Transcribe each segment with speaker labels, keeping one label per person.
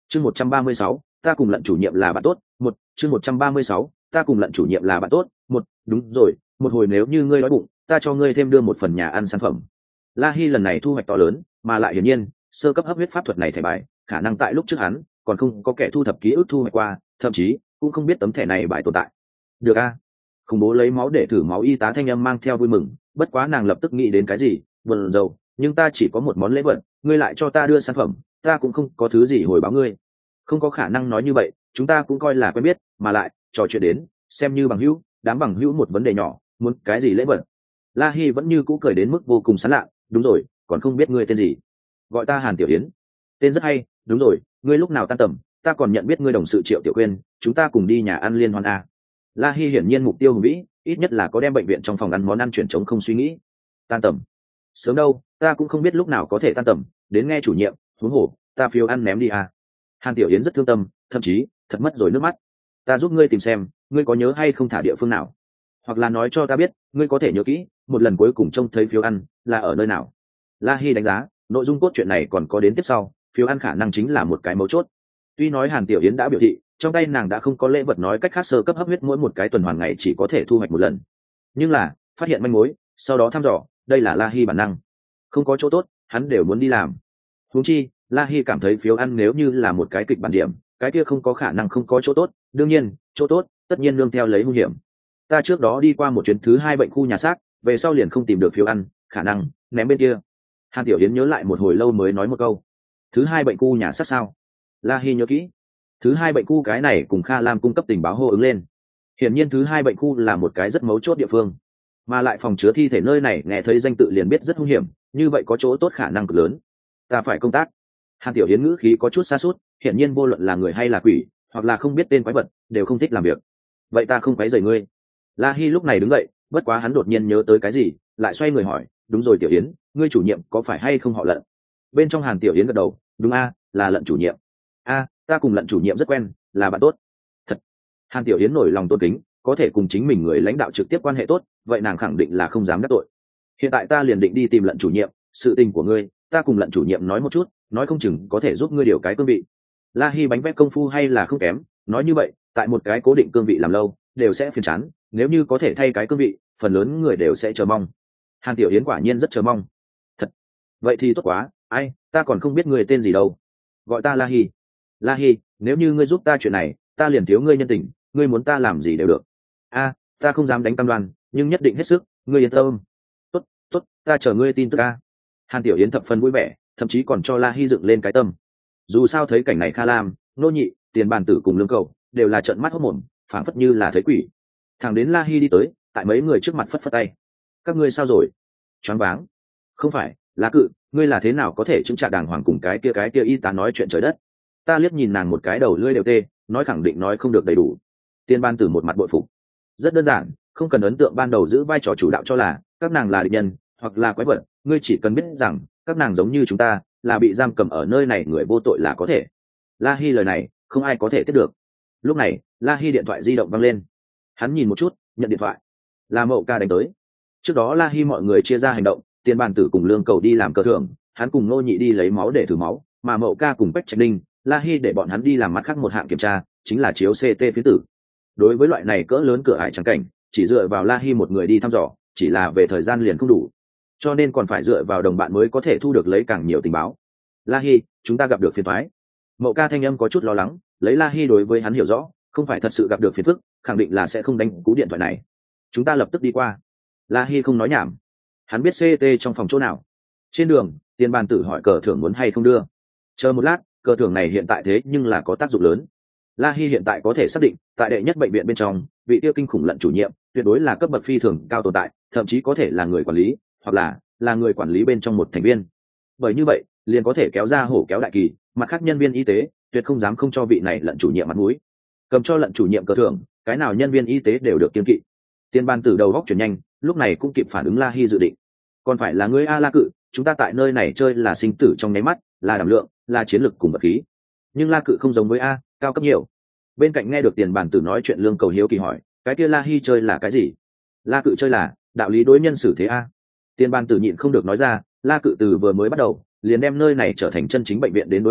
Speaker 1: Chương 136, ta cùng Lận chủ nhiệm là bạn tốt. Một, chương 136, ta cùng Lận chủ nhiệm là bạn tốt. Một, đúng rồi, một hồi nếu như ngươi đói bụng, ta cho ngươi thêm đưa một phần nhà ăn sản phẩm. La Hi lần này thu hoạch to lớn, mà lại hiển nhiên, sơ cấp hấp huyết pháp thuật này thẻ bài, khả năng tại lúc trước hắn còn không có kẻ thu thập ký ức thu hoạch qua, thậm chí cũng không biết tấm thẻ này bài tồn tại. Được a. Khủng bố lấy máu để thử máu y tá thanh âm mang theo vui mừng, bất quá nàng lập tức nghĩ đến cái gì, buồn rầu, nhưng ta chỉ có một món lễ vật, ngươi lại cho ta đưa sản phẩm, ta cũng không có thứ gì hồi báo ngươi. Không có khả năng nói như vậy, chúng ta cũng coi là quen biết, mà lại trò chuyện đến xem như bằng hữu, đám bằng hữu một vấn đề nhỏ, muốn cái gì lễ vật. La Hi vẫn như cũ cười đến mức vô cùng sán lạ, đúng rồi, còn không biết ngươi tên gì. Gọi ta Hàn Tiểu Yến. Tên rất hay, đúng rồi, ngươi lúc nào tan tầm, ta còn nhận biết ngươi đồng sự Triệu Tiểu Quyên, chúng ta cùng đi nhà ăn liên hoan a. La Hi hiển nhiên mục tiêu hùng vĩ, ít nhất là có đem bệnh viện trong phòng ăn món ăn chuyển trống không suy nghĩ. Tan tầm? Sớm đâu, ta cũng không biết lúc nào có thể tan tầm, đến nghe chủ nhiệm, huống hồ, ta phiếu ăn ném đi à. Hàn Tiểu Yến rất thương tâm, thậm chí thật mất rồi nước mắt. Ta giúp ngươi tìm xem, ngươi có nhớ hay không thả địa phương nào, hoặc là nói cho ta biết, ngươi có thể nhớ kỹ, một lần cuối cùng trông thấy phiếu ăn là ở nơi nào. La Hi đánh giá, nội dung cốt truyện này còn có đến tiếp sau, phiếu ăn khả năng chính là một cái mấu chốt. Tuy nói Hàn Tiểu Yến đã biểu thị, trong tay nàng đã không có lễ vật, nói cách khác sơ cấp hấp huyết mỗi một cái tuần hoàn ngày chỉ có thể thu hoạch một lần, nhưng là phát hiện manh mối, sau đó thăm dò, đây là La Hi bản năng, không có chỗ tốt hắn đều muốn đi làm. Huống chi La Hi cảm thấy phiếu ăn nếu như là một cái kịch bản điểm, cái kia không có khả năng không có chỗ tốt, đương nhiên chỗ tốt tất nhiên nương theo lấy nguy hiểm. Ta trước đó đi qua một chuyến thứ 2 bệnh khu nhà xác, về sau liền không tìm được phiếu ăn, khả năng ném bên kia. Hàn Tiểu Yến nhớ lại một hồi lâu mới nói một câu. Thứ 2 bệnh khu nhà xác sao? La Hi nhớ kỹ. Thứ 2 bệnh khu cái này cùng Kha Lam cung cấp tình báo hô ứng lên. Hiển nhiên thứ 2 bệnh khu là một cái rất mấu chốt địa phương, mà lại phòng chứa thi thể nơi này nghe thấy danh tự liền biết rất nguy hiểm, như vậy có chỗ tốt khả năng cực lớn. Ta phải công tác. Hàn Tiểu Yến ngữ khí có chút xa sút, hiển nhiên vô luận là người hay là quỷ, hoặc là không biết tên quái vật, đều không thích làm việc. Vậy ta không quấy rầy ngươi. La Hi lúc này đứng dậy, bất quá hắn đột nhiên nhớ tới cái gì, lại xoay người hỏi, đúng rồi Tiểu Yến, ngươi chủ nhiệm có phải hay không họ Lận? Bên trong Hàn Tiểu Yến gật đầu, đúng a, là Lận chủ nhiệm. A, ta cùng Lận chủ nhiệm rất quen, là bạn tốt. Thật. Hàn Tiểu Yến nổi lòng tôn kính, có thể cùng chính mình người lãnh đạo trực tiếp quan hệ tốt, vậy nàng khẳng định là không dám đắc tội. Hiện tại ta liền định đi tìm Lận chủ nhiệm, sự tình của ngươi, ta cùng Lận chủ nhiệm nói một chút, nói không chừng có thể giúp ngươi điều cái cương vị. La Hi bánh vẽ công phu hay là không kém, nói như vậy, tại một cái cố định cương vị làm lâu, đều sẽ phiền chán, nếu như có thể thay cái cương vị, phần lớn người đều sẽ chờ mong. Hàn Tiểu Yến quả nhiên rất chờ mong. Thật. Vậy thì tốt quá, ai, ta còn không biết người tên gì đâu. Gọi ta La Hi. La Hi, nếu như ngươi giúp ta chuyện này, ta liền thiếu ngươi nhân tình, ngươi muốn ta làm gì đều được. A, ta không dám đánh cam đoan, nhưng nhất định hết sức, ngươi yên tâm. Tốt, tốt, ta chờ ngươi tin tức a. Hàn Tiểu Yến thập phần vui vẻ, thậm chí còn cho La Hi dựng lên cái tâm. Dù sao thấy cảnh này Kha Lam, Nô Nhị, Tiền Bàn Tử cùng Lương Cầu đều là trợn mắt hốt mồm, phảng phất như là thấy quỷ. Thằng đến La Hi đi tới, tại mấy người trước mặt phất phất tay. Các ngươi sao rồi? Choáng váng. Không phải, Lá Cự, ngươi là thế nào có thể chứng trạng đàng hoàng cùng cái kia y tá nói chuyện trời đất? Ta liếc nhìn nàng một cái đầu lưỡi đều tê, nói khẳng định nói không được đầy đủ. Tiền Ban Tử một mặt bội phục. Rất đơn giản, không cần ấn tượng ban đầu giữ vai trò chủ đạo cho là các nàng là địch nhân hoặc là quái vật, ngươi chỉ cần biết rằng các nàng giống như chúng ta, là bị giam cầm ở nơi này người vô tội là có thể. La Hi lời này không ai có thể tiếp được. Lúc này La Hi điện thoại di động vang lên, hắn nhìn một chút, nhận điện thoại, là Mậu Ca đánh tới. Trước đó La Hi mọi người chia ra hành động, Tiền Bàn Tử cùng Lương Cầu đi làm cờ thưởng, hắn cùng Nô Nhị đi lấy máu để thử máu, mà Mậu Ca cùng Bách Trạch Ninh, La Hi để bọn hắn đi làm mặt khác một hạng kiểm tra, chính là chiếu CT phiến tử. Đối với loại này cỡ lớn cửa ải trắng cảnh, chỉ dựa vào La Hi một người đi thăm dò, chỉ là về thời gian liền không đủ, cho nên còn phải dựa vào đồng bạn mới có thể thu được lấy càng nhiều tình báo. La Hi, chúng ta gặp được phiền toái. Mậu Ca thanh âm có chút lo lắng, lấy La Hi đối với hắn hiểu rõ, không phải thật sự gặp được phiền phức, khẳng định là sẽ không đánh cú điện thoại này. Chúng ta lập tức đi qua. La Hi không nói nhảm, hắn biết CT trong phòng chỗ nào. Trên đường, Tiền Bàn Tử hỏi cờ thưởng muốn hay không đưa. Chờ một lát, cờ thưởng này hiện tại thế nhưng là có tác dụng lớn. La Hi hiện tại có thể xác định, tại đệ nhất bệnh viện bên trong, vị tiêu kinh khủng Lận chủ nhiệm tuyệt đối là cấp bậc phi thường cao tồn tại, thậm chí có thể là người quản lý, hoặc là người quản lý bên trong một thành viên. Bởi như vậy, liền có thể kéo ra hổ kéo đại kỳ, mặt khác nhân viên y tế tuyệt không dám không cho vị này Lận chủ nhiệm mặt mũi. Cầm cho Lận chủ nhiệm cờ thưởng, cái nào nhân viên y tế đều được kiêng kỵ. Tiền Ban Tử đầu góc chuyển nhanh, lúc này cũng kịp phản ứng La Hi dự định. Còn phải là ngươi a La Cự, chúng ta tại nơi này chơi là sinh tử trong nháy mắt, là đảm lượng, là chiến lực cùng vật khí. Nhưng La Cự không giống với a, cao cấp nhiều. Bên cạnh nghe được Tiền Bàn Tử nói chuyện, Lương Cầu hiếu kỳ hỏi, cái kia La Hi chơi là cái gì? La Cự chơi là đạo lý đối nhân xử thế a. Tiền Bàn Tử nhịn không được nói ra, La Cự từ vừa mới bắt đầu liền đem nơi này trở thành chân chính bệnh viện đến đối đãi,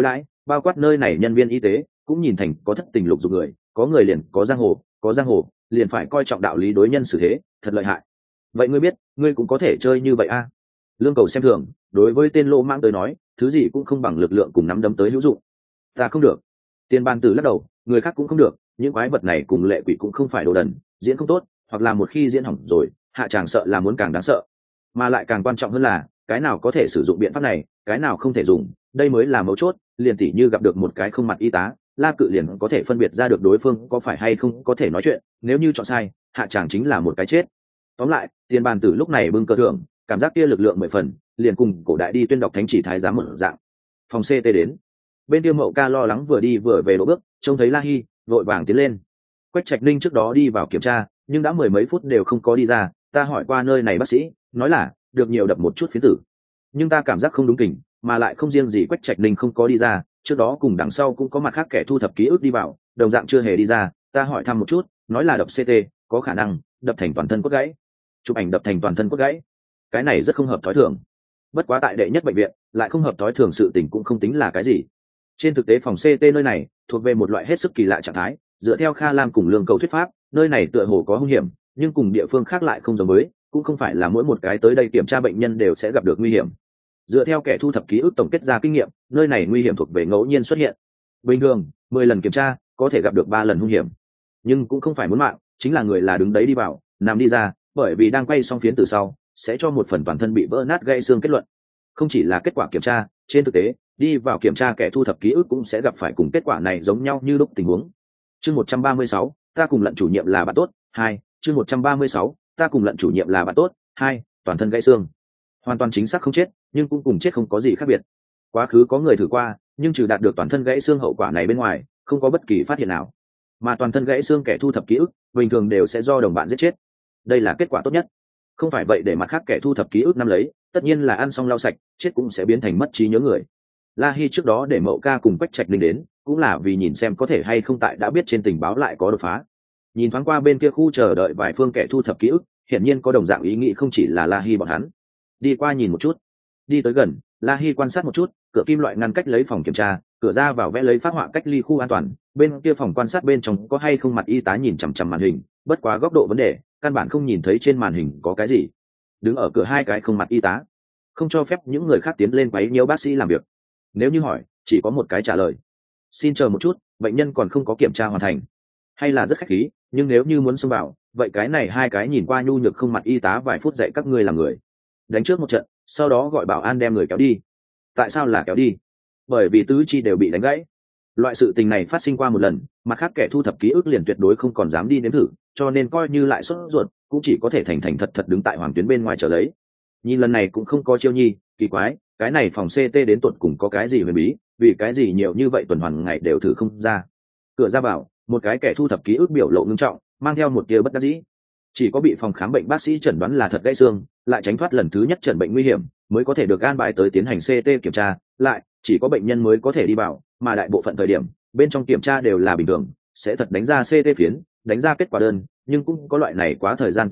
Speaker 1: bao quát nơi này nhân viên y tế cũng nhìn thành có thất tình lục dục người, có người liền có giang hồ liền phải coi trọng đạo lý đối nhân xử thế, thật lợi hại. Vậy ngươi biết ngươi cũng có thể chơi như vậy a? Lương Cầu xem thường, đối với tên lô mãng tới nói thứ gì cũng không bằng lực lượng cùng nắm đấm tới hữu dụng. Ta không được. Tiền Bàn Tử lắc đầu, người khác cũng không được, những quái vật này cùng lệ quỷ cũng không phải đồ đần, diễn không tốt hoặc là một khi diễn hỏng rồi hạ chàng sợ là muốn càng đáng sợ, mà lại càng quan trọng hơn là cái nào có thể sử dụng biện pháp này, cái nào không thể dùng, đây mới là mấu chốt. Liền tỉ như gặp được một cái không mặt y tá, La Cự liền có thể phân biệt ra được đối phương có phải hay không có thể nói chuyện, nếu như chọn sai hạ chàng chính là một cái chết. Tóm lại Tiền Bàn Tử lúc này bưng cờ thưởng, cảm giác kia lực lượng 10 phần, liền cùng cổ đại đi tuyên đọc thánh chỉ thái giám một dạng. Phòng CT đến, bên kia Mậu Ca lo lắng vừa đi vừa về đỗ bước, trông thấy La Hi vội vàng tiến lên. Quách Trạch Ninh trước đó đi vào kiểm tra nhưng đã 10 mấy phút đều không có đi ra, ta hỏi qua nơi này bác sĩ nói là được nhiều đập một chút phiến tử, nhưng ta cảm giác không đúng kỉnh, mà lại không riêng gì Quách Trạch Ninh không có đi ra, trước đó cùng đằng sau cũng có mặt khác kẻ thu thập ký ức đi vào, đồng dạng chưa hề đi ra. Ta hỏi thăm một chút nói là đập CT, có khả năng đập thành toàn thân cốt gãy, chụp ảnh đập thành toàn thân cốt gãy, cái này rất không hợp thói thường. Bất quá tại đệ nhất bệnh viện lại không hợp thói thường sự tình cũng không tính là cái gì. Trên thực tế phòng CT nơi này thuộc về một loại hết sức kỳ lạ trạng thái, dựa theo Kha Lam cùng Lương Cầu thuyết pháp nơi này tựa hồ có hung hiểm, nhưng cùng địa phương khác lại không giống với, cũng không phải là mỗi một cái tới đây kiểm tra bệnh nhân đều sẽ gặp được nguy hiểm. Dựa theo kẻ thu thập ký ức tổng kết ra kinh nghiệm, nơi này nguy hiểm thuộc về ngẫu nhiên xuất hiện. Bình thường 10 lần kiểm tra có thể gặp được 3 lần hung hiểm, nhưng cũng không phải muốn mạng, chính là người là đứng đấy đi vào nằm đi ra, bởi vì đang quay xong phiến từ sau sẽ cho một phần toàn thân bị vỡ nát gãy xương kết luận. Không chỉ là kết quả kiểm tra, trên thực tế đi vào kiểm tra kẻ thu thập ký ức cũng sẽ gặp phải cùng kết quả này giống nhau như lúc tình huống. Chương 136, ta cùng Lận chủ nhiệm là bạn tốt 2. Chương 136, ta cùng Lận chủ nhiệm là bạn tốt 2. Toàn thân gãy xương, hoàn toàn chính xác không chết, nhưng cũng cùng chết không có gì khác biệt. Quá khứ có người thử qua, nhưng trừ đạt được toàn thân gãy xương hậu quả này bên ngoài không có bất kỳ phát hiện nào. Mà toàn thân gãy xương kẻ thu thập ký ức bình thường đều sẽ do đồng bạn giết chết, đây là kết quả tốt nhất. Không phải vậy để mặt khác kẻ thu thập ký ức nắm lấy, tất nhiên là ăn xong lau sạch, chết cũng sẽ biến thành mất trí nhớ người. La Hi trước đó để Mậu Ca cùng Quách Trạch Ninh đến cũng là vì nhìn xem có thể hay không tại đã biết trên tình báo lại có đột phá. Nhìn thoáng qua bên kia khu chờ đợi vài phương kẻ thu thập ký ức, hiển nhiên có đồng dạng ý nghĩ, không chỉ là La Hi bọn hắn. Đi qua nhìn một chút. Đi tới gần, La Hi quan sát một chút, cửa kim loại ngăn cách lấy phòng kiểm tra, cửa ra vào vẽ lấy phác họa cách ly khu an toàn, bên kia phòng quan sát bên trong có hay không mặt y tá nhìn chằm chằm màn hình, bất quá góc độ vấn đề, căn bản không nhìn thấy trên màn hình có cái gì. Đứng ở cửa hai cái không mặt y tá, không cho phép những người khác tiến lên quấy nhiễu bác sĩ làm việc. Nếu như hỏi, chỉ có một cái trả lời: xin chờ một chút, bệnh nhân còn không có kiểm tra hoàn thành. Hay là rất khách khí, nhưng nếu như muốn xông vào, vậy cái này hai cái nhìn qua nhu nhược không mặt y tá vài phút dạy các ngươi làm người, đánh trước một trận, sau đó gọi bảo an đem người kéo đi. Tại sao là kéo đi? Bởi vì tứ chi đều bị đánh gãy. Loại sự tình này phát sinh qua một lần, mặt khác kẻ thu thập ký ức liền tuyệt đối không còn dám đi nếm thử, cho nên coi như lại sốt ruột cũng chỉ có thể thành thành thật thật đứng tại hoàng tuyến bên ngoài chờ lấy. Nhìn lần này cũng không có chiêu nhi, kỳ quái, cái này phòng CT đến tuột cùng có cái gì huyền bí, vì cái gì nhiều như vậy tuần hoàn ngày đều thử không ra. Cửa ra vào, một cái kẻ thu thập ký ức biểu lộ ngưng trọng, mang theo một tia bất đắc dĩ. Chỉ có bị phòng khám bệnh bác sĩ chẩn đoán là thật gãy xương, lại tránh thoát lần thứ nhất chẩn bệnh nguy hiểm, mới có thể được an bài tới tiến hành CT kiểm tra, lại chỉ có bệnh nhân mới có thể đi vào, mà đại bộ phận thời điểm bên trong kiểm tra đều là bình thường, sẽ thật đánh ra CT phiến, đánh ra kết quả đơn, nhưng cũng có loại này quá thời gian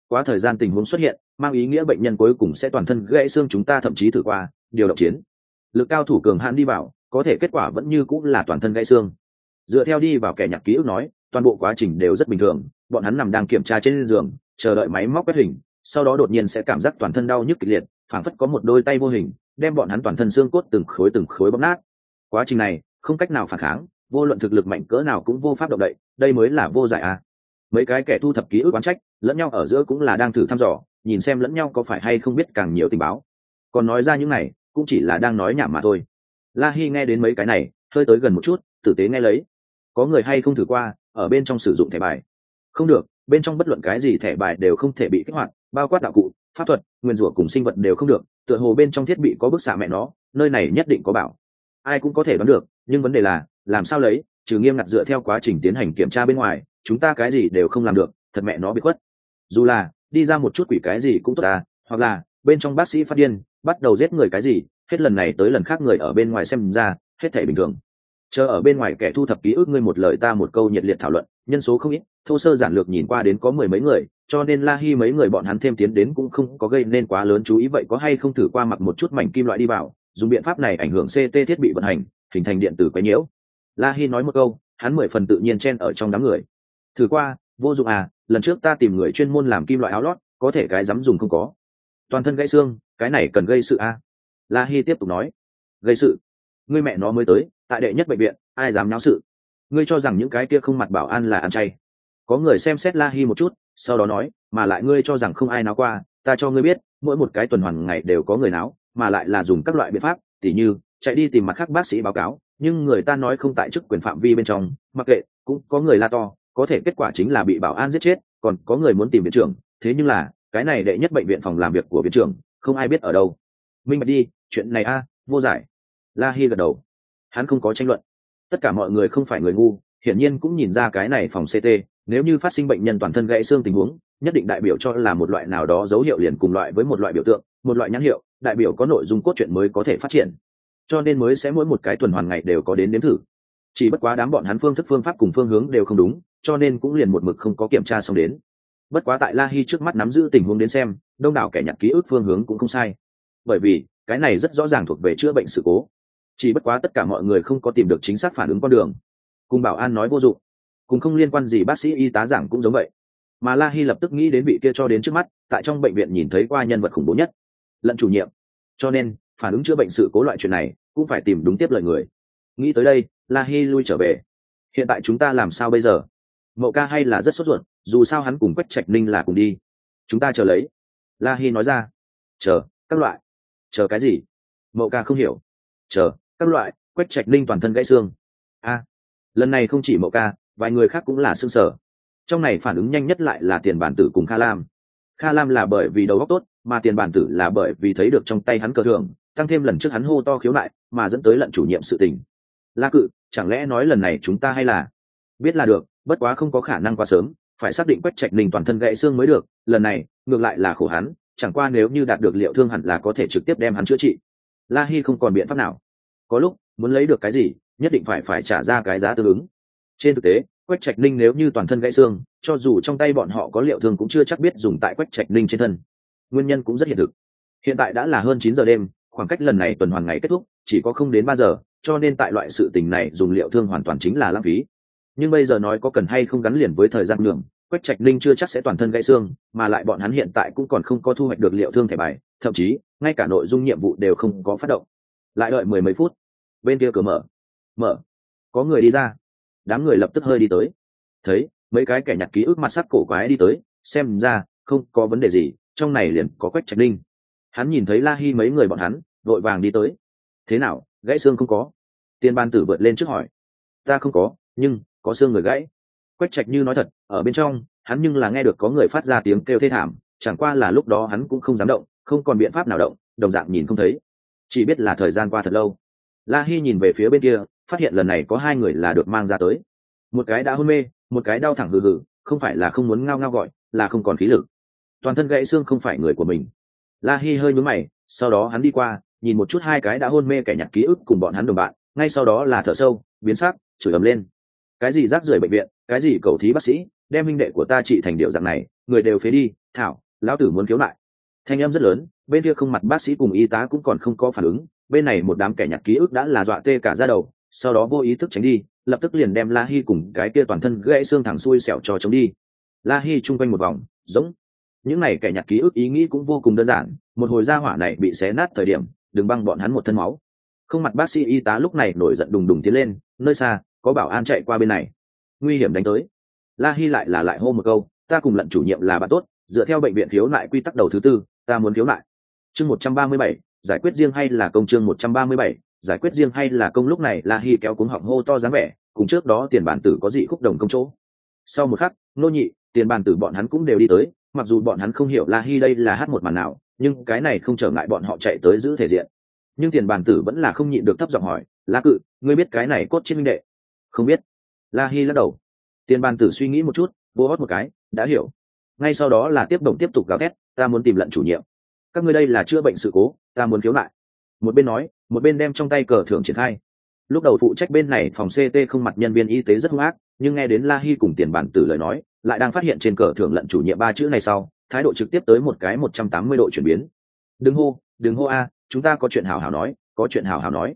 Speaker 1: tình huống xuất hiện, mang ý nghĩa bệnh nhân cuối cùng sẽ toàn thân gãy xương. Chúng ta thậm chí thử qua điều động chiến lực cao thủ cường hãn đi vào, có thể kết quả vẫn như cũng là toàn thân gãy xương. Dựa theo đi vào kẻ nhặt ký ức nói, toàn bộ quá trình đều rất bình thường, bọn hắn nằm đang kiểm tra trên giường, chờ đợi máy móc quét hình, sau đó đột nhiên sẽ cảm giác toàn thân đau nhức kịch liệt, phảng phất có một đôi tay vô hình đem bọn hắn toàn thân xương cốt từng khối bóp nát. Quá trình này không cách nào phản kháng, vô luận thực lực mạnh cỡ nào cũng vô pháp động đậy, đây mới là vô giải à. Mấy cái kẻ thu thập ký ức oán trách lẫn nhau ở giữa cũng là đang thử thăm dò, nhìn xem lẫn nhau có phải hay không biết càng nhiều tình báo, còn nói ra những này cũng chỉ là đang nói nhảm mà thôi. La Hi nghe đến mấy cái này hơi tới gần một chút, tử tế nghe lấy. Có người hay không thử qua ở bên trong sử dụng thẻ bài? Không được, bên trong bất luận cái gì thẻ bài đều không thể bị kích hoạt, bao quát đạo cụ, pháp thuật, nguyên rủa cùng sinh vật đều không được, tựa hồ bên trong thiết bị có bức xạ mẹ nó, nơi này nhất định có bảo. Ai cũng có thể đoán được, nhưng vấn đề là làm sao lấy, trừ nghiêm ngặt dựa theo quá trình tiến hành kiểm tra bên ngoài, chúng ta cái gì đều không làm được, thật mẹ nó bị khuất. Dù là đi ra một chút quỷ cái gì cũng tốt à, hoặc là bên trong bác sĩ phát điên bắt đầu giết người cái gì, hết lần này tới lần khác người ở bên ngoài xem ra hết thể bình thường. Chờ ở bên ngoài kẻ thu thập ký ức ngươi một lời ta một câu nhiệt liệt thảo luận, nhân số không ít, thô sơ giản lược nhìn qua đến có 10 mấy người, cho nên La Hi mấy người bọn hắn thêm tiến đến cũng không có gây nên quá lớn chú ý. Vậy có hay không thử qua mặc một chút mảnh kim loại đi vào, dùng biện pháp này ảnh hưởng CT thiết bị vận hành, hình thành điện tử quấy nhiễu. La Hi nói một câu, hắn 10 phần tự nhiên chen ở trong đám người. Thử qua, vô dụng à, lần trước ta tìm người chuyên môn làm kim loại áo lót, có thể cái dám dùng không có. Toàn thân gãy xương, cái này cần gây sự à. La Hi tiếp tục nói, gây sự? Ngươi mẹ nó mới tới, tại đệ nhất bệnh viện, ai dám náo sự? Ngươi cho rằng những cái kia không mặt bảo an là ăn chay? Có người xem xét La Hi một chút, sau đó nói, mà lại ngươi cho rằng không ai náo qua, ta cho ngươi biết, mỗi một cái tuần hoàn ngày đều có người náo, mà lại là dùng các loại biện pháp, tỉ như chạy đi tìm mặt khác bác sĩ báo cáo, nhưng người ta nói không tại chức quyền phạm vi bên trong, mặc kệ, cũng có người la to, có thể kết quả chính là bị bảo an giết chết, còn có người muốn tìm viện trưởng, thế nhưng là cái này đệ nhất bệnh viện phòng làm việc của viện trưởng, không ai biết ở đâu. Minh bạch đi, chuyện này a, vô giải. La Hi gật đầu, hắn không có tranh luận. Tất cả mọi người không phải người ngu, hiển nhiên cũng nhìn ra cái này phòng CT, nếu như phát sinh bệnh nhân toàn thân gãy xương tình huống, nhất định đại biểu cho là một loại nào đó dấu hiệu liền cùng loại với một loại biểu tượng, một loại nhãn hiệu, đại biểu có nội dung cốt truyện mới có thể phát triển, cho nên mới sẽ mỗi một cái tuần hoàn ngày đều có đến nếm thử. Chỉ bất quá đám bọn hắn phương thức phương pháp cùng phương hướng đều không đúng, cho nên cũng liền một mực không có kiểm tra xong đến. Bất quá tại La Hi trước mắt nắm giữ tình huống đến xem, đông đảo kẻ nhặt ký ức phương hướng cũng không sai, bởi vì cái này rất rõ ràng thuộc về chữa bệnh sự cố. Chỉ bất quá tất cả mọi người không có tìm được chính xác phản ứng con đường. Cùng bảo an nói vô dụng, cùng không liên quan gì bác sĩ y tá giảng cũng giống vậy. Mà La Hi lập tức nghĩ đến vị kia cho đến trước mắt, tại trong bệnh viện nhìn thấy qua nhân vật khủng bố nhất, Lận chủ nhiệm. Cho nên phản ứng chữa bệnh sự cố loại chuyện này cũng phải tìm đúng tiếp lời người. Nghĩ tới đây, La Hi lui trở về. Hiện tại chúng ta làm sao bây giờ? Mậu ca hay là rất sốt ruột, dù sao hắn cùng Quách Trạch Ninh là cùng đi. Chúng ta chờ lấy. La Hi nói ra. Chờ các loại? Chờ cái gì? Mậu ca không hiểu. Chờ các loại, Quách Trạch Ninh toàn thân gãy xương. A, lần này không chỉ Mậu ca, vài người khác cũng là xương sở. Trong này phản ứng nhanh nhất lại là Tiền Bản Tử cùng Kha Lam. Kha Lam là bởi vì đầu óc tốt, mà Tiền Bản Tử là bởi vì thấy được trong tay hắn cờ thưởng, tăng thêm lần trước hắn hô to khiếu nại, mà dẫn tới Lận chủ nhiệm sự tình. La Cự, chẳng lẽ nói lần này chúng ta hay là biết là được, bất quá không có khả năng quá sớm, phải xác định Quách Trạch Ninh toàn thân gãy xương mới được, lần này ngược lại là khổ hắn, chẳng qua nếu như đạt được liệu thương hẳn là có thể trực tiếp đem hắn chữa trị. La Hi không còn biện pháp nào, có lúc muốn lấy được cái gì nhất định phải trả ra cái giá tương ứng. Trên thực tế Quách Trạch Ninh nếu như toàn thân gãy xương, cho dù trong tay bọn họ có liệu thương cũng chưa chắc biết dùng tại Quách Trạch Ninh trên thân. Nguyên nhân cũng rất hiện thực, hiện tại đã là hơn 9 giờ đêm, khoảng cách lần này tuần hoàn ngày kết thúc chỉ có không đến 3 giờ, cho nên tại loại sự tình này dùng liệu thương hoàn toàn chính là lãng phí. Nhưng bây giờ nói có cần hay không gắn liền với thời gian nhường, Quách Trạch Ninh chưa chắc sẽ toàn thân gãy xương, mà lại bọn hắn hiện tại cũng còn không có thu hoạch được liệu thương thẻ bài, thậm chí ngay cả nội dung nhiệm vụ đều không có phát động. Lại đợi mười mấy phút, bên kia cửa mở, có người đi ra. Đám người lập tức hơi đi tới, thấy mấy cái kẻ nhặt ký ức mặt sắc cổ quái đi tới, xem ra không có vấn đề gì, trong này liền có Quách Trạch Ninh. Hắn nhìn thấy La Hi mấy người bọn hắn vội vàng đi tới. Thế nào, gãy xương không có? Tiền Ban Tử vượt lên trước hỏi. Ta không có, nhưng có xương người gãy. Quách Trạch Như nói thật, ở bên trong hắn nhưng là nghe được có người phát ra tiếng kêu thê thảm, chẳng qua là lúc đó hắn cũng không dám động, không còn biện pháp nào động, đồng dạng nhìn không thấy, chỉ biết là thời gian qua thật lâu. La Hi nhìn về phía bên kia, phát hiện lần này có 2 người là được mang ra tới, một cái đã hôn mê, một cái đau thẳng hừ hừ, không phải là không muốn ngao ngao gọi, là không còn khí lực, toàn thân gãy xương không phải người của mình. La Hi hơi nhướng mày, sau đó hắn đi qua nhìn một chút 2 cái đã hôn mê kẻ nhặt ký ức cùng bọn hắn đồng bạn, ngay sau đó là thở sâu, biến sắc, chửi ầm lên. Cái gì rác rưởi bệnh viện, cái gì cầu thí bác sĩ, đem huynh đệ của ta trị thành điệu dạng này, người đều phế đi, thảo, lão tử muốn khiếu nại. Thanh âm rất lớn, bên kia không mặt bác sĩ cùng y tá cũng còn không có phản ứng, bên này một đám kẻ nhặt ký ức đã là dọa tê cả da đầu, sau đó vô ý thức tránh đi, lập tức liền đem La Hi cùng cái kia toàn thân gãy xương thẳng xuôi xẻo cho chống đi. La Hi chung quanh một vòng, giống những này kẻ nhặt ký ức ý nghĩ cũng vô cùng đơn giản, một hồi gia hỏa này bị xé nát thời điểm, đừng băng bọn hắn một thân máu. Không mặt bác sĩ y tá lúc này nổi giận đùng đùng tiến lên, nơi xa có bảo an chạy qua bên này, nguy hiểm đánh tới. La Hi lại hô một câu, ta cùng Lận chủ nhiệm là bạn tốt, dựa theo bệnh viện khiếu nại quy tắc đầu thứ 4, ta muốn khiếu nại. Chương 137, giải quyết riêng hay là công? Chương 137, giải quyết riêng hay là công? Lúc này La Hi kéo cuống họng hô to dáng vẻ, cùng trước đó Tiền Bản Tử có dị khúc đồng công chỗ. Sau một khắc, Nô Nhị, Tiền Bản Tử bọn hắn cũng đều đi tới, mặc dù bọn hắn không hiểu La Hi đây là hát một màn nào, nhưng cái này không trở ngại bọn họ chạy tới giữ thể diện. Nhưng Tiền Bản Tử vẫn là không nhịn được thấp giọng hỏi, La Cự, ngươi biết cái này cốt chiến minh đệ? Không biết. La Hi lắc đầu. Tiền Bản Tử suy nghĩ một chút, vô hót một cái, đã hiểu. Ngay sau đó là tiếp tục gào thét, ta muốn tìm Lận chủ nhiệm. Các ngươi đây là chữa bệnh sự cố, ta muốn khiếu nại. Một bên nói, một bên đem trong tay cờ thưởng triển khai. Lúc đầu phụ trách bên này phòng CT không mặt nhân viên y tế rất hung ác, nhưng nghe đến La Hi cùng Tiền Bản Tử lời nói, lại đang phát hiện trên cờ thưởng Lận chủ nhiệm 3 chữ này sau, thái độ trực tiếp tới một cái 180 độ chuyển biến. Đừng hô a, chúng ta có chuyện hảo hảo nói, có chuyện hảo hảo nói.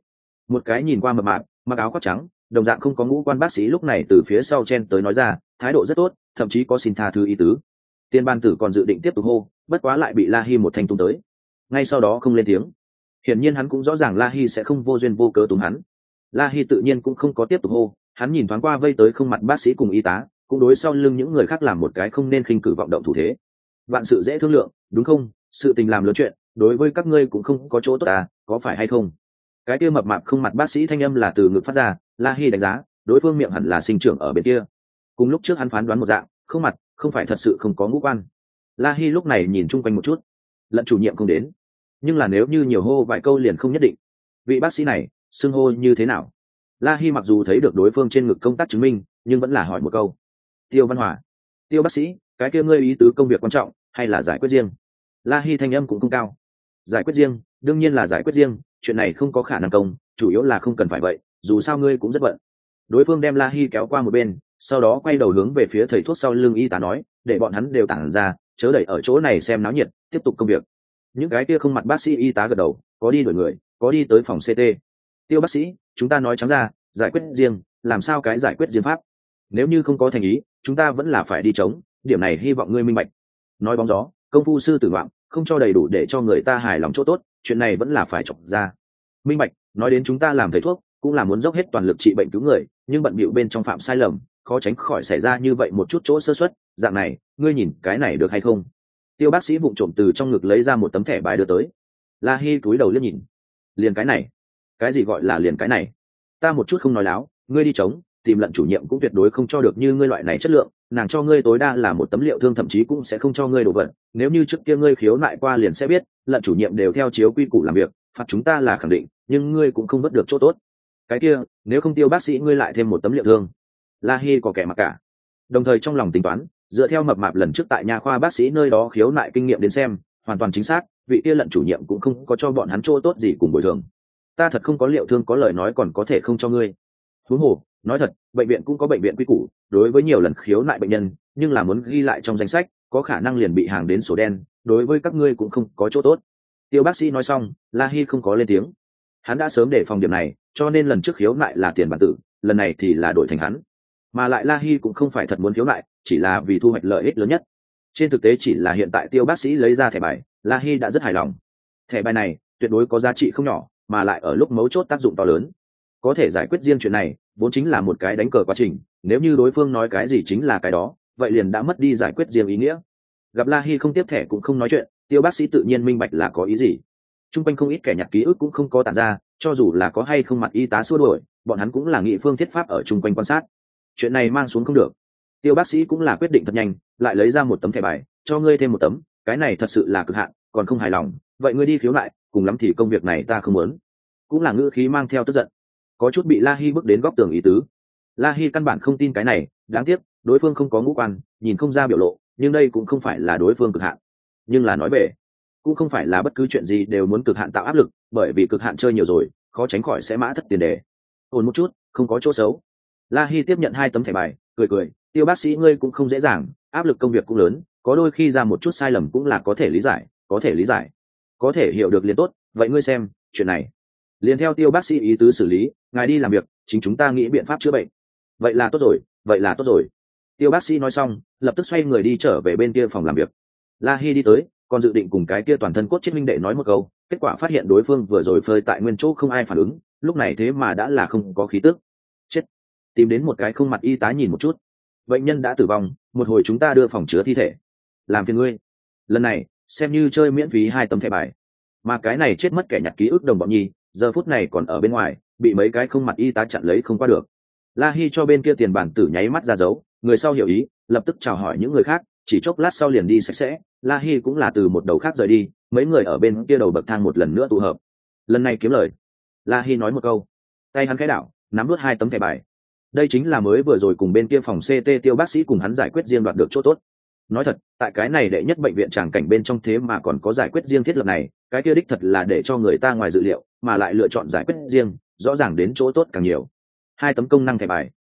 Speaker 1: Một cái nhìn qua mập mạp mặc áo khoác trắng đồng dạng không có ngũ quan bác sĩ lúc này từ phía sau chen tới nói ra, thái độ rất tốt, thậm chí có xin tha thứ ý tứ. Tiền ban tử còn dự định tiếp tục hô, bất quá lại bị La Hi một thanh tung tới, ngay sau đó không lên tiếng. Hiển nhiên hắn cũng rõ ràng La Hi sẽ không vô duyên vô cớ túm hắn. La Hi tự nhiên cũng không có tiếp tục hô, hắn nhìn thoáng qua vây tới không mặt bác sĩ cùng y tá, cũng đối sau lưng những người khác làm một cái không nên khinh cử vọng động thủ thế. Vạn sự dễ thương lượng, đúng không? Sự tình làm lớn chuyện, đối với các ngươi cũng không có chỗ tốt à, có phải hay không? Cái kia mập mạp không mặt bác sĩ thanh âm là từ ngực phát ra, La Hi đánh giá, đối phương miệng hẳn là sinh trưởng ở bên kia. Cùng lúc trước hắn phán đoán một dạng, không mặt, không phải thật sự không có ngũ quan. La Hi lúc này nhìn chung quanh một chút, lận chủ nhiệm không đến, nhưng là nếu như nhiều hô vài câu liền không nhất định. Vị bác sĩ này, xưng hô như thế nào? La Hi mặc dù thấy được đối phương trên ngực công tác chứng minh, nhưng vẫn là hỏi một câu. Tiêu Văn Hòa. Tiêu bác sĩ, cái kia ngươi ý tứ công việc quan trọng hay là giải quyết riêng? La Hi thanh âm cũng không cao. Giải quyết riêng, đương nhiên là giải quyết riêng, chuyện này không có khả năng công, chủ yếu là không cần phải vậy, dù sao ngươi cũng rất bận. Đối phương đem La Hi kéo qua một bên, sau đó quay đầu hướng về phía thầy thuốc sau lưng y tá nói, để bọn hắn đều tản ra, chớ đẩy ở chỗ này xem náo nhiệt, tiếp tục công việc. Những cái kia không mặt bác sĩ y tá gật đầu, có đi đuổi người, có đi tới phòng CT. Tiêu bác sĩ, chúng ta nói trắng ra, giải quyết riêng, làm sao cái giải quyết riêng pháp? Nếu như không có thành ý, chúng ta vẫn là phải đi chống, điểm này hy vọng ngươi minh bạch. Nói bóng gió, công phu sư tử ngoạm, không cho đầy đủ để cho người ta hài lòng chỗ tốt, chuyện này vẫn là phải chọc ra. Minh bạch, nói đến chúng ta làm thầy thuốc, cũng là muốn dốc hết toàn lực trị bệnh cứu người, nhưng bận bịu bên trong phạm sai lầm, khó tránh khỏi xảy ra như vậy một chút chỗ sơ suất, dạng này, ngươi nhìn cái này được hay không? Tiêu bác sĩ vụng trộm từ trong ngực lấy ra một tấm thẻ bài đưa tới. La Hi cúi đầu liếc nhìn. Liền cái này? Cái gì gọi là liền cái này? Ta một chút không nói láo, ngươi đi chống, tìm lận chủ nhiệm cũng tuyệt đối không cho được như ngươi loại này chất lượng, nàng cho ngươi tối đa là một tấm liệu thương, thậm chí cũng sẽ không cho ngươi đồ vật. Nếu như trước kia ngươi khiếu nại qua liền sẽ biết, lận chủ nhiệm đều theo chiếu quy củ làm việc, phạt chúng ta là khẳng định, nhưng ngươi cũng không vớt được chỗ tốt. Cái kia, nếu không Tiêu bác sĩ ngươi lại thêm một tấm liệu thương. La Hi có kẻ mặc cả. Đồng thời trong lòng tính toán, dựa theo mập mạp lần trước tại nhà khoa bác sĩ nơi đó khiếu nại kinh nghiệm đến xem, hoàn toàn chính xác, vị kia lận chủ nhiệm cũng không có cho bọn hắn chỗ tốt gì cùng bồi thường. Ta thật không có liệu thương, có lời nói còn có thể không cho ngươi. Huống hồ, nói thật, bệnh viện cũng có bệnh viện quy củ, đối với nhiều lần khiếu nại bệnh nhân, nhưng là muốn ghi lại trong danh sách, có khả năng liền bị hàng đến sổ đen, đối với các ngươi cũng không có chỗ tốt. Tiêu bác sĩ nói xong, La Hi không có lên tiếng. Hắn đã sớm để phòng điểm này, cho nên lần trước khiếu nại là tiền bản tử, lần này thì là đổi thành hắn. Mà lại La Hi cũng không phải thật muốn khiếu nại, chỉ là vì thu hoạch lợi ích lớn nhất. Trên thực tế chỉ là hiện tại Tiêu bác sĩ lấy ra thẻ bài, La Hi đã rất hài lòng. Thẻ bài này tuyệt đối có giá trị không nhỏ, mà lại ở lúc mấu chốt tác dụng to lớn. Có thể giải quyết riêng chuyện này, vốn chính là một cái đánh cờ quá trình, nếu như đối phương nói cái gì chính là cái đó, vậy liền đã mất đi giải quyết riêng ý nghĩa. Gặp La Hi không tiếp thẻ cũng không nói chuyện, Tiêu bác sĩ tự nhiên minh bạch là có ý gì. Trung quanh không ít kẻ nhặt ký ức cũng không có tản ra, cho dù là có hay không mặt y tá xua đuổi, bọn hắn cũng là nghị phương thiết pháp ở trung quanh quan sát. Chuyện này mang xuống không được. Tiêu bác sĩ cũng là quyết định thật nhanh, lại lấy ra một tấm thẻ bài, cho ngươi thêm một tấm, cái này thật sự là cực hạn, còn không hài lòng, vậy ngươi đi khiếu nại, cùng lắm thì công việc này ta không muốn. Cũng là ngữ khí mang theo tức giận, có chút bị La Hi bước đến góc tường ý tứ. La Hi căn bản không tin cái này, đáng tiếc, đối phương không có ngũ quan, nhìn không ra biểu lộ, nhưng đây cũng không phải là đối phương cực hạn. Nhưng là nói về, cũng không phải là bất cứ chuyện gì đều muốn cực hạn tạo áp lực, bởi vì cực hạn chơi nhiều rồi, khó tránh khỏi sẽ mã thất tiền đề. Ổn một chút, không có chỗ xấu. La Hi tiếp nhận hai tấm thẻ bài, cười cười, Tiêu bác sĩ ngươi cũng không dễ dàng, áp lực công việc cũng lớn, có đôi khi ra một chút sai lầm cũng là có thể lý giải, có thể lý giải, có thể hiểu được liền tốt. Vậy ngươi xem, chuyện này liền theo Tiêu bác sĩ ý tứ xử lý, ngài đi làm việc, chính chúng ta nghĩ biện pháp chữa bệnh. Vậy là tốt rồi, vậy là tốt rồi. Tiêu bác sĩ nói xong, lập tức xoay người đi trở về bên kia phòng làm việc. La Hi đi tới, còn dự định cùng cái kia toàn thân cốt chết minh đệ nói một câu, kết quả phát hiện đối phương vừa rồi phơi tại nguyên chỗ không ai phản ứng, lúc này thế mà đã là không có khí tức. Chết. Tìm đến một cái không mặt y tá nhìn một chút. Bệnh nhân đã tử vong, một hồi chúng ta đưa phòng chứa thi thể. Làm phiền ngươi. Lần này, xem như chơi miễn phí hai tấm thẻ bài. Mà cái này chết mất kẻ nhặt ký ức đồng bọn nhi, giờ phút này còn ở bên ngoài, bị mấy cái không mặt y tá chặn lấy không qua được. La Hi cho bên kia tiền bản tử nháy mắt ra dấu, người sau hiểu ý, lập tức chào hỏi những người khác, chỉ chốc lát sau liền đi sạch sẽ. La Hi cũng là từ một đầu khác rời đi, mấy người ở bên kia đầu bậc thang một lần nữa tụ hợp. Lần này kiếm lời. La Hi nói một câu, tay hắn khẽ đảo, nắm nuốt hai tấm thẻ bài. Đây chính là mới vừa rồi cùng bên kia phòng CT Tiêu bác sĩ cùng hắn giải quyết riêng đoạt được chỗ tốt. Nói thật, tại cái này đệ nhất bệnh viện tràng cảnh bên trong thế mà còn có giải quyết riêng thiết lập này, cái kia đích thật là để cho người ta ngoài dự liệu, mà lại lựa chọn giải quyết riêng, rõ ràng đến chỗ tốt càng nhiều. Hai tấm công năng thẻ bài,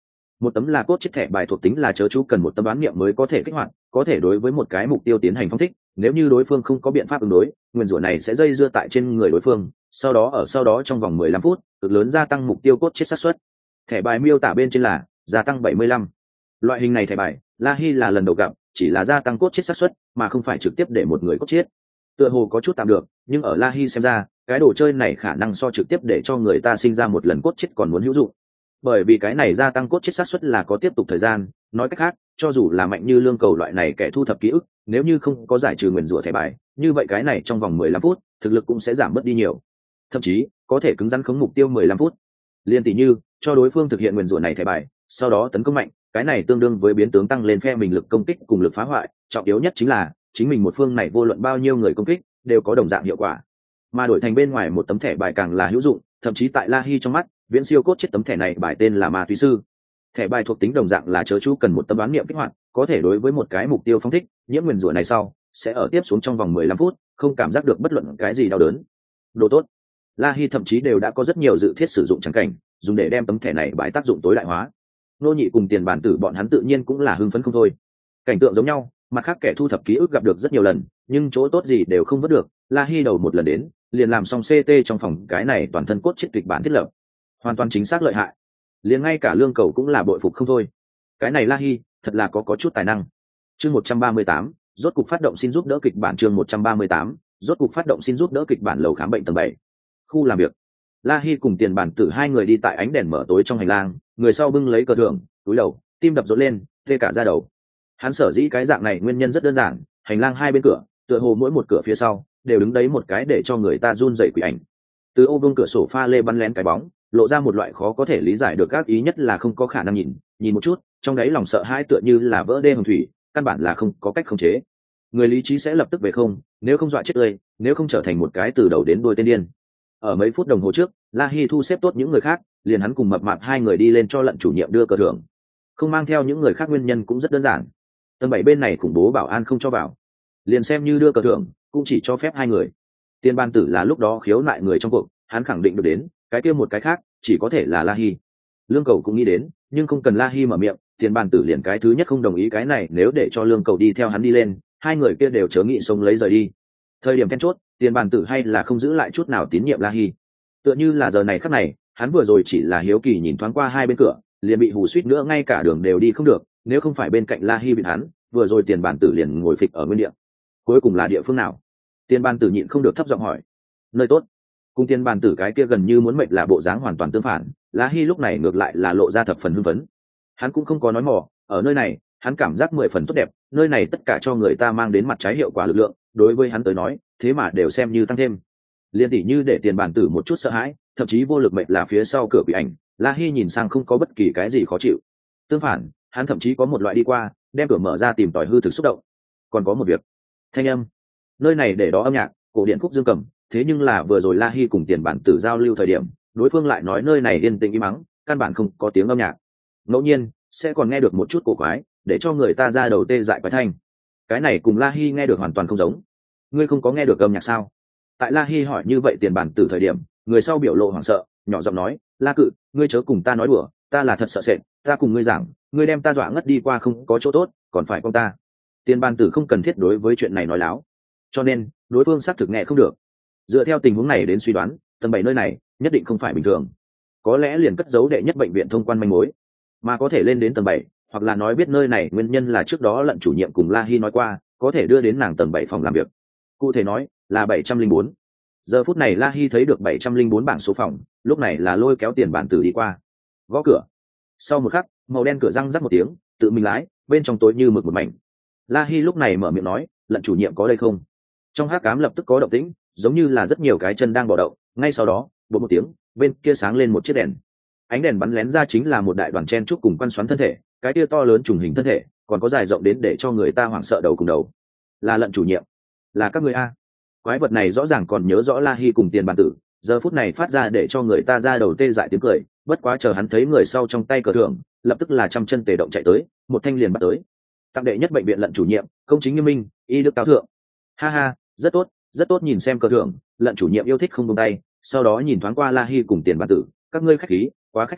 Speaker 1: Một tấm là cốt chết thẻ bài thuộc tính là chớ chú cần một tấm đoán niệm mới có thể kích hoạt, có thể đối với một cái mục tiêu tiến hành phong thích. Nếu như đối phương không có biện pháp ứng đối, nguyên rủa này sẽ dây dưa tại trên người đối phương, sau đó trong vòng 15 phút cực lớn gia tăng mục tiêu cốt chết xác suất. Thẻ bài miêu tả bên trên là gia tăng 75. Loại hình này thẻ bài La Hi là lần đầu gặp, chỉ là gia tăng cốt chết xác suất mà không phải trực tiếp để một người cốt chết. Tựa hồ có chút tạm được, nhưng ở La Hi xem ra cái đồ chơi này khả năng so trực tiếp để cho người ta sinh ra một lần cốt chết còn muốn hữu dụng, bởi vì cái này gia tăng cốt chết xác suất là có tiếp tục thời gian. Nói cách khác, cho dù là mạnh như lương cầu loại này kẻ thu thập ký ức, nếu như không có giải trừ nguyền rủa thẻ bài, như vậy cái này trong vòng 15 phút thực lực cũng sẽ giảm bớt đi nhiều, thậm chí có thể cứng rắn khống mục tiêu 15 phút. Liên tỷ như cho đối phương thực hiện nguyền rủa này thẻ bài, sau đó tấn công mạnh, cái này tương đương với biến tướng tăng lên phe mình lực công kích cùng lực phá hoại. Trọng yếu nhất chính là chính mình một phương này vô luận bao nhiêu người công kích đều có đồng dạng hiệu quả, mà đổi thành bên ngoài một tấm thẻ bài càng là hữu dụng. Thậm chí tại La Hi trong mắt, viễn siêu cốt chết tấm thẻ này bài tên là ma túy sư. Thẻ bài thuộc tính đồng dạng là chớ chú cần một tấm đoán niệm kích hoạt, có thể đối với một cái mục tiêu phóng thích nhiễm nguyền rủa này sau sẽ ở tiếp xuống trong vòng 15 phút không cảm giác được bất luận cái gì đau đớn. Đồ tốt. La Hi thậm chí đều đã có rất nhiều dự thiết sử dụng trắng cảnh dùng để đem tấm thẻ này bài tác dụng tối đại hóa. Nô Nhị cùng Tiền Bản Tử bọn hắn tự nhiên cũng là hưng phấn không thôi. Cảnh tượng giống nhau, mặt khác kẻ thu thập ký ức gặp được rất nhiều lần, nhưng chỗ tốt gì đều không vớt được. La Hi đầu một lần đến liền làm xong CT trong phòng cái này toàn thân cốt chết kịch bản thiết lập, hoàn toàn chính xác lợi hại, liền ngay cả lương cầu cũng là bội phục không thôi. Cái này La Hi thật là có chút tài năng. Chương 138, rốt cục phát động xin giúp đỡ kịch bản. Chương 138, rốt cục phát động xin giúp đỡ kịch bản. Lầu khám bệnh tầng 7, khu làm việc. La Hi cùng Tiền Bản Tử hai người đi tại ánh đèn mở tối trong hành lang, người sau bưng lấy cờ thưởng, túi đầu, tim đập rộn lên, tê cả da đầu. Hắn sở dĩ cái dạng này nguyên nhân rất đơn giản, hành lang hai bên cửa, tựa hồ mỗi một cửa phía sau đều đứng đấy một cái để cho người ta run rẩy quỷ ảnh. Từ ô vuông cửa sổ pha lê bắn lén cái bóng, lộ ra một loại khó có thể lý giải được các ý, nhất là không có khả năng nhìn một chút, trong đấy lòng sợ hãi tựa như là vỡ đê hồng thủy, căn bản là không có cách khống chế. Người lý trí sẽ lập tức về không, nếu không dọa chết tươi, nếu không trở thành một cái từ đầu đến đuôi tên điên. Ở mấy phút đồng hồ trước, La Hi thu xếp tốt những người khác, liền hắn cùng Mập Mạp hai người đi lên cho lận chủ nhiệm đưa cờ thưởng. Không mang theo những người khác nguyên nhân cũng rất đơn giản. Tầng 7 bên này khủng bố bảo an không cho vào, liền xem như đưa cờ thưởng cũng chỉ cho phép hai người. Tiền Ban Tử là lúc đó khiếu nại người trong cuộc, hắn khẳng định được đến, cái kia một cái khác chỉ có thể là La Hi. Lương Cầu cũng nghĩ đến, nhưng không cần La Hi mở miệng, Tiền Ban Tử liền cái thứ nhất không đồng ý cái này, nếu để cho Lương Cầu đi theo hắn đi lên, hai người kia đều chớ nghĩ sống lấy rời đi. Thời điểm then chốt, Tiền Ban Tử hay là không giữ lại chút nào tín nhiệm La Hi. Tựa như là giờ này khắc này, hắn vừa rồi chỉ là hiếu kỳ nhìn thoáng qua hai bên cửa, liền bị hù suýt nữa ngay cả đường đều đi không được, nếu không phải bên cạnh La Hi bị hắn, vừa rồi Tiền Ban Tử liền ngồi phịch ở nguyên địa. Cuối cùng là địa phương nào? Tiền Ban Tử nhịn không được thấp giọng hỏi. Nơi tốt. Cùng Tiền Ban Tử cái kia gần như muốn mệnh là bộ dáng hoàn toàn tương phản, La Hi lúc này ngược lại là lộ ra thập phần hưng phấn. Hắn cũng không có nói mỏ, ở nơi này hắn cảm giác 10 phần tốt đẹp, nơi này tất cả cho người ta mang đến mặt trái hiệu quả lực lượng, đối với hắn tới nói thế mà đều xem như tăng thêm. Liên tỷ như để Tiền Bản Tử một chút sợ hãi, thậm chí vô lực mệnh là phía sau cửa quỷ ảnh, La Hi nhìn sang không có bất kỳ cái gì khó chịu. Tương phản, hắn thậm chí có một loại đi qua đem cửa mở ra tìm tòi hư thực xúc động. Còn có một việc, thanh âm nơi này để đó âm nhạc cổ điển khúc dương cầm, thế nhưng là vừa rồi La Hi cùng Tiền Bản Tử giao lưu thời điểm, đối phương lại nói nơi này yên tĩnh im mắng, căn bản không có tiếng âm nhạc. Ngẫu nhiên sẽ còn nghe được một chút cổ quái, để cho người ta ra đầu tê dại quái thanh. Cái này cùng La Hi nghe được hoàn toàn không giống. Ngươi không có nghe được âm nhạc sao? Tại La Hi hỏi như vậy Tiền Bản Tử thời điểm, người sau biểu lộ hoảng sợ, nhỏ giọng nói, La Cự, ngươi chớ cùng ta nói đùa, ta là thật sợ sệt, ta cùng ngươi giảng, ngươi đem ta dọa ngất đi qua không có chỗ tốt, còn phải con ta. Tiền Ban Tử không cần thiết đối với chuyện này nói láo, cho nên đối phương xác thực nghe không được. Dựa theo tình huống này đến suy đoán, tầng 7 nơi này nhất định không phải bình thường, có lẽ liền cất giấu đệ nhất bệnh viện thông quan manh mối, mà có thể lên đến tầng 7, hoặc là nói biết nơi này nguyên nhân là trước đó lận chủ nhiệm cùng La Hi nói qua, có thể đưa đến nàng tầng 7 phòng làm việc. Cụ thể nói là 704. Giờ phút này La Hi thấy được 704 bảng số phòng, lúc này là lôi kéo Tiền Bản Tử đi qua, gõ cửa. Sau một khắc, màu đen cửa răng rắc một tiếng, tự mình lái, bên trong tối như mực một mảnh. La Hi lúc này mở miệng nói, lận chủ nhiệm có đây không? Trong hắc ám lập tức có động tĩnh, giống như là rất nhiều cái chân đang bò động. Ngay sau đó, bột một tiếng, bên kia sáng lên một chiếc đèn. Ánh đèn bắn lén ra chính là một đại đoàn chen trúc cùng quan xoắn thân thể, cái kia to lớn trùng hình thân thể, còn có dài rộng đến để cho người ta hoảng sợ đầu cùng đầu. Là lận chủ nhiệm, là các người a. Quái vật này rõ ràng còn nhớ rõ La Hi cùng Tiền Bản Tử, giờ phút này phát ra để cho người ta ra đầu tê dại tiếng cười. Bất quá chờ hắn thấy người sau trong tay cờ thưởng, lập tức là trăm chân tề động chạy tới, một thanh liền bắt tới. Tặng đệ nhất bệnh viện lận chủ nhiệm, công chính nghiêm minh, y đức cáo thượng. Ha ha, rất tốt, nhìn xem cờ thưởng, lận chủ nhiệm yêu thích không buông tay. Sau đó nhìn thoáng qua La Hi cùng Tiền Bản Tử, các ngươi khách khí, quá khách khí,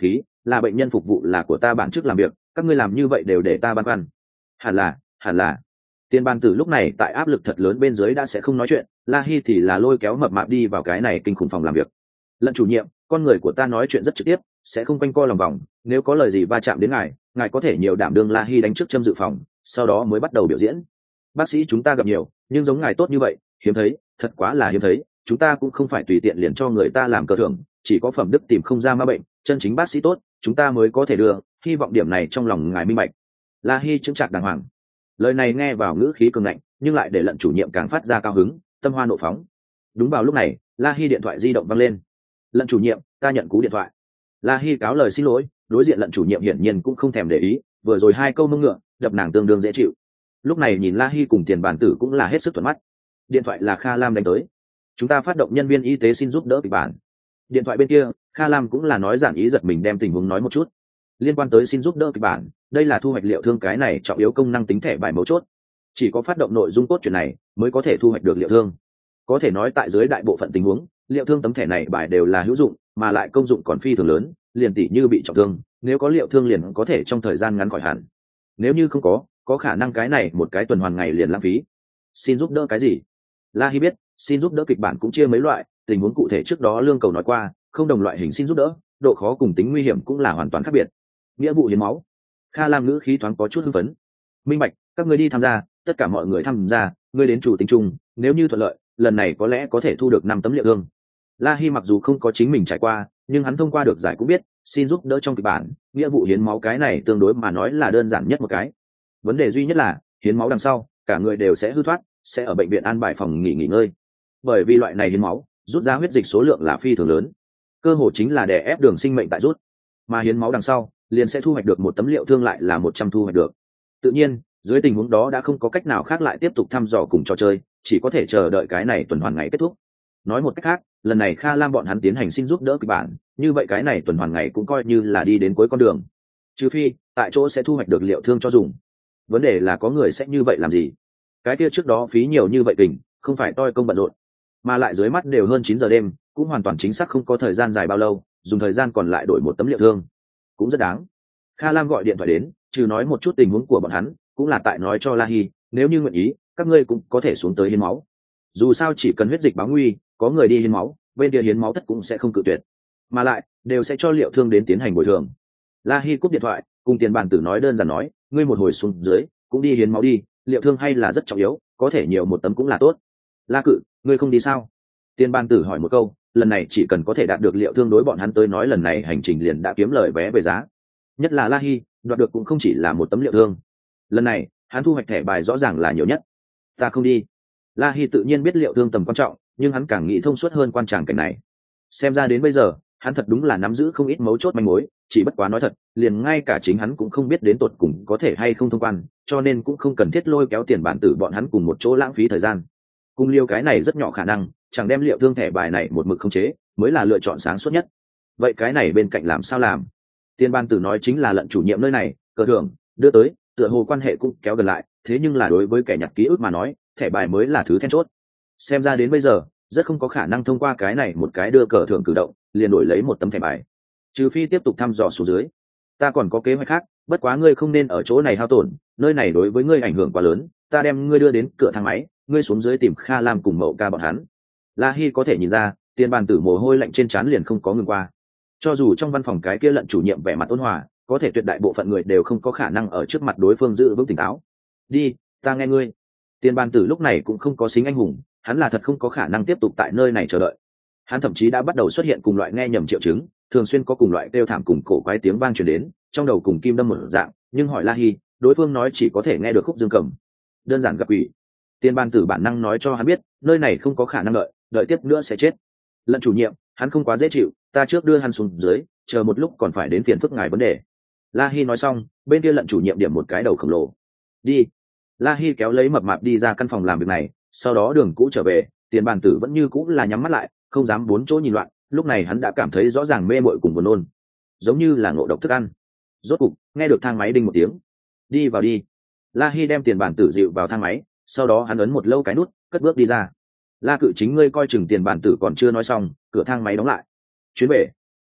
Speaker 1: là bệnh nhân phục vụ là của ta bản chức làm việc, các ngươi làm như vậy đều để ta băn khoăn. Hẳn là tiền bàn tử lúc này tại áp lực thật lớn bên dưới đã sẽ không nói chuyện. La Hi thì là lôi kéo mập mạp đi vào cái này kinh khủng phòng làm việc. Lận chủ nhiệm, con người của ta nói chuyện rất trực tiếp, sẽ không quanh co lòng vòng, nếu có lời gì va chạm đến ngài có thể nhiều đảm đương. La Hi đánh trước châm dự phòng, sau đó mới bắt đầu biểu diễn. Bác sĩ chúng ta gặp nhiều, nhưng giống ngài tốt như vậy hiếm thấy, thật quá là hiếm thấy. Chúng ta cũng không phải tùy tiện liền cho người ta làm cờ thưởng, chỉ có phẩm đức tìm không ra ma bệnh, chân chính bác sĩ tốt chúng ta mới có thể đưa, hy vọng điểm này trong lòng ngài minh bạch. La Hi chững chạc đàng hoàng, lời này nghe vào ngữ khí cường ngạnh, nhưng lại để Lận chủ nhiệm càng phát ra cao hứng, tâm hoa nộ phóng. Đúng vào lúc này, La Hi điện thoại di động vang lên. Lận chủ nhiệm, ta nhận cú điện thoại. La Hi cáo lời xin lỗi, đối diện Lận chủ nhiệm hiển nhiên cũng không thèm để ý, vừa rồi hai câu mông ngựa đập nàng tương đương dễ chịu. Lúc này nhìn La Hi cùng tiền bàn tử cũng là hết sức thuận mắt. Điện thoại là Kha Lam đánh tới. Chúng ta phát động nhân viên y tế xin giúp đỡ kịch bản. Điện thoại bên kia, Kha Lam cũng là nói giản ý giật mình đem tình huống nói một chút. Liên quan tới xin giúp đỡ kịch bản, đây là thu hoạch liệu thương cái này trọng yếu công năng tính thẻ bài mấu chốt. Chỉ có phát động nội dung cốt truyện này mới có thể thu hoạch được liệu thương. Có thể nói tại dưới đại bộ phận tình huống, liệu thương tấm thẻ này bài đều là hữu dụng, mà lại công dụng còn phi thường lớn, liền tỷ như bị trọng thương, nếu có liệu thương liền có thể trong thời gian ngắn khỏi hẳn. Nếu như không có khả năng cái này một cái tuần hoàn ngày liền lãng phí. Xin giúp đỡ cái gì? La Hi biết, xin giúp đỡ kịch bản cũng chia mấy loại, tình huống cụ thể trước đó Lương Cầu nói qua, không đồng loại hình xin giúp đỡ, độ khó cùng tính nguy hiểm cũng là hoàn toàn khác biệt. Nghĩa vụ hiến máu. Kha Lam ngữ khí thoáng có chút hưng phấn. Minh bạch, các ngươi đi tham gia, tất cả mọi người tham gia, ngươi đến chủ tính chung, nếu như thuận lợi, lần này có lẽ có thể thu được 5 tấm liệu thương. La Hi mặc dù không có chính mình trải qua, nhưng hắn thông qua được giải cũng biết, xin giúp đỡ trong kịch bản, nghĩa vụ hiến máu cái này tương đối mà nói là đơn giản nhất một cái. Vấn đề duy nhất là, hiến máu đằng sau, cả người đều sẽ hư thoát, sẽ ở bệnh viện an bài phòng nghỉ ngơi. Bởi vì loại này hiến máu, rút ra huyết dịch số lượng là phi thường lớn, cơ hội chính là đè ép đường sinh mệnh tại rút. Mà hiến máu đằng sau, liền sẽ thu hoạch được 1 tấm liệu thương lại là 100 thu hoạch được. Tự nhiên, dưới tình huống đó đã không có cách nào khác lại tiếp tục thăm dò cùng trò chơi, chỉ có thể chờ đợi cái này tuần hoàn ngày kết thúc. Nói một cách khác, lần này Kha Lam bọn hắn tiến hành xin giúp đỡ kịch bản, như vậy cái này tuần hoàn ngày cũng coi như là đi đến cuối con đường. Trừ phi, tại chỗ sẽ thu hoạch được liệu thương cho dùng. Vấn đề là có người sẽ như vậy làm gì? Cái kia trước đó phí nhiều như vậy kình, không phải toi công bận rộn, mà lại dưới mắt đều hơn 9 giờ đêm, cũng hoàn toàn chính xác không có thời gian dài bao lâu, dùng thời gian còn lại đổi 1 tấm liệu thương, cũng rất đáng. Kha Lam gọi điện thoại đến, trừ nói một chút tình huống của bọn hắn, cũng là tại nói cho La Hi, nếu như nguyện ý, các ngươi cũng có thể xuống tới hiến máu. Dù sao chỉ cần huyết dịch báo nguy, có người đi hiến máu, bên kia hiến máu tất cũng sẽ không cự tuyệt, mà lại đều sẽ cho liệu thương đến tiến hành bồi thường. La Hi cúp điện thoại, cùng tiền bàn tử nói đơn giản nói, ngươi một hồi xuống dưới, cũng đi hiến máu đi, liệu thương hay là rất trọng yếu, có thể nhiều 1 tấm cũng là tốt. La Cự, ngươi không đi sao? Tiền bàn tử hỏi một câu, lần này chỉ cần có thể đạt được liệu thương đối bọn hắn tới nói lần này hành trình liền đã kiếm lời vé về giá. Nhất là La Hi, đoạt được cũng không chỉ là 1 tấm liệu thương. Lần này, hắn thu hoạch thẻ bài rõ ràng là nhiều nhất. Ta không đi. La Hi tự nhiên biết liệu thương tầm quan trọng, nhưng hắn càng nghĩ thông suốt hơn quan trạng cảnh này. Xem ra đến bây giờ, hắn thật đúng là nắm giữ không ít mấu chốt manh mối, chỉ bất quá nói thật, liền ngay cả chính hắn cũng không biết đến tột cùng có thể hay không thông quan, cho nên cũng không cần thiết lôi kéo tiền bản tử bọn hắn cùng một chỗ lãng phí thời gian. Cùng liêu cái này rất nhỏ khả năng, chẳng đem liệu thương thẻ bài này một mực khống chế, mới là lựa chọn sáng suốt nhất. Vậy cái này bên cạnh làm sao làm? Tiền ban tử nói chính là Lận chủ nhiệm nơi này, cờ thưởng đưa tới, tựa hồ quan hệ cũng kéo gần lại, thế nhưng là đối với kẻ nhặt ký ức mà nói, thẻ bài mới là thứ then chốt. Xem ra đến bây giờ, rất không có khả năng thông qua cái này một cái đưa cờ thưởng cử động, liền đổi lấy 1 tấm thẻ bài. Trừ phi tiếp tục thăm dò xuống dưới. Ta còn có kế hoạch khác, bất quá ngươi không nên ở chỗ này hao tổn, nơi này đối với ngươi ảnh hưởng quá lớn, ta đem ngươi đưa đến cửa thang máy, ngươi xuống dưới tìm Kha Lam cùng Mậu Ca bọn hắn. La Hi có thể nhìn ra, tiền bàn tử mồ hôi lạnh trên trán liền không có ngừng qua. Cho dù trong văn phòng cái kia Lận chủ nhiệm vẻ mặt ôn hòa, có thể tuyệt đại bộ phận người đều không có khả năng ở trước mặt đối phương giữ vững tỉnh táo. Đi, ta nghe ngươi. Tiền bàn tử lúc này cũng không có xính anh hùng, hắn là thật không có khả năng tiếp tục tại nơi này chờ đợi. Hắn thậm chí đã bắt đầu xuất hiện cùng loại nghe nhầm triệu chứng, thường xuyên có cùng loại kêu thảm cùng cổ quái tiếng vang truyền đến, trong đầu cùng kim đâm một dạng, nhưng hỏi La Hi, đối phương nói chỉ có thể nghe được khúc dương cầm. Đơn giản gặp quỷ. Tiền bàn tử bản năng nói cho hắn biết, nơi này không có khả năng đợi tiếp nữa sẽ chết. Lận chủ nhiệm, hắn không quá dễ chịu, ta trước đưa hắn xuống dưới, chờ một lúc còn phải đến phiền phức ngài vấn đề. La Hi nói xong, bên kia Lận chủ nhiệm điểm một cái đầu khổng lồ. Đi. La Hi kéo lấy mập mạp đi ra căn phòng làm việc này, sau đó đường cũ trở về, tiền bàn tử vẫn như cũ là nhắm mắt lại, không dám bốn chỗ nhìn loạn, lúc này hắn đã cảm thấy rõ ràng mê mội cùng buồn nôn, giống như là ngộ độc thức ăn. Rốt cục, nghe được thang máy đinh một tiếng. Đi vào đi. La Hi đem tiền bàn tử dịu vào thang máy, sau đó hắn ấn một lâu cái nút, cất bước đi ra. La Cự, chính ngươi coi chừng tiền bàn tử còn chưa nói xong, cửa thang máy đóng lại. Chuyến về.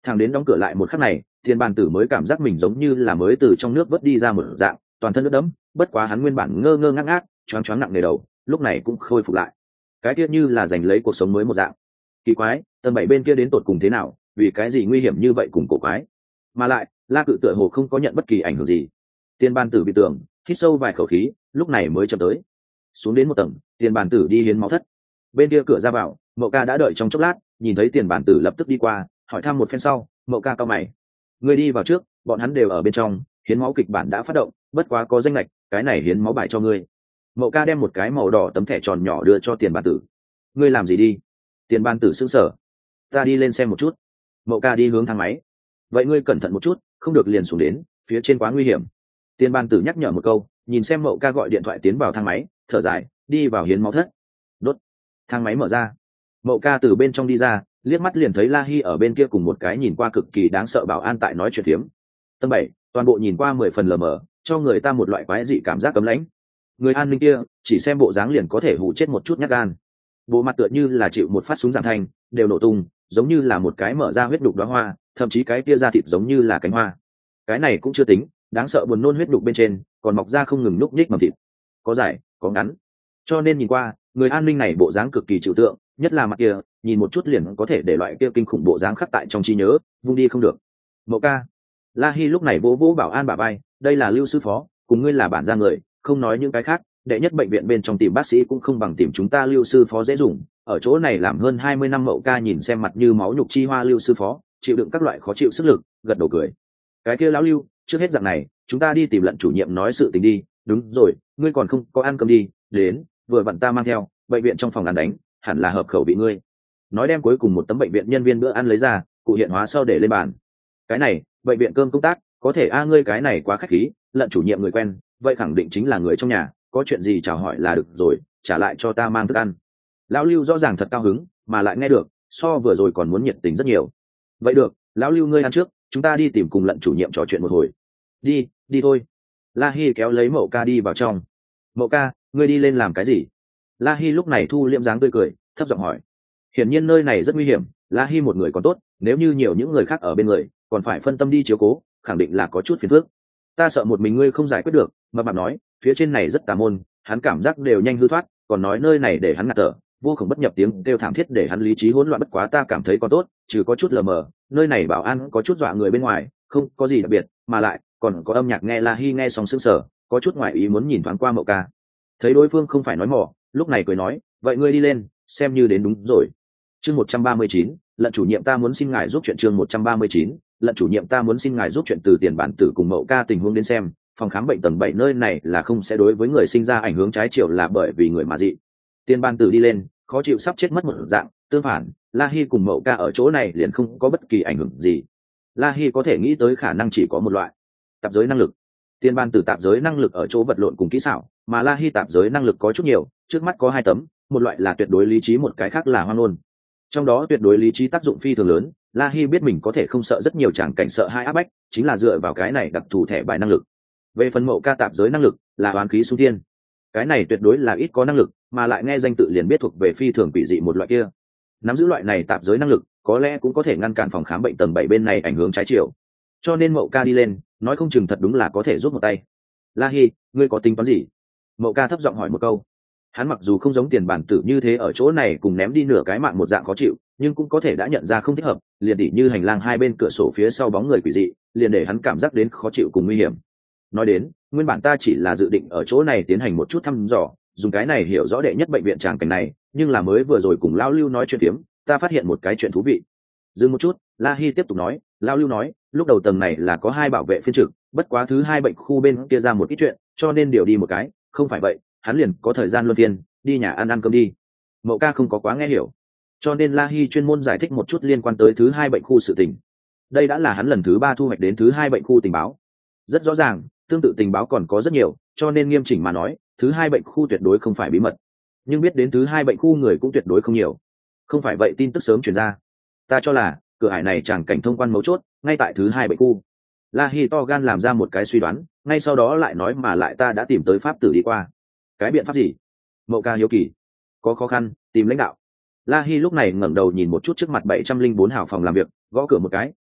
Speaker 1: Thằng đến đóng cửa lại một khắc này, Tiền Bàn Tử mới cảm giác mình giống như là mới từ trong nước vớt đi ra một dạng, toàn thân nước đẫm. Bất quá hắn nguyên bản ngơ ngơ ngác ngác, choáng choáng nặng nề đầu, lúc này cũng khôi phục lại. Cái kia như là giành lấy cuộc sống mới một dạng. Kỳ quái, tầng 7 bên kia đến tột cùng thế nào, vì cái gì nguy hiểm như vậy cùng cổ quái. Mà lại, La Cự tựa hồ không có nhận bất kỳ ảnh hưởng gì. Tiền Bàn Tử bị tưởng, hít sâu vài khẩu khí, lúc này mới chậm tới. Xuống đến một tầng, Tiền Bàn Tử đi hiến máu thất. Bên kia cửa ra vào, Mậu Ca đã đợi trong chốc lát, nhìn thấy Tiền Bàn Tử lập tức đi qua, hỏi thăm một phen sau, Mậu Ca cau mày. Người đi vào trước, bọn hắn đều ở bên trong, hiến máu kịch bản đã phát động, bất quá có danh lệch, cái này hiến máu bài cho ngươi. Mậu Ca đem một cái màu đỏ tấm thẻ tròn nhỏ đưa cho Tiền Bàn Tử. Ngươi làm gì đi? Tiền Bàn Tử sững sờ. Ta đi lên xem một chút. Mậu Ca đi hướng thang máy. Vậy ngươi cẩn thận một chút, không được liền xuống đến, phía trên quá nguy hiểm. Tiền Bàn Tử nhắc nhở một câu, nhìn xem Mậu Ca gọi điện thoại tiến vào thang máy, thở dài, đi vào hiến máu thất. Đốt. Thang máy mở ra. Mậu Ca từ bên trong đi ra, liếc mắt liền thấy La Hi ở bên kia cùng một cái nhìn qua cực kỳ đáng sợ bảo an tại nói chuyện phiếm. Tầng 7, toàn bộ nhìn qua 10 phần lờ mờ, cho người ta một loại quái dị cảm giác cấm lãnh. Người an ninh kia, chỉ xem bộ dáng liền có thể hù chết một chút nhát gan. Bộ mặt tựa như là chịu một phát súng giảm thanh, đều nổ tung, giống như là một cái mở ra huyết đục đóa hoa, thậm chí cái kia da thịt giống như là cánh hoa. Cái này cũng chưa tính, đáng sợ buồn nôn huyết đục bên trên, còn mọc ra không ngừng núc nhích mầm thịt. Có dài, có ngắn. Cho nên nhìn qua, người an ninh này bộ dáng cực kỳ trừu tượng, nhất là mặt kia, nhìn một chút liền có thể để loại kia kinh khủng bộ dáng khắc tại trong trí nhớ, vung đi không được. Mậu Ca. La Hi lúc này vỗ vỗ bảo an bả vai, đây là Lưu sư phó, cùng ngươi là bản gia người, không nói những cái khác, đệ nhất bệnh viện bên trong tìm bác sĩ cũng không bằng tìm chúng ta Lưu sư phó dễ dùng, ở chỗ này làm hơn 20 năm. Mậu Ca nhìn xem mặt như máu nhục chi hoa Lưu sư phó, chịu đựng các loại khó chịu sức lực, gật đầu cười. Cái kia lão Lưu, trước hết dạng này, chúng ta đi tìm Lận chủ nhiệm nói sự tình đi, đúng rồi, ngươi còn không có ăn cơm đi, đến, vừa vặn ta mang theo, bệnh viện trong phòng ăn đánh, hẳn là hợp khẩu vị ngươi. Nói đem cuối cùng một tấm bệnh viện nhân viên bữa ăn lấy ra, cụ hiện hóa sau để lên bàn. Cái này, bệnh viện cơm công tác, có thể ngươi cái này quá khách khí, Lận chủ nhiệm người quen, vậy khẳng định chính là người trong nhà, có chuyện gì chào hỏi là được rồi, trả lại cho ta mang thức ăn. Lão Lưu rõ ràng thật cao hứng, mà lại nghe được, so vừa rồi còn muốn nhiệt tình rất nhiều. Vậy được, lão Lưu ngươi ăn trước, chúng ta đi tìm cùng Lận chủ nhiệm trò chuyện một hồi. Đi, đi thôi. La Hi kéo lấy Mậu Ca đi vào trong. Mậu Ca, ngươi đi lên làm cái gì? La Hi lúc này thu liễm dáng tươi cười, thấp giọng hỏi. Hiển nhiên nơi này rất nguy hiểm, La Hi một người còn tốt, nếu như nhiều những người khác ở bên người, còn phải phân tâm đi chiếu cố, khẳng định là có chút phiền phức. Ta sợ một mình ngươi không giải quyết được, mà bạn nói, phía trên này rất tà môn, hắn cảm giác đều nhanh hư thoát, còn nói nơi này để hắn ngạt thở, vô cùng bất nhập tiếng kêu thảm thiết để hắn lý trí hỗn loạn. Bất quá ta cảm thấy còn tốt, trừ có chút lờ mờ, nơi này bảo an có chút dọa người bên ngoài, không có gì đặc biệt, mà lại còn có âm nhạc nghe. La Hi nghe xong sững sờ, có chút ngoại ý muốn nhìn thoáng qua Mậu Ca, thấy đối phương không phải nói mỏ, lúc này cười nói, vậy ngươi đi lên, xem như đến đúng rồi. Chương 139, Lận chủ nhiệm ta muốn xin ngài giúp chuyện. Chương 139, Lận chủ nhiệm ta muốn xin ngài giúp chuyện. Từ Tiền Bản Tử cùng Mậu Ca tình huống đến xem, phòng khám bệnh tầng 7 nơi này là không sẽ đối với người sinh ra ảnh hưởng trái chiều là bởi vì người mà dị. Tiền Bản Tử đi lên, khó chịu sắp chết mất một dạng, tương phản, La Hi cùng Mậu Ca ở chỗ này liền không có bất kỳ ảnh hưởng gì. La Hi có thể nghĩ tới khả năng chỉ có một loại, tạp giới năng lực. Tiền Bản Tử tạp giới năng lực ở chỗ vật lộn cùng kỹ xảo, mà La Hi tạp giới năng lực có chút nhiều, trước mắt có 2 tấm, một loại là tuyệt đối lý trí, một cái khác là hoang ngôn. Trong đó tuyệt đối lý trí tác dụng phi thường lớn, La Hi biết mình có thể không sợ rất nhiều tràng cảnh sợ hai áp bách, chính là dựa vào cái này đặc thù thẻ bài năng lực. Về phần Mậu Ca tạp giới năng lực là oán khí xung thiên, cái này tuyệt đối là ít có năng lực, mà lại nghe danh tự liền biết thuộc về phi thường quỷ dị một loại kia. Nắm giữ loại này tạp giới năng lực, có lẽ cũng có thể ngăn cản phòng khám bệnh tầng 7 bên này ảnh hưởng trái chiều. Cho nên Mậu Ca đi lên, nói không chừng thật đúng là có thể giúp một tay. La Hi, ngươi có tính toán gì? Mậu Ca thấp giọng hỏi một câu. Hắn mặc dù không giống Tiền Bản Tử như thế ở chỗ này cùng ném đi nửa cái mạng một dạng khó chịu, nhưng cũng có thể đã nhận ra không thích hợp, liền tỉ như hành lang hai bên cửa sổ phía sau bóng người quỷ dị, liền để hắn cảm giác đến khó chịu cùng nguy hiểm. Nói đến, nguyên bản ta chỉ là dự định ở chỗ này tiến hành một chút thăm dò, dùng cái này hiểu rõ đệ nhất bệnh viện tràng cảnh này, nhưng là mới vừa rồi cùng Lão Lưu nói chuyện phiếm, ta phát hiện một cái chuyện thú vị. Dừng một chút, La Hi tiếp tục nói, Lão Lưu nói, lúc đầu tầng này là có 2 bảo vệ phiên trực, bất quá thứ 2 bệnh khu bên kia ra một ít chuyện, cho nên điều đi một cái, không phải vậy, hắn liền có thời gian luân phiên, đi nhà ăn cơm đi. Mậu Ca không có quá nghe hiểu, cho nên La Hi chuyên môn giải thích một chút liên quan tới thứ 2 bệnh khu sự tình. Đây đã là hắn lần thứ 3 thu hoạch đến thứ 2 bệnh khu tình báo. Rất rõ ràng, tương tự tình báo còn có rất nhiều, cho nên nghiêm chỉnh mà nói, thứ 2 bệnh khu tuyệt đối không phải bí mật. Nhưng biết đến thứ 2 bệnh khu người cũng tuyệt đối không nhiều. Không phải vậy tin tức sớm truyền ra. Ta cho là, cửa ải này chẳng cảnh thông quan mấu chốt, ngay tại thứ 2 bệnh khu. La Hi to gan làm ra một cái suy đoán, ngay sau đó lại nói mà lại ta đã tìm tới pháp tử đi qua. Cái biện pháp gì? Mậu Ca hiếu kỳ. Có khó khăn, tìm lãnh đạo. La Hi lúc này ngẩng đầu nhìn một chút trước mặt 704 hào phòng làm việc, gõ cửa một cái,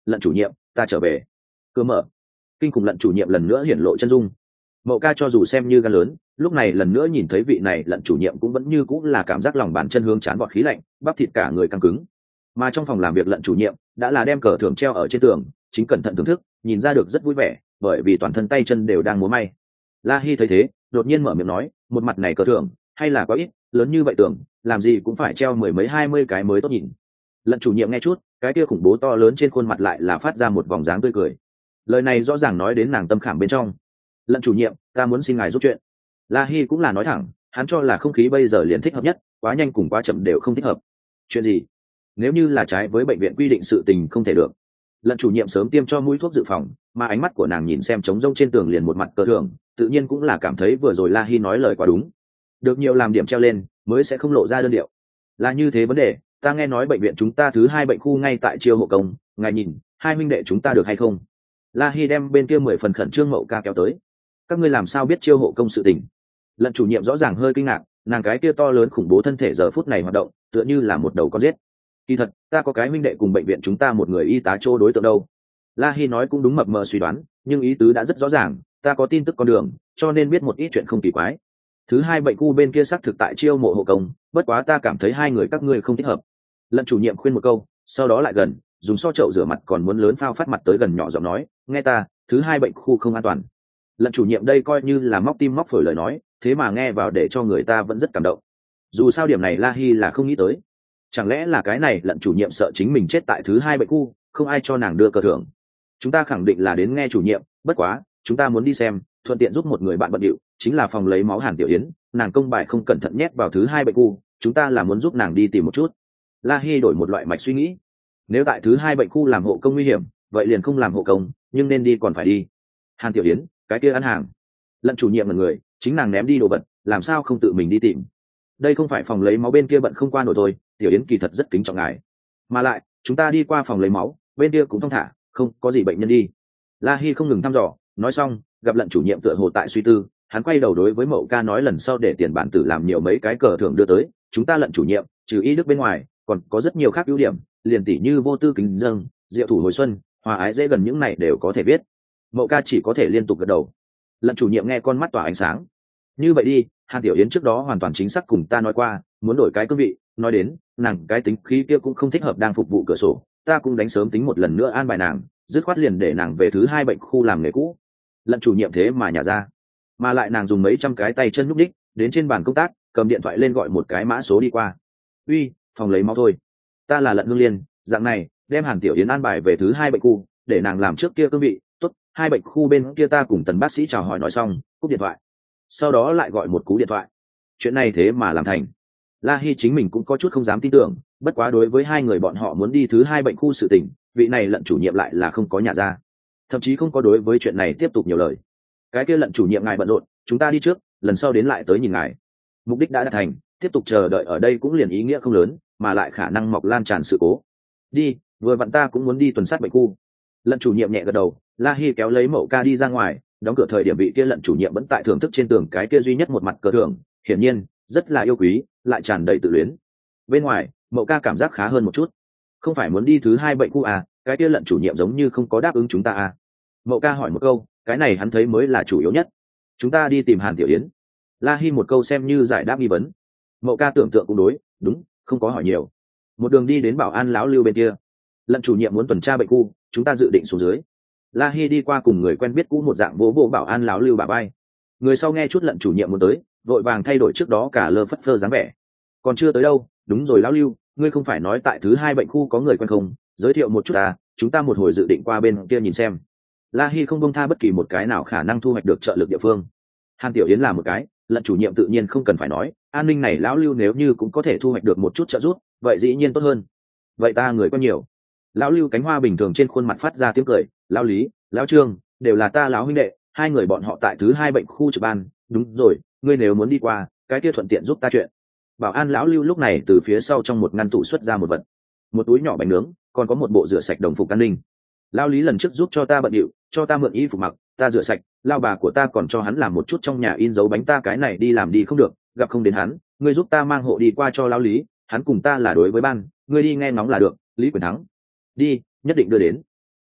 Speaker 1: lận chủ nhiệm ta trở về. Cửa mở, kinh khủng lận chủ nhiệm lần nữa hiển lộ chân dung. Mậu ca cho dù xem như gan lớn, lúc này lần nữa nhìn thấy vị này lận chủ nhiệm cũng vẫn như cũng là cảm giác lòng bàn chân hướng chán bọt khí lạnh, bắp thịt cả người căng cứng. Mà trong phòng làm việc lận chủ nhiệm đã là đem cờ thưởng treo ở trên tường, chính cẩn thận thưởng thức, nhìn ra được rất vui vẻ, bởi vì toàn thân tay chân đều đang múa may. La Hi thấy thế, đột nhiên mở miệng nói, một mặt này cờ thưởng hay là quá ít, lớn như vậy tưởng làm gì cũng phải treo mười mấy 20 cái mới tốt nhìn. Lận chủ nhiệm nghe chút, cái kia khủng bố to lớn trên khuôn mặt lại là phát ra một vòng dáng tươi cười. Lời này rõ ràng nói đến nàng tâm khảm bên trong. Lận chủ nhiệm, ta muốn xin ngài giúp chuyện. La Hi cũng là nói thẳng, hắn cho là không khí bây giờ liền thích hợp nhất, quá nhanh cùng quá chậm đều không thích hợp. Chuyện gì? Nếu như là trái với bệnh viện quy định sự tình không thể được. Lận chủ nhiệm sớm tiêm cho mũi thuốc dự phòng, mà ánh mắt của nàng nhìn xem trống rông trên tường liền một mặt cờ thưởng, tự nhiên cũng là cảm thấy vừa rồi La Hi nói lời quá đúng. Được nhiều làm điểm treo lên, mới sẽ không lộ ra đơn điệu. Là như thế vấn đề, ta nghe nói bệnh viện chúng ta thứ 2 bệnh khu ngay tại chiêu hộ công, ngài nhìn, hai huynh đệ chúng ta được hay không? La Hi đem bên kia 10 phần khẩn trương Mậu ca kéo tới. Các ngươi làm sao biết chiêu hộ công sự tình? Lận chủ nhiệm rõ ràng hơi kinh ngạc, nàng cái kia to lớn khủng bố thân thể giờ phút này hoạt động, tựa như là một đầu con giết. Kỳ thật, ta có cái huynh đệ cùng bệnh viện chúng ta một người y tá chỗ đối tượng đâu. La Hi nói cũng đúng mập mờ suy đoán, nhưng ý tứ đã rất rõ ràng, ta có tin tức con đường, cho nên biết một ít chuyện không kỳ quái. Thứ 2 bệnh khu bên kia xác thực tại chiêu mộ hộ công, bất quá ta cảm thấy hai người các ngươi không thích hợp. Lận chủ nhiệm khuyên một câu, sau đó lại gần, dùng so chậu rửa mặt còn muốn lớn phao phát mặt tới gần nhỏ giọng nói, nghe ta, thứ 2 bệnh khu không an toàn. Lận chủ nhiệm đây coi như là móc tim móc phổi lời nói, thế mà nghe vào để cho người ta vẫn rất cảm động. Dù sao điểm này La Hi là không nghĩ tới. Chẳng lẽ là cái này lận chủ nhiệm sợ chính mình chết tại thứ 2 bệnh khu, không ai cho nàng đưa cờ thưởng. Chúng ta khẳng định là đến nghe chủ nhiệm, bất quá chúng ta muốn đi xem, thuận tiện giúp một người bạn bận điệu, chính là phòng lấy máu Hàn Tiểu Yến, nàng công bài không cẩn thận nhét vào thứ 2 bệnh khu, chúng ta là muốn giúp nàng đi tìm một chút. La Hi đổi một loại mạch suy nghĩ, nếu tại thứ 2 bệnh khu làm hộ công nguy hiểm, vậy liền không làm hộ công, nhưng nên đi còn phải đi. Hàn Tiểu Yến, cái kia ăn hàng. Lận chủ nhiệm là người, chính nàng ném đi đồ vật, làm sao không tự mình đi tìm? Đây không phải phòng lấy máu bên kia bận không qua nổi thôi, Tiểu Yến kỳ thật rất kính trọng ngài. Mà lại, chúng ta đi qua phòng lấy máu, bên kia cũng thong thả, không có gì bệnh nhân đi. La Hi không ngừng thăm dò, nói xong, gặp lận chủ nhiệm tựa hồ tại suy tư, hắn quay đầu đối với Mậu ca nói lần sau để tiền bản tử làm nhiều mấy cái cờ thưởng đưa tới, chúng ta lận chủ nhiệm, trừ y đức bên ngoài, còn có rất nhiều khác ưu điểm, liền tỷ như vô tư kính dâng, diệu thủ hồi xuân, hòa ái dễ gần những này đều có thể biết. Mậu ca chỉ có thể liên tục gật đầu. Lận chủ nhiệm nghe con mắt tỏa ánh sáng. Như vậy đi, Hàn Tiểu Yến trước đó hoàn toàn chính xác cùng ta nói qua, muốn đổi cái cương vị, nói đến, nàng cái tính khí kia cũng không thích hợp đang phục vụ cửa sổ, ta cũng đánh sớm tính một lần nữa an bài nàng, dứt khoát liền để nàng về thứ 2 bệnh khu làm nghề cũ. Lận chủ nhiệm thế mà nhả ra, mà lại nàng dùng mấy trăm cái tay chân nhúc đích, đến trên bàn công tác, cầm điện thoại lên gọi một cái mã số đi qua. Uy, phòng lấy máu thôi. Ta là Lận Hương Liên, dạng này, đem Hàn Tiểu Yến an bài về thứ 2 bệnh khu, để nàng làm trước kia cương vị, tốt, 2 bệnh khu bên kia ta cùng Tần bác sĩ chào hỏi nói xong, cúp điện thoại. Sau đó lại gọi một cú điện thoại. Chuyện này thế mà làm thành. La Hi chính mình cũng có chút không dám tin tưởng, bất quá đối với hai người bọn họ muốn đi thứ 2 bệnh khu sự tình, vị này lận chủ nhiệm lại là không có nhà ra, thậm chí không có đối với chuyện này tiếp tục nhiều lời. Cái kia lận chủ nhiệm ngài bận rộn, chúng ta đi trước, lần sau đến lại tới nhìn ngài. Mục đích đã đạt thành, tiếp tục chờ đợi ở đây cũng liền ý nghĩa không lớn, mà lại khả năng mọc lan tràn sự cố. Đi, vừa vặn ta cũng muốn đi tuần sát bệnh khu. Lận chủ nhiệm nhẹ gật đầu, La Hi kéo lấy Mậu ca đi ra ngoài, đóng cửa thời điểm vị kia lận chủ nhiệm vẫn tại thưởng thức trên tường cái kia duy nhất một mặt cờ thưởng, hiển nhiên rất là yêu quý, lại tràn đầy tự luyến. Bên ngoài, Mậu ca cảm giác khá hơn một chút. Không phải muốn đi thứ 2 bệnh khu à, cái kia lận chủ nhiệm giống như không có đáp ứng chúng ta à. Mậu ca hỏi một câu, cái này hắn thấy mới là chủ yếu nhất. Chúng ta đi tìm Hàn Tiểu Yến. La Hi một câu xem như giải đáp nghi vấn. Mậu ca tưởng tượng cũng đối, đúng, không có hỏi nhiều. Một đường đi đến bảo an lão Lưu bên kia. Lận chủ nhiệm muốn tuần tra bệnh khu, chúng ta dự định xuống dưới. La Hi đi qua cùng người quen biết cũ một dạng bố bộ bảo an lão Lưu bà bay. Người sau nghe chút lận chủ nhiệm muốn tới, vội vàng thay đổi trước đó cả lơ phất phơ dáng vẻ. Còn chưa tới đâu, đúng rồi lão Lưu, ngươi không phải nói tại thứ 2 bệnh khu có người quen không, giới thiệu một chút à, chúng ta một hồi dự định qua bên kia nhìn xem. La Hi không buông tha bất kỳ một cái nào khả năng thu hoạch được trợ lực địa phương. Hàn Tiểu Yến là một cái, lận chủ nhiệm tự nhiên không cần phải nói, an ninh này lão Lưu nếu như cũng có thể thu hoạch được một chút trợ giúp, vậy dĩ nhiên tốt hơn. Vậy ta người quen nhiều. Lão Lưu cánh hoa bình thường trên khuôn mặt phát ra tiếng cười, lão Lý, lão Trương, đều là ta lão huynh đệ, hai người bọn họ tại thứ 2 bệnh khu trực ban, đúng rồi, ngươi nếu muốn đi qua, cái kia thuận tiện giúp ta chuyện. Bảo an lão Lưu lúc này từ phía sau trong một ngăn tủ xuất ra một vật, một túi nhỏ bánh nướng, còn có một bộ rửa sạch đồng phục an ninh. Lão Lý lần trước giúp cho ta bận điệu, cho ta mượn y phục mặc, ta rửa sạch, lao bà của ta còn cho hắn làm một chút trong nhà in dấu bánh, ta cái này đi làm đi không được, gặp không đến hắn, ngươi giúp ta mang hộ đi qua cho lão Lý, hắn cùng ta là đối với ban, ngươi đi nghe ngóng là được. Lý Quyền Thắng, đi, nhất định đưa đến.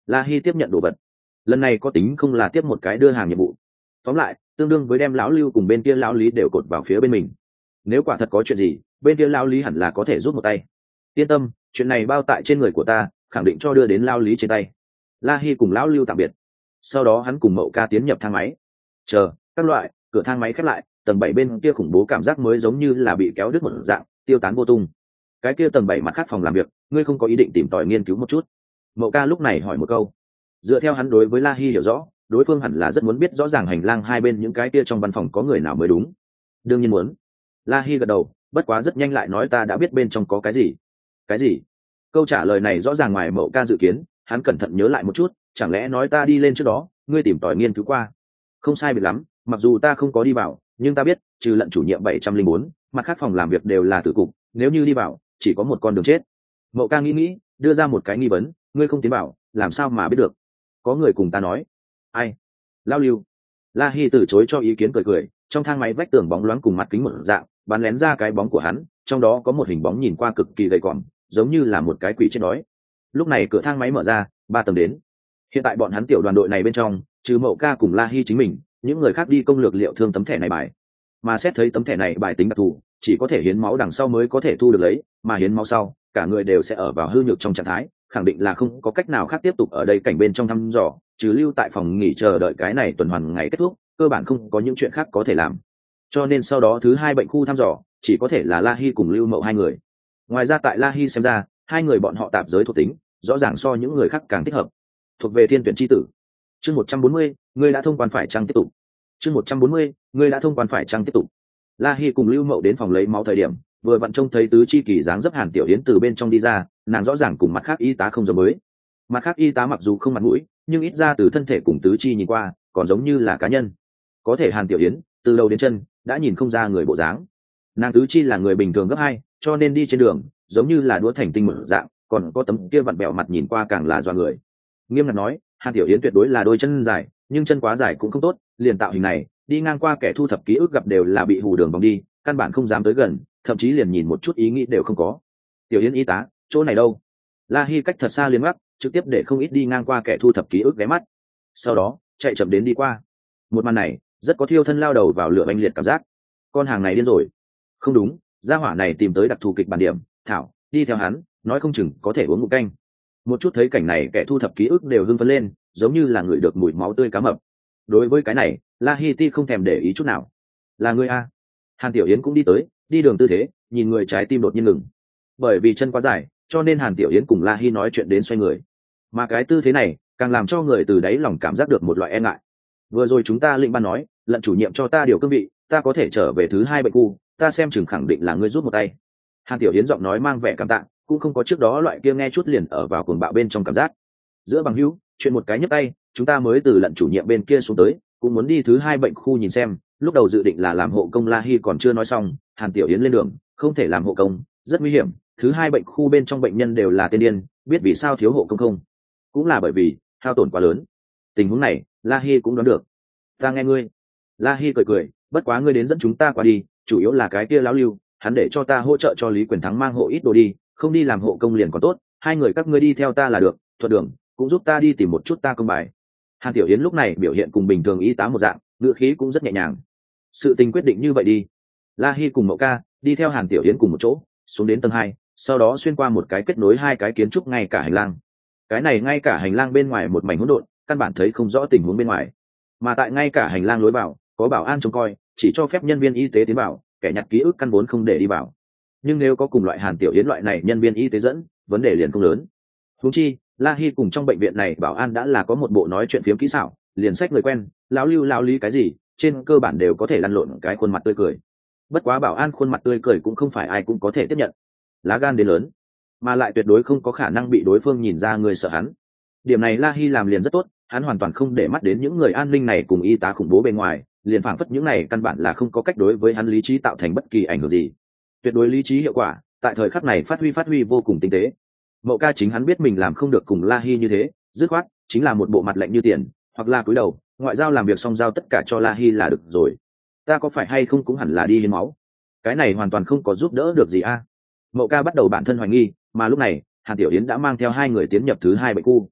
Speaker 1: La Hi tiếp nhận đồ vật. Lần này có tính không là tiếp một cái đưa hàng nhiệm vụ. Tóm lại, tương đương với đem lão Lưu cùng bên kia lão Lý đều cột vào phía bên mình. Nếu quả thật có chuyện gì, bên kia lão Lý hẳn là có thể giúp một tay. Yên tâm, chuyện này bao tại trên người của ta, khẳng định cho đưa đến lão Lý trên tay. La Hi cùng lão Lưu tạm biệt. Sau đó hắn cùng Mậu Ca tiến nhập thang máy. Chờ, các loại, cửa thang máy khép lại, tầng 7 bên kia khủng bố cảm giác mới giống như là bị kéo đứt một dạng, tiêu tán vô tung. Cái kia tầng 7 mặt khác phòng làm việc, ngươi không có ý định tìm tòi nghiên cứu một chút? Mậu Ca lúc này hỏi một câu. Dựa theo hắn đối với La Hi hiểu rõ, đối phương hẳn là rất muốn biết rõ ràng hành lang hai bên những cái kia trong văn phòng có người nào mới đúng. Đương nhiên muốn. La Hi gật đầu, bất quá rất nhanh lại nói ta đã biết bên trong có cái gì. Cái gì? Câu trả lời này rõ ràng ngoài Mậu Ca dự kiến, hắn cẩn thận nhớ lại một chút, chẳng lẽ nói ta đi lên trước đó, ngươi tìm tòi nghiên cứu qua? Không sai biệt lắm, mặc dù ta không có đi vào, nhưng ta biết, trừ lận chủ nhiệm 704, mặt khác phòng làm việc đều là tử cục, nếu như đi vào, chỉ có một con đường chết. Mậu Ca nghĩ, đưa ra một cái nghi vấn, ngươi không tiến vào, làm sao mà biết được? Có người cùng ta nói. Ai? Lao Lưu. La Hi từ chối cho ý kiến cười, trong thang máy vách tường bóng loáng cùng mặt kính một dạng, bắn lén ra cái bóng của hắn, trong đó có một hình bóng nhìn qua cực kỳ gầy còm, giống như là một cái quỷ chết đói. Lúc này cửa thang máy mở ra, 3 tầng đến. Hiện tại bọn hắn tiểu đoàn đội này bên trong, trừ Mậu Ca cùng La Hi chính mình, những người khác đi công lược liệu thương tấm thẻ này bài. Mà xét thấy tấm thẻ này bài tính đặc thù, chỉ có thể hiến máu đằng sau mới có thể thu được lấy, mà hiến máu sau, cả người đều sẽ ở vào hư nhược trong trạng thái, khẳng định là không có cách nào khác tiếp tục ở đây cảnh bên trong thăm dò, trừ lưu tại phòng nghỉ chờ đợi cái này tuần hoàn ngày kết thúc, cơ bản không có những chuyện khác có thể làm. Cho nên sau đó thứ 2 bệnh khu thăm dò, chỉ có thể là La Hi cùng Lưu Mậu hai người. Ngoài ra tại La Hi xem ra, hai người bọn họ tạp giới thuộc tính, rõ ràng so những người khác càng thích hợp. Thuộc về thiên tuyển chi tử. Chương 140, ngươi đã thông quan phải chăng tiếp tục? Chương 140, ngươi đã thông quan phải chăng tiếp tục? La Hi cùng Lưu Mậu đến phòng lấy máu thời điểm, vừa vặn trông thấy tứ chi kỳ dáng dấp Hàn Tiểu Yến từ bên trong đi ra, nàng rõ ràng cùng mặt khác y tá không giống mới. Mặt khác y tá mặc dù không mặt mũi, nhưng ít ra từ thân thể cùng tứ chi nhìn qua, còn giống như là cá nhân. Có thể Hàn Tiểu Yến, từ đầu đến chân, đã nhìn không ra người bộ dáng. Nàng tứ chi là người bình thường gấp 2, cho nên đi trên đường, giống như là đũa thành tinh mở dạng, còn có tấm kia vặn bẹo mặt nhìn qua càng là doa người. Nghiêm ngặt nói, Hàn Tiểu Yến tuyệt đối là đôi chân dài, nhưng chân quá dài cũng không tốt, liền tạo hình này, đi ngang qua kẻ thu thập ký ức gặp đều là bị hù đường vòng đi, căn bản không dám tới gần, thậm chí liền nhìn một chút ý nghĩ đều không có. Tiểu Yến y tá, chỗ này đâu? La Hi cách thật xa liền ngắc, trực tiếp để không ít đi ngang qua kẻ thu thập ký ức ghé mắt. Sau đó, chạy chậm đến đi qua. Một màn này, rất có thiêu thân lao đầu vào lửa oanh liệt cảm giác. Con hàng này điên rồi. Không đúng, gia hỏa này tìm tới đặc thù kịch bản điểm, thảo, đi theo hắn, nói không chừng có thể uống ngụm canh. Một chút thấy cảnh này kẻ thu thập ký ức đều hưng phấn lên, giống như là người được mùi máu tươi cá mập. Đối với cái này, La Hi Ti không thèm để ý chút nào. Là người a? Hàn Tiểu Yến cũng đi tới, đi đường tư thế, nhìn người trái tim đột nhiên ngừng. Bởi vì chân quá dài, cho nên Hàn Tiểu Yến cùng La Hi nói chuyện đến xoay người. Mà cái tư thế này, càng làm cho người từ đáy lòng cảm giác được một loại e ngại. Vừa rồi chúng ta lĩnh ban nói, lận chủ nhiệm cho ta điều cương vị, ta có thể trở về thứ 2 bệnh khu, ta xem chừng khẳng định là ngươi rút một tay. Hàn Tiểu Yến giọng nói mang vẻ cảm tạ, cũng không có trước đó loại kia nghe chút liền ở vào cuồng bạo bên trong cảm giác. Giữa bằng hữu, chuyện một cái nhấc tay, chúng ta mới từ lận chủ nhiệm bên kia xuống tới, cũng muốn đi thứ 2 bệnh khu nhìn xem. Lúc đầu dự định là làm hộ công La Hi còn chưa nói xong, Hàn Tiểu Yến lên đường, không thể làm hộ công, rất nguy hiểm. Thứ 2 bệnh khu bên trong bệnh nhân đều là tên điên, biết vì sao thiếu hộ công không? Cũng là bởi vì hao tổn quá lớn. Tình huống này, La Hi cũng đoán được. Ta nghe ngươi. La Hi cười, bất quá ngươi đến dẫn chúng ta qua đi, chủ yếu là cái kia lão Lưu, hắn để cho ta hỗ trợ cho Lý Quyền Thắng mang hộ ít đồ đi, không đi làm hộ công liền còn tốt, 2 người các ngươi đi theo ta là được, thuận đường, cũng giúp ta đi tìm một chút ta công bài. Hàn Tiểu Yến lúc này biểu hiện cùng bình thường y tá một dạng, ngữ khí cũng rất nhẹ nhàng. Sự tình quyết định như vậy đi. La Hi cùng Mậu Ca đi theo Hàn Tiểu Yến cùng một chỗ, xuống đến tầng 2, sau đó xuyên qua một cái kết nối 2 cái kiến trúc ngay cả hành lang. Cái này ngay cả hành lang bên ngoài một mảnh hỗn độn, căn bản thấy không rõ tình huống bên ngoài. Mà tại ngay cả hành lang lối vào, có bảo an trông coi, chỉ cho phép nhân viên y tế tiến vào, kẻ nhặt ký ức căn vốn không để đi vào. Nhưng nếu có cùng loại Hàn Tiểu Yến loại này nhân viên y tế dẫn, vấn đề liền không lớn. Huống chi, La Hi cùng trong bệnh viện này bảo an đã là có một bộ nói chuyện phiếm kỹ xảo, liền sách người quen, lão Lưu lão Lý cái gì, trên cơ bản đều có thể lăn lộn cái khuôn mặt tươi cười. Bất quá bảo an khuôn mặt tươi cười cũng không phải ai cũng có thể tiếp nhận. Lá gan đến lớn, mà lại tuyệt đối không có khả năng bị đối phương nhìn ra người sợ hắn. Điểm này La Hi làm liền rất tốt, hắn hoàn toàn không để mắt đến những người an ninh này cùng y tá khủng bố bên ngoài, liền phảng phất những này căn bản là không có cách đối với hắn lý trí tạo thành bất kỳ ảnh hưởng gì. Tuyệt đối lý trí hiệu quả, tại thời khắc này phát huy vô cùng tinh tế. Mậu Ca chính hắn biết mình làm không được cùng La Hi như thế, dứt khoát chính là một bộ mặt lạnh như tiền, hoặc là cúi đầu, ngoại giao làm việc xong giao tất cả cho La Hi là được rồi. Ta có phải hay không cũng hẳn là đi hiến máu. Cái này hoàn toàn không có giúp đỡ được gì a. Mậu Ca bắt đầu bản thân hoài nghi, mà lúc này Hàn Tiểu Yến đã mang theo 2 người tiến nhập thứ 2 bệnh khu.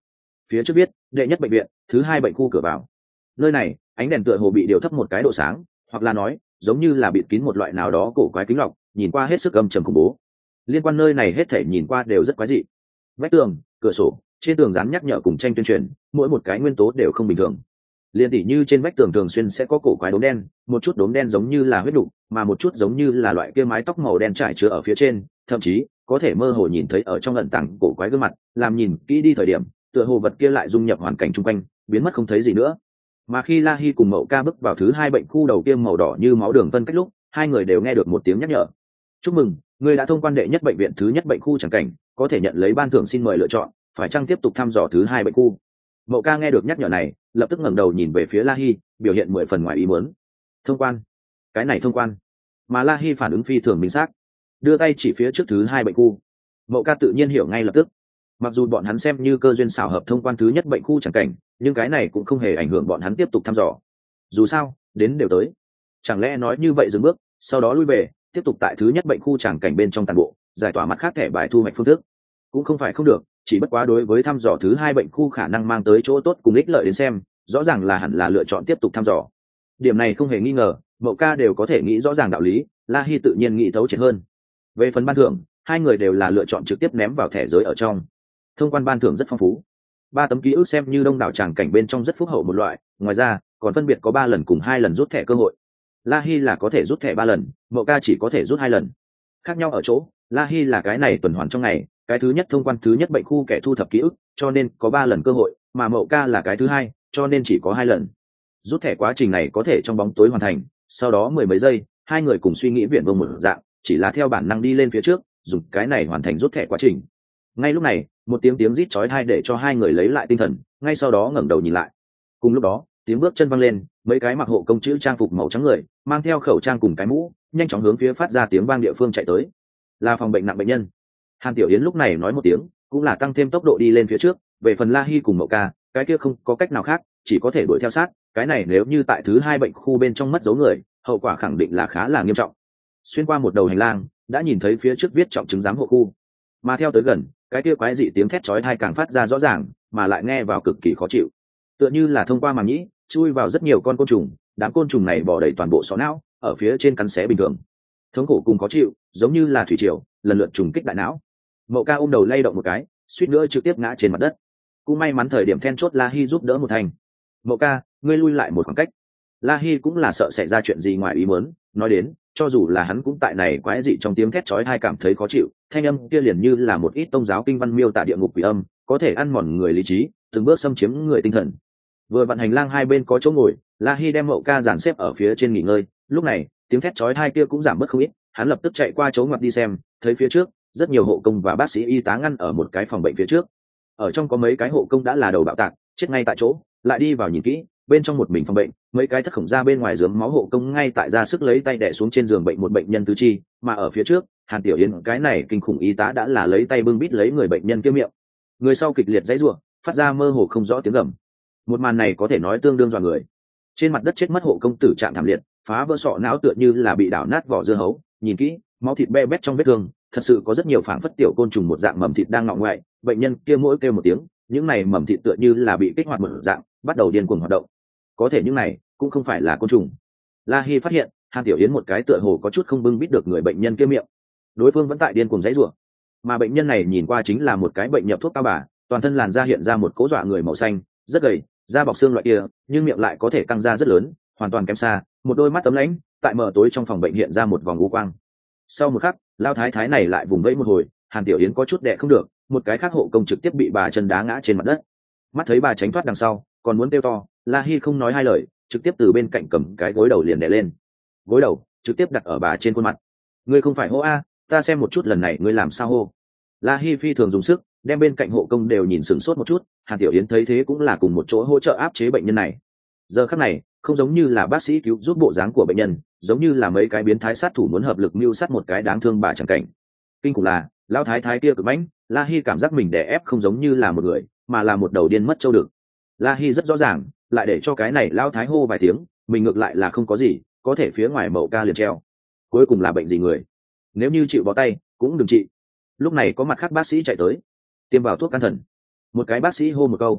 Speaker 1: phía trước viết đệ nhất bệnh viện thứ hai bệnh khu cửa vào. Nơi này ánh đèn tựa hồ bị điều thấp một cái độ sáng, hoặc là nói giống như là bịt kín một loại nào đó cổ quái kính lọc, nhìn qua hết sức âm trầm khủng bố. Liên quan nơi này hết thể nhìn qua đều rất quái dị. Vách tường, cửa sổ, trên tường dán nhắc nhở cùng tranh tuyên truyền, mỗi một cái nguyên tố đều không bình thường. Liên tỷ như trên vách tường thường xuyên sẽ có cổ quái đốm đen, một chút đốm đen giống như là huyết đục, mà một chút giống như là loại kia mái tóc màu đen trải chứa ở phía trên, thậm chí có thể mơ hồ nhìn thấy ở trong ẩn tàng cổ quái gương mặt, làm nhìn kỹ đi thời điểm, tựa hồ vật kia lại dung nhập hoàn cảnh xung quanh, biến mất không thấy gì nữa. Mà khi La Hi cùng Mậu Ca bước vào thứ hai bệnh khu đầu kia màu đỏ như máu đường vân cách lúc, hai người đều nghe được một tiếng nhắc nhở. Chúc mừng, ngươi đã thông quan đệ nhất bệnh viện thứ nhất bệnh khu chẳng cảnh, có thể nhận lấy ban thưởng, xin mời lựa chọn, phải chăng tiếp tục thăm dò thứ hai bệnh khu. Mậu Ca nghe được nhắc nhở này, lập tức ngẩng đầu nhìn về phía La Hi, biểu hiện 10 phần ngoài ý muốn. Thông quan? Cái này thông quan? Mà La Hi phản ứng phi thường minh xác, đưa tay chỉ phía trước thứ hai bệnh khu. Mậu Ca tự nhiên hiểu ngay lập tức. Mặc dù bọn hắn xem như cơ duyên xảo hợp thông quan thứ nhất bệnh khu chẳng cảnh, nhưng cái này cũng không hề ảnh hưởng bọn hắn tiếp tục thăm dò. Dù sao, đến đều tới. Chẳng lẽ nói như vậy dừng bước, sau đó lui về, tiếp tục tại thứ nhất bệnh khu chẳng cảnh bên trong toàn bộ, giải tỏa mặt khác thẻ bài thu hoạch phương thức. Cũng không phải không được, chỉ bất quá đối với thăm dò thứ hai bệnh khu khả năng mang tới chỗ tốt cùng ích lợi đến xem, rõ ràng là hẳn là lựa chọn tiếp tục thăm dò. Điểm này không hề nghi ngờ, Mậu Ca đều có thể nghĩ rõ ràng đạo lý, La Hi tự nhiên nghĩ thấu triệt hơn. Về phần ban thưởng, hai người đều là lựa chọn trực tiếp ném vào thẻ giới ở trong. Thông quan ban thưởng rất phong phú, 3 tấm ký ức xem như đông đảo tràng cảnh bên trong rất phúc hậu một loại, ngoài ra còn phân biệt có 3 lần cùng 2 lần rút thẻ cơ hội. La Hi là có thể rút thẻ 3 lần, Mậu Ca chỉ có thể rút 2 lần. Khác nhau ở chỗ, La Hi là cái này tuần hoàn trong ngày, cái thứ nhất thông quan thứ nhất bệnh khu kẻ thu thập ký ức, cho nên có 3 lần cơ hội, mà Mậu Ca là cái thứ hai, cho nên chỉ có 2 lần. Rút thẻ quá trình này có thể trong bóng tối hoàn thành, sau đó 10 mấy giây, hai người cùng suy nghĩ viển vông một dạng, chỉ là theo bản năng đi lên phía trước, dùng cái này hoàn thành rút thẻ quá trình. Ngay lúc này, một tiếng rít chói tai để cho hai người lấy lại tinh thần, ngay sau đó ngẩng đầu nhìn lại. Cùng lúc đó, tiếng bước chân văng lên, mấy cái mặc hộ công chữ trang phục màu trắng người, mang theo khẩu trang cùng cái mũ, nhanh chóng hướng phía phát ra tiếng vang địa phương chạy tới. Là phòng bệnh nặng bệnh nhân. Hàn Tiểu Yến lúc này nói một tiếng, cũng là tăng thêm tốc độ đi lên phía trước. Về phần La Hi cùng Mậu Ca, cái kia không có cách nào khác, chỉ có thể đuổi theo sát. Cái này nếu như tại thứ hai bệnh khu bên trong mất dấu người, hậu quả khẳng định là khá là nghiêm trọng. Xuyên qua một đầu hành lang, đã nhìn thấy phía trước viết trọng chứng giám hộ khu, mà theo tới gần, cái kia quái dị tiếng thét chói tai càng phát ra rõ ràng, mà lại nghe vào cực kỳ khó chịu, tựa như là thông qua màng nhĩ chui vào rất nhiều con côn trùng. Đám côn trùng này bò đầy toàn bộ sọ não, ở phía trên cắn xé bình thường, thống khổ cùng khó chịu giống như là thủy triều lần lượt trùng kích đại não. Mậu Ca ôm đầu lay động một cái, suýt nữa trực tiếp ngã trên mặt đất. Cũng may mắn thời điểm then chốt La Hi giúp đỡ một thành. Mậu Ca, ngươi lui lại một khoảng cách. La Hi cũng là sợ xảy ra chuyện gì ngoài ý muốn, nói đến, cho dù là hắn cũng tại này quái dị trong tiếng thét chói tai cảm thấy khó chịu, thanh âm kia liền như là một ít tông giáo kinh văn miêu tả địa ngục quỷ âm, có thể ăn mòn người lý trí, từng bước xâm chiếm người tinh thần. Vừa vận hành lang hai bên có chỗ ngồi, La Hi đem Mậu Ca dàn xếp ở phía trên nghỉ ngơi, lúc này, tiếng thét chói tai kia cũng giảm bớt không ít, hắn lập tức chạy qua chỗ ngoặt đi xem, thấy phía trước, rất nhiều hộ công và bác sĩ y tá ngăn ở một cái phòng bệnh phía trước. Ở trong có mấy cái hộ công đã là đầu bạo tạc, chết ngay tại chỗ, lại đi vào nhìn kỹ, bên trong một mình phòng bệnh, mấy cái thất khổng ra bên ngoài rớm máu hộ công ngay tại ra sức lấy tay đè xuống trên giường bệnh một bệnh nhân tứ chi, mà ở phía trước, Hàn Tiểu Yến cái này kinh khủng y tá đã là lấy tay bưng bít lấy người bệnh nhân kia miệng. Người sau kịch liệt giãy giụa, phát ra mơ hồ không rõ tiếng gầm. Một màn này có thể nói tương đương dọa người. Trên mặt đất chết mất hộ công tử trạng thảm liệt, phá vỡ sọ não tựa như là bị đảo nát vỏ dưa hấu, nhìn kỹ, máu thịt be bét trong vết thương, thật sự có rất nhiều phảng phất tiểu côn trùng một dạng mầm thịt đang ngọ ngoại, bệnh nhân kia mỗi kêu một tiếng, những này mầm thịt tựa như là bị kích hoạt một dạng, bắt đầu điên cuồng hoạt động. Có thể những này cũng không phải là côn trùng. La Hi phát hiện, Hàn Tiểu Yến một cái tựa hồ có chút không bưng bít được người bệnh nhân kia miệng. Đối phương vẫn tại điên cuồng giãy giụa, mà bệnh nhân này nhìn qua chính là một cái bệnh nhập thuốc cao bà, toàn thân làn da hiện ra một cố dọa người màu xanh, rất gầy, da bọc xương loại kia, nhưng miệng lại có thể căng ra rất lớn, hoàn toàn kém xa, một đôi mắt tấm lãnh, tại mờ tối trong phòng bệnh hiện ra một vòng u quang. Sau một khắc, lao thái thái này lại vùng vẫy một hồi, Hàn Tiểu Yến có chút đè không được, một cái khác hộ công trực tiếp bị bà chân đá ngã trên mặt đất. Mắt thấy bà tránh thoát đằng sau, còn muốn kêu to, La Hi không nói hai lời, trực tiếp từ bên cạnh cầm cái gối đầu liền đè lên. Gối đầu trực tiếp đặt ở bà trên khuôn mặt. Ngươi không phải hô a, ta xem một chút lần này ngươi làm sao hô. La Hi phi thường dùng sức, đem bên cạnh hộ công đều nhìn sửng sốt một chút. Hàn Tiểu Yến thấy thế cũng là cùng một chỗ hỗ trợ áp chế bệnh nhân này. Giờ khắc này, không giống như là bác sĩ cứu giúp bộ dáng của bệnh nhân, giống như là mấy cái biến thái sát thủ muốn hợp lực mưu sát một cái đáng thương bà chẳng cảnh. Kinh khủng là, lão thái thái kia cực mãnh, La Hi cảm giác mình đè ép không giống như là một người, mà là một đầu điên mất châu đực. La Hi rất rõ ràng, lại để cho cái này lão thái hô vài tiếng, mình ngược lại là không có gì, có thể phía ngoài Mậu Ca liền treo. Cuối cùng là bệnh gì người? Nếu như chịu bó tay, cũng đừng trị. Lúc này có mặt khác bác sĩ chạy tới, tiêm vào thuốc can thần. Một cái bác sĩ hô một câu,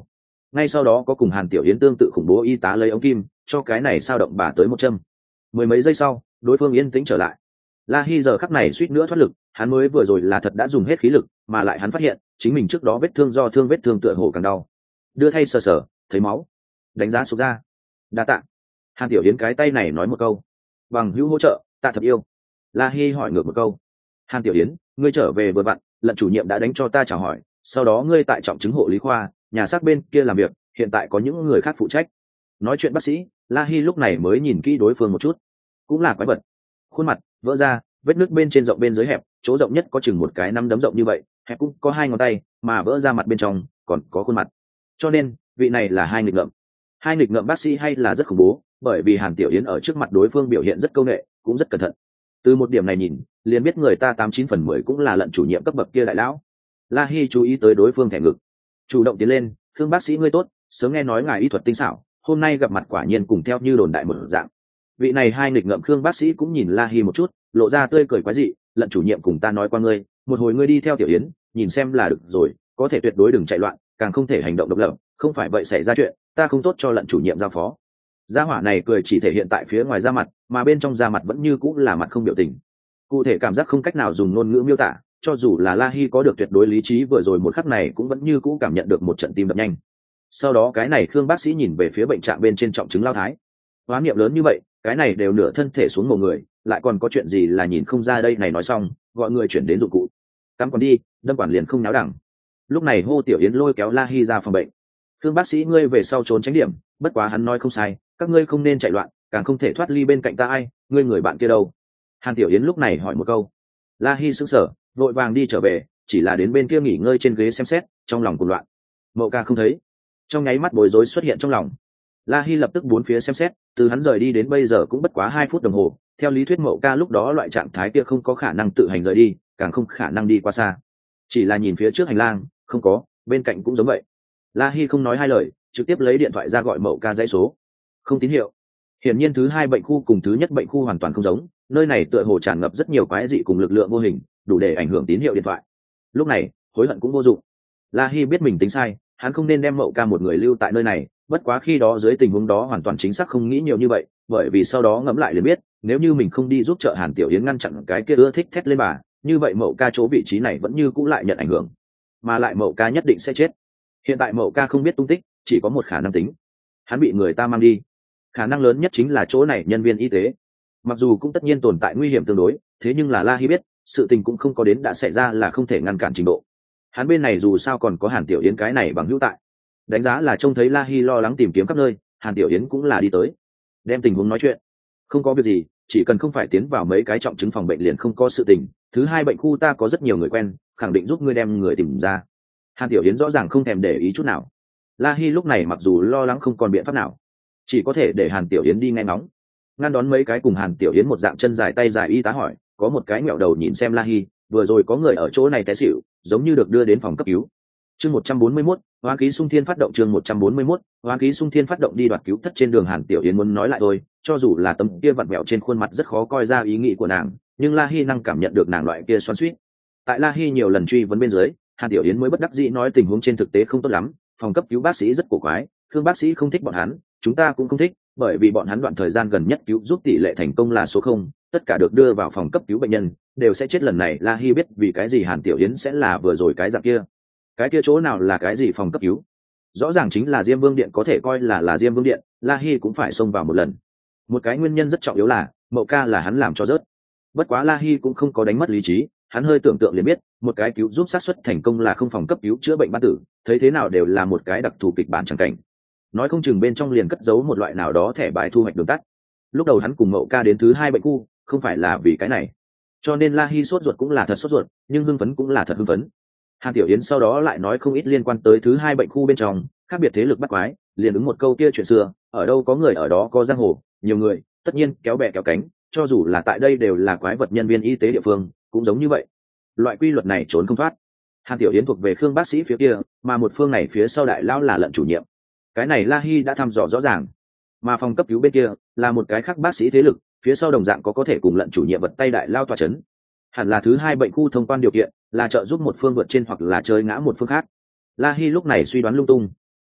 Speaker 1: ngay sau đó có cùng Hàn Tiểu Yến tương tự khủng bố y tá lấy ống kim cho cái này sao động bà tới một châm. Mười mấy giây sau đối phương yên tĩnh trở lại. La Hi giờ khắc này suýt nữa thoát lực, hắn mới vừa rồi là thật đã dùng hết khí lực, mà lại hắn phát hiện chính mình trước đó vết thương do vết thương tựa hồ càng đau. Đưa thay sờ sờ, thấy máu, đánh giá số ra. Đa tạ. Hàn Tiểu Yến cái tay này nói một câu. Bằng hữu hỗ trợ, tạ thật yêu. La Hi hỏi ngược một câu. Hàn Tiểu Yến, ngươi trở về vừa vặn, lận chủ nhiệm đã đánh cho ta chào hỏi, sau đó ngươi tại trọng chứng hộ lý khoa, nhà xác bên kia làm việc, hiện tại có những người khác phụ trách. Nói chuyện bác sĩ, La Hi lúc này mới nhìn kỹ đối phương một chút. Cũng là quái vật. Khuôn mặt vỡ ra, vết nứt bên trên rộng bên dưới hẹp, chỗ rộng nhất có chừng một cái nắm đấm rộng như vậy, hẹp cũng có 2 ngón tay, mà vỡ ra mặt bên trong còn có khuôn mặt. Cho nên, vị này là hai nghịch ngợm. Hai nghịch ngợm bác sĩ hay là rất khủng bố, bởi vì Hàn Tiểu Yến ở trước mặt đối phương biểu hiện rất câu nệ, cũng rất cẩn thận. Từ một điểm này nhìn, liền biết người ta 89/10 cũng là lận chủ nhiệm cấp bậc kia đại lão. La Hi chú ý tới đối phương thẻ ngực, chủ động tiến lên, "Khương bác sĩ ngươi tốt, sớm nghe nói ngài y thuật tinh xảo, hôm nay gặp mặt quả nhiên cùng theo như đồn đại một dạng." Vị này hai nghịch ngợm Khương bác sĩ cũng nhìn La Hi một chút, lộ ra tươi cười quái dị, "Lận chủ nhiệm cùng ta nói qua ngươi, một hồi ngươi đi theo Tiểu Yến, nhìn xem là được rồi, có thể tuyệt đối đừng chạy loạn, càng không thể hành động độc lập, không phải vậy xảy ra chuyện, ta không tốt cho lận chủ nhiệm giao phó." Gia hỏa này cười chỉ thể hiện tại phía ngoài da mặt, mà bên trong da mặt vẫn như cũng là mặt không biểu tình. Cụ thể cảm giác không cách nào dùng ngôn ngữ miêu tả, cho dù là La Hi có được tuyệt đối lý trí vừa rồi một khắc này cũng vẫn như cũ cảm nhận được một trận tim đập nhanh. Sau đó cái này Khương bác sĩ nhìn về phía bệnh trạng bên trên trọng chứng lao thái. Hóa nghiệm lớn như vậy, cái này đều nửa thân thể xuống một người, lại còn có chuyện gì là nhìn không ra đây này nói xong, gọi người chuyển đến dụng cụ. Cắm còn đi, đâm quản liền không náo đẳng. Lúc này Hô Tiểu Yến lôi kéo La Hi ra phòng bệnh. Khương bác sĩ ngươi về sau trốn tránh điểm, bất quá hắn nói không sai, các ngươi không nên chạy loạn, càng không thể thoát ly bên cạnh ta ai, ngươi người bạn kia đâu? Hàn Tiểu Yến lúc này hỏi một câu. La Hi sững sờ, vội vàng đi trở về, chỉ là đến bên kia nghỉ ngơi trên ghế xem xét, trong lòng cuồng loạn. Mậu ca không thấy. Trong nháy mắt bối rối xuất hiện trong lòng. La Hi lập tức bốn phía xem xét, từ hắn rời đi đến bây giờ cũng bất quá 2 phút đồng hồ, theo lý thuyết Mậu ca lúc đó loại trạng thái kia không có khả năng tự hành rời đi, càng không khả năng đi qua xa. Chỉ là nhìn phía trước hành lang, không có, bên cạnh cũng giống vậy. La Hi không nói hai lời, trực tiếp lấy điện thoại ra gọi Mậu ca dãy số. Không tín hiệu. Hiển nhiên thứ 2 bệnh khu cùng thứ nhất bệnh khu hoàn toàn không giống, nơi này tựa hồ tràn ngập rất nhiều quái dị cùng lực lượng vô hình, đủ để ảnh hưởng tín hiệu điện thoại. Lúc này, hối hận cũng vô dụng. La Hi biết mình tính sai, hắn không nên đem Mậu ca một người lưu tại nơi này, bất quá khi đó dưới tình huống đó hoàn toàn chính xác không nghĩ nhiều như vậy, bởi vì sau đó ngẫm lại liền biết, nếu như mình không đi giúp trợ Hàn Tiểu Yến ngăn chặn cái kia ưa thích thét lên bà, như vậy Mậu ca chỗ vị trí này vẫn như cũ lại nhận ảnh hưởng, mà lại Mậu ca nhất định sẽ chết. Hiện tại Mậu ca không biết tung tích, chỉ có một khả năng tính, hắn bị người ta mang đi. Khả năng lớn nhất chính là chỗ này nhân viên y tế. Mặc dù cũng tất nhiên tồn tại nguy hiểm tương đối, thế nhưng là La Hi biết, sự tình cũng không có đến đã xảy ra là không thể ngăn cản trình độ. Hắn bên này dù sao còn có Hàn Tiểu Yến cái này bằng hữu tại. Đánh giá là trông thấy La Hi lo lắng tìm kiếm khắp nơi, Hàn Tiểu Yến cũng là đi tới, đem tình huống nói chuyện. Không có việc gì, chỉ cần không phải tiến vào mấy cái trọng chứng phòng bệnh liền không có sự tình. Thứ 2 bệnh khu ta có rất nhiều người quen, khẳng định giúp ngươi đem người tìm ra. Hàn Tiểu Yến rõ ràng không thèm để ý chút nào. La Hi lúc này mặc dù lo lắng không còn biện pháp nào, chỉ có thể để Hàn Tiểu Yến đi nghe ngóng. Ngăn đón mấy cái cùng Hàn Tiểu Yến một dạng chân dài tay dài y tá hỏi, có một cái ngẹo đầu nhìn xem La Hi, vừa rồi có người ở chỗ này té xỉu, giống như được đưa đến phòng cấp cứu. Chương 141, Hoán khí xung thiên phát động. Chương 141, Hoán khí xung thiên phát động. Đi đoạt cứu thất trên đường Hàn Tiểu Yến muốn nói lại thôi, cho dù là tấm kia vặn vẹo trên khuôn mặt rất khó coi ra ý nghĩ của nàng, nhưng La Hi năng cảm nhận được nàng loại kia xoắn xuýt. Tại La Hi nhiều lần truy vấn bên dưới, Hàn Tiểu Yến mới bất đắc dĩ nói tình huống trên thực tế không tốt lắm, phòng cấp cứu bác sĩ rất cổ quái, Khương bác sĩ không thích bọn hắn, chúng ta cũng không thích, bởi vì bọn hắn đoạn thời gian gần nhất cứu giúp tỷ lệ thành công là số 0, tất cả được đưa vào phòng cấp cứu bệnh nhân đều sẽ chết. Lần này La Hi biết vì cái gì Hàn Tiểu Yến sẽ là vừa rồi cái dạng kia. Cái kia chỗ nào là cái gì phòng cấp cứu? Rõ ràng chính là Diêm Vương điện, có thể coi là Diêm Vương điện, La Hi cũng phải xông vào một lần. Một cái nguyên nhân rất trọng yếu là Mậu ca là hắn làm cho rớt. Bất quá La Hi cũng không có đánh mất lý trí, hắn hơi tưởng tượng liền biết, một cái cứu giúp xác suất thành công là không phòng cấp cứu chữa bệnh ban tử, thấy thế nào đều là một cái đặc thù kịch bản chẳng cảnh. Nói không chừng bên trong liền cất giấu một loại nào đó thẻ bài thu hoạch đường tắt. Lúc đầu hắn cùng Mậu ca đến thứ 2 bệnh khu, không phải là vì cái này. Cho nên La Hi sốt ruột cũng là thật sốt ruột, nhưng hưng phấn cũng là thật hưng phấn. Hàn Tiểu Yến sau đó lại nói không ít liên quan tới thứ 2 bệnh khu bên trong, khác biệt thế lực bắt quái, liền ứng một câu kia chuyện xưa, ở đâu có người ở đó có giang hồ, nhiều người, tất nhiên kéo bè kéo cánh, cho dù là tại đây đều là quái vật nhân viên y tế địa phương, cũng giống như vậy. Loại quy luật này trốn không thoát. Hàn Tiểu Yến thuộc về Khương bác sĩ phía kia, mà một phương này phía sau đại lão là Lận chủ nhiệm. Cái này La Hi đã thăm dò rõ ràng. Mà phòng cấp cứu bên kia là một cái khác bác sĩ thế lực, phía sau đồng dạng có thể cùng Lận chủ nhiệm vật tay đại lao tọa chấn. Hẳn là thứ 2 bệnh khu thông quan điều kiện là trợ giúp một phương vượt trên hoặc là chơi ngã một phương khác. La Hi lúc này suy đoán lung tung.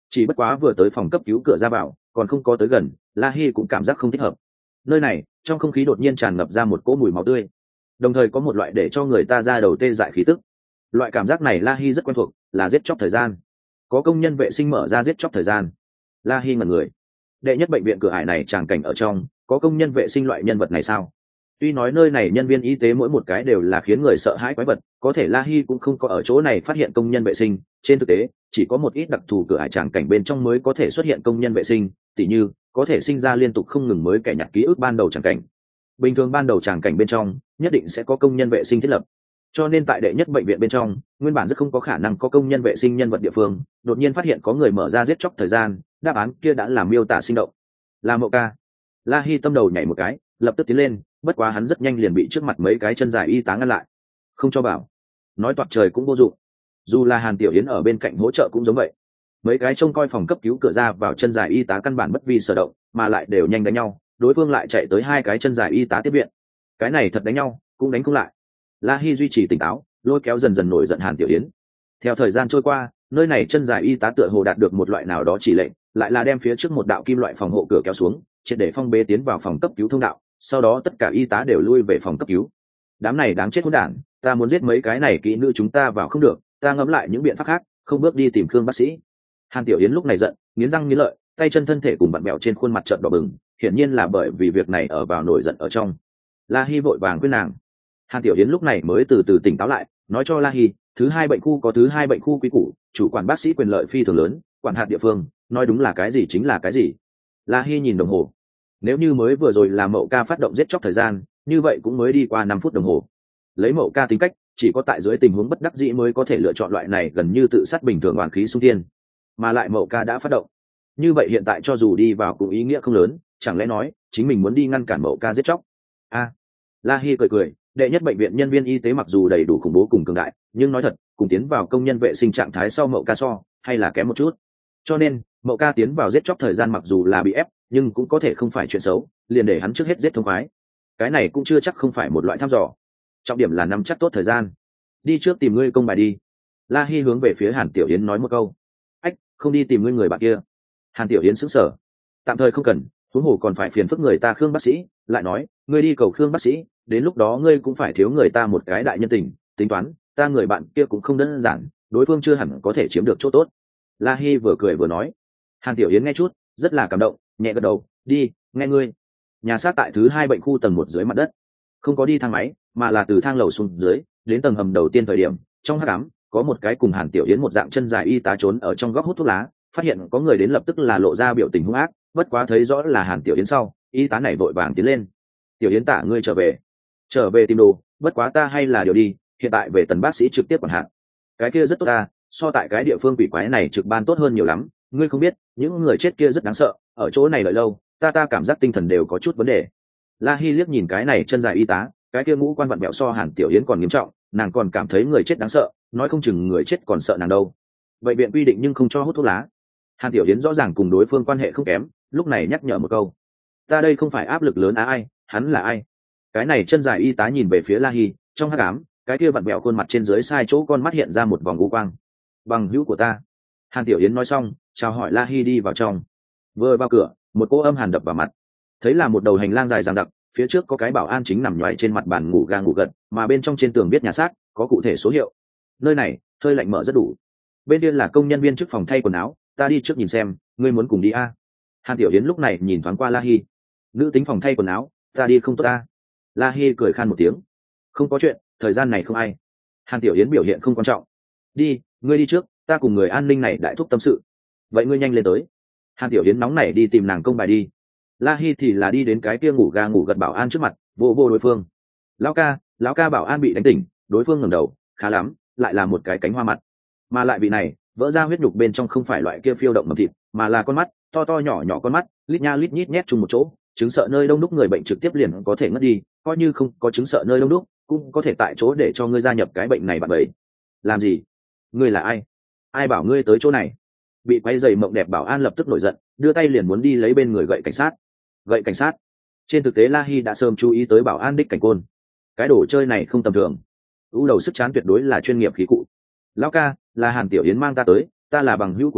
Speaker 1: chỉ bất quá vừa tới phòng cấp cứu cửa ra vào còn không có tới gần, La Hi cũng cảm giác không thích hợp. Nơi này trong không khí đột nhiên tràn ngập ra một cỗ mùi máu tươi, đồng thời có một loại để cho người ta ra đầu tê dại khí tức. Loại cảm giác này La Hi rất quen thuộc, là giết chóc thời gian. Có công nhân vệ sinh mở ra giết chóc thời gian. La Hi ngẩn người. Đệ nhất bệnh viện cửa ải này tràng cảnh ở trong, có công nhân vệ sinh loại nhân vật này sao? Tuy nói nơi này nhân viên y tế mỗi một cái đều là khiến người sợ hãi quái vật, có thể La Hi cũng không có ở chỗ này phát hiện công nhân vệ sinh. Trên thực tế, chỉ có một ít đặc thù cửa ải tràng cảnh bên trong mới có thể xuất hiện công nhân vệ sinh, tỉ như có thể sinh ra liên tục không ngừng mới kẻ nhặt ký ức ban đầu tràng cảnh. Bình thường ban đầu tràng cảnh bên trong nhất định sẽ có công nhân vệ sinh thiết lập, cho nên tại đệ nhất bệnh viện bên trong nguyên bản rất không có khả năng có công nhân vệ sinh nhân vật địa phương, đột nhiên phát hiện có người mở ra giết chóc thời gian, đáp án kia đã làm miêu tả sinh động, là Mậu Ca. La Hi tâm đầu nhảy một cái, lập tức tiến lên, bất quá hắn rất nhanh liền bị trước mặt mấy cái chân dài y tá ngăn lại. Không cho bảo, nói toạc trời cũng vô dụng, dù là Hàn Tiểu Yến ở bên cạnh hỗ trợ cũng giống vậy. Mấy cái trông coi phòng cấp cứu cửa ra vào chân dài y tá căn bản bất vi sở động, mà lại đều nhanh đánh nhau, đối phương lại chạy tới hai cái chân dài y tá tiếp viện, cái này thật đánh nhau cũng đánh không lại. La Hi duy trì tỉnh táo, lôi kéo dần dần nổi giận Hàn Tiểu Yến. Theo thời gian trôi qua, nơi này chân dài y tá tựa hồ đạt được một loại nào đó chỉ lệnh, lại là đem phía trước một đạo kim loại phòng hộ cửa kéo xuống, triệt để phong bế tiến vào phòng cấp cứu thông đạo, sau đó tất cả y tá đều lui về phòng cấp cứu. Đám này đáng chết hỗn đản, ta muốn giết mấy cái này kỹ nữ chúng ta vào không được, ta ngẫm lại những biện pháp khác, không bước đi tìm Khương bác sĩ. Hàn Tiểu Yến lúc này giận, nghiến răng nghiến lợi, tay chân thân thể cùng vặn bẹo trên khuôn mặt trợn đỏ bừng, hiển nhiên là bởi vì việc này ở vào nổi giận ở trong. La Hi vội vàng khuyên nàng. Hàn Tiểu Yến lúc này mới từ từ tỉnh táo lại, nói cho La Hi, thứ hai bệnh khu có thứ hai bệnh khu quý củ, chủ quản bác sĩ quyền lợi phi thường lớn, quản hạt địa phương, nói đúng là cái gì chính là cái gì. La Hi nhìn đồng hồ, nếu như mới vừa rồi là Mậu Ca phát động giết chóc thời gian, như vậy cũng mới đi qua 5 phút đồng hồ. Lấy Mậu Ca tính cách, chỉ có tại dưới tình huống bất đắc dĩ mới có thể lựa chọn loại này gần như tự sát bình thường oán khí xung thiên, mà lại Mậu Ca đã phát động, như vậy hiện tại cho dù đi vào cũng ý nghĩa không lớn, chẳng lẽ nói chính mình muốn đi ngăn cản Mậu Ca giết chóc? La Hi cười cười, đệ nhất bệnh viện nhân viên y tế mặc dù đầy đủ khủng bố cùng cường đại, nhưng nói thật, cùng tiến vào công nhân vệ sinh trạng thái sau Mậu Ca so, hay là kém một chút. Cho nên, Mậu Ca tiến vào giết chóc thời gian mặc dù là bị ép, nhưng cũng có thể không phải chuyện xấu, liền để hắn trước hết giết thông khoái. Cái này cũng chưa chắc không phải một loại thăm dò. Trọng điểm là nắm chắc tốt thời gian. Đi trước tìm ngươi công bài đi. La Hi hướng về phía Hàn Tiểu Yến nói một câu. Ách, không đi tìm ngươi người bạn kia. Hàn Tiểu Yến sững sờ. Tạm thời không cần, huống hồ còn phải phiền phức người ta Khương bác sĩ, lại nói, ngươi đi cầu Khương bác sĩ, đến lúc đó ngươi cũng phải thiếu người ta một cái đại nhân tình, tính toán, ta người bạn kia cũng không đơn giản, đối phương chưa hẳn có thể chiếm được chỗ tốt. La Hi vừa cười vừa nói. Hàn Tiểu Yến nghe chút, rất là cảm động, nhẹ gật đầu, đi, nghe ngươi. Nhà xác tại thứ hai bệnh khu tầng 1 dưới mặt đất, không có đi thang máy, mà là từ thang lầu xuống dưới, đến tầng hầm đầu tiên thời điểm, trong hắc ám, có một cái cùng Hàn Tiểu Yến một dạng chân dài y tá trốn ở trong góc hút thuốc lá, phát hiện có người đến lập tức là lộ ra biểu tình hung ác, bất quá thấy rõ là Hàn Tiểu Yến sau, y tá này vội vàng tiến lên. Tiểu Yến tả ngươi trở về tìm đồ, bất quá ta hay là điều đi, hiện tại về Tần bác sĩ trực tiếp quản hạt. Cái kia rất tốt ta, so tại cái địa phương quỷ quái này trực ban tốt hơn nhiều lắm, ngươi không biết, những người chết kia rất đáng sợ, ở chỗ này đợi lâu, ta cảm giác tinh thần đều có chút vấn đề. La Hi liếc nhìn cái này chân dài y tá, cái kia ngũ quan vặn vẹo so Hàn Tiểu Yến còn nghiêm trọng, nàng còn cảm thấy người chết đáng sợ, nói không chừng người chết còn sợ nàng đâu. Vậy viện quy định nhưng không cho hút thuốc lá. Hàn Tiểu Yến rõ ràng cùng đối phương quan hệ không kém, lúc này nhắc nhở một câu. Ta đây không phải áp lực lớn ai, hắn là ai? Cái này chân dài y tá nhìn về phía La Hi, trong hắc ám, cái kia vặn vẹo khuôn mặt trên dưới sai chỗ con mắt hiện ra một vòng u quang. Bằng hữu của ta. Hàn Tiểu Yến nói xong, chào hỏi La Hi đi vào trong. Vừa vào cửa, một cô âm hàn đập vào mặt. Thấy là một đầu hành lang dài dằng dặc, phía trước có cái bảo an chính nằm nhoài trên mặt bàn ngủ ga ngủ gật, mà bên trong trên tường viết nhà xác, có cụ thể số hiệu. Nơi này, hơi lạnh mở rất đủ. Bên kia là công nhân viên trước phòng thay quần áo, ta đi trước nhìn xem, ngươi muốn cùng đi a? Hàn Tiểu Yến lúc này nhìn thoáng qua La Hi. Nữ tính phòng thay quần áo, ta đi không tốt ta. La Hi cười khan một tiếng. Không có chuyện, thời gian này không ai. Hàn Tiểu Yến biểu hiện không quan trọng. Đi, ngươi đi trước, ta cùng người an ninh này đại thúc tâm sự. Vậy ngươi nhanh lên tới. Hàn Tiểu Yến nóng nảy đi tìm nàng công bài đi. La Hi thì là đi đến cái kia ngủ ga ngủ gật bảo an trước mặt, vô vô đối phương. Lão ca bảo an bị đánh tỉnh, đối phương ngẩng đầu, khá lắm, lại là một cái cánh hoa mặt. Mà lại vị này, vỡ ra huyết nhục bên trong không phải loại kia phiêu động mầm thịt, mà là con mắt, to to nhỏ nhỏ con mắt, lít nha lít nhít nhét chung một chỗ, chứng sợ nơi đông đúc người bệnh trực tiếp liền có thể ngất đi, coi như không có chứng sợ nơi đông đúc, cũng có thể tại chỗ để cho ngươi gia nhập cái bệnh này bạn bấy. Làm gì? Ngươi là ai? Ai bảo ngươi tới chỗ này? Bị quay giày mộng đẹp bảo an lập tức nổi giận, đưa tay liền muốn đi lấy bên người gậy cảnh sát. Gậy cảnh sát? Trên thực tế La Hi đã sớm chú ý tới bảo an đích cảnh côn. Cái đồ chơi này không tầm thường. U đầu sức chán tuyệt đối là chuyên nghiệp khí cụ. Lão ca, là Hàn Tiểu Yến mang ta tới, ta là bằng hữu của nàng,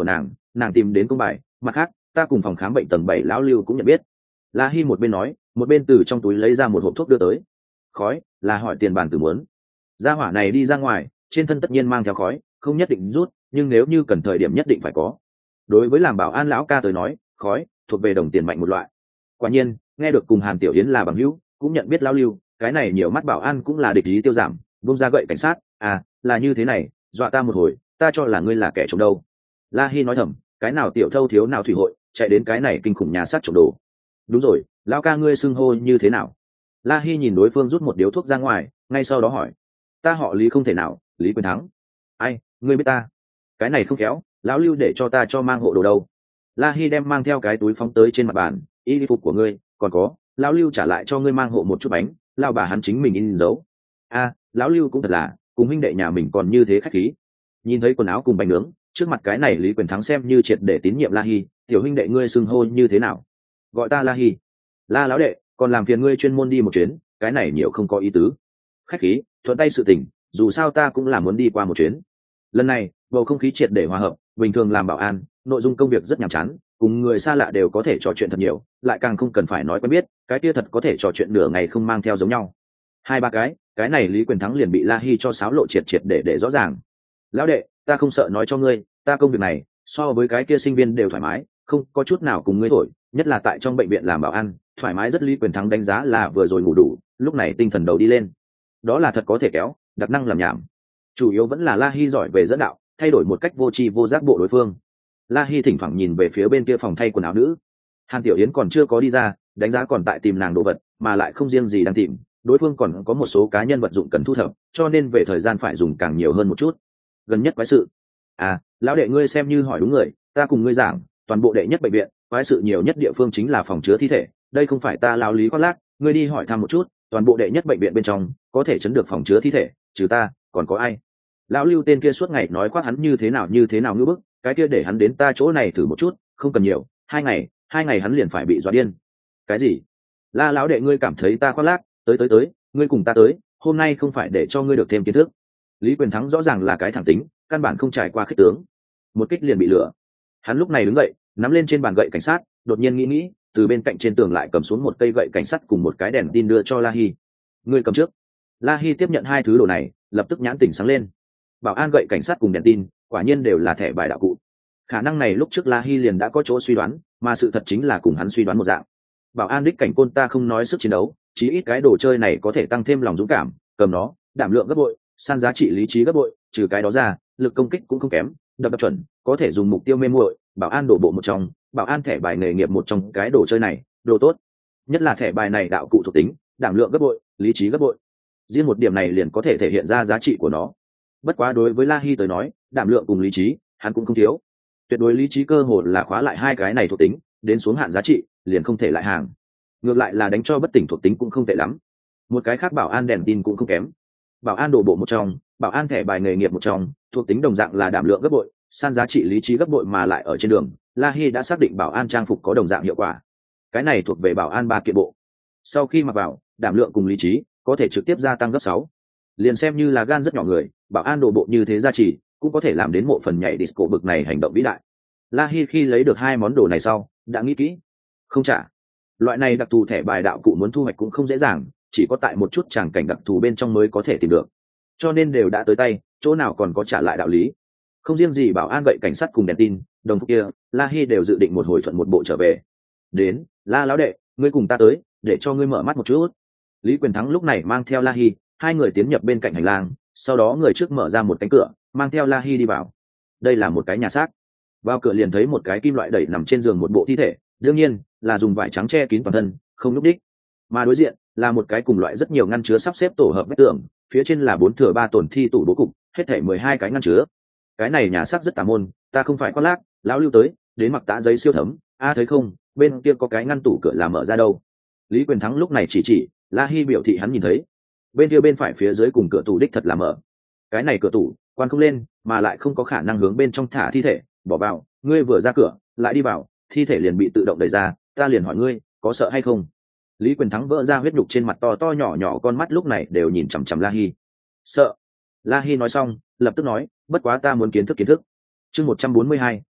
Speaker 1: nàng tìm đến công bài, mặt khác ta cùng phòng khám bệnh tầng 7 lão Lưu cũng nhận biết. La Hi một bên nói, một bên từ trong túi lấy ra một hộp thuốc đưa tới. Khói, là hỏi tiền bản tử muốn. Gia hỏa này đi ra ngoài, trên thân tất nhiên mang theo khói, không nhất định rút, nhưng nếu như cần thời điểm nhất định phải có. Đối với làm bảo an lão ca tới nói, khói thuộc về đồng tiền mạnh một loại. Quả nhiên, nghe được cùng Hàn Tiểu Yến là bằng hữu, cũng nhận biết lão Lưu, cái này nhiều mắt bảo an cũng là địch ý tiêu giảm, vung ra gậy cảnh sát, à, là như thế này, dọa ta một hồi, ta cho là ngươi là kẻ trộm đâu. La Hi nói thầm, cái nào tiểu thâu thiếu nào thủy hội, chạy đến cái này kinh khủng nhà sát trộm đồ. Đúng rồi, lão ca ngươi xưng hô như thế nào? La Hi nhìn đối phương rút một điếu thuốc ra ngoài, ngay sau đó hỏi, ta họ Lý không thể nào, Lý Quyền Thắng. Ai, ngươi biết ta? Cái này không khéo, lão Lưu để cho ta cho mang hộ đồ đâu. La Hi đem mang theo cái túi phóng tới trên mặt bàn, y phục của ngươi, còn có, lão Lưu trả lại cho ngươi mang hộ một chút bánh, lao bà hắn chính mình in dấu. A, lão Lưu cũng thật là, cùng huynh đệ nhà mình còn như thế khách khí. Nhìn thấy quần áo cùng bánh nướng, trước mặt cái này Lý Quyền Thắng xem như triệt để tín nhiệm La Hi, tiểu huynh đệ ngươi xưng hô như thế nào? Gọi ta La Hi. La lão đệ, còn làm phiền ngươi chuyên môn đi một chuyến, cái này nhiều không có ý tứ. Khách khí, thuận tay sự tình, dù sao ta cũng là muốn đi qua một chuyến. Lần này, bầu không khí triệt để hòa hợp, bình thường làm bảo an, nội dung công việc rất nhàm chán, cùng người xa lạ đều có thể trò chuyện thật nhiều, lại càng không cần phải nói quen biết, cái kia thật có thể trò chuyện nửa ngày không mang theo giống nhau. Hai ba cái này Lý Quyền Thắng liền bị La Hi cho xáo lộ triệt triệt để rõ ràng. Lão đệ, ta không sợ nói cho ngươi, ta công việc này so với cái kia sinh viên đều thoải mái, không có chút nào cùng ngươi thổi, nhất là tại trong bệnh viện làm bảo an, thoải mái rất. Lý Quyền Thắng đánh giá là vừa rồi ngủ đủ, lúc này tinh thần đầu đi lên. Đó là thật có thể kéo, đặc năng làm nhảm. Chủ yếu vẫn là La Hi giỏi về dẫn đạo, thay đổi một cách vô tri vô giác bộ đối phương. La Hi thỉnh thoảng nhìn về phía bên kia phòng thay quần áo nữ. Hàn Tiểu Yến còn chưa có đi ra, đánh giá còn tại tìm nàng đồ vật, mà lại không riêng gì đang tìm, đối phương còn có một số cá nhân vật dụng cần thu thập, cho nên về thời gian phải dùng càng nhiều hơn một chút. Gần nhất quái sự. À, lão đệ ngươi xem như hỏi đúng người, ta cùng ngươi giảng, toàn bộ đệ nhất bệnh viện, quái sự nhiều nhất địa phương chính là phòng chứa thi thể, đây không phải ta lão Lý khoác lác, ngươi đi hỏi thăm một chút, toàn bộ đệ nhất bệnh viện bên trong, có thể chấn được phòng chứa thi thể, trừ ta, còn có ai? Lão Lưu tên kia suốt ngày nói khoác hắn như thế nào ngữ bức, cái kia để hắn đến ta chỗ này thử một chút, không cần nhiều, 2 ngày hắn liền phải bị dọa điên. Cái gì? La lão đệ ngươi cảm thấy ta khoác lác, tới, ngươi cùng ta tới, hôm nay không phải để cho ngươi được thêm kiến thức. Lý Quyền Thắng rõ ràng là cái thẳng tính, căn bản không trải qua khích tướng, một kích liền bị lừa. Hắn lúc này đứng dậy, nắm lên trên bàn gậy cảnh sát, đột nhiên nghĩ, từ bên cạnh trên tường lại cầm xuống một cây gậy cảnh sát cùng một cái đèn tin đưa cho La Hi. Ngươi cầm trước. La Hi tiếp nhận hai thứ đồ này, lập tức nhãn tỉnh sáng lên. Bảo an gậy cảnh sát cùng đèn tin, quả nhiên đều là thẻ bài đạo cụ. Khả năng này lúc trước La Hi liền đã có chỗ suy đoán, mà sự thật chính là cùng hắn suy đoán một dạng. Bảo an đích cảnh côn ta không nói sức chiến đấu, chí ít cái đồ chơi này có thể tăng thêm lòng dũng cảm, cầm nó, đảm lượng gấp bội, san giá trị lý trí gấp bội, trừ cái đó ra, lực công kích cũng không kém, đập chuẩn, có thể dùng mục tiêu mê muội, bảo an đổ bộ một trong, bảo an thẻ bài nghề nghiệp một trong cái đồ chơi này, đồ tốt. Nhất là thẻ bài này đạo cụ thuộc tính, đảm lượng gấp bội, lý trí gấp bội. Riêng một điểm này liền có thể thể hiện ra giá trị của nó. Bất quá đối với La Hi tới nói, đảm lượng cùng lý trí, hắn cũng không thiếu. Tuyệt đối lý trí cơ hồ là khóa lại hai cái này thuộc tính, đến xuống hạn giá trị, liền không thể lại hàng. Ngược lại là đánh cho bất tỉnh thuộc tính cũng không tệ lắm. Một cái khác bảo an đèn tin cũng không kém. Bảo an đổ bộ một trong, bảo an thẻ bài nghề nghiệp một trong, thuộc tính đồng dạng là đảm lượng gấp bội, san giá trị lý trí gấp bội, mà lại ở trên đường, La Hi đã xác định bảo an trang phục có đồng dạng hiệu quả. Cái này thuộc về bảo an 3 kiện bộ. Sau khi mặc vào, đảm lượng cùng lý trí có thể trực tiếp gia tăng gấp 6. Liền xem như là gan rất nhỏ người, bảo an đổ bộ như thế gia trì, cũng có thể làm đến mộ phần nhảy disco bực này hành động vĩ đại. La Hi khi lấy được hai món đồ này sau, đã nghĩ kỹ, không trả. Loại này đặc thù thẻ bài đạo cụ muốn thu hoạch cũng không dễ dàng, chỉ có tại một chút tràng cảnh đặc thù bên trong mới có thể tìm được. Cho nên đều đã tới tay, chỗ nào còn có trả lại đạo lý. Không riêng gì bảo an gậy cảnh sát cùng đèn tin, đồng phục kia, La Hi đều dự định một hồi thuận một bộ trở về. Đến, La lão đệ, ngươi cùng ta tới, để cho ngươi mở mắt một chút. Lý Quyền Thắng lúc này mang theo La Hi, hai người tiến nhập bên cạnh hành lang, sau đó người trước mở ra một cánh cửa, mang theo La Hi đi vào. Đây là một cái nhà xác. Vào cửa liền thấy một cái kim loại đẩy nằm trên giường một bộ thi thể, đương nhiên là dùng vải trắng che kín toàn thân, không nhúc đích. Mà đối diện là một cái cùng loại rất nhiều ngăn chứa sắp xếp tổ hợp vách tường, phía trên là 4/3 tổn thi tủ bố cục, hết thảy 12 cái ngăn chứa. Cái này nhà xác rất tà môn, ta không phải khoác lác, lão Lưu tới, đến mặc tã giấy siêu thấm, thấy không, bên kia có cái ngăn tủ cửa là mở ra đâu. Lý Quyền Thắng lúc này chỉ, La Hi biểu thị hắn nhìn thấy. Bên kia bên phải phía dưới cùng cửa tủ đích thật là mở. Cái này cửa tủ, quan không lên, mà lại không có khả năng hướng bên trong thả thi thể, bỏ vào, ngươi vừa ra cửa, lại đi vào, thi thể liền bị tự động đẩy ra, ta liền hỏi ngươi, có sợ hay không? Lý Quyền Thắng vỡ ra huyết nhục trên mặt to to nhỏ nhỏ con mắt lúc này đều nhìn chằm chằm La Hi. Sợ. La Hi nói xong, lập tức nói, bất quá ta muốn kiến thức. Chương 142,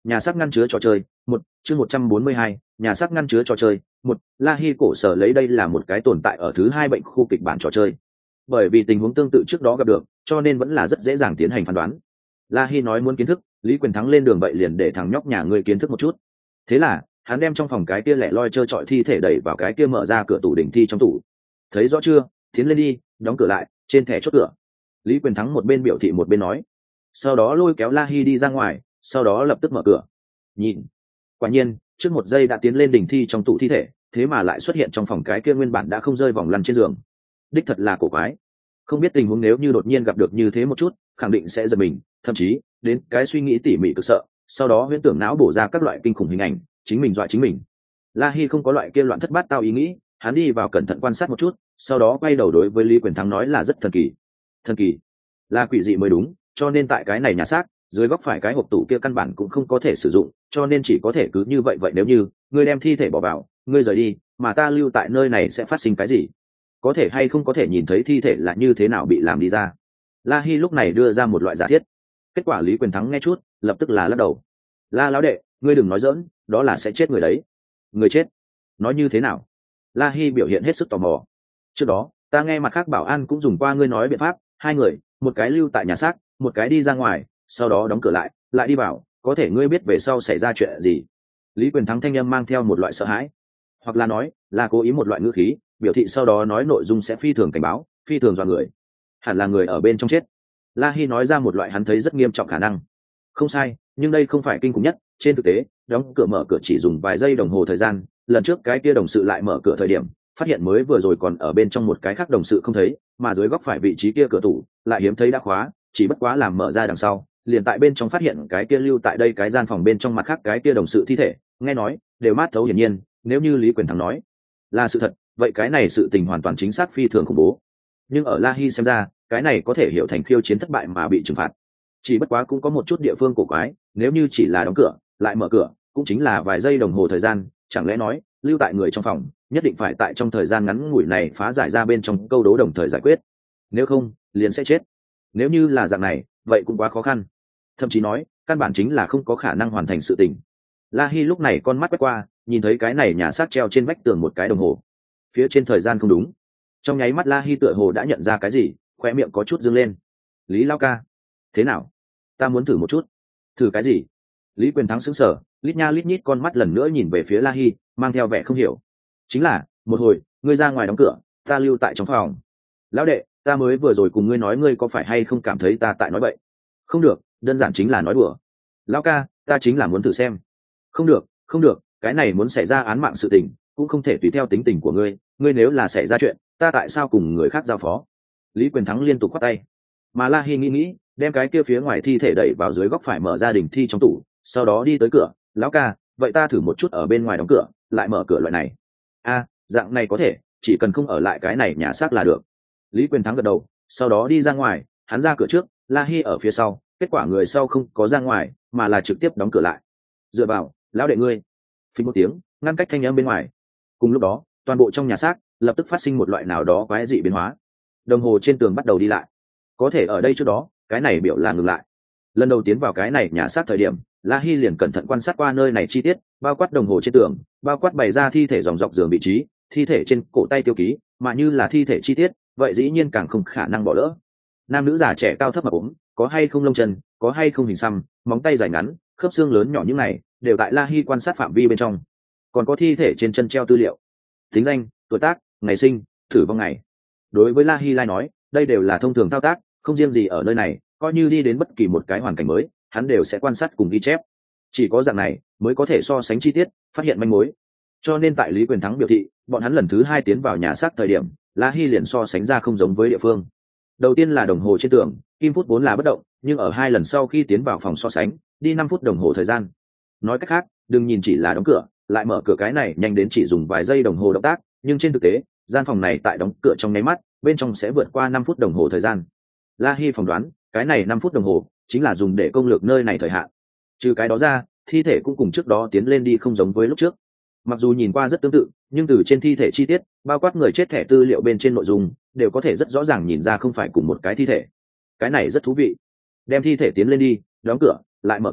Speaker 1: nhà xác ngăn chứa trò chơi một chương 142, nhà xác ngăn chứa trò chơi một. La Hi cổ sở lấy đây là một cái tồn tại ở thứ hai bệnh khu kịch bản trò chơi, bởi vì tình huống tương tự trước đó gặp được cho nên vẫn là rất dễ dàng tiến hành phán đoán. La Hi nói muốn kiến thức, Lý Quyền Thắng lên đường vậy liền để thằng nhóc nhà ngươi kiến thức một chút. Thế là hắn đem trong phòng cái kia lẻ loi trơ trọi thi thể đẩy vào cái kia mở ra cửa tủ đỉnh thi trong tủ. Thấy rõ chưa, tiến lên đi, đóng cửa lại, trên thẻ chốt cửa. Lý Quyền Thắng một bên biểu thị một bên nói, sau đó lôi kéo La Hi đi ra ngoài, sau đó lập tức mở cửa. Nhìn, quả nhiên trước một giây đã tiến lên đỉnh thi trong tủ thi thể, thế mà lại xuất hiện trong phòng cái kia nguyên bản đã không rơi vòng lăn trên giường. Đích thật là cổ quái, không biết tình huống nếu như đột nhiên gặp được như thế một chút, khẳng định sẽ giật mình, thậm chí đến cái suy nghĩ tỉ mỉ cực sợ, sau đó huyễn tưởng não bổ ra các loại kinh khủng hình ảnh, chính mình dọa chính mình. La Hi không có loại kia loạn thất bát tao ý nghĩ, hắn đi vào cẩn thận quan sát một chút, sau đó quay đầu đối với Lý Quyền Thắng nói là rất thần kỳ. Thần kỳ là quỷ dị mới đúng, cho nên tại cái này nhà xác dưới góc phải cái hộp tủ kia căn bản cũng không có thể sử dụng, cho nên chỉ có thể cứ như vậy. Vậy nếu như ngươi đem thi thể bỏ vào, ngươi rời đi, mà ta lưu tại nơi này sẽ phát sinh cái gì? Có thể hay không có thể nhìn thấy thi thể là như thế nào bị làm đi ra? La Hi lúc này đưa ra một loại giả thiết. Kết quả Lý Quyền Thắng nghe chút, lập tức là lắc đầu. La lão đệ, ngươi đừng nói giỡn, đó là sẽ chết người đấy. Người chết? Nói như thế nào? La Hi biểu hiện hết sức tò mò. Trước đó ta nghe mặt khác bảo an cũng dùng qua ngươi nói biện pháp, hai người, một cái lưu tại nhà xác, một cái đi ra ngoài, sau đó đóng cửa lại, lại đi vào, có thể ngươi biết về sau xảy ra chuyện gì? Lý Quyền Thắng thanh âm mang theo một loại sợ hãi, hoặc là nói là cố ý một loại ngữ khí, biểu thị sau đó nói nội dung sẽ phi thường cảnh báo, phi thường dọa người. Hẳn là người ở bên trong chết. La Hi nói ra một loại hắn thấy rất nghiêm trọng khả năng. Không sai, nhưng đây không phải kinh khủng nhất. Trên thực tế, đóng cửa mở cửa chỉ dùng vài giây đồng hồ thời gian, lần trước cái kia đồng sự lại mở cửa thời điểm, phát hiện mới vừa rồi còn ở bên trong một cái khác đồng sự không thấy, mà dưới góc phải vị trí kia cửa tủ lại hiếm thấy đã khóa, chỉ bất quá làm mở ra đằng sau, liền tại bên trong phát hiện cái kia lưu tại đây cái gian phòng bên trong mặt khác cái kia đồng sự thi thể, nghe nói đều mát thấu hiển nhiên, nếu như Lý Quyền Thắng nói là sự thật, vậy cái này sự tình hoàn toàn chính xác phi thường khủng bố. Nhưng ở La Hi xem ra, cái này có thể hiểu thành khiêu chiến thất bại mà bị trừng phạt. Chỉ bất quá cũng có một chút địa phương cổ quái, nếu như chỉ là đóng cửa lại mở cửa, cũng chính là vài giây đồng hồ thời gian, chẳng lẽ nói lưu tại người trong phòng nhất định phải tại trong thời gian ngắn ngủi này phá giải ra bên trong câu đố đồng thời giải quyết, nếu không liền sẽ chết. Nếu như là dạng này, vậy cũng quá khó khăn, thậm chí nói căn bản chính là không có khả năng hoàn thành sự tình. La Hi lúc này con mắt quét qua, nhìn thấy cái này nhà xác treo trên vách tường một cái đồng hồ, phía trên thời gian không đúng. Trong nháy mắt La Hi tựa hồ đã nhận ra cái gì, khoe miệng có chút dương lên. Lý lao ca, thế nào? Ta muốn thử một chút. Thử cái gì? Lý Quyền Thắng sững sờ, lít nha lít nhít con mắt lần nữa nhìn về phía La Hi, mang theo vẻ không hiểu. Chính là một hồi ngươi ra ngoài đóng cửa, ta lưu tại trong phòng. Lão đệ, ta mới vừa rồi cùng ngươi nói, ngươi có phải hay không cảm thấy ta tại nói bậy? Không được, đơn giản chính là nói đùa. Lão ca, ta chính là muốn thử xem. Không được, không được, cái này muốn xảy ra án mạng sự tình cũng không thể tùy theo tính tình của ngươi, ngươi nếu là xảy ra chuyện, ta tại sao cùng người khác giao phó? Lý Quyền Thắng liên tục khoát tay. Mà La Hi nghĩ, đem cái kia phía ngoài thi thể đẩy vào dưới góc phải mở ra đình thi trong tủ, sau đó đi tới cửa. Lão ca, vậy ta thử một chút ở bên ngoài đóng cửa lại mở cửa loại này. Dạng này có thể, chỉ cần không ở lại cái này nhà xác là được. Lý Quyền Thắng gật đầu, sau đó đi ra ngoài. Hắn ra cửa trước, La Hi ở phía sau, kết quả người sau không có ra ngoài mà là trực tiếp đóng cửa lại. Dựa vào, lão đệ ngươi. Phình một tiếng, ngăn cách thanh âm bên ngoài. Cùng lúc đó, toàn bộ trong nhà xác lập tức phát sinh một loại nào đó quái dị biến hóa. Đồng hồ trên tường bắt đầu đi lại. Có thể ở đây trước đó, cái này biểu là ngừng lại. Lần đầu tiến vào cái này nhà xác thời điểm, La Hi liền cẩn thận quan sát qua nơi này chi tiết, bao quát đồng hồ trên tường, bao quát bày ra thi thể dòng dọc giường vị trí, thi thể trên cổ tay tiêu ký, mà như là thi thể chi tiết, vậy dĩ nhiên càng không khả năng bỏ lỡ. Nam nữ già trẻ cao thấp mập ốm, có hay không lông chân, có hay không hình xăm, móng tay dài ngắn, khớp xương lớn nhỏ, những này đều tại La Hi quan sát phạm vi bên trong. Còn có thi thể trên chân treo tư liệu, tính danh, tuổi tác, ngày sinh, tử vong ngày. Đối với La Hi lai nói, đây đều là thông thường thao tác, không riêng gì ở nơi này, coi như đi đến bất kỳ một cái hoàn cảnh mới, hắn đều sẽ quan sát cùng ghi chép. Chỉ có dạng này mới có thể so sánh chi tiết, phát hiện manh mối. Cho nên tại Lý Quyền Thắng biểu thị, bọn hắn lần thứ hai tiến vào nhà xác thời điểm, La Hi liền so sánh ra không giống với địa phương. Đầu tiên là đồng hồ trên tường, kim phút vốn là bất động, nhưng ở hai lần sau khi tiến vào phòng so sánh, đi 5 phút đồng hồ thời gian. Nói cách khác, đừng nhìn chỉ là đóng cửa lại mở cửa cái này nhanh đến chỉ dùng vài giây đồng hồ động tác, nhưng trên thực tế gian phòng này tại đóng cửa trong nháy mắt bên trong sẽ vượt qua 5 phút đồng hồ thời gian. La Hi phỏng đoán cái này 5 phút đồng hồ chính là dùng để công lược nơi này thời hạn. Trừ cái đó ra, thi thể cũng cùng trước đó tiến lên đi không giống với lúc trước. Mặc dù nhìn qua rất tương tự, nhưng từ trên thi thể chi tiết, bao quát người chết thẻ tư liệu bên trên nội dung, đều có thể rất rõ ràng nhìn ra không phải cùng một cái thi thể. Cái này rất thú vị. Đem thi thể tiến lên đi, đóng cửa lại mở cửa,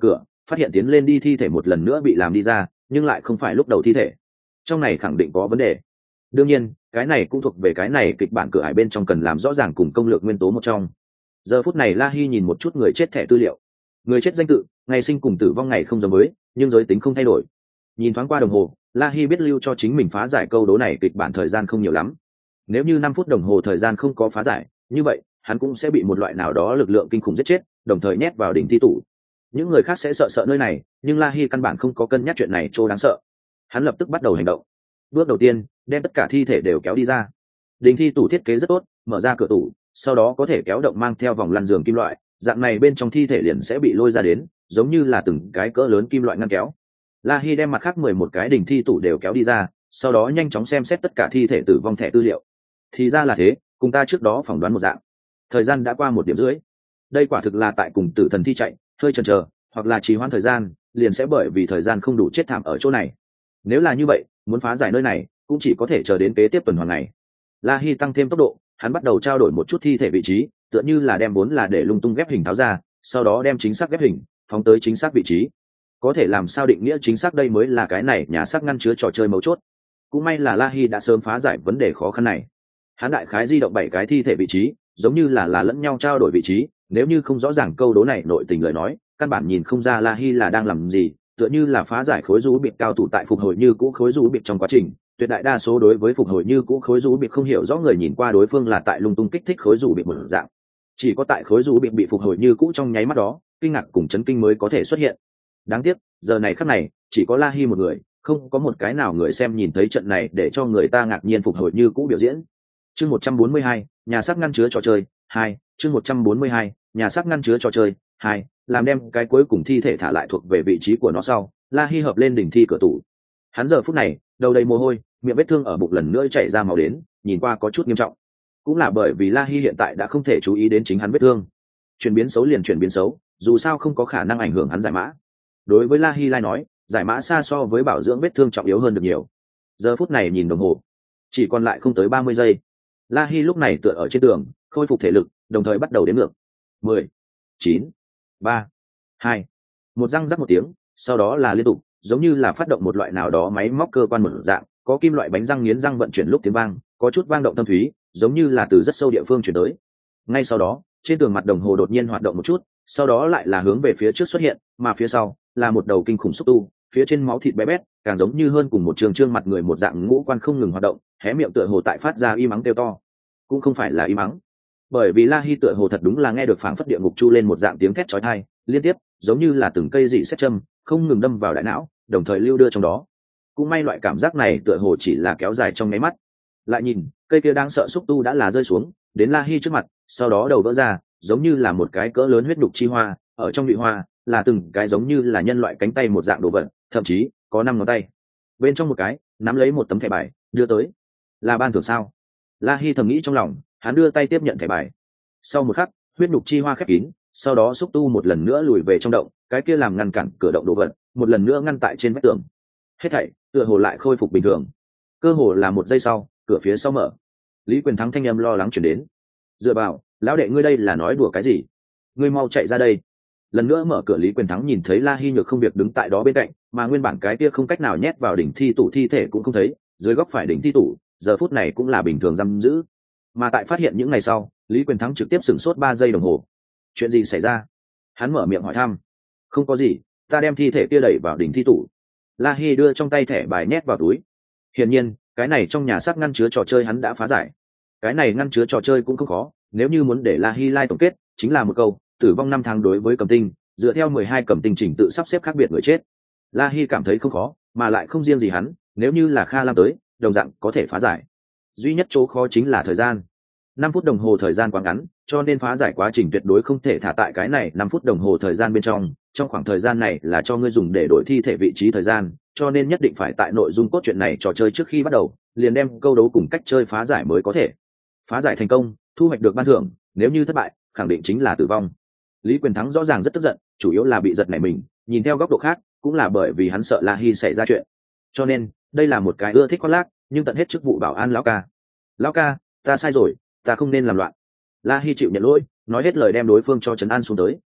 Speaker 1: phát hiện tiến lên đi thi thể một lần nữa bị làm đi ra, nhưng lại không phải lúc đầu thi thể. Trong này khẳng định có vấn đề. Đương nhiên cái này cũng thuộc về cái này kịch bản cửa ải bên trong cần làm rõ ràng cùng công lược nguyên tố một trong. Giờ phút này La Hi nhìn một chút người chết thẻ tư liệu. Người chết danh tự, ngày sinh cùng tử vong ngày không giống với, nhưng giới tính không thay đổi. Nhìn thoáng qua đồng hồ, La Hi biết lưu cho chính mình phá giải câu đố này kịch bản thời gian không nhiều lắm. Nếu như 5 phút đồng hồ thời gian không có phá giải, như vậy hắn cũng sẽ bị một loại nào đó lực lượng kinh khủng giết chết, đồng thời nhét vào đỉnh thi tủ. Những người khác sẽ sợ nơi này, nhưng La Hi căn bản không có cân nhắc chuyện này trô đáng sợ. Hắn lập tức bắt đầu hành động. Bước đầu tiên, đem tất cả thi thể đều kéo đi ra. Đỉnh thi tủ thiết kế rất tốt, mở ra cửa tủ, sau đó có thể kéo động mang theo vòng lăn giường kim loại, dạng này bên trong thi thể liền sẽ bị lôi ra đến, giống như là từng cái cỡ lớn kim loại ngăn kéo. La Hi đem mặt khác 11 cái đỉnh thi tủ đều kéo đi ra, sau đó nhanh chóng xem xét tất cả thi thể tử vong thẻ tư liệu. Thì ra là thế, cùng ta trước đó phỏng đoán một dạng. Thời gian đã qua 1,5 điểm. Đây quả thực là tại cùng tử thần thi chạy, hơi chần chờ, hoặc là trì hoãn thời gian, liền sẽ bởi vì thời gian không đủ chết thảm ở chỗ này. Nếu là như vậy, muốn phá giải nơi này, cũng chỉ có thể chờ đến kế tiếp tuần hoàn ngày. La Hi tăng thêm tốc độ, hắn bắt đầu trao đổi một chút thi thể vị trí, tựa như là đem vốn là để lung tung ghép hình tháo ra, sau đó đem chính xác ghép hình phóng tới chính xác vị trí. Có thể làm sao định nghĩa chính xác đây mới là cái này nhà xác ngăn chứa trò chơi mấu chốt. Cũng may là La Hi đã sớm phá giải vấn đề khó khăn này. Hắn đại khái di động 7 cái thi thể vị trí, giống như là lẫn nhau trao đổi vị trí, nếu như không rõ ràng câu đố này nội tình lời nói, căn bản nhìn không ra La Hi là đang làm gì, tựa như là phá giải khối rũ biệt cao thủ tại phục hồi như cũ khối rũ biệt trong quá trình. Tuyệt đại đa số đối với phục hồi như cũ khối rũ biệt không hiểu rõ người nhìn qua đối phương là tại lung tung kích thích khối rũ biệt một dạng. Chỉ có tại khối rũ biệt bị phục hồi như cũ trong nháy mắt đó, kinh ngạc cùng chấn kinh mới có thể xuất hiện. Đáng tiếc, giờ này khắc này, chỉ có La Hi một người, không có một cái nào người xem nhìn thấy trận này để cho người ta ngạc nhiên phục hồi như cũ biểu diễn. Chương 142, nhà xác ngăn chứa trò chơi 2, chương 142, nhà xác ngăn chứa trò chơi 2, làm đem cái cuối cùng thi thể thả lại thuộc về vị trí của nó sau, La Hi hợp lên đỉnh thi cửa tủ. Hắn giờ phút này, đầu đầy mồ hôi, miệng vết thương ở bụng lần nữa chảy ra máu đến, nhìn qua có chút nghiêm trọng. Cũng là bởi vì La Hi hiện tại đã không thể chú ý đến chính hắn vết thương. Chuyển biến xấu liền chuyển biến xấu, dù sao không có khả năng ảnh hưởng hắn giải mã. Đối với La Hi lai nói, giải mã xa so với bảo dưỡng vết thương trọng yếu hơn được nhiều. Giờ phút này nhìn đồng hồ, chỉ còn lại không tới 30 giây. La Hi lúc này tựa ở trên tường, khôi phục thể lực, đồng thời bắt đầu đếm ngược. 10, 9, 3, 2, một răng rắc một tiếng, sau đó là liên tục, giống như là phát động một loại nào đó máy móc cơ quan một dạng, có kim loại bánh răng nghiến răng vận chuyển lúc tiếng vang, có chút vang động thâm thúy, giống như là từ rất sâu địa phương truyền tới. Ngay sau đó, trên tường mặt đồng hồ đột nhiên hoạt động một chút, sau đó lại là hướng về phía trước xuất hiện, mà phía sau là một đầu kinh khủng xúc tu, phía trên máu thịt bé bét, càng giống như hơn cùng một trương mặt người một dạng ngũ quan không ngừng hoạt động, hé miệng tựa hồ tại phát ra y mắng kêu to. Cũng không phải là y mắng, bởi vì La Hi tựa hồ thật đúng là nghe được phảng phất địa ngục chu lên một dạng tiếng thét chói tai, liên tiếp, giống như là từng cây dị xét châm, không ngừng đâm vào đại não, đồng thời lưu đưa trong đó. Cũng may loại cảm giác này tựa hồ chỉ là kéo dài trong nháy mắt. Lại nhìn, cây kia đang sợ xúc tu đã là rơi xuống, đến La Hi trước mặt, sau đó đầu vỡ ra, giống như là một cái cỡ lớn huyết đục chi hoa, ở trong nhụy hoa là từng cái giống như là nhân loại cánh tay một dạng đồ vật, thậm chí có 5 ngón tay. Bên trong một cái, nắm lấy một tấm thẻ bài, đưa tới. Là ban thưởng sao? La Hi thầm nghĩ trong lòng, hắn đưa tay tiếp nhận thẻ bài. Sau một khắc, huyết đục chi hoa khép kín, sau đó xúc tu một lần nữa lùi về trong động, cái kia làm ngăn cản cửa động đồ vật, một lần nữa ngăn tại trên vách tường. Hết thảy, tựa hồ lại khôi phục bình thường. Cơ hồ là một giây sau, cửa phía sau mở. Lý Quyền Thắng thanh âm lo lắng truyền đến. Dựa vào, lão đệ ngươi đây là nói đùa cái gì? Ngươi mau chạy ra đây. Lần nữa mở cửa, Lý Quyền Thắng nhìn thấy La Hi Nhược không việc đứng tại đó bên cạnh, mà nguyên bản cái kia không cách nào nhét vào đỉnh thi tủ thi thể cũng không thấy, dưới góc phải đỉnh thi tủ, giờ phút này cũng là bình thường giam giữ. Mà tại phát hiện những ngày sau, Lý Quyền Thắng trực tiếp sửng sốt 3 giây đồng hồ. Chuyện gì xảy ra? Hắn mở miệng hỏi thăm. Không có gì, ta đem thi thể kia đẩy vào đỉnh thi tủ. La Hi đưa trong tay thẻ bài nhét vào túi. Hiển nhiên, cái này trong nhà xác ngăn chứa trò chơi hắn đã phá giải. Cái này ngăn chứa trò chơi cũng không khó, nếu như muốn để La Hi lai tổng kết, chính là một câu, tử vong 5 tháng đối với cầm tinh, dựa theo 12 cầm tinh trình tự sắp xếp khác biệt người chết. La Hi cảm thấy không khó, mà lại không riêng gì hắn, nếu như là Kha Lam tới, đồng dạng có thể phá giải. Duy nhất chỗ khó chính là thời gian. 5 phút đồng hồ thời gian quá ngắn, cho nên phá giải quá trình tuyệt đối không thể thả tại cái này 5 phút đồng hồ thời gian bên trong khoảng thời gian này là cho ngươi dùng để đổi thi thể vị trí thời gian, cho nên nhất định phải tại nội dung cốt truyện này trò chơi trước khi bắt đầu, liền đem câu đố cùng cách chơi phá giải mới có thể. Phá giải thành công, thu hoạch được ban thưởng, nếu như thất bại, khẳng định chính là tử vong. Lý Quyền Thắng rõ ràng rất tức giận, chủ yếu là bị giật nảy mình, nhìn theo góc độ khác, cũng là bởi vì hắn sợ La Hi xảy ra chuyện. Cho nên, đây là một cái ưa thích khoác lác, nhưng tận hết chức vụ bảo an lão ca. Lão ca, ta sai rồi, ta không nên làm loạn. La Hi chịu nhận lỗi, nói hết lời đem đối phương cho trấn an xuống tới.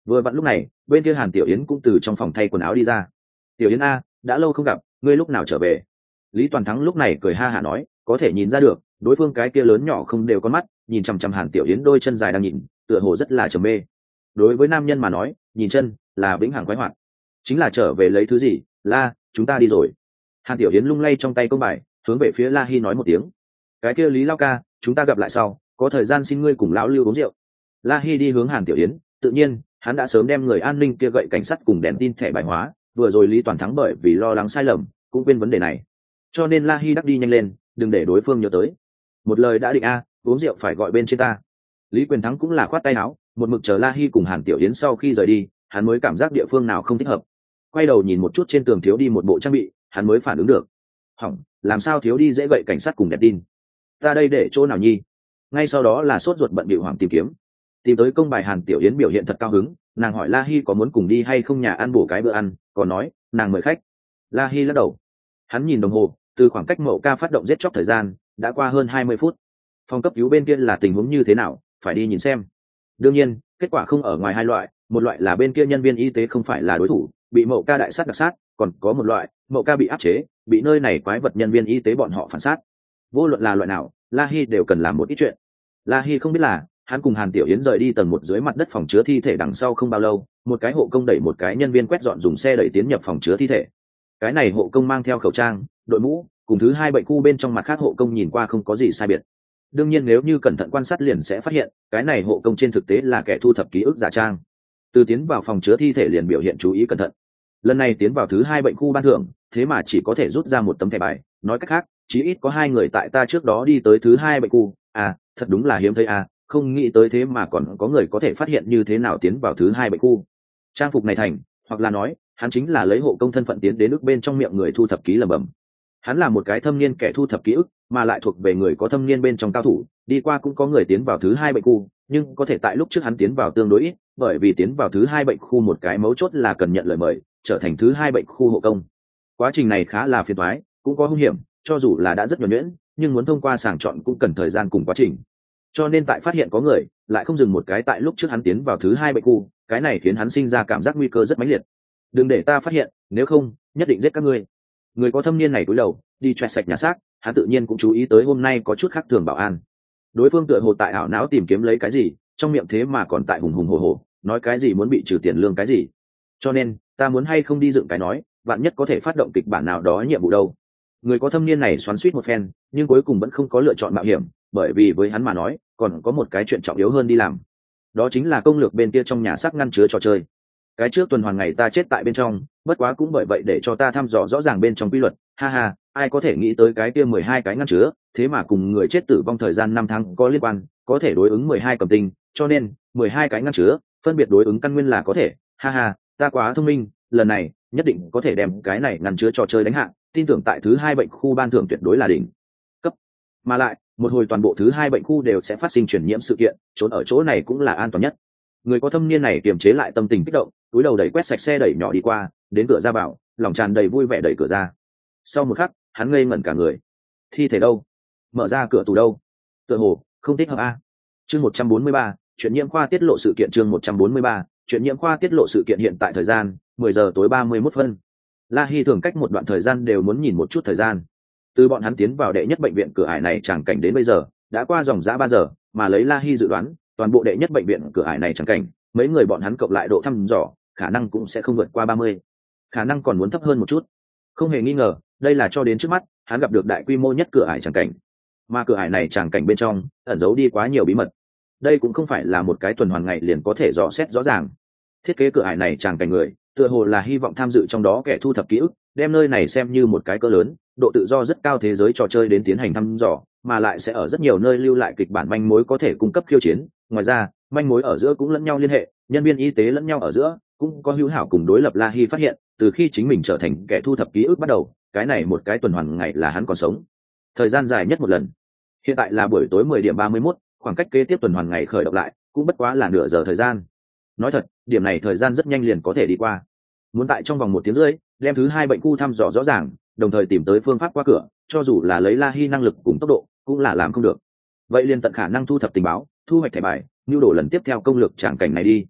Speaker 1: Vừa vặn lúc này bên kia Hàn Tiểu Yến cũng từ trong phòng thay quần áo đi ra. Tiểu Yến a, đã lâu không gặp, ngươi lúc nào trở về? Lý Toàn Thắng lúc này cười ha hả nói, có thể nhìn ra được đối phương cái kia lớn nhỏ không đều con mắt, nhìn chằm chằm Hàn Tiểu Yến đôi chân dài đang nhìn, tựa hồ rất là trầm mê. Đối với nam nhân mà nói, nhìn chân là vĩnh hằng khoái hoạt. Chính là trở về lấy thứ gì, la, chúng ta đi rồi. Hàn Tiểu Yến lung lay trong tay công bài, hướng về phía La Hi nói một tiếng. Cái kia Lý Lao ca, chúng ta gặp lại sau, có thời gian xin ngươi cùng lão Lưu uống rượu. La Hi đi hướng Hàn Tiểu Yến, tự nhiên hắn đã sớm đem người an ninh kia gậy cảnh sát cùng đèn tin thẻ bài hóa, vừa rồi Lý Toàn Thắng bởi vì lo lắng sai lầm cũng quên vấn đề này, cho nên La Hi đắc đi nhanh lên, đừng để đối phương nhớ tới. Một lời đã định a, uống rượu phải gọi bên trên ta. Lý Quyền Thắng cũng là khoát tay áo, một mực chờ La Hi cùng Hàn Tiểu Yến sau khi rời đi, hắn mới cảm giác địa phương nào không thích hợp. Quay đầu nhìn một chút trên tường thiếu đi một bộ trang bị, hắn mới phản ứng được. Hỏng, làm sao thiếu đi dễ gậy cảnh sát cùng đèn tin? Ta đây để chỗ nào nhi? Ngay sau đó là sốt ruột bận bịu hoảng tìm kiếm. Tìm tới công bài Hàn Tiểu Yến biểu hiện thật cao hứng, nàng hỏi La Hi có muốn cùng đi hay không nhà ăn bổ cái bữa ăn, còn nói nàng mời khách. La Hi lắc đầu. Hắn nhìn đồng hồ, từ khoảng cách Mậu Ca phát động giết chóc thời gian đã qua hơn 20 phút. Phòng cấp cứu bên kia là tình huống như thế nào, phải đi nhìn xem. Đương nhiên kết quả không ở ngoài hai loại, một loại là bên kia nhân viên y tế không phải là đối thủ, bị Mậu Ca đại sát đặc sát, còn có một loại Mậu Ca bị áp chế, bị nơi này quái vật nhân viên y tế bọn họ phản sát. Vô luận là loại nào, La Hi đều cần làm một ít chuyện. La Hi không biết là hắn cùng Hàn Tiểu Yến rời đi tầng 1 dưới mặt đất phòng chứa thi thể đằng sau không bao lâu, một cái hộ công đẩy một cái nhân viên quét dọn dùng xe đẩy tiến nhập phòng chứa thi thể. Cái này hộ công mang theo khẩu trang, đội mũ, cùng thứ hai bệnh khu bên trong mặt khác hộ công nhìn qua không có gì sai biệt. Đương nhiên nếu như cẩn thận quan sát liền sẽ phát hiện, cái này hộ công trên thực tế là kẻ thu thập ký ức giả trang. Từ tiến vào phòng chứa thi thể liền biểu hiện chú ý cẩn thận. Lần này tiến vào thứ hai bệnh khu ban thưởng, thế mà chỉ có thể rút ra một tấm thẻ bài, nói cách khác, chí ít có 2 người tại ta trước đó đi tới thứ hai bệnh khu, thật đúng là hiếm thấy không nghĩ tới thế mà còn có người có thể phát hiện như thế nào tiến vào thứ hai bệnh khu. Trang phục này thành, hoặc là nói hắn chính là lấy hộ công thân phận tiến đến nước bên trong miệng người thu thập ký lẩm bẩm. Hắn là một cái thâm niên kẻ thu thập ký ức, mà lại thuộc về người có thâm niên bên trong cao thủ, đi qua cũng có người tiến vào thứ hai bệnh khu, nhưng có thể tại lúc trước hắn tiến vào tương đối ít, bởi vì tiến vào thứ hai bệnh khu một cái mấu chốt là cần nhận lời mời, trở thành thứ hai bệnh khu hộ công. Quá trình này khá là phiền toái, cũng có hung hiểm, cho dù là đã rất nhuần nhuyễn, nhưng muốn thông qua sàng chọn cũng cần thời gian cùng quá trình. Cho nên tại phát hiện có người lại không dừng một cái tại lúc trước hắn tiến vào thứ hai bệnh khu, cái này khiến hắn sinh ra cảm giác nguy cơ rất mãnh liệt. Đừng để ta phát hiện, nếu không nhất định giết các ngươi. Người có thâm niên này cúi đầu đi choẹt sạch nhà xác, hắn tự nhiên cũng chú ý tới hôm nay có chút khác thường bảo an. Đối phương tựa hồ tại ảo não tìm kiếm lấy cái gì, trong miệng thế mà còn tại hùng hùng hổ hổ nói cái gì muốn bị trừ tiền lương cái gì. Cho nên ta muốn hay không đi dựng cái nói, vạn nhất có thể phát động kịch bản nào đó nhiệm vụ đâu. Người có thâm niên này xoắn xuýt một phen, nhưng cuối cùng vẫn không có lựa chọn mạo hiểm, bởi vì với hắn mà nói còn có một cái chuyện trọng yếu hơn đi làm, đó chính là công lược bên kia trong nhà xác ngăn chứa trò chơi. Cái trước tuần hoàn ngày ta chết tại bên trong, bất quá cũng bởi vậy để cho ta thăm dò rõ ràng bên trong quy luật, ha ha, ai có thể nghĩ tới cái kia 12 cái ngăn chứa thế mà cùng người chết tử vong thời gian 5 tháng có liên quan, có thể đối ứng 12 cầm tinh, cho nên 12 cái ngăn chứa phân biệt đối ứng căn nguyên là có thể, ha ha, ta quá thông minh, lần này nhất định có thể đem cái này ngăn chứa trò chơi đánh hạ, tin tưởng tại thứ hai bệnh khu ban thưởng tuyệt đối là đỉnh cấp. Mà lại một hồi toàn bộ thứ hai bệnh khu đều sẽ phát sinh truyền nhiễm sự kiện, trốn ở chỗ này cũng là an toàn nhất. Người có thâm niên này kiềm chế lại tâm tình kích động, túi đầu đẩy quét sạch xe đẩy nhỏ đi qua, đến cửa ra vào, lòng tràn đầy vui vẻ đẩy cửa ra. Sau một khắc hắn ngây ngẩn cả người. Thi thể đâu? Mở ra cửa tù đâu? Tựa hồ không thích hợp chương 143, chuyện nhiễm khoa tiết lộ sự kiện. Chương 143, chuyện nhiễm khoa tiết lộ sự kiện. Hiện tại thời gian 10 giờ tối 31 phân. La Hi thường cách một đoạn thời gian đều muốn nhìn một chút thời gian. Từ bọn hắn tiến vào đệ nhất bệnh viện cửa ải này chẳng cảnh đến bây giờ đã qua dòng dã 3 giờ, mà lấy La Hi dự đoán, toàn bộ đệ nhất bệnh viện cửa ải này chẳng cảnh, mấy người bọn hắn cộng lại độ thăm dò khả năng cũng sẽ không vượt qua 30, khả năng còn muốn thấp hơn một chút. Không hề nghi ngờ, đây là cho đến trước mắt hắn gặp được đại quy mô nhất cửa ải chẳng cảnh, mà cửa ải này chẳng cảnh bên trong ẩn giấu đi quá nhiều bí mật. Đây cũng không phải là một cái tuần hoàn ngày liền có thể dò xét rõ ràng. Thiết kế cửa ải này chẳng cảnh người tựa hồ là hy vọng tham dự trong đó kẻ thu thập ký ức, đem nơi này xem như một cái cỡ lớn, độ tự do rất cao thế giới trò chơi đến tiến hành thăm dò, mà lại sẽ ở rất nhiều nơi lưu lại kịch bản manh mối có thể cung cấp khiêu chiến. Ngoài ra manh mối ở giữa cũng lẫn nhau liên hệ, nhân viên y tế lẫn nhau ở giữa cũng có hữu hảo cùng đối lập. La Hi phát hiện, từ khi chính mình trở thành kẻ thu thập ký ức bắt đầu, cái này một cái tuần hoàn ngày là hắn còn sống thời gian dài nhất một lần. Hiện tại là buổi tối 10 điểm 31, khoảng cách kế tiếp tuần hoàn ngày khởi động lại cũng bất quá là nửa giờ thời gian. Nói thật, điểm này thời gian rất nhanh liền có thể đi qua. Muốn tại trong vòng 1 tiếng rưỡi đem thứ hai bệnh khu thăm dò rõ ràng, đồng thời tìm tới phương pháp qua cửa, cho dù là lấy La Hi năng lực cùng tốc độ cũng là làm không được. Vậy liền tận khả năng thu thập tình báo, thu hoạch thẻ bài, nhu đồ lần tiếp theo công lược tràng cảnh này đi.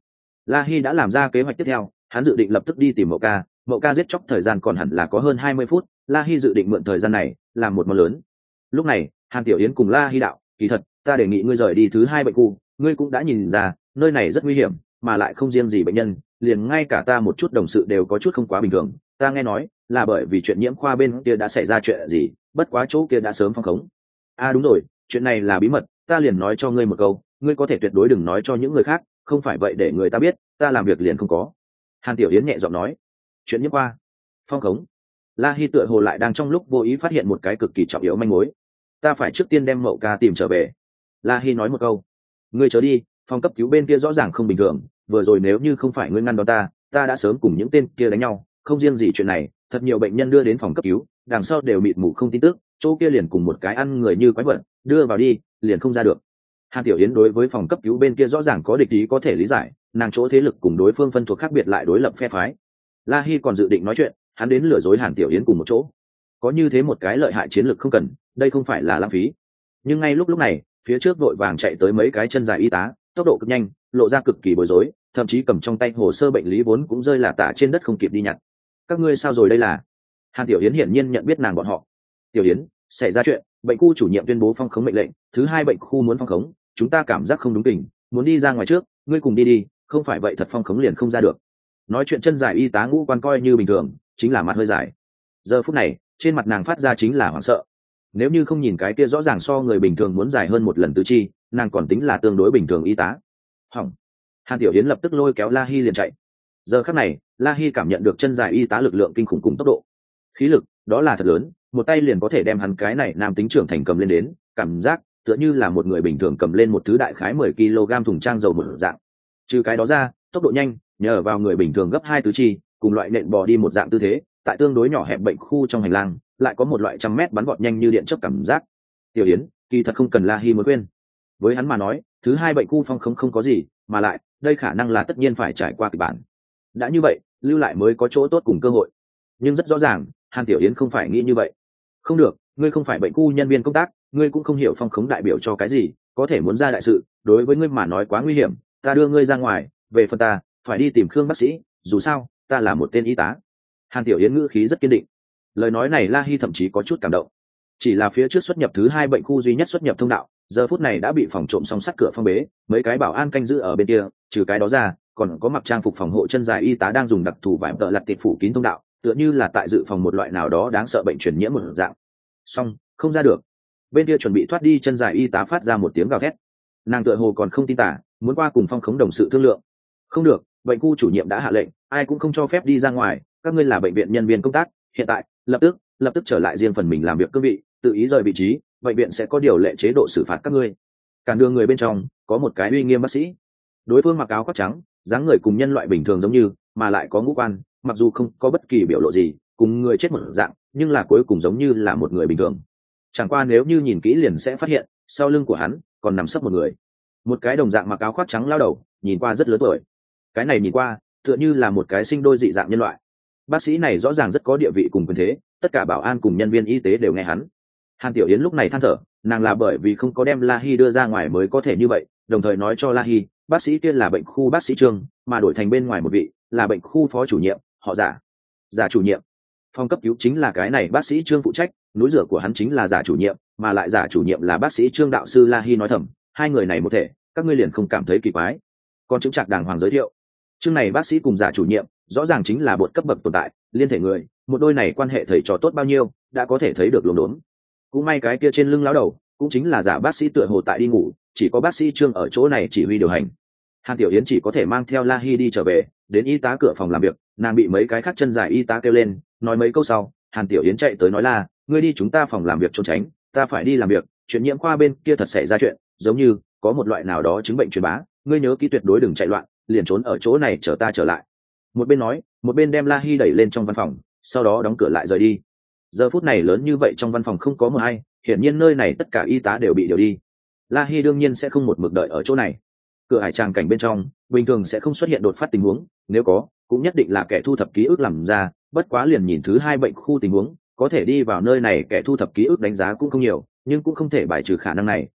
Speaker 1: La Hi đã làm ra kế hoạch tiếp theo, hắn dự định lập tức đi tìm Mậu Ca giết chóc thời gian còn hẳn là có hơn 20 phút, La Hi dự định mượn thời gian này làm một món lớn. Lúc này, Hàn Tiểu Yến cùng La Hi đạo, kỳ thật, ta đề nghị ngươi rời đi thứ 2 bệnh khu, ngươi cũng đã nhìn ra, nơi này rất nguy hiểm, mà lại không riêng gì bệnh nhân, liền ngay cả ta một chút đồng sự đều có chút không quá bình thường, ta nghe nói là bởi vì chuyện nhiễm khoa bên kia đã xảy ra chuyện gì, bất quá chỗ kia đã sớm phong khống. Đúng rồi, chuyện này là bí mật, ta liền nói cho ngươi một câu, ngươi có thể tuyệt đối đừng nói cho những người khác, không phải vậy để người ta biết ta làm việc liền không có. Hàn Tiểu Yến nhẹ giọng nói, chuyện nhiễm khoa phong khống. La Hi tựa hồ lại đang trong lúc vô ý phát hiện một cái cực kỳ trọng yếu manh mối. Ta phải trước tiên đem Mậu Ca tìm trở về. La Hi nói một câu, ngươi chớ đi, phòng cấp cứu bên kia rõ ràng không bình thường, vừa rồi nếu như không phải ngươi ngăn đón ta đã sớm cùng những tên kia đánh nhau, không riêng gì chuyện này, thật nhiều bệnh nhân đưa đến phòng cấp cứu, đằng sau đều mịt mù không tin tức, chỗ kia liền cùng một cái ăn người như quái vật, đưa vào đi, liền không ra được. Hàn Tiểu Yến đối với phòng cấp cứu bên kia rõ ràng có địch ý có thể lý giải, nàng chỗ thế lực cùng đối phương phân thuộc khác biệt lại đối lập phe phái. La Hi còn dự định nói chuyện, hắn đến lừa dối Hàn Tiểu Yến cùng một chỗ. Có như thế một cái lợi hại chiến lược không cần, đây không phải là lãng phí. Nhưng ngay lúc này, phía trước vội vàng chạy tới mấy cái chân dài y tá, tốc độ cực nhanh, lộ ra cực kỳ bối rối, thậm chí cầm trong tay hồ sơ bệnh lý vốn cũng rơi lả tả trên đất không kịp đi nhặt. Các ngươi sao rồi đây là? Hàn Tiểu Yến hiển nhiên nhận biết nàng bọn họ. Tiểu Yến, xảy ra chuyện, bệnh khu chủ nhiệm tuyên bố phong khống mệnh lệnh, thứ 2 bệnh khu muốn phong khống, chúng ta cảm giác không đúng tình, muốn đi ra ngoài trước, ngươi cùng đi, không phải vậy thật phong khống liền không ra được. Nói chuyện chân dài y tá ngũ quan coi như bình thường, chính là mặt hơi dài. Giờ phút này, trên mặt nàng phát ra chính là hoảng sợ. Nếu như không nhìn cái kia rõ ràng so người bình thường muốn dài hơn một lần tứ chi, nàng còn tính là tương đối bình thường y tá. Hỏng. Hàn Tiểu Yến lập tức lôi kéo La Hi liền chạy. Giờ khắc này, La Hi cảm nhận được chân dài y tá lực lượng kinh khủng cùng tốc độ. Khí lực, đó là thật lớn, một tay liền có thể đem hắn cái này nam tính trưởng thành cầm lên đến, cảm giác tựa như là một người bình thường cầm lên một thứ đại khái 10 kg thùng trang dầu một dạng. Trừ cái đó ra, tốc độ nhanh, nhờ vào người bình thường gấp 2 tứ chi, cùng loại nện bò đi một dạng tư thế, tại tương đối nhỏ hẹp bệnh khu trong hành lang, lại có một loại trăm mét bắn vọt nhanh như điện chớp cảm giác. Tiểu Yến, kỳ thật không cần La Hi muốn quên. Với hắn mà nói, thứ 2 bệnh khu phong không có gì, mà lại, đây khả năng là tất nhiên phải trải qua kịch bản. Đã như vậy, lưu lại mới có chỗ tốt cùng cơ hội. Nhưng rất rõ ràng, Hàn Tiểu Yến không phải nghĩ như vậy. Không được, ngươi không phải bệnh khu nhân viên công tác, ngươi cũng không hiểu phong khống đại biểu cho cái gì, có thể muốn ra đại sự, đối với ngươi mà nói quá nguy hiểm, ta đưa ngươi ra ngoài, về phần ta, phải đi tìm Khương bác sĩ, dù sao, ta là một tên y tá. Hàn Tiểu Yến ngữ khí rất kiên định. Lời nói này La Hi thậm chí có chút cảm động. Chỉ là phía trước xuất nhập thứ 2 bệnh khu duy nhất xuất nhập thông đạo, giờ phút này đã bị phòng trộm song sắt cửa phong bế, mấy cái bảo an canh giữ ở bên kia, trừ cái đó ra, còn có mặc trang phục phòng hộ chân dài y tá đang dùng đặc thù vải tợ lặt tiệp phủ kín thông đạo, tựa như là tại dự phòng một loại nào đó đáng sợ bệnh truyền nhiễm một dạng. Xong, không ra được. Bên kia chuẩn bị thoát đi chân dài y tá phát ra một tiếng gào thét. Nàng tựa hồ còn không tin tả, muốn qua cùng phong khống đồng sự thương lượng. Không được, bệnh khu chủ nhiệm đã hạ lệnh, ai cũng không cho phép đi ra ngoài, các ngươi là bệnh viện nhân viên công tác, hiện tại, lập tức trở lại riêng phần mình làm việc cương vị, tự ý rời vị trí, bệnh viện sẽ có điều lệ chế độ xử phạt các ngươi. Cản đường người bên trong có một cái uy nghiêm bác sĩ, đối phương mặc áo khoác trắng, dáng người cùng nhân loại bình thường giống như, mà lại có ngũ quan, mặc dù không có bất kỳ biểu lộ gì, cùng người chết một dạng, nhưng là cuối cùng giống như là một người bình thường. Chẳng qua nếu như nhìn kỹ liền sẽ phát hiện, sau lưng của hắn còn nằm sấp một người, một cái đồng dạng mặc áo khoác trắng lao đầu, nhìn qua rất lớn tuổi. Cái này nhìn qua tựa như là một cái sinh đôi dị dạng nhân loại. Bác sĩ này rõ ràng rất có địa vị cùng quyền thế, tất cả bảo an cùng nhân viên y tế đều nghe hắn. Hàn Tiểu Yến lúc này than thở, nàng là bởi vì không có đem La Hi đưa ra ngoài mới có thể như vậy, đồng thời nói cho La Hi, bác sĩ kia là bệnh khu bác sĩ Trương, mà đổi thành bên ngoài một vị là bệnh khu phó chủ nhiệm, họ Giả chủ nhiệm. Phòng cấp cứu chính là cái này bác sĩ Trương phụ trách, núi rửa của hắn chính là Giả chủ nhiệm, mà lại Giả chủ nhiệm là bác sĩ Trương đạo sư. La Hi nói thầm, hai người này một thể, các ngươi liền không cảm thấy kỳ quái? Còn chứng trạc đàng hoàng giới thiệu, Trương này bác sĩ cùng Giả chủ nhiệm rõ ràng chính là bột cấp bậc tồn tại, liên thể người, một đôi này quan hệ thầy trò tốt bao nhiêu, đã có thể thấy được luống đốn. Cũng may cái kia trên lưng lão đầu cũng chính là Giả bác sĩ tựa hồ tại đi ngủ, chỉ có bác sĩ Trương ở chỗ này chỉ huy điều hành. Hàn Tiểu Yến chỉ có thể mang theo La Hi đi trở về, đến y tá cửa phòng làm việc, nàng bị mấy cái khác chân dài y tá kêu lên, nói mấy câu sau, Hàn Tiểu Yến chạy tới nói là, ngươi đi chúng ta phòng làm việc trốn tránh, ta phải đi làm việc, chuyện nhiễm khoa bên kia thật xảy ra chuyện, giống như có một loại nào đó chứng bệnh truyền bá, ngươi nhớ kỹ tuyệt đối đừng chạy loạn, liền trốn ở chỗ này chờ ta trở lại. Một bên nói, một bên đem La Hi đẩy lên trong văn phòng, sau đó đóng cửa lại rời đi. Giờ phút này lớn như vậy trong văn phòng không có một ai, hiển nhiên nơi này tất cả y tá đều bị điều đi. La Hi đương nhiên sẽ không một mực đợi ở chỗ này. Cửa hải tràng cảnh bên trong bình thường sẽ không xuất hiện đột phát tình huống, nếu có cũng nhất định là kẻ thu thập ký ức làm ra, bất quá liền nhìn thứ hai bệnh khu tình huống, có thể đi vào nơi này kẻ thu thập ký ức đánh giá cũng không nhiều, nhưng cũng không thể bài trừ khả năng này,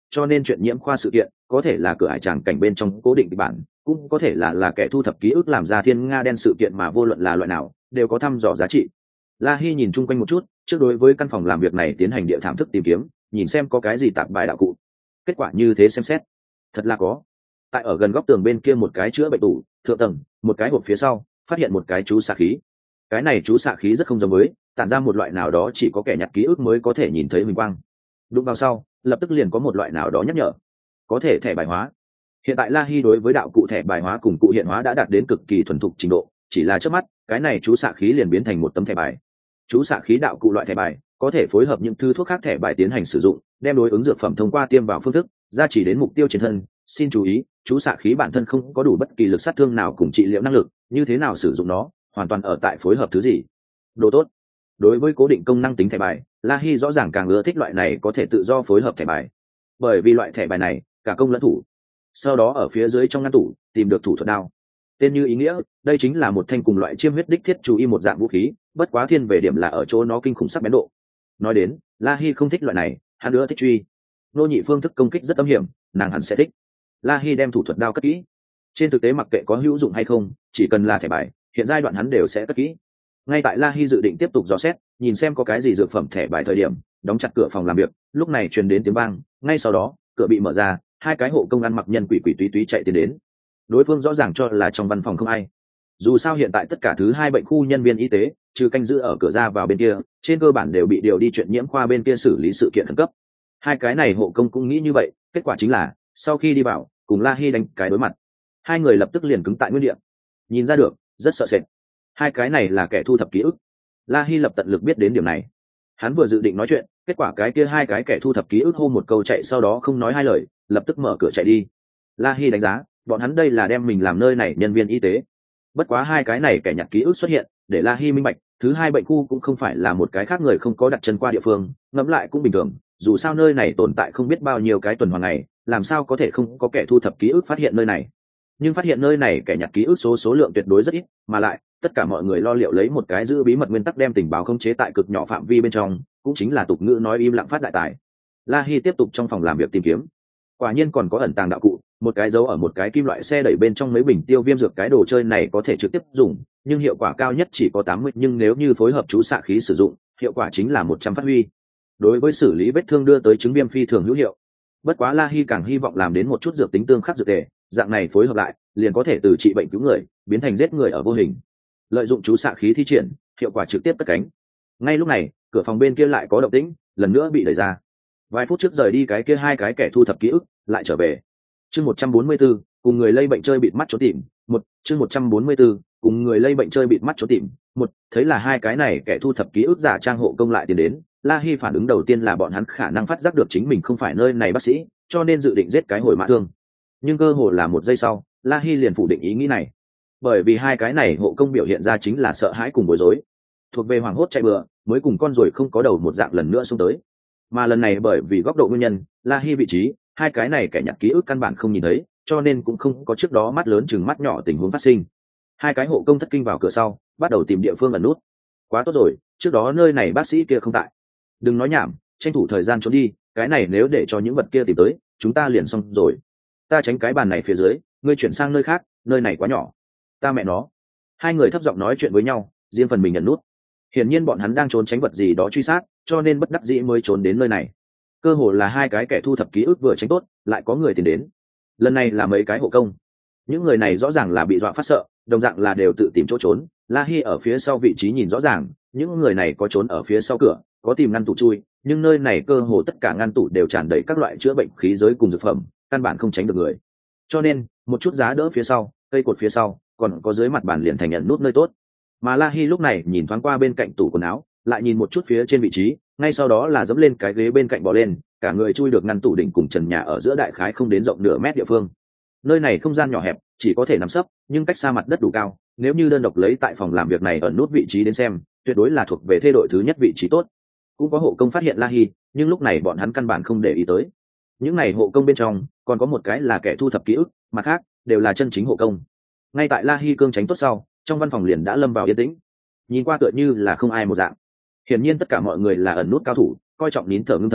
Speaker 1: cho nên chuyện nhiễm khoa sự kiện có thể là cửa hải tràng cảnh bên trong cố định kịch bản, cũng có thể là kẻ thu thập ký ức làm ra thiên nga đen sự kiện, mà vô luận là loại nào đều có thăm dò giá trị. La Hi nhìn chung quanh một chút, trước đối với căn phòng làm việc này tiến hành địa thảm thức tìm kiếm, nhìn xem có cái gì tạp bài đạo cụ. Kết quả như thế xem xét, thật là có. Tại ở gần góc tường bên kia một cái chữa bệnh tủ thượng tầng, một cái hộp phía sau phát hiện một cái chú xạ khí. Cái này chú xạ khí rất không giống với, tản ra một loại nào đó chỉ có kẻ nhặt ký ức mới có thể nhìn thấy huỳnh quang. Đụng vào sau, lập tức liền có một loại nào đó nhắc nhở, có thể thẻ bài hóa. Hiện tại La Hi đối với đạo cụ thẻ bài hóa cùng cụ hiện hóa đã đạt đến cực kỳ thuần thục trình độ, chỉ là trước mắt, cái này chú xạ khí liền biến thành một tấm thẻ bài. Chú xạ khí đạo cụ loại thẻ bài có thể phối hợp những thứ thuốc khác thẻ bài tiến hành sử dụng, đem đối ứng dược phẩm thông qua tiêm vào phương thức gia chỉ đến mục tiêu trên thân. Xin chú ý, chú xạ khí bản thân không có đủ bất kỳ lực sát thương nào cùng trị liệu năng lực, như thế nào sử dụng nó hoàn toàn ở tại phối hợp thứ gì. Đồ tốt. Đối với cố định công năng tính thẻ bài, La Hi rõ ràng càng ưa thích loại này có thể tự do phối hợp thẻ bài, bởi vì loại thẻ bài này cả công lẫn thủ. Sau đó ở phía dưới trong ngăn tủ tìm được thủ thuật đao, tên như ý nghĩa, đây chính là một thanh cùng loại chiêm huyết đích thiết chú y một dạng vũ khí, bất quá thiên về điểm là ở chỗ nó kinh khủng sắc bén độ. Nói đến, La Hi không thích loại này, hắn nữa thích truy. Nô nhị phương thức công kích rất âm hiểm, nàng hẳn sẽ thích. La Hi đem thủ thuật đao cất kỹ. Trên thực tế mặc kệ có hữu dụng hay không, chỉ cần là thẻ bài, hiện giai đoạn hắn đều sẽ cất kỹ. Ngay tại La Hi dự định tiếp tục dò xét, nhìn xem có cái gì dược phẩm thẻ bài thời điểm, đóng chặt cửa phòng làm việc, lúc này truyền đến tiếng vang, ngay sau đó, cửa bị mở ra, hai cái hộ công ăn mặc nhân quỷ túy túy chạy tiến đến. Đối phương rõ ràng cho là trong văn phòng không ai. Dù sao hiện tại tất cả thứ hai bệnh khu nhân viên y tế, trừ canh giữ ở cửa ra vào bên kia, trên cơ bản đều bị điều đi chuyện nhiễm khoa bên kia xử lý sự kiện khẩn cấp. Hai cái này hộ công cũng nghĩ như vậy, kết quả chính là sau khi đi vào, cùng La Hi đánh cái đối mặt, hai người lập tức liền cứng tại nguyên địa. Nhìn ra được, rất sợ sệt. Hai cái này là kẻ thu thập ký ức. La Hi lập tận lực biết đến điểm này. Hắn vừa dự định nói chuyện, kết quả cái kia hai cái kẻ thu thập ký ức hô một câu chạy, sau đó không nói hai lời, lập tức mở cửa chạy đi. La Hi đánh giá, bọn hắn đây là đem mình làm nơi này nhân viên y tế. Bất quá hai cái này kẻ nhặt ký ức xuất hiện, để La Hi minh bạch, thứ hai bệnh khu cũng không phải là một cái khác người không có đặt chân qua địa phương, ngẫm lại cũng bình thường, dù sao nơi này tồn tại không biết bao nhiêu cái tuần hoàn ngày, làm sao có thể không có kẻ thu thập ký ức phát hiện nơi này. Nhưng phát hiện nơi này kẻ nhặt ký ức số lượng tuyệt đối rất ít, mà lại tất cả mọi người lo liệu lấy một cái giữ bí mật nguyên tắc, đem tình báo khống chế tại cực nhỏ phạm vi bên trong, cũng chính là tục ngữ nói im lặng phát đại tài. La Hi tiếp tục trong phòng làm việc tìm kiếm, quả nhiên còn có ẩn tàng đạo cụ, một cái dấu ở một cái kim loại xe đẩy bên trong mấy bình tiêu viêm dược. Cái đồ chơi này có thể trực tiếp dùng, nhưng hiệu quả cao nhất chỉ có 80, nhưng nếu như phối hợp chú xạ khí sử dụng, hiệu quả chính là 100 phát huy. Đối với xử lý vết thương đưa tới chứng viêm phi thường hữu hiệu. Bất quá La Hi càng hy vọng làm đến một chút dược tính tương khắc dược tề, dạng này phối hợp lại, liền có thể từ trị bệnh cứu người, biến thành giết người ở vô hình. Lợi dụng chú xạ khí thi triển, hiệu quả trực tiếp cất cánh. Ngay lúc này, cửa phòng bên kia lại có động tĩnh, lần nữa bị đẩy ra. Vài phút trước rời đi cái kia hai cái kẻ thu thập ký ức lại trở về. Chương 144, cùng người lây bệnh chơi bịt mắt trốn tìm. Chương 144, cùng người lây bệnh chơi bịt mắt trốn tìm. Thấy là hai cái này kẻ thu thập ký ức giả trang hộ công lại tiến đến, La Hi phản ứng đầu tiên là bọn hắn khả năng phát giác được chính mình không phải nơi này bác sĩ, cho nên dự định giết cái hồi mã thương. Nhưng cơ hồ là một giây sau, La Hi liền phủ định ý nghĩ này, bởi vì hai cái này hộ công biểu hiện ra chính là sợ hãi cùng bối rối, thuộc về hoảng hốt chạy bừa, mới cùng con ruồi không có đầu một dạng lần nữa xông tới. Mà lần này bởi vì góc độ nguyên nhân, La Hi vị trí, hai cái này kẻ nhặt ký ức căn bản không nhìn thấy, cho nên cũng không có trước đó mắt lớn chừng mắt nhỏ tình huống phát sinh. Hai cái hộ công thất kinh vào cửa sau, bắt đầu tìm địa phương ẩn nút. Quá tốt rồi, trước đó nơi này bác sĩ kia không tại. Đừng nói nhảm, tranh thủ thời gian trốn đi, cái này nếu để cho những vật kia tìm tới, chúng ta liền xong rồi. Ta tránh cái bàn này phía dưới, ngươi chuyển sang nơi khác, nơi này quá nhỏ. Ta mẹ nó. Hai người thấp giọng nói chuyện với nhau, riêng phần mình ẩn nút. Hiển nhiên bọn hắn đang trốn tránh vật gì đó truy sát, cho nên bất đắc dĩ mới trốn đến nơi này. Cơ hồ là hai cái kẻ thu thập ký ức vừa tránh tốt, lại có người tìm đến. Lần này là mấy cái hộ công. Những người này rõ ràng là bị dọa phát sợ, đồng dạng là đều tự tìm chỗ trốn. La Hi ở phía sau vị trí nhìn rõ ràng, những người này có trốn ở phía sau cửa, có tìm ngăn tủ chui, nhưng nơi này cơ hồ tất cả ngăn tủ đều tràn đầy các loại chữa bệnh khí giới cùng dược phẩm, căn bản không tránh được người. Cho nên, một chút giá đỡ phía sau, cây cột phía sau, còn có dưới mặt bàn liền thành nhận nút nơi tốt. Mà La Hi lúc này nhìn thoáng qua bên cạnh tủ quần áo, lại nhìn một chút phía trên vị trí, ngay sau đó là dẫm lên cái ghế bên cạnh bò lên, cả người chui được ngăn tủ đỉnh cùng trần nhà ở giữa đại khái không đến rộng nửa mét địa phương. Nơi này không gian nhỏ hẹp, chỉ có thể nằm sấp, nhưng cách xa mặt đất đủ cao, nếu như đơn độc lấy tại phòng làm việc này ở nút vị trí đến xem, tuyệt đối là thuộc về thê đội thứ nhất vị trí tốt. Cũng có hộ công phát hiện La Hi, nhưng lúc này bọn hắn căn bản không để ý tới. Những này hộ công bên trong, còn có một cái là kẻ thu thập ký ức, mặt khác đều là chân chính hộ công. Ngay tại La Hi cương tránh tốt sau, trong văn phòng liền đã lâm vào yên tĩnh. Nhìn qua tựa như là không ai một dạng. Hiển nhiên tất cả mọi người là ẩn nút cao thủ, coi trọng nín thở ngưng thần,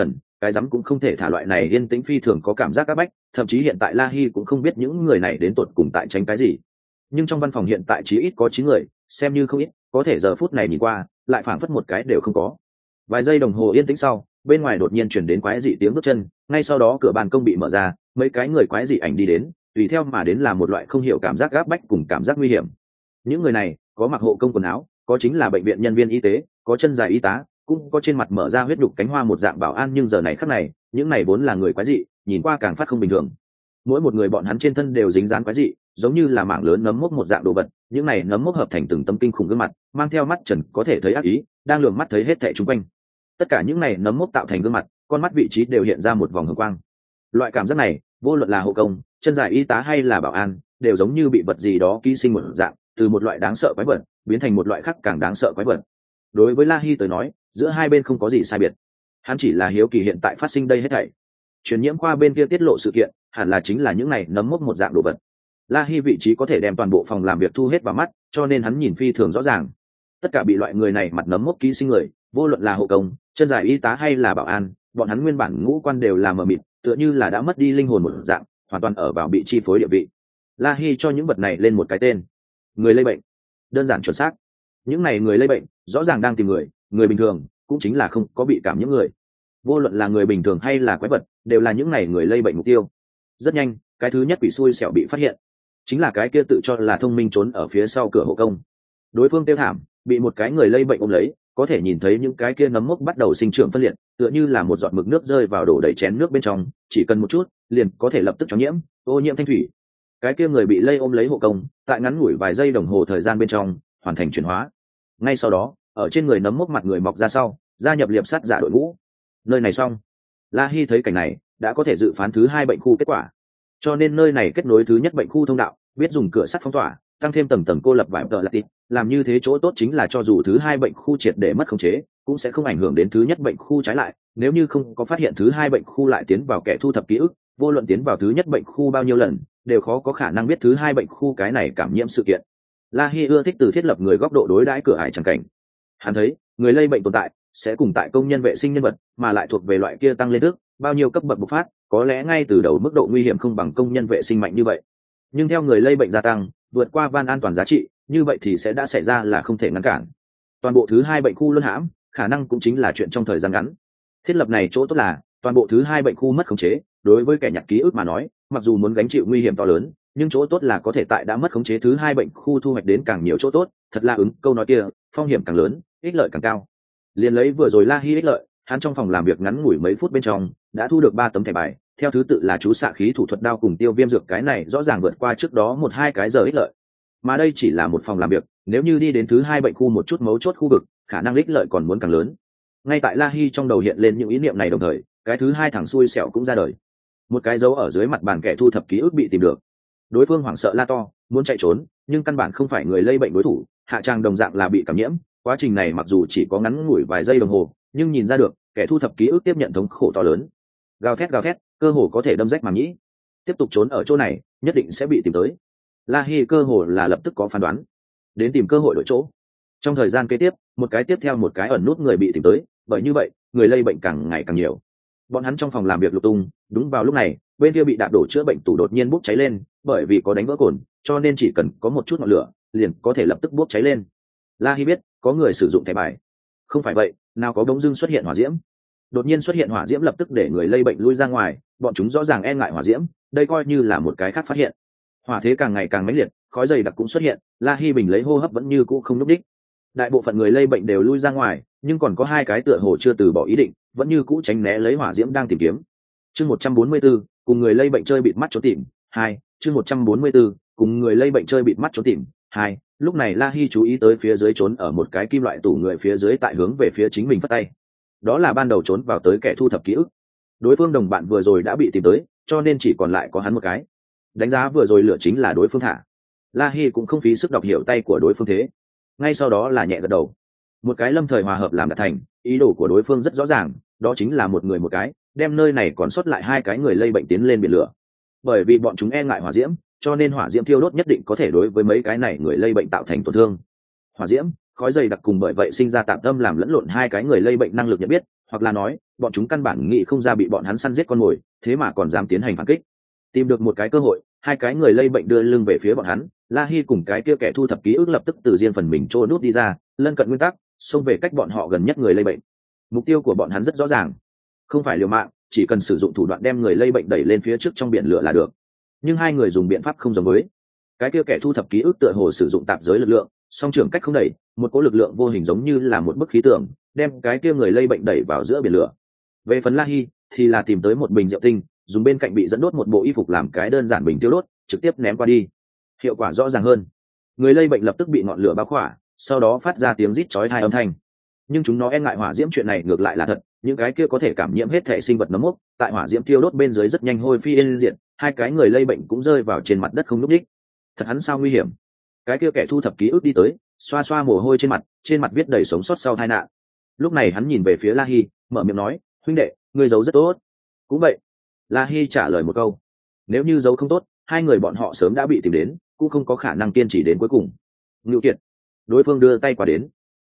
Speaker 1: cái rắm cũng không thể thả loại này yên tĩnh phi thường có cảm giác áp bách, thậm chí hiện tại La Hi cũng không biết những người này đến tột cùng tại tránh cái gì. Nhưng trong văn phòng hiện tại chí ít có 9 người, xem như không ít, có thể giờ phút này nhìn qua, lại phảng phất một cái đều không có. Vài giây đồng hồ yên tĩnh sau, bên ngoài đột nhiên chuyển đến quái dị tiếng bước chân, ngay sau đó cửa ban công bị mở ra, mấy cái người quái dị ảnh đi đến, tùy theo mà đến là một loại không hiểu cảm giác áp bách cùng cảm giác nguy hiểm. Những người này có mặc hộ công quần áo, có chính là bệnh viện nhân viên y tế, có chân dài y tá, cũng có trên mặt mở ra huyết đục cánh hoa một dạng bảo an, nhưng giờ này khắc này, những này vốn là người quái dị, nhìn qua càng phát không bình thường. Mỗi một người bọn hắn trên thân đều dính dáng quái dị, giống như là mảng lớn nấm mốc một dạng đồ vật, những này nấm mốc hợp thành từng tấm kinh khủng gương mặt, mang theo mắt trần có thể thấy ác ý, đang lườm mắt thấy hết thảy xung quanh. Tất cả những này nấm mốc tạo thành gương mặt, con mắt vị trí đều hiện ra một vòng hồng quang. Loại cảm giác này, vô luận là hộ công, chân dài y tá hay là bảo an, đều giống như bị vật gì đó ký sinh một dạng, từ một loại đáng sợ quái vật biến thành một loại khác càng đáng sợ quái vật. Đối với La Hi tới nói, giữa hai bên không có gì sai biệt, hắn chỉ là hiếu kỳ hiện tại phát sinh đây hết thảy. Truyền nhiễm khoa bên kia tiết lộ sự kiện, hẳn là chính là những này nấm mốc một dạng đồ vật. La Hi vị trí có thể đem toàn bộ phòng làm việc thu hết vào mắt, cho nên hắn nhìn phi thường rõ ràng. Tất cả bị loại người này mặt nấm mốc ký sinh người, vô luận là hộ công, chân dài y tá hay là bảo an, bọn hắn nguyên bản ngũ quan đều là mờ mịt, tựa như là đã mất đi linh hồn một dạng, hoàn toàn ở vào bị chi phối địa vị. La Hi cho những vật này lên một cái tên: người lây bệnh. Đơn giản chuẩn xác. Những này người lây bệnh, rõ ràng đang tìm người bình thường, cũng chính là không có bị cảm nhiễm người. Vô luận là người bình thường hay là quái vật, đều là những này người lây bệnh mục tiêu. Rất nhanh, cái thứ nhất quỷ xui xẻo bị phát hiện, chính là cái kia tự cho là thông minh trốn ở phía sau cửa hộ công. Đối phương tiêu thảm, bị một cái người lây bệnh ôm lấy, có thể nhìn thấy những cái kia nấm mốc bắt đầu sinh trưởng phân liệt, tựa như là một giọt mực nước rơi vào đổ đầy chén nước bên trong, chỉ cần một chút, liền có thể lập tức chó nhiễm, ô nhiễm thanh thủy. Cái kia người bị lây ôm lấy hộ công, tại ngắn ngủi vài giây đồng hồ thời gian bên trong, hoàn thành chuyển hóa. Ngay sau đó, ở trên người nấm mốc mặt người mọc ra sau, gia nhập liệp sắt giả đội ngũ. Nơi này xong. La Hi thấy cảnh này, đã có thể dự phán thứ 2 bệnh khu kết quả. Cho nên nơi này kết nối thứ nhất bệnh khu thông đạo, biết dùng cửa sắt phong tỏa, tăng thêm tầng tầng cô lập vài tờ là tịt, làm như thế chỗ tốt chính là cho dù thứ 2 bệnh khu triệt để mất khống chế, cũng sẽ không ảnh hưởng đến thứ nhất bệnh khu, trái lại, nếu như không có phát hiện thứ 2 bệnh khu lại tiến vào kẻ thu thập ký ức, vô luận tiến vào thứ nhất bệnh khu bao nhiêu lần, đều khó có khả năng biết thứ 2 bệnh khu cái này cảm nhiễm sự kiện. La Hi ưa thích từ thiết lập người góc độ đối đãi cửa ải chẳng cảnh. Hắn thấy, người lây bệnh tồn tại sẽ cùng tại công nhân vệ sinh nhân vật, mà lại thuộc về loại kia tăng lên thức, bao nhiêu cấp bậc bộc phát, có lẽ ngay từ đầu mức độ nguy hiểm không bằng công nhân vệ sinh mạnh như vậy. Nhưng theo người lây bệnh gia tăng, vượt qua van an toàn giá trị, như vậy thì sẽ đã xảy ra là không thể ngăn cản. Toàn bộ thứ 2 bệnh khu luân hãm, khả năng cũng chính là chuyện trong thời gian ngắn. Thiết lập này chỗ tốt là, toàn bộ thứ 2 bệnh khu mất khống chế, đối với kẻ nhặt ký ức mà nói, mặc dù muốn gánh chịu nguy hiểm to lớn, nhưng chỗ tốt là có thể tại đã mất khống chế thứ 2 bệnh khu thu hoạch đến càng nhiều chỗ tốt, thật là ứng câu nói kia, phong hiểm càng lớn, ích lợi càng cao. Liên lấy vừa rồi La Hi ích lợi, hắn trong phòng làm việc ngắn ngủi mấy phút bên trong, đã thu được 3 tấm thẻ bài, theo thứ tự là chú xạ khí thủ thuật đao cùng tiêu viêm dược, cái này rõ ràng vượt qua trước đó 1-2 cái giờ ích lợi. Mà đây chỉ là một phòng làm việc, nếu như đi đến thứ 2 bệnh khu một chút mấu chốt khu vực, khả năng ích lợi còn muốn càng lớn. Ngay tại La Hi trong đầu hiện lên những ý niệm này đồng thời, cái thứ 2 thằng xui xẻo cũng ra đời. Một cái dấu ở dưới mặt bàn kẻ thu thập ký ức bị tìm được. Đối phương hoảng sợ la to, muốn chạy trốn, nhưng căn bản không phải người lây bệnh đối thủ, hạ trang đồng dạng là bị cảm nhiễm. Quá trình này mặc dù chỉ có ngắn ngủi vài giây đồng hồ, nhưng nhìn ra được, kẻ thu thập ký ức tiếp nhận thống khổ to lớn. Gào thét, cơ hồ có thể đâm rách màng nhĩ. Tiếp tục trốn ở chỗ này, nhất định sẽ bị tìm tới. La Hi cơ hồ là lập tức có phán đoán, đến tìm cơ hội đổi chỗ. Trong thời gian kế tiếp, một cái tiếp theo một cái ẩn nút người bị tìm tới, bởi như vậy, người lây bệnh càng ngày càng nhiều. Bọn hắn trong phòng làm việc lục tung, đúng vào lúc này, bên kia bị đạp đổ chữa bệnh tủ đột nhiên bốc cháy lên, bởi vì có đánh vỡ cồn, cho nên chỉ cần có một chút ngọn lửa, liền có thể lập tức bốc cháy lên. La Hi biết, có người sử dụng thẻ bài. Không phải vậy, nào có bỗng dưng xuất hiện hỏa diễm. Đột nhiên xuất hiện hỏa diễm lập tức để người lây bệnh lui ra ngoài, bọn chúng rõ ràng e ngại hỏa diễm, đây coi như là một cái khác phát hiện. Hỏa thế càng ngày càng mãnh liệt, khói dày đặc cũng xuất hiện, La Hi bình lấy hô hấp vẫn như cũ không nhúc đích. Đại bộ phận người lây bệnh đều lui ra ngoài, nhưng còn có 2 cái tựa hồ chưa từ bỏ ý định, vẫn như cũ tránh né lấy hỏa diễm đang tìm kiếm. Chương 144, cùng người lây bệnh chơi bịt mắt trốn tìm 2. Chương 144, cùng người lây bệnh chơi bịt mắt trốn tìm 2. Lúc này La Hi chú ý tới phía dưới trốn ở một cái kim loại tủ người phía dưới tại hướng về phía chính mình phất tay. Đó là ban đầu trốn vào tới kẻ thu thập ký ức. Đối phương đồng bạn vừa rồi đã bị tìm tới, cho nên chỉ còn lại có hắn một cái. Đánh giá vừa rồi lựa chính là đối phương thả. La Hi cũng không phí sức đọc hiểu tay của đối phương thế, ngay sau đó là nhẹ gật đầu. Một cái lâm thời hòa hợp làm đạt thành, ý đồ của đối phương rất rõ ràng, đó chính là một người một cái, đem nơi này còn sót lại 2 cái người lây bệnh tiến lên biển lửa. Bởi vì bọn chúng e ngại hỏa diễm, cho nên hỏa diễm thiêu đốt nhất định có thể đối với mấy cái này người lây bệnh tạo thành tổn thương. Hỏa diễm, khói dày đặc cùng bởi vậy sinh ra tạm tâm làm lẫn lộn 2 cái người lây bệnh năng lực nhận biết, hoặc là nói bọn chúng căn bản nghĩ không ra bị bọn hắn săn giết con mồi, thế mà còn dám tiến hành phản kích. Tìm được một cái cơ hội, hai cái người lây bệnh đưa lưng về phía bọn hắn. La Hi cùng cái kia kẻ thu thập ký ức lập tức từ riêng phần mình trôi nút đi ra, lân cận nguyên tắc, xông về cách bọn họ gần nhất người lây bệnh. Mục tiêu của bọn hắn rất rõ ràng, không phải liều mạng, chỉ cần sử dụng thủ đoạn đem người lây bệnh đẩy lên phía trước trong biển lửa là được. Nhưng hai người dùng biện pháp không giống với. Cái kia kẻ thu thập ký ức tựa hồ sử dụng tạp giới lực lượng, song trưởng cách không đẩy, một cỗ lực lượng vô hình giống như là một bức khí tượng, đem cái kia người lây bệnh đẩy vào giữa biển lửa. Về phần La Hi thì là tìm tới một bình rượu tinh, dùng bên cạnh bị dẫn đốt một bộ y phục làm cái đơn giản bình tiêu đốt, trực tiếp ném qua đi. Hiệu quả rõ ràng hơn. Người lây bệnh lập tức bị ngọn lửa bao khỏa, sau đó phát ra tiếng rít chói tai âm thanh. Nhưng chúng nó e ngại hỏa diễm chuyện này ngược lại là thật, những cái kia có thể cảm nhiễm hết thể sinh vật nấm mốc, tại hỏa diễm tiêu đốt bên dưới rất nhanh hôi phi yên diệt, hai cái người lây bệnh cũng rơi vào trên mặt đất không lúc đích. Thật hắn sao nguy hiểm. Cái kia kẻ thu thập ký ức đi tới, xoa xoa mồ hôi trên mặt viết đầy sống sót sau tai nạn. Lúc này hắn nhìn về phía La Hi, mở miệng nói, huynh đệ, ngươi giấu rất tốt. Cũng vậy. La Hi trả lời một câu. Nếu như giấu không tốt, hai người bọn họ sớm đã bị tìm đến, cũng không có khả năng kiên trì đến cuối cùng. Ngưu Kiệt. Đối phương đưa tay qua đến.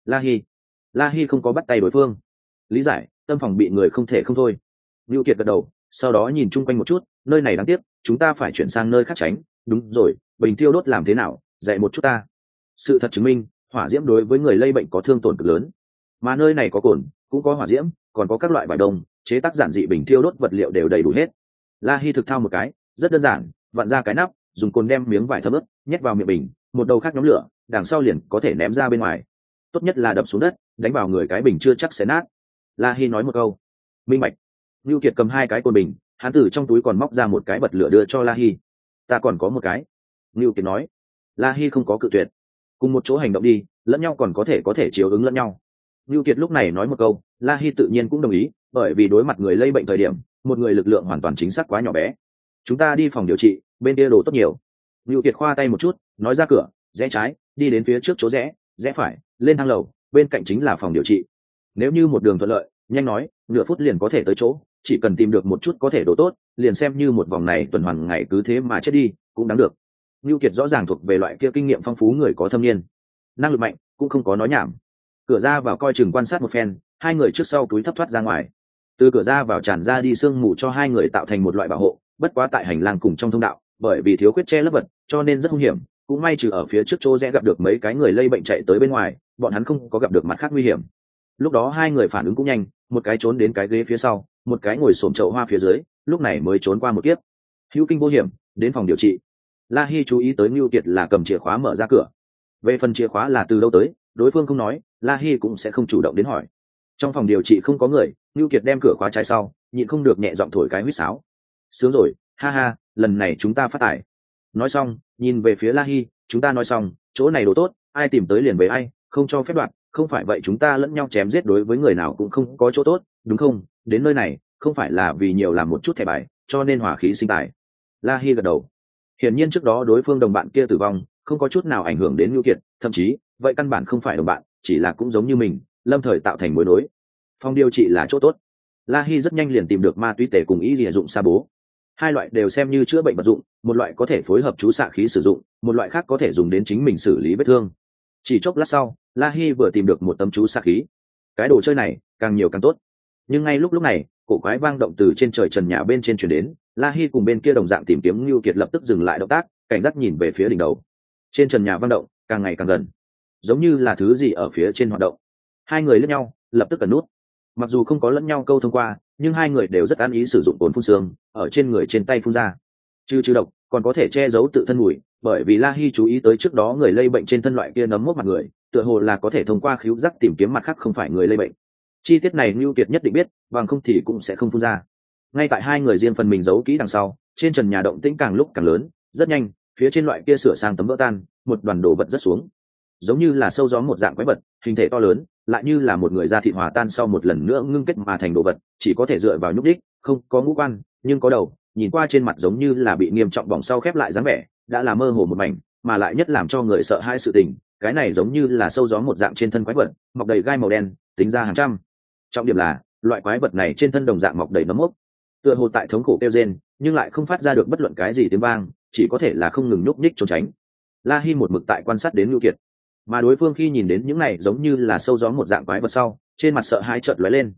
Speaker 1: La Hi không có bắt tay đối phương. Lý giải, tâm phòng bị người không thể không thôi. Ngưu Kiệt gật đầu, sau đó nhìn chung quanh một chút, nơi này đáng tiếc, chúng ta phải chuyển sang nơi khác tránh. Đúng rồi, bình tiêu đốt làm thế nào, dạy một chút ta. Sự thật chứng minh, hỏa diễm đối với người lây bệnh có thương tổn cực lớn. Mà nơi này có cồn, cũng có hỏa diễm, còn có các loại vải đồng, chế tác giản dị bình thiêu đốt vật liệu đều đầy đủ hết. La Hi thực thao một cái, rất đơn giản, vặn ra cái nắp, dùng cồn đem miếng vải thấm ướt, nhét vào miệng bình, một đầu khác nhóm lửa, đằng sau liền có thể ném ra bên ngoài. Tốt nhất là đập xuống đất, đánh vào người cái bình chưa chắc sẽ nát. La Hi nói một câu. Minh bạch. Lưu Kiệt cầm hai cái cồn bình, hắn từ trong túi còn móc ra một cái bật lửa đưa cho La Hi. Ta còn có một cái. Lưu Kiệt nói. La Hi không có cự tuyệt. Cùng một chỗ hành động đi, lẫn nhau còn có thể chiếu ứng lẫn nhau. Lưu Kiệt lúc này nói một câu, La Hi tự nhiên cũng đồng ý, bởi vì đối mặt người lây bệnh thời điểm, một người lực lượng hoàn toàn chính xác quá nhỏ bé. Chúng ta đi phòng điều trị, bên kia đồ tốt nhiều. Lưu Kiệt khoa tay một chút, nói ra cửa, rẽ trái, đi đến phía trước chỗ rẽ, rẽ phải, lên thang lầu, bên cạnh chính là phòng điều trị. Nếu như một đường thuận lợi, nhanh nói, nửa phút liền có thể tới chỗ, chỉ cần tìm được một chút có thể đồ tốt, liền xem như một vòng này tuần hoàn ngày cứ thế mà chết đi, cũng đáng được. Lưu Kiệt rõ ràng thuộc về loại kia kinh nghiệm phong phú người có thâm niên, năng lực mạnh, cũng không có nói nhảm. Cửa ra vào coi chừng quan sát một phen, hai người trước sau túi thấp thoát ra ngoài. Từ cửa ra vào tràn ra đi sương mù cho hai người tạo thành một loại bảo hộ, bất quá tại hành lang cùng trong thông đạo, bởi vì thiếu khuyết che lấp vật, cho nên rất nguy hiểm. Cũng may trừ ở phía trước chỗ rẽ gặp được mấy cái người lây bệnh chạy tới bên ngoài, bọn hắn không có gặp được mặt khác nguy hiểm. Lúc đó hai người phản ứng cũng nhanh, một cái trốn đến cái ghế phía sau, một cái ngồi xổm chậu hoa phía dưới, lúc này mới trốn qua một kiếp. Hữu kinh vô hiểm, đến phòng điều trị. La Hi chú ý tới Ngưu Kiệt là cầm chìa khóa mở ra cửa. Về phần chìa khóa là từ đâu tới, đối phương không nói, La Hi cũng sẽ không chủ động đến hỏi. Trong phòng điều trị không có người, Ngưu Kiệt đem cửa khóa trái sau, nhịn không được nhẹ giọng thổi cái huýt sáo. Sướng rồi, ha ha, lần này chúng ta phát tài. Nói xong, nhìn về phía La Hi, chúng ta nói xong, chỗ này đồ tốt, ai tìm tới liền về ai, không cho phép đoạt, không phải vậy chúng ta lẫn nhau chém giết đối với người nào cũng không có chỗ tốt, đúng không? Đến nơi này, không phải là vì nhiều làm một chút thẻ bài, cho nên hỏa khí sinh tài. La Hi gật đầu. Hiển nhiên trước đó đối phương đồng bạn kia tử vong, không có chút nào ảnh hưởng đến Ngưu Kiệt, thậm chí, vậy căn bản không phải đồng bạn, chỉ là cũng giống như mình, lâm thời tạo thành mối nối. Phòng điều trị là chỗ tốt. La Hi rất nhanh liền tìm được ma túy tể cùng y lìa dụng sa bố. Hai loại đều xem như chữa bệnh vật dụng, một loại có thể phối hợp chú xạ khí sử dụng, một loại khác có thể dùng đến chính mình xử lý vết thương. Chỉ chốc lát sau, La Hi vừa tìm được một tấm chú xạ khí. Cái đồ chơi này, càng nhiều càng tốt. Nhưng ngay lúc này, cổ quái vang động từ trên trời trần nhà bên trên truyền đến, La Hi cùng bên kia đồng dạng tìm kiếm Ngưu Kiệt lập tức dừng lại động tác, cảnh giác nhìn về phía đỉnh đầu. Trên trần nhà vang động, càng ngày càng gần, giống như là thứ gì ở phía trên hoạt động. Hai người liếc nhau, lập tức ẩn nút. Mặc dù không có lẫn nhau câu thông qua, nhưng hai người đều rất an ý sử dụng cồn phun sương ở trên người trên tay phun ra. Trừ độc, còn có thể che giấu tự thân mùi, bởi vì La Hi chú ý tới trước đó người lây bệnh trên thân loại kia nấm mốc mặt người, tựa hồ là có thể thông qua khứu giác tìm kiếm mặt khác không phải người lây bệnh. Chi tiết này Nưu Kiệt nhất định biết, bằng không thì cũng sẽ không phun ra. Ngay tại hai người riêng phần mình giấu kỹ đằng sau, trên trần nhà động tĩnh càng lúc càng lớn, rất nhanh, phía trên loại kia sửa sang tấm vỡ tan, một đoàn đồ vật rất xuống, giống như là sâu gió một dạng quái vật, hình thể to lớn, lại như là một người da thịt hòa tan sau một lần nữa ngưng kết mà thành đồ vật, chỉ có thể dựa vào nhúc đích, không có ngũ quan, nhưng có đầu, nhìn qua trên mặt giống như là bị nghiêm trọng bỏng sau khép lại dáng vẻ, đã là mơ hồ một mảnh, mà lại nhất làm cho người sợ hãi sự tình, cái này giống như là sâu gió một dạng trên thân quái vật, mọc đầy gai màu đen, tính ra hàng trăm. Trọng điểm là, loại quái vật này trên thân đồng dạng mọc đầy nấm mốc, tựa hồ tại thống khổ kêu rên, nhưng lại không phát ra được bất luận cái gì tiếng vang, chỉ có thể là không ngừng nhúc nhích trốn tránh. La Hi một mực tại quan sát đến Ngưu Kiệt, mà đối phương khi nhìn đến những này giống như là sâu gió một dạng quái vật sau, trên mặt sợ hãi chợt lóe lên.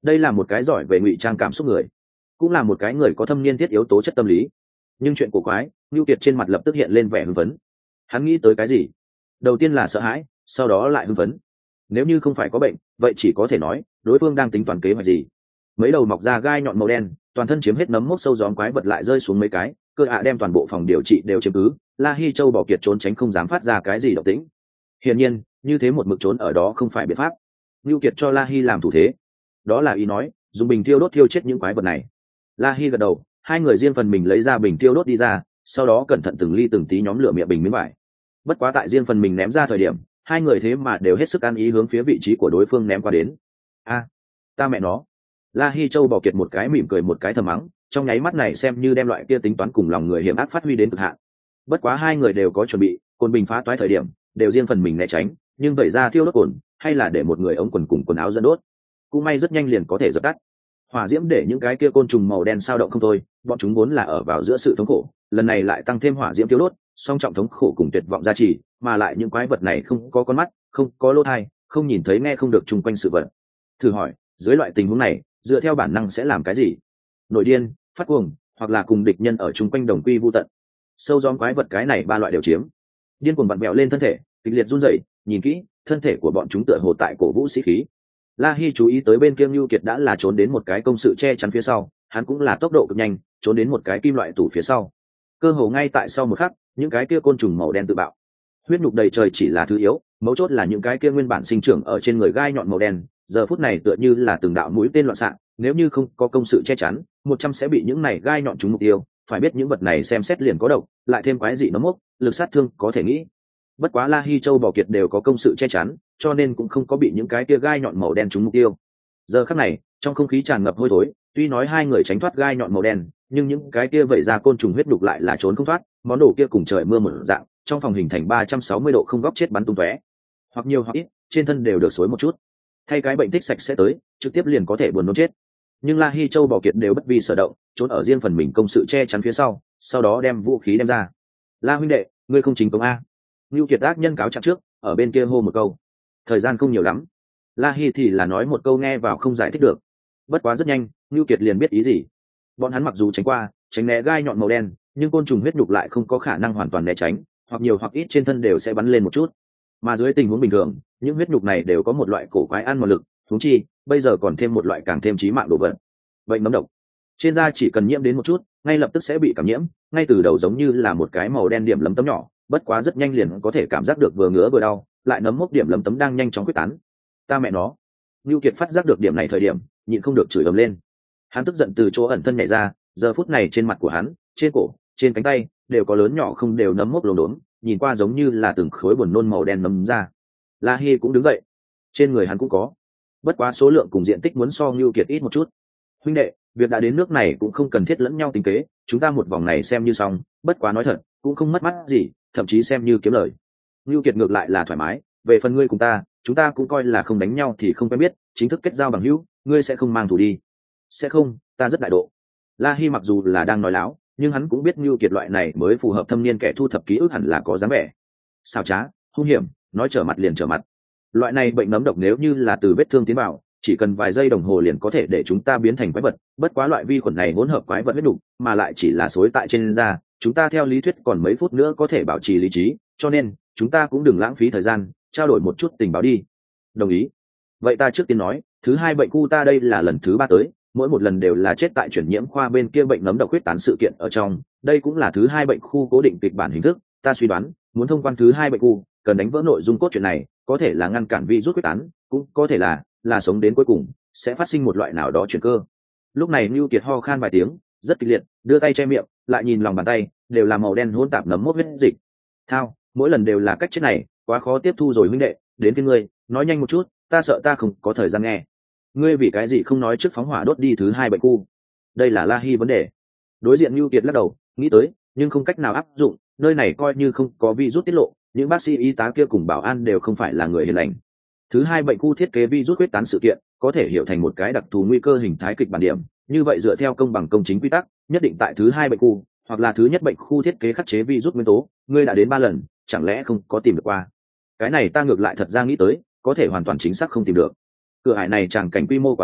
Speaker 1: đây là một cái giỏi về ngụy trang cảm xúc người, cũng là một cái người có thâm niên thiết yếu tố chất tâm lý. Nhưng chuyện cổ quái, Ngưu Kiệt trên mặt lập tức hiện lên vẻ hưng phấn. Hắn nghĩ tới cái gì? Đầu tiên là sợ hãi, sau đó lại hưng phấn. Nếu như không phải có bệnh, vậy chỉ có thể nói đối phương đang tính toán kế hoạch gì. Mấy đầu mọc ra gai nhọn màu đen, toàn thân chiếm hết nấm mốc sâu gióm quái vật lại rơi xuống mấy cái, cơ ạ đem toàn bộ phòng điều trị đều chiếm cứ. La Hi Châu bỏ kiệt trốn tránh không dám phát ra cái gì động tĩnh. Hiển nhiên, như thế một mực trốn ở đó không phải biện pháp. Ngưu Kiệt cho La Hi làm thủ thế, đó là ý nói dùng bình tiêu đốt thiêu chết những quái vật này. La Hi gật đầu, hai người riêng phần mình lấy ra bình tiêu đốt đi ra, sau đó cẩn thận từng ly từng tí nhóm lửa miệng bình miếng vải. Bất quá tại riêng phần mình ném ra thời điểm, hai người thế mà đều hết sức ăn ý hướng phía vị trí của đối phương ném qua đến. A, ta mẹ nó! La Hi Châu bỏ kiệt một cái mỉm cười một cái thầm mắng, trong nháy mắt này xem như đem loại kia tính toán cùng lòng người hiểm ác phát huy đến cực hạn. Bất quá hai người đều có chuẩn bị, cồn bình phá toái thời điểm đều riêng phần mình né tránh, nhưng vậy ra thiêu đốt cồn hay là để một người ống quần cùng quần áo dẫn đốt, cũng may rất nhanh liền có thể dập tắt. Hỏa diễm để những cái kia côn trùng màu đen sao động không thôi, bọn chúng vốn là ở vào giữa sự thống khổ, lần này lại tăng thêm hỏa diễm tiêu đốt, song trọng thống khổ cùng tuyệt vọng gia trì, mà lại những quái vật này không có con mắt, không có lỗ tai, không nhìn thấy nghe không được chung quanh sự vật. Thử hỏi, dưới loại tình huống này, dựa theo bản năng sẽ làm cái gì? Nổi điên, phát cuồng, hoặc là cùng địch nhân ở chung quanh đồng quy vu tận. Sâu gióm quái vật cái này ba loại đều chiếm. Điên cuồng vặn vẹo lên thân thể, kịch liệt run rẩy, nhìn kỹ, thân thể của bọn chúng tựa hồ tại cổ vũ sĩ khí. La Hi chú ý tới bên kia Nưu Kiệt đã là trốn đến một cái công sự che chắn phía sau, hắn cũng là tốc độ cực nhanh, trốn đến một cái kim loại tủ phía sau. Cơ hồ ngay tại sau một khắc, những cái kia côn trùng màu đen tự bạo. Huyết nhục đầy trời chỉ là thứ yếu, mấu chốt là những cái kia nguyên bản sinh trưởng ở trên người gai nhọn màu đen, giờ phút này tựa như là từng đạo mũi tên loạn xạ, nếu như không có công sự che chắn, 100 sẽ bị những này gai nhọn trúng mục tiêu, phải biết những vật này xem xét liền có độc, lại thêm quái dị nó mốc, lực sát thương có thể nghĩ. Bất quá La Hi Châu Bảo Kiệt đều có công sự che chắn, cho nên cũng không có bị những cái kia gai nhọn màu đen trúng mục tiêu. Giờ khắc này, trong không khí tràn ngập hôi thối, tuy nói hai người tránh thoát gai nhọn màu đen, nhưng những cái kia vẩy ra côn trùng huyết đục lại là trốn không thoát, món đồ kia cùng trời mưa một dạng, trong phòng hình thành 360 độ không góc chết bắn tung tóe. Hoặc nhiều hoặc ít, trên thân đều được xối một chút. Thay cái bệnh tích sạch sẽ tới, trực tiếp liền có thể buồn nôn chết. Nhưng La Hi Châu Bảo Kiệt đều bất vi sở động, trốn ở riêng phần mình công sự che chắn phía sau đó đem vũ khí đem ra. La huynh đệ, ngươi không chính công a? Ngưu Kiệt ác nhân cáo trạng trước, ở bên kia hô một câu. Thời gian không nhiều lắm. La Hi thì là nói một câu nghe vào không giải thích được. Bất quá rất nhanh, Ngưu Kiệt liền biết ý gì. Bọn hắn mặc dù tránh qua, tránh né gai nhọn màu đen, nhưng côn trùng huyết nhục lại không có khả năng hoàn toàn né tránh, hoặc nhiều hoặc ít trên thân đều sẽ bắn lên một chút. Mà dưới tình huống bình thường, những huyết nhục này đều có một loại cổ quái ăn mòn lực, huống chi, bây giờ còn thêm một loại càng thêm chí mạng đồ vật. Bệnh nấm độc. Trên da chỉ cần nhiễm đến một chút, ngay lập tức sẽ bị cảm nhiễm, ngay từ đầu giống như là một cái màu đen điểm lấm tấm nhỏ, bất quá rất nhanh liền có thể cảm giác được vừa ngứa vừa đau, lại nấm mốc điểm lấm tấm đang nhanh chóng quyết tán. Ta mẹ nó! Ngưu Kiệt phát giác được điểm này thời điểm, nhịn không được chửi ầm lên. Hắn tức giận từ chỗ ẩn thân nhảy ra, giờ phút này trên mặt của hắn, trên cổ, trên cánh tay đều có lớn nhỏ không đều nấm mốc lốm đốm, nhìn qua giống như là từng khối buồn nôn màu đen nấm ra. La Hi cũng đứng dậy, trên người hắn cũng có, bất quá số lượng cùng diện tích muốn so Ngưu Kiệt ít một chút. Huynh đệ, việc đã đến nước này cũng không cần thiết lẫn nhau tính kế, chúng ta một vòng này xem như xong, bất quá nói thật, cũng không mất mắt gì, thậm chí xem như kiếm lời. Ngưu Kiệt ngược lại là thoải mái, về phần ngươi cùng ta, chúng ta cũng coi là không đánh nhau thì không quen biết, chính thức kết giao bằng hữu, ngươi sẽ không mang thù đi. Sẽ không, ta rất đại độ. La Hi mặc dù là đang nói láo, nhưng hắn cũng biết Ngưu Kiệt loại này mới phù hợp thâm niên kẻ thu thập ký ức hẳn là có dáng vẻ. Xảo trá, hung hiểm, nói trở mặt liền trở mặt. Loại này bệnh nấm độc nếu như là từ vết thương tiến vào, chỉ cần vài giây đồng hồ liền có thể để chúng ta biến thành quái vật, bất quá loại vi khuẩn này hỗn hợp quái vật huyết đục, mà lại chỉ là xối tại trên da, chúng ta theo lý thuyết còn mấy phút nữa có thể bảo trì lý trí, cho nên chúng ta cũng đừng lãng phí thời gian, trao đổi một chút tình báo đi. Đồng ý. Vậy ta trước tiên nói, thứ hai bệnh khu ta đây là lần thứ 3 tới, mỗi một lần đều là chết tại chuyển nhiễm khoa bên kia bệnh nấm độc huyết tán sự kiện ở trong, đây cũng là thứ hai bệnh khu cố định kịch bản hình thức, ta suy đoán, muốn thông quan thứ hai bệnh khu, cần đánh vỡ nội dung cốt truyện này, có thể là ngăn cản virus huyết tán, cũng có thể là sống đến cuối cùng sẽ phát sinh một loại nào đó chuyển cơ. Lúc này Nưu Kiệt ho khan vài tiếng, rất kịch liệt, đưa tay che miệng, lại nhìn lòng bàn tay, đều là màu đen hỗn tạp nấm mốc huyết dịch. Thao, mỗi lần đều là cách chết này, quá khó tiếp thu rồi huynh đệ, đến với ngươi, nói nhanh một chút, ta sợ ta không có thời gian nghe. Ngươi vì cái gì không nói trước phóng hỏa đốt đi thứ hai bệnh khu? Đây là La Hi vấn đề. Đối diện Nưu Kiệt lắc đầu, nghĩ tới, nhưng không cách nào áp dụng, nơi này coi như không có virus tiết lộ, những bác sĩ y tá kia cùng bảo an đều không phải là người hiền lành. Thứ hai bệnh khu thiết kế virus huyết tán sự kiện, có thể hiểu thành một cái đặc thù nguy cơ hình thái kịch bản điểm, như vậy dựa theo công bằng công chính quy tắc, nhất định tại thứ hai bệnh khu, hoặc là thứ nhất bệnh khu thiết kế khắc chế virus nguyên tố, ngươi đã đến 3 lần, chẳng lẽ không có tìm được qua? Cái này ta ngược lại thật ra nghĩ tới, có thể hoàn toàn chính xác không tìm được. Cửa ải này chẳng cảnh quy mô quá lớn,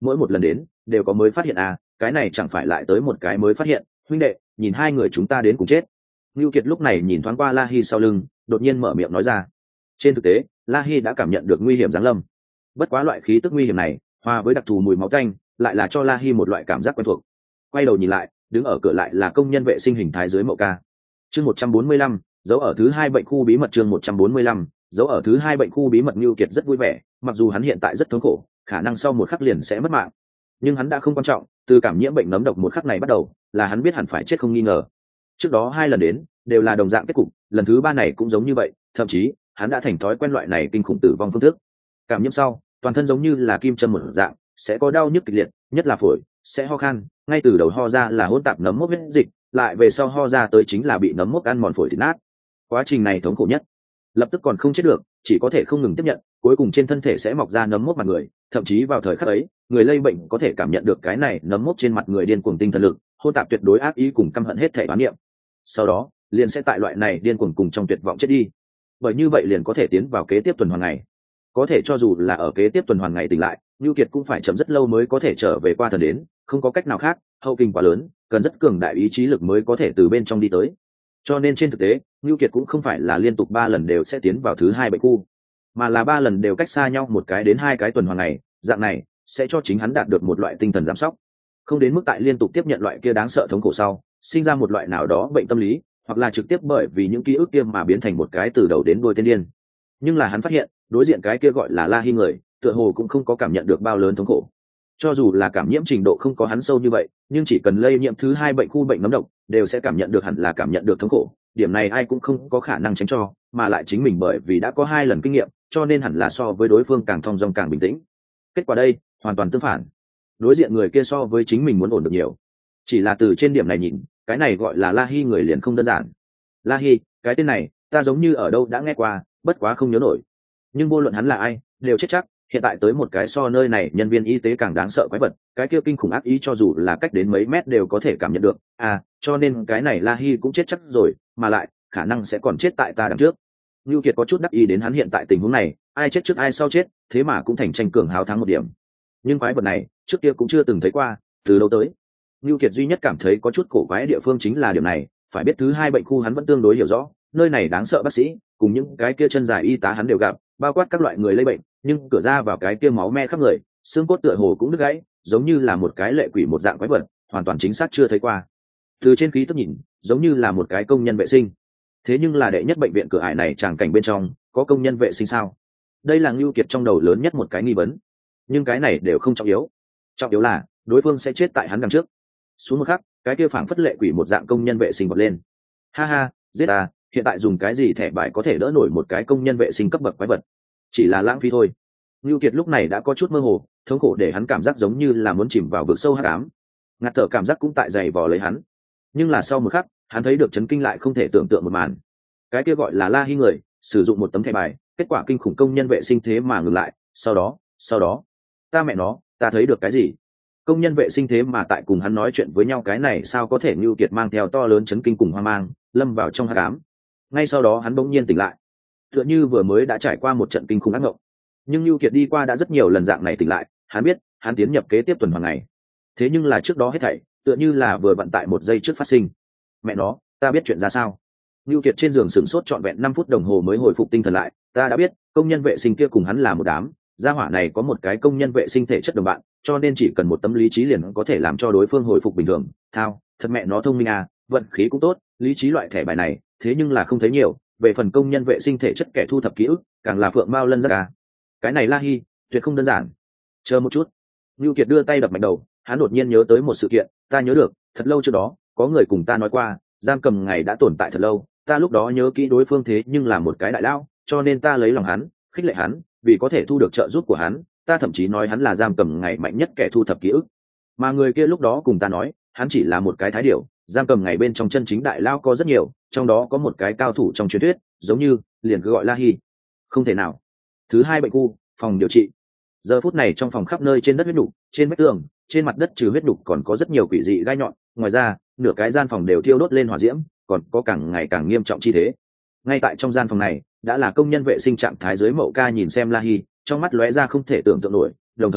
Speaker 1: mỗi một lần đến đều có mới phát hiện à, cái này chẳng phải lại tới một cái mới phát hiện. Huynh đệ, nhìn hai người chúng ta đến cùng chết. Ngưu Kiệt lúc này nhìn thoáng qua La Hi sau lưng, đột nhiên mở miệng nói ra. Trên thực tế, La Hi đã cảm nhận được nguy hiểm giáng lâm. Bất quá loại khí tức nguy hiểm này, hòa với đặc thù mùi máu tanh, lại là cho La Hi một loại cảm giác quen thuộc. Quay đầu nhìn lại, đứng ở cửa lại là công nhân vệ sinh hình thái dưới mậu ca. Chương 145, dấu ở thứ hai bệnh khu bí mật. Chương 145, dấu ở thứ hai bệnh khu bí mật. Ngưu Kiệt rất vui vẻ, mặc dù hắn hiện tại rất thống khổ, khả năng sau một khắc liền sẽ mất mạng, nhưng hắn đã không quan trọng. Từ cảm nhiễm bệnh nấm độc một khắc này bắt đầu, là hắn biết hẳn phải chết không nghi ngờ. Trước đó hai lần đến đều là đồng dạng kết cục, lần thứ ba này cũng giống như vậy, thậm chí hắn đã thành thói quen loại này kinh khủng tử vong phương thức. Cảm nhiễm sau, toàn thân giống như là kim châm một dạng, sẽ có đau nhức kịch liệt, nhất là phổi, sẽ ho khan, ngay từ đầu ho ra là hỗn tạp nấm mốc huyết dịch, lại về sau ho ra tới chính là bị nấm mốc ăn mòn phổi thịt nát. Quá trình này thống khổ nhất. Lập tức còn không chết được, chỉ có thể không ngừng tiếp nhận, cuối cùng trên thân thể sẽ mọc ra nấm mốc mặt người, thậm chí vào thời khắc ấy, người lây bệnh có thể cảm nhận được cái này nấm mốc trên mặt người điên cuồng tinh thần lực, hỗn tạp tuyệt đối ác ý cùng căm hận hết thể bán niệm. Sau đó, liền sẽ tại loại này điên cuồng cùng trong tuyệt vọng chết đi. Bởi như vậy liền có thể tiến vào kế tiếp tuần hoàn ngày. Có thể cho dù là ở kế tiếp tuần hoàn ngày tỉnh lại, Nưu Kiệt cũng phải chậm rất lâu mới có thể trở về qua thần đến, không có cách nào khác, hậu kinh quá lớn, cần rất cường đại ý chí lực mới có thể từ bên trong đi tới. Cho nên trên thực tế, Nưu Kiệt cũng không phải là liên tục 3 lần đều sẽ tiến vào thứ hai bệnh khu, mà là 3 lần đều cách xa nhau một cái đến 2 cái tuần hoàn ngày, dạng này sẽ cho chính hắn đạt được một loại tinh thần giám sóc, không đến mức tại liên tục tiếp nhận loại kia đáng sợ thống khổ sau, sinh ra một loại nào đó bệnh tâm lý, hoặc là trực tiếp bởi vì những ký ức kia mà biến thành một cái từ đầu đến đuôi tiên điên. Nhưng là hắn phát hiện, đối diện cái kia gọi là La Hi người, tựa hồ cũng không có cảm nhận được bao lớn thống khổ. Cho dù là cảm nhiễm trình độ không có hắn sâu như vậy, nhưng chỉ cần lây nhiễm thứ hai bệnh khu bệnh nấm độc, đều sẽ cảm nhận được, hẳn là cảm nhận được thống khổ. Điểm này ai cũng không có khả năng tránh cho, mà lại chính mình bởi vì đã có 2 lần kinh nghiệm, cho nên hẳn là so với đối phương càng thong dong càng bình tĩnh. Kết quả đây, hoàn toàn tương phản. Đối diện người kia so với chính mình muốn ổn được nhiều. Chỉ là từ trên điểm này nhìn, cái này gọi là La Hi người liền không đơn giản. La Hi, cái tên này, ta giống như ở đâu đã nghe qua, bất quá không nhớ nổi. Nhưng vô luận hắn là ai, đều chết chắc. Hiện tại tới một cái so nơi này nhân viên y tế càng đáng sợ quái vật, cái kia kinh khủng ác ý cho dù là cách đến mấy mét đều có thể cảm nhận được. À, cho nên cái này La Hi cũng chết chắc rồi, mà lại khả năng sẽ còn chết tại ta đằng trước. Nưu Kiệt có chút đắc ý đến hắn hiện tại tình huống này, ai chết trước ai sau chết, thế mà cũng thành tranh cường háo thắng một điểm. Nhưng quái vật này, trước kia cũng chưa từng thấy qua, từ đâu tới. Nưu Kiệt duy nhất cảm thấy có chút cổ quái địa phương chính là điểm này, phải biết thứ hai bệnh khu hắn vẫn tương đối hiểu rõ, nơi này đáng sợ bác sĩ, cùng những cái kia chân dài y tá hắn đều gặp, bao quát các loại người lây bệnh, nhưng cửa ra vào cái kia máu me khắp người, xương cốt tựa hồ cũng đứt gãy, giống như là một cái lệ quỷ một dạng quái vật, hoàn toàn chính xác chưa thấy qua. Từ trên khí tức nhìn, giống như là một cái công nhân vệ sinh. Thế nhưng là đệ nhất bệnh viện cửa ải này tràng cảnh bên trong, có công nhân vệ sinh sao? Đây là Nưu Kiệt trong đầu lớn nhất một cái nghi vấn. Nhưng cái này đều không trọng yếu. Trọng yếu là, đối phương sẽ chết tại hắn đằng trước. Xuống một khắc, cái kia phảng phất lệ quỷ một dạng công nhân vệ sinh vọt lên. Ha ha, giết ta, hiện tại dùng cái gì thẻ bài có thể đỡ nổi một cái công nhân vệ sinh cấp bậc quái vật? Chỉ là lãng phí thôi. Nưu Kiệt lúc này đã có chút mơ hồ, thống khổ để hắn cảm giác giống như là muốn chìm vào vực sâu hắc ám. Ngạt thở cảm giác cũng tại dày vò lấy hắn. Nhưng là sau một khắc, hắn thấy được chấn kinh lại không thể tưởng tượng một màn. Cái kia gọi là La Hi người, sử dụng một tấm thẻ bài, kết quả kinh khủng công nhân vệ sinh thế mà ngừng lại, sau đó, ta mẹ nó, ta thấy được cái gì? Công nhân vệ sinh thế mà tại cùng hắn nói chuyện với nhau, cái này sao có thể? Nưu Kiệt mang theo to lớn chấn kinh cùng hoang mang, lâm vào trong hắc ám. Ngay sau đó hắn bỗng nhiên tỉnh lại, tựa như vừa mới đã trải qua một trận kinh khủng ác mộng. Nhưng Nưu Kiệt đi qua đã rất nhiều lần dạng này tỉnh lại, hắn biết, hắn tiến nhập kế tiếp tuần hoàn ngày. Thế nhưng là trước đó hết thảy, tựa như là vừa vận tại một giây trước phát sinh. Mẹ nó, ta biết chuyện ra sao? Nưu Kiệt trên giường sửng sốt trọn vẹn 5 phút đồng hồ mới hồi phục tinh thần lại. Ta đã biết, công nhân vệ sinh kia cùng hắn là một đám, gia hỏa này có một cái công nhân vệ sinh thể chất đồng bạn, cho nên chỉ cần một tấm lý trí liền có thể làm cho đối phương hồi phục bình thường. Thao, thật mẹ nó thông minh à, vận khí cũng tốt, lý trí loại thẻ bài này, thế nhưng là không thấy nhiều. Về phần công nhân vệ sinh thể chất kẻ thu thập ký ức, càng là phượng mao lân giác à. Cái này La Hi, tuyệt không đơn giản. Chờ một chút. Nưu Kiệt đưa tay đập mạnh đầu, hắn đột nhiên nhớ tới một sự kiện, ta nhớ được, thật lâu trước đó, có người cùng ta nói qua, giam cầm ngày đã tồn tại thật lâu, ta lúc đó nhớ kỹ đối phương thế nhưng là một cái đại lão, cho nên ta lấy lòng hắn, khích lệ hắn, vì có thể thu được trợ giúp của hắn, ta thậm chí nói hắn là giam cầm ngày mạnh nhất kẻ thu thập ký ức. Mà người kia lúc đó cùng ta nói, hắn chỉ là một cái thái điểu, giam cầm ngày bên trong chân chính đại lão có rất nhiều, trong đó có một cái cao thủ trong truyền thuyết, giống như liền cứ gọi La Hi. Không thể nào. Thứ hai bệnh khu, phòng điều trị. Giờ phút này trong phòng khắp nơi trên đất huyết nục, trên vách tường, trên mặt đất trừ huyết nục còn có rất nhiều quỷ dị gai nhọn, ngoài ra, nửa cái gian phòng đều thiêu đốt lên hỏa diễm, còn có càng ngày càng nghiêm trọng chi thế. Ngay tại trong gian phòng này, đã là công nhân vệ sinh trạng thái dưới mậu ca nhìn xem La Hi, trong mắt lóe ra không thể tưởng tượng nổi, đồng thời,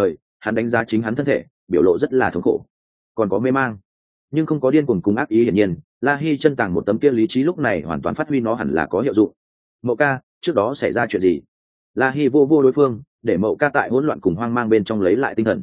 Speaker 1: hắn đánh giá chính hắn thân thể, biểu lộ rất là thống khổ, còn có mê mang, nhưng không có điên cuồng cùng ác ý. Hiển nhiên La Hi chân tàng một tấm kia lý trí lúc này hoàn toàn phát huy, nó hẳn là có hiệu dụng. Mậu ca, trước đó xảy ra chuyện gì? La Hi vô vô đối phương, để Mậu ca tại hỗn loạn cùng hoang mang bên trong lấy lại tinh thần.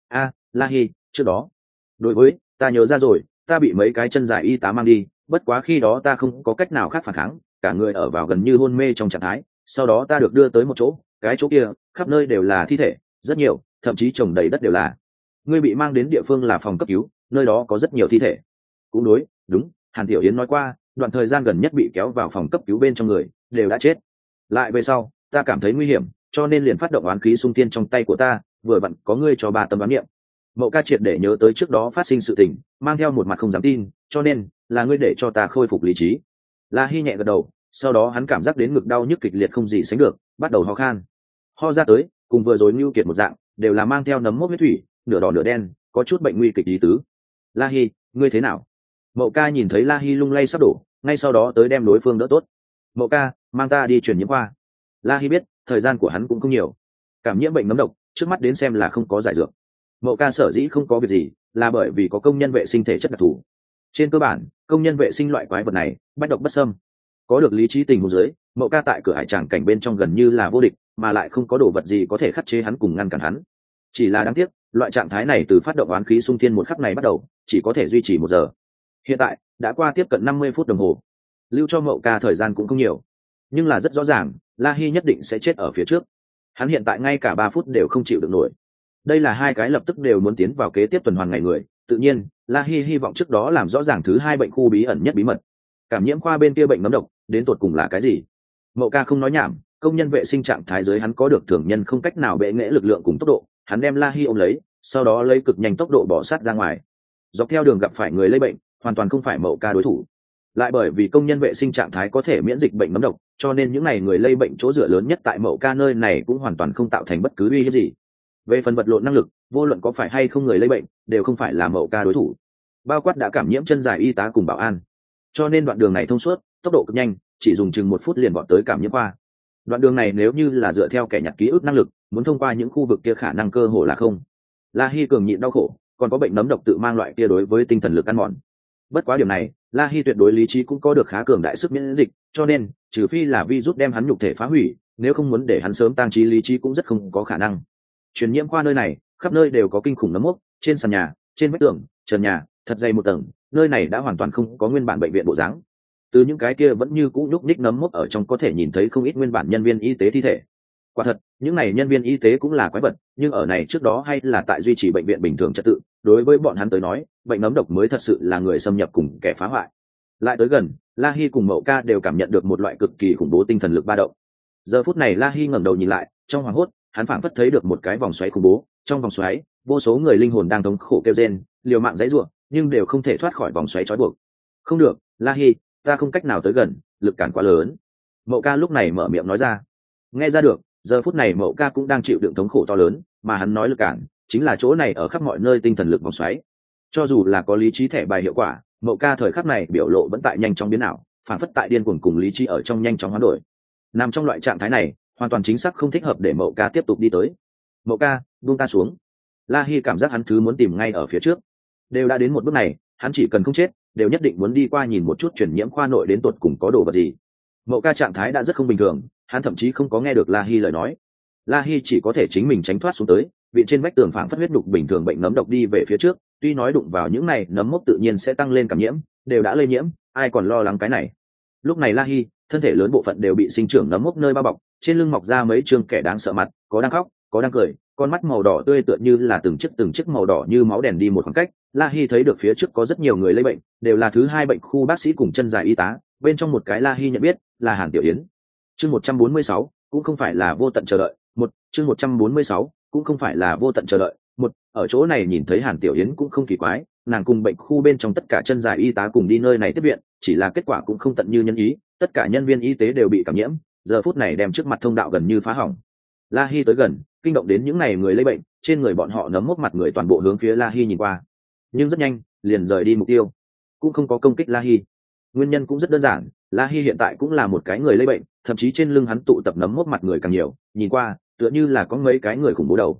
Speaker 1: La Hi, trước đó, đối với, ta nhớ ra rồi, ta bị mấy cái chân dài y tá mang đi, bất quá khi đó ta không có cách nào khác phản kháng, cả người ở vào gần như hôn mê trong trạng thái. Sau đó ta được đưa tới một chỗ, cái chỗ kia khắp nơi đều là thi thể, rất nhiều, thậm chí trồng đầy đất đều là. Ngươi bị mang đến địa phương là phòng cấp cứu, nơi đó có rất nhiều thi thể. Cũng đúng, Hàn Tiểu Yến nói qua, đoạn thời gian gần nhất bị kéo vào phòng cấp cứu bên trong người đều đã chết. Lại về sau, ta cảm thấy nguy hiểm, cho nên liền phát động oán khí xung tiên trong tay của ta, vừa vặn có ngươi cho 3 tấm đoán niệm. Mậu ca triệt để nhớ tới trước đó phát sinh sự tình, mang theo một mặt không dám tin, cho nên là ngươi để cho ta khôi phục lý trí. La Hi nhẹ gật đầu, sau đó hắn cảm giác đến ngực đau nhức kịch liệt không gì sánh được, bắt đầu ho khan. Ho ra tới, cùng vừa rồi Nưu Kiệt một dạng, đều là mang theo nấm mốc huyết thủy, nửa đỏ nửa đen, có chút bệnh nguy kịch ý tứ. La Hi, ngươi thế nào? Mậu ca nhìn thấy La Hi lung lay sắp đổ, ngay sau đó tới đem đối phương đỡ tốt. Mậu ca, mang ta đi truyền nhiễm khoa. La Hi biết thời gian của hắn cũng không nhiều, cảm nhiễm bệnh nấm độc trước mắt đến xem là không có giải dược. Mậu ca sở dĩ không có việc gì là bởi vì có công nhân vệ sinh thể chất đặc thù. Trên cơ bản công nhân vệ sinh loại quái vật này bách độc bất xâm, có được lý trí tình huống dưới, Mậu ca tại cửa hải tràng cảnh bên trong gần như là vô địch, mà lại không có đồ vật gì có thể khắc chế hắn cùng ngăn cản hắn. Chỉ là đáng tiếc loại trạng thái này từ phát động oán khí xung thiên một khắc này bắt đầu chỉ có thể duy trì 1 giờ. Hiện tại đã qua tiếp cận 50 phút đồng hồ, lưu cho Mậu ca thời gian cũng không nhiều, nhưng là rất rõ ràng La Hi nhất định sẽ chết ở phía trước. Hắn hiện tại ngay cả 3 phút đều không chịu được nổi. Đây là hai cái lập tức đều muốn tiến vào kế tiếp tuần hoàn ngày người, tự nhiên La Hi hy vọng trước đó làm rõ ràng thứ 2 bệnh khu bí ẩn nhất bí mật. Cảm nhiễm khoa bên kia bệnh nấm độc đến tột cùng là cái gì? Mậu ca không nói nhảm, công nhân vệ sinh trạng thái dưới hắn có được thường nhân không cách nào bệ nghệ lực lượng cùng tốc độ, hắn đem La Hi ôm lấy, sau đó lấy cực nhanh tốc độ bỏ sát ra ngoài. Dọc theo đường gặp phải người lây bệnh, hoàn toàn không phải Mậu ca đối thủ. Lại bởi vì công nhân vệ sinh trạng thái có thể miễn dịch bệnh nấm độc, cho nên những này người lây bệnh chỗ dựa lớn nhất tại Mậu ca nơi này cũng hoàn toàn không tạo thành bất cứ uy hiếp gì. Về phần vật lộn năng lực, vô luận có phải hay không người lây bệnh đều không phải là Mậu ca đối thủ, bao quát đã cảm nhiễm chân dài y tá cùng bảo an. Cho nên đoạn đường này thông suốt, tốc độ cực nhanh, chỉ dùng chừng 1 phút liền bọn tới cảm nhiễm khoa. Đoạn đường này nếu như là dựa theo kẻ nhặt ký ức năng lực, muốn thông qua những khu vực kia khả năng cơ hồ là không. La Hi cường nhịn đau khổ, còn có bệnh nấm độc tự mang loại kia đối với tinh thần lực ăn mòn. Bất quá điều này, La Hi tuyệt đối lý trí cũng có được khá cường đại sức miễn dịch, cho nên trừ phi là virus đem hắn nhục thể phá hủy, nếu không muốn để hắn sớm tang trí lý trí cũng rất không có khả năng. Truyền nhiễm khoa nơi này, khắp nơi đều có kinh khủng nấm mốc, trên sàn nhà, trên vách tường, trần nhà, thật dày một tầng, nơi này đã hoàn toàn không có nguyên bản bệnh viện bộ dáng. Từ những cái kia vẫn như cũ nhúc nhích nấm mốc ở trong có thể nhìn thấy không ít nguyên bản nhân viên y tế thi thể. Quả thật, những này nhân viên y tế cũng là quái vật, nhưng ở này trước đó hay là tại duy trì bệnh viện bình thường trật tự, đối với bọn hắn tới nói, bệnh nấm độc mới thật sự là người xâm nhập cùng kẻ phá hoại. Lại tới gần, La Hi cùng Mậu ca đều cảm nhận được một loại cực kỳ khủng bố tinh thần lực ba động. Giờ phút này La Hi ngẩng đầu nhìn lại, trong hoàng hốt, hắn phảng phất thấy được một cái vòng xoáy khủng bố, trong vòng xoáy, vô số người linh hồn đang thống khổ kêu rên, liều mạng giãy giụa, nhưng đều không thể thoát khỏi vòng xoáy trói buộc. Không được, La Hi, ta không cách nào tới gần, lực cản quá lớn. Mậu ca lúc này mở miệng nói ra. Nghe ra được, giờ phút này Mậu ca cũng đang chịu đựng thống khổ to lớn, mà hắn nói lực cản chính là chỗ này ở khắp mọi nơi tinh thần lực vòng xoáy. Cho dù là có lý trí thẻ bài hiệu quả, Mậu ca thời khắc này biểu lộ vẫn tại nhanh chóng biến ảo, phản phất tại điên cuồng cùng lý trí ở trong nhanh chóng hoán đổi. Nằm trong loại trạng thái này, hoàn toàn chính xác không thích hợp để Mậu ca tiếp tục đi tới. Mậu ca, buông ta xuống. La Hi cảm giác hắn thứ muốn tìm ngay ở phía trước. Đều đã đến một bước này, hắn chỉ cần không chết, đều nhất định muốn đi qua nhìn một chút truyền nhiễm khoa nội đến tột cùng có đồ vật gì. Mậu ca trạng thái đã rất không bình thường, hắn thậm chí không có nghe được La Hi lời nói. La Hi chỉ có thể chính mình tránh thoát xuống tới, vị trên vách tường phảng phất huyết đục bình thường bệnh nấm độc đi về phía trước, tuy nói đụng vào những này nấm mốc tự nhiên sẽ tăng lên cảm nhiễm, đều đã lây nhiễm, ai còn lo lắng cái này. Lúc này La Hi, thân thể lớn bộ phận đều bị sinh trưởng nấm mốc nơi bao bọc, trên lưng mọc ra mấy trương kẻ đáng sợ mặt, có đang khóc, có đang cười, con mắt màu đỏ tươi tựa như là từng chiếc màu đỏ như máu đèn đi một khoảng cách. La Hi thấy được phía trước có rất nhiều người lây bệnh, đều là thứ 2 bệnh khu bác sĩ cùng chân dài y tá, bên trong một cái La Hi nhận biết là Hàn Tiểu Yến. Chương 146, cũng không phải là vô tận chờ đợi. Chương 146, cũng không phải là vô tận chờ đợi. Ở chỗ này nhìn thấy Hàn Tiểu Yến cũng không kỳ quái, nàng cùng bệnh khu bên trong tất cả chân dài y tá cùng đi nơi này tiếp viện, chỉ là kết quả cũng không tận như nhân ý, tất cả nhân viên y tế đều bị cảm nhiễm, giờ phút này đem trước mặt thông đạo gần như phá hỏng. La Hi tới gần, kinh động đến những này người lây bệnh, trên người bọn họ nấm mốc mặt người toàn bộ hướng phía La Hi nhìn qua, nhưng rất nhanh liền rời đi mục tiêu, cũng không có công kích La Hi. Nguyên nhân cũng rất đơn giản, La Hi hiện tại cũng là một cái người lây bệnh, thậm chí trên lưng hắn tụ tập nấm mốc mặt người càng nhiều, nhìn qua tựa như là có mấy cái người khủng bố đầu.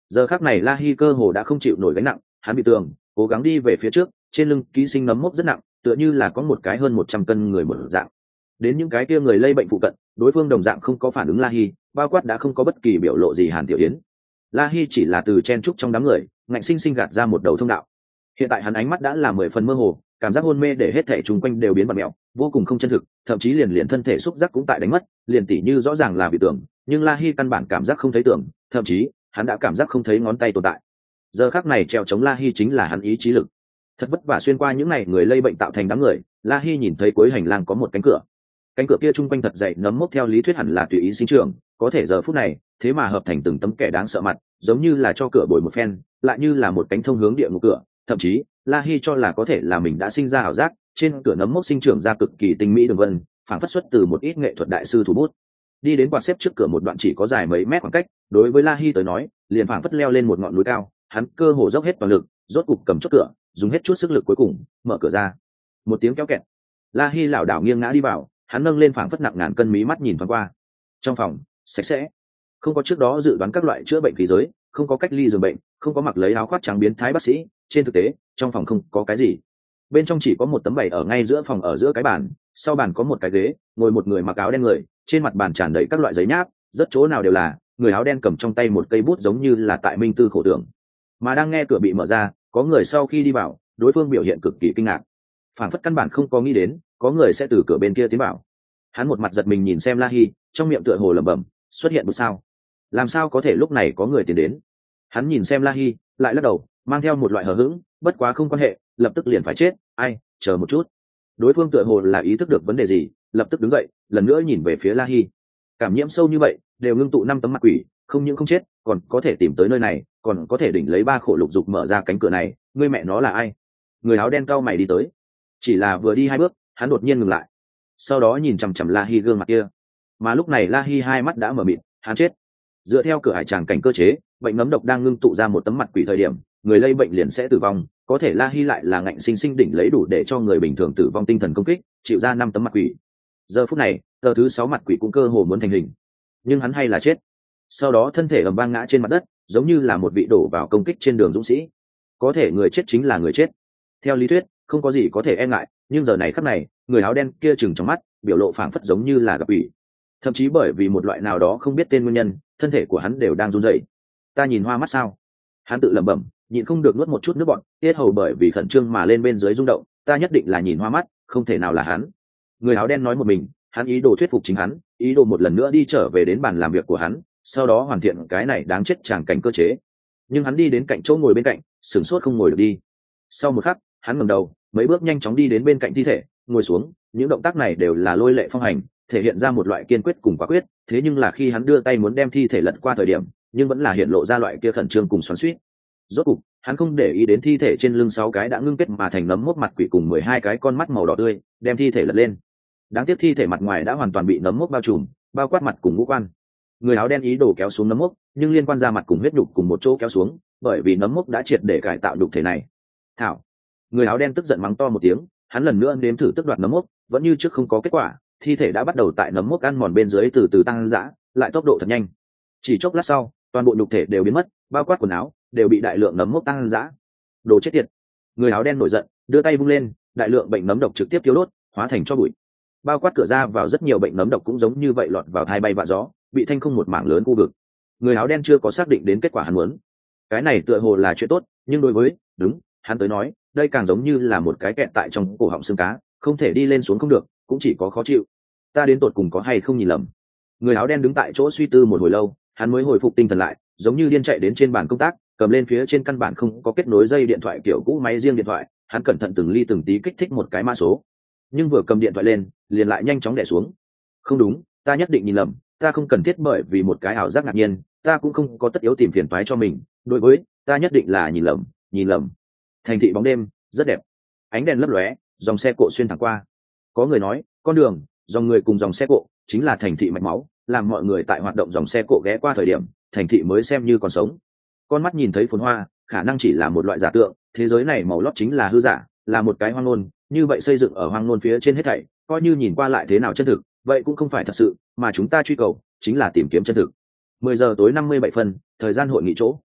Speaker 1: Giờ khắc này La Hi cơ hồ đã không chịu nổi gánh nặng, hắn bị tường cố gắng đi về phía trước, trên lưng ký sinh nấm mốc rất nặng, tựa như là có một cái hơn 100 cân người một dạng. Đến những cái kia người lây bệnh phụ cận, đối phương đồng dạng không có phản ứng La Hi, bao quát đã không có bất kỳ biểu lộ gì. Hàn Tiểu Yến, La Hi chỉ là từ chen trúc trong đám người ngạnh sinh sinh gạt ra một đầu thông đạo. Hiện tại hắn ánh mắt đã là 10 phần mơ hồ, cảm giác hôn mê để hết thảy chung quanh đều biến bặm mèo, vô cùng không chân thực, thậm chí liền thân thể xúc giác cũng tại đánh mất, liền tỉ như rõ ràng là bị tưởng, nhưng La Hi căn bản cảm giác không thấy tưởng, thậm chí hắn đã cảm giác không thấy ngón tay tồn tại. Giờ khắc này treo chống La Hi chính là hắn ý chí lực. Thật vất vả xuyên qua những này người lây bệnh tạo thành đám người, La Hi nhìn thấy cuối hành lang có một cánh cửa kia chung quanh thật dày nấm mốc, theo lý thuyết hẳn là tùy ý sinh trưởng, có thể giờ phút này thế mà hợp thành từng tấm kẻ đáng sợ mặt, giống như là cho cửa bồi một phen, lại như là một cánh thông hướng địa ngục cửa. Thậm chí La Hi cho là có thể là mình đã sinh ra ảo giác, trên cửa nấm mốc sinh trưởng ra cực kỳ tinh mỹ đường vân, phảng phất xuất từ một ít nghệ thuật đại sư thủ bút. Đi đến quạt xếp trước cửa một đoạn chỉ có dài mấy mét khoảng cách, đối với La Hi tới nói liền phảng phất leo lên một ngọn núi cao. Hắn cơ hồ dốc hết toàn lực, rốt cục cầm chốt cửa, dùng hết chút sức lực cuối cùng mở cửa ra. Một tiếng kéo kẹt, La Hi lảo đảo nghiêng ngã đi vào, hắn nâng lên phảng phất nặng ngàn cân mí mắt nhìn thoáng qua. Trong phòng sạch sẽ, không có trước đó dự đoán các loại chữa bệnh khí giới, không có cách ly giường bệnh, không có mặc lấy áo khoác trắng biến thái bác sĩ. Trên thực tế trong phòng không có cái gì, bên trong chỉ có một tấm bày ở ngay giữa phòng, ở giữa cái bàn, sau bàn có một cái ghế, ngồi một người mặc áo đen người, trên mặt bàn tràn đầy các loại giấy nháp, rất chỗ nào đều là. Người áo đen cầm trong tay một cây bút, giống như là tại minh tư khổ tưởng. Mà đang nghe cửa bị mở ra, có người sau khi đi vào, đối phương biểu hiện cực kỳ kinh ngạc, phản phất căn bản không có nghĩ đến có người sẽ từ cửa bên kia tiến vào. Hắn một mặt giật mình nhìn xem La Hi, trong miệng tựa hồ lẩm bẩm, xuất hiện một sao, làm sao có thể lúc này có người tiến đến. Hắn nhìn xem La Hi, lại lắc đầu, mang theo một loại hờ hững, bất quá không quan hệ, lập tức liền phải chết, ai, chờ một chút. Đối phương tựa hồ là ý thức được vấn đề gì, lập tức đứng dậy, lần nữa nhìn về phía La Hi. Cảm nhiễm sâu như vậy, đều ngưng tụ 5 tấm mặt quỷ, không những không chết, còn có thể tìm tới nơi này, còn có thể đỉnh lấy 3 khổ lục dục mở ra cánh cửa này, ngươi mẹ nó là ai? Người áo đen cao mày đi tới, chỉ là vừa đi 2 bước, hắn đột nhiên ngừng lại, sau đó nhìn chằm chằm La Hi gương mặt kia. Mà lúc này La Hi hai mắt đã mở mịt, hắn chết. Dựa theo cửa hải tràng cảnh cơ chế, bệnh nấm độc đang ngưng tụ ra một tấm mặt quỷ thời điểm, người lây bệnh liền sẽ tử vong, có thể La Hi lại là ngạnh sinh sinh đỉnh lấy đủ để cho người bình thường tử vong tinh thần công kích, chịu ra 5 tấm mặt quỷ. Giờ phút này, tờ thứ 6 mặt quỷ cũng cơ hồ muốn thành hình, nhưng hắn hay là chết. Sau đó thân thể ầm vang ngã trên mặt đất, giống như là một vị đổ vào công kích trên đường dũng sĩ. Có thể người chết chính là người chết, theo lý thuyết không có gì có thể e ngại, nhưng giờ này khắc này, người áo đen kia chừng trong mắt, biểu lộ phảng phất giống như là gặp ủy. Thậm chí bởi vì một loại nào đó không biết tên nguyên nhân, thân thể của hắn đều đang run rẩy. Ta nhìn hoa mắt sao? Hắn tự lẩm bẩm, nhịn không được nuốt một chút nước bọt, tiết hầu bởi vì khẩn trương mà lên bên dưới rung động. Ta nhất định là nhìn hoa mắt, không thể nào là hắn. Người áo đen nói một mình, hắn ý đồ thuyết phục chính hắn, ý đồ một lần nữa đi trở về đến bàn làm việc của hắn, sau đó hoàn thiện cái này đáng chết tràng cảnh cơ chế. Nhưng hắn đi đến cạnh chỗ ngồi bên cạnh, sửng sốt không ngồi được đi. Sau một khắc, hắn ngẩng đầu, mấy bước nhanh chóng đi đến bên cạnh thi thể, ngồi xuống. Những động tác này đều là lôi lệ phong hành, thể hiện ra một loại kiên quyết cùng quả quyết. Thế nhưng là khi hắn đưa tay muốn đem thi thể lật qua thời điểm, nhưng vẫn là hiện lộ ra loại kia khẩn trương cùng xoắn xuýt. Rốt cục, hắn không để ý đến thi thể trên lưng 6 cái đã ngưng kết mà thành nấm mốc mặt quỷ cùng 12 cái con mắt màu đỏ tươi, đem thi thể lật lên. Đáng tiếc thi thể mặt ngoài đã hoàn toàn bị nấm mốc bao trùm, bao quát mặt cùng ngũ quan. Người áo đen ý đồ kéo xuống nấm mốc, nhưng liên quan da mặt cùng huyết nhục cùng một chỗ kéo xuống, bởi vì nấm mốc đã triệt để cải tạo nhục thể này. Thảo! Người áo đen tức giận mắng to một tiếng, hắn lần nữa nếm thử tước đoạt nấm mốc, vẫn như trước không có kết quả, thi thể đã bắt đầu tại nấm mốc ăn mòn bên dưới từ từ tăng dã, lại tốc độ thật nhanh. Chỉ chốc lát sau, toàn bộ nhục thể đều biến mất, bao quát quần áo đều bị đại lượng nấm mốc tăng dã. Đồ chết tiệt! Người áo đen nổi giận, đưa tay vung lên, đại lượng bệnh nấm độc trực tiếp tiêu đốt, hóa thành tro bụi. Bao quát cửa ra vào rất nhiều bệnh nấm độc cũng giống như vậy lọt vào thai bay vạ gió, bị thanh không một mảng lớn khu vực. Người áo đen chưa có xác định đến kết quả hắn muốn. Cái này tựa hồ là chuyện tốt, nhưng đối với, đúng, hắn tới nói, đây càng giống như là một cái kẹt tại trong cổ họng xương cá, không thể đi lên xuống không được, cũng chỉ có khó chịu. Ta đến tột cùng có hay không nhìn lầm? Người áo đen đứng tại chỗ suy tư một hồi lâu, hắn mới hồi phục tinh thần lại, giống như điên chạy đến trên bàn công tác, cầm lên phía trên căn bản không có kết nối dây điện thoại kiểu cũ máy riêng điện thoại, hắn cẩn thận từng ly từng tí kích thích một cái mã số. Nhưng vừa cầm điện thoại lên, liền lại nhanh chóng đè xuống. Không đúng, ta nhất định nhìn lầm, ta không cần thiết bởi vì một cái ảo giác ngạc nhiên, ta cũng không có tất yếu tìm phiền toái cho mình, đối với, ta nhất định là nhìn lầm. Thành thị bóng đêm rất đẹp, ánh đèn lấp lóe, dòng xe cộ xuyên thẳng qua. Có người nói, con đường, dòng người cùng dòng xe cộ chính là thành thị mạch máu, làm mọi người tại hoạt động dòng xe cộ ghé qua thời điểm, thành thị mới xem như còn sống. Con mắt nhìn thấy phồn hoa, khả năng chỉ là một loại giả tượng, thế giới này màu lót chính là hư giả, là một cái hoang ngôn, như vậy xây dựng ở hoang ngôn phía trên hết thảy, coi như nhìn qua lại thế nào chân thực, vậy cũng không phải thật sự, mà chúng ta truy cầu chính là tìm kiếm chân thực. 10 giờ tối 57 phân, thời gian hội nghị chỗ.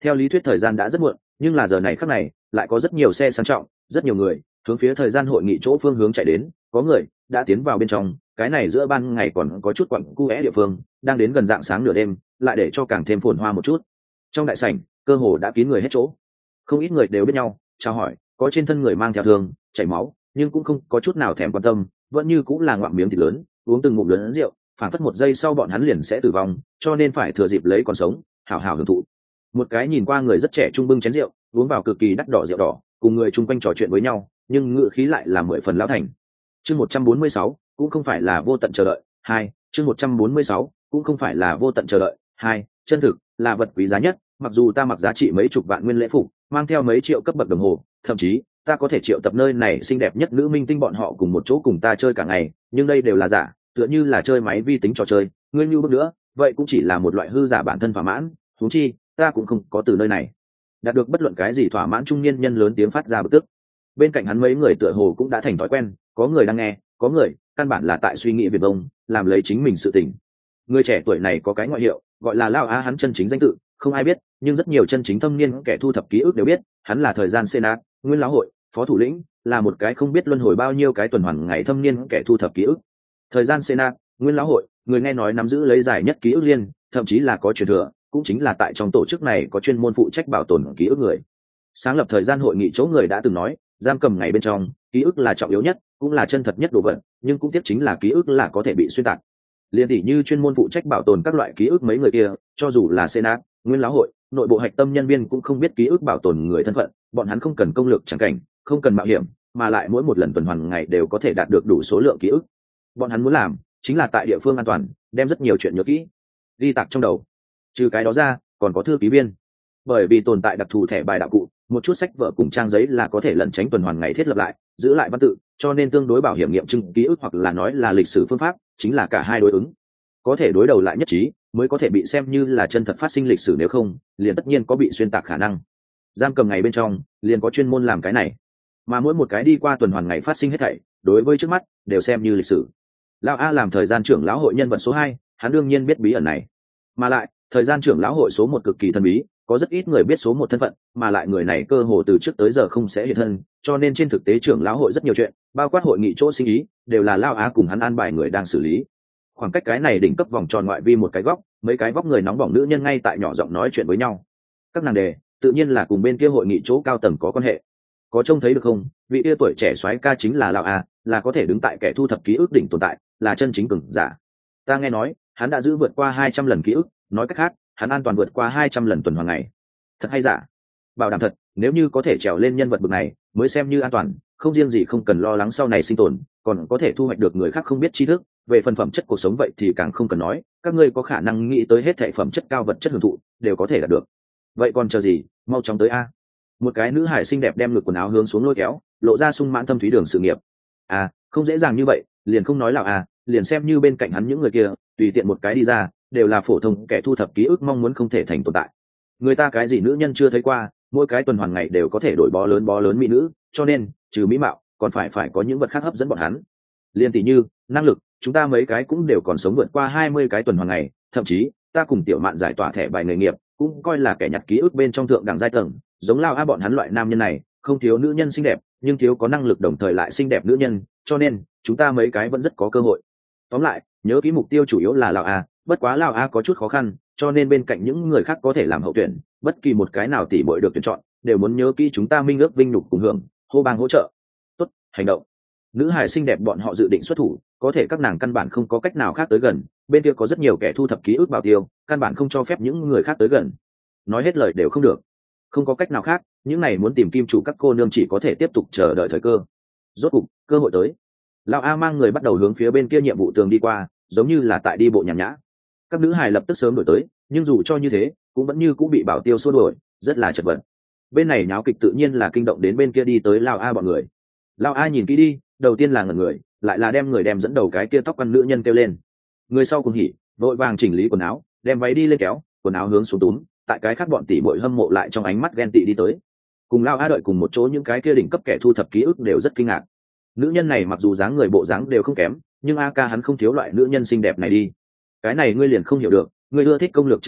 Speaker 1: Theo lý thuyết thời gian đã rất muộn, nhưng là giờ này khắc này lại có rất nhiều xe sang trọng, rất nhiều người hướng phía thời gian hội nghị chỗ phương hướng chạy đến, có người đã tiến vào bên trong. Cái này giữa ban ngày còn có chút quặng cu é địa phương, đang đến gần dạng sáng nửa đêm lại để cho càng thêm phồn hoa một chút. Trong đại sảnh cơ hồ đã kín người hết chỗ, không ít người đều biết nhau chào hỏi, có trên thân người mang theo thương chảy máu nhưng cũng không có chút nào thèm quan tâm, vẫn như cũng là ngoạm miếng thịt lớn, uống từng ngụm lớn rượu, phản phất một giây sau bọn hắn liền sẽ tử vong, cho nên phải thừa dịp lấy còn sống hảo hảo hưởng thụ. Một cái nhìn qua người rất trẻ trung bưng chén rượu, uống vào cực kỳ đắt đỏ rượu đỏ, cùng người chung quanh trò chuyện với nhau, nhưng ngựa khí lại là 10 phần lão thành. Chương 146, cũng không phải là vô tận chờ đợi. 2, chương 146, cũng không phải là vô tận chờ đợi. 2, chân thực là vật quý giá nhất, mặc dù ta mặc giá trị mấy chục vạn nguyên lễ phục, mang theo mấy triệu cấp bậc đồng hồ, thậm chí ta có thể triệu tập nơi này xinh đẹp nhất nữ minh tinh bọn họ cùng một chỗ cùng ta chơi cả ngày, nhưng đây đều là giả, tựa như là chơi máy vi tính trò chơi, ngươi như bước nữa, vậy cũng chỉ là một loại hư giả bản thân thỏa mãn, huống chi ta cũng không có từ nơi này đạt được bất luận cái gì thỏa mãn. Trung niên nhân lớn tiếng phát ra bực tức. Bên cạnh hắn mấy người tựa hồ cũng đã thành thói quen, có người đang nghe, có người căn bản là tại suy nghĩ việc vông, làm lấy chính mình sự tình. Người trẻ tuổi này có cái ngoại hiệu gọi là Lao Á, hắn chân chính danh tự không ai biết, nhưng rất nhiều chân chính thâm niên kẻ thu thập ký ức đều biết, hắn là thời gian Senat, nguyên lão hội phó thủ lĩnh, là một cái không biết luân hồi bao nhiêu cái tuần hoàn ngày thâm niên kẻ thu thập ký ức. Thời gian Senat, nguyên lão hội, người nghe nói nắm giữ lấy giải nhất ký ức liên, thậm chí là có truyền thừa, cũng chính là tại trong tổ chức này có chuyên môn phụ trách bảo tồn ký ức người. Sáng lập thời gian hội nghị chỗ người đã từng nói, giam cầm ngày bên trong, ký ức là trọng yếu nhất, cũng là chân thật nhất đồ vật, nhưng cũng tiếc chính là ký ức là có thể bị xuyên tạc. Liên tỷ như chuyên môn phụ trách bảo tồn các loại ký ức mấy người kia, cho dù là Senat, nguyên lão hội, nội bộ hạch tâm nhân viên cũng không biết ký ức bảo tồn người thân phận, bọn hắn không cần công lực chẳng cảnh, không cần mạo hiểm, mà lại mỗi một lần tuần hoàn ngày đều có thể đạt được đủ số lượng ký ức. Bọn hắn muốn làm chính là tại địa phương an toàn, đem rất nhiều chuyện nhớ kỹ, ghi tạc trong đầu. Trừ cái đó ra, còn có thư ký viên, bởi vì tồn tại đặc thù thẻ bài đạo cụ, một chút sách vở cùng trang giấy là có thể lẩn tránh tuần hoàn ngày thiết lập lại, giữ lại văn tự, cho nên tương đối bảo hiểm nghiệm chứng ký ức, hoặc là nói là lịch sử phương pháp, chính là cả hai đối ứng, có thể đối đầu lại nhất trí mới có thể bị xem như là chân thật phát sinh lịch sử, nếu không liền tất nhiên có bị xuyên tạc khả năng. Giam cầm ngày bên trong liền có chuyên môn làm cái này, mà mỗi một cái đi qua tuần hoàn ngày phát sinh hết thảy đối với trước mắt đều xem như lịch sử. Lão A làm thời gian trưởng lão hội nhân vật số 2, hắn đương nhiên biết bí ẩn này, mà lại thời gian trưởng lão hội số 1 cực kỳ thần bí, có rất ít người biết số 1 thân phận, mà lại người này cơ hồ từ trước tới giờ không sẽ hiện thân, cho nên trên thực tế trưởng lão hội rất nhiều chuyện, bao quát hội nghị chỗ sinh ý, đều là Lão Á cùng hắn an bài người đang xử lý. Khoảng cách cái này đỉnh cấp vòng tròn ngoại vi một cái góc, mấy cái vóc người nóng bỏng nữ nhân ngay tại nhỏ giọng nói chuyện với nhau. Các nàng đề tự nhiên là cùng bên kia hội nghị chỗ cao tầng có quan hệ. Có trông thấy được không, vị kia tuổi trẻ soái ca chính là Lão A, là có thể đứng tại kẻ thu thập ký ức đỉnh tồn tại, là chân chính cường giả. Ta nghe nói hắn đã giữ vượt qua 200 lần ký ức, nói cách khác hắn an toàn vượt qua 200 lần tuần hoàn ngày. Thật hay giả? Bảo đảm thật, nếu như có thể trèo lên nhân vật bậc này mới xem như an toàn, không riêng gì không cần lo lắng sau này sinh tồn, còn có thể thu hoạch được người khác không biết tri thức. Về phần phẩm chất cuộc sống vậy thì càng không cần nói, các ngươi có khả năng nghĩ tới hết thảy phẩm chất cao vật chất hưởng thụ đều có thể đạt được. Vậy còn chờ gì, mau chóng tới a. Một cái nữ hải xinh đẹp đem ngực quần áo hướng xuống lôi kéo, lộ ra sung mãn thâm thúy đường sự nghiệp. À, không dễ dàng như vậy, liền không nói là à, liền xem như bên cạnh hắn những người kia tùy tiện một cái đi ra đều là phổ thông kẻ thu thập ký ức mong muốn không thể thành tồn tại. Người ta cái gì nữ nhân chưa thấy qua, mỗi cái tuần hoàn ngày đều có thể đổi bó lớn mỹ nữ, cho nên trừ mỹ mạo còn phải có những vật khác hấp dẫn bọn hắn. Liên tỷ như năng lực, chúng ta mấy cái cũng đều còn sống vượt qua 20 cái tuần hoàn ngày, thậm chí ta cùng Tiểu Mạn giải tỏa thẻ bài nghề nghiệp cũng coi là kẻ nhặt ký ức bên trong thượng đẳng giai tầng. Giống Lao A bọn hắn loại nam nhân này không thiếu nữ nhân xinh đẹp, nhưng thiếu có năng lực đồng thời lại xinh đẹp nữ nhân, cho nên chúng ta mấy cái vẫn rất có cơ hội. Tóm lại, nhớ kỹ mục tiêu chủ yếu là Lao A, bất quá Lao A có chút khó khăn, cho nên bên cạnh những người khác có thể làm hậu tuyển, bất kỳ một cái nào tỉ muội được tuyển chọn đều muốn nhớ kỹ chúng ta minh ước vinh nhục cùng hưởng, hô bang hỗ trợ. Tốt, hành động. Nữ hài xinh đẹp bọn họ dự định xuất thủ, có thể các nàng căn bản không có cách nào khác tới gần, bên kia có rất nhiều kẻ thu thập ký ức bảo tiêu, căn bản không cho phép những người khác tới gần, nói hết lời đều không được. Không có cách nào khác, những này muốn tìm kim chủ các cô nương chỉ có thể tiếp tục chờ đợi thời cơ. Rốt cục cơ hội tới. Lão A mang người bắt đầu hướng phía bên kia nhiệm vụ tường đi qua, giống như là tại đi bộ nhàn nhã. Các nữ hài lập tức sớm đổi tới, nhưng dù cho như thế cũng vẫn như cũng bị bảo tiêu xua đuổi, rất là chật vật. Bên này nháo kịch tự nhiên là kinh động đến bên kia đi tới Lão A bọn người. Lão A nhìn kỹ đi, đầu tiên là ngẩn người, lại là đem người đem dẫn đầu cái kia tóc quăn nữ nhân kêu lên. Người sau cùng hỉ, vội vàng chỉnh lý quần áo, đem váy đi lên kéo, quần áo hướng xuống túm, tại cái khác bọn tỷ muội hâm mộ lại trong ánh mắt ghen tị đi tới. Cùng Lão A đợi cùng một chỗ những cái kia đỉnh cấp kẻ thu thập ký ức đều rất kinh ngạc. Nữ nhân này mặc dù dáng người bộ dáng đều không kém, nhưng A ca hắn không thiếu loại nữ nhân xinh đẹp này đi. Cái này ngươi liền không hiểu được, ngươi ưa thích công lược chẳng cảnh,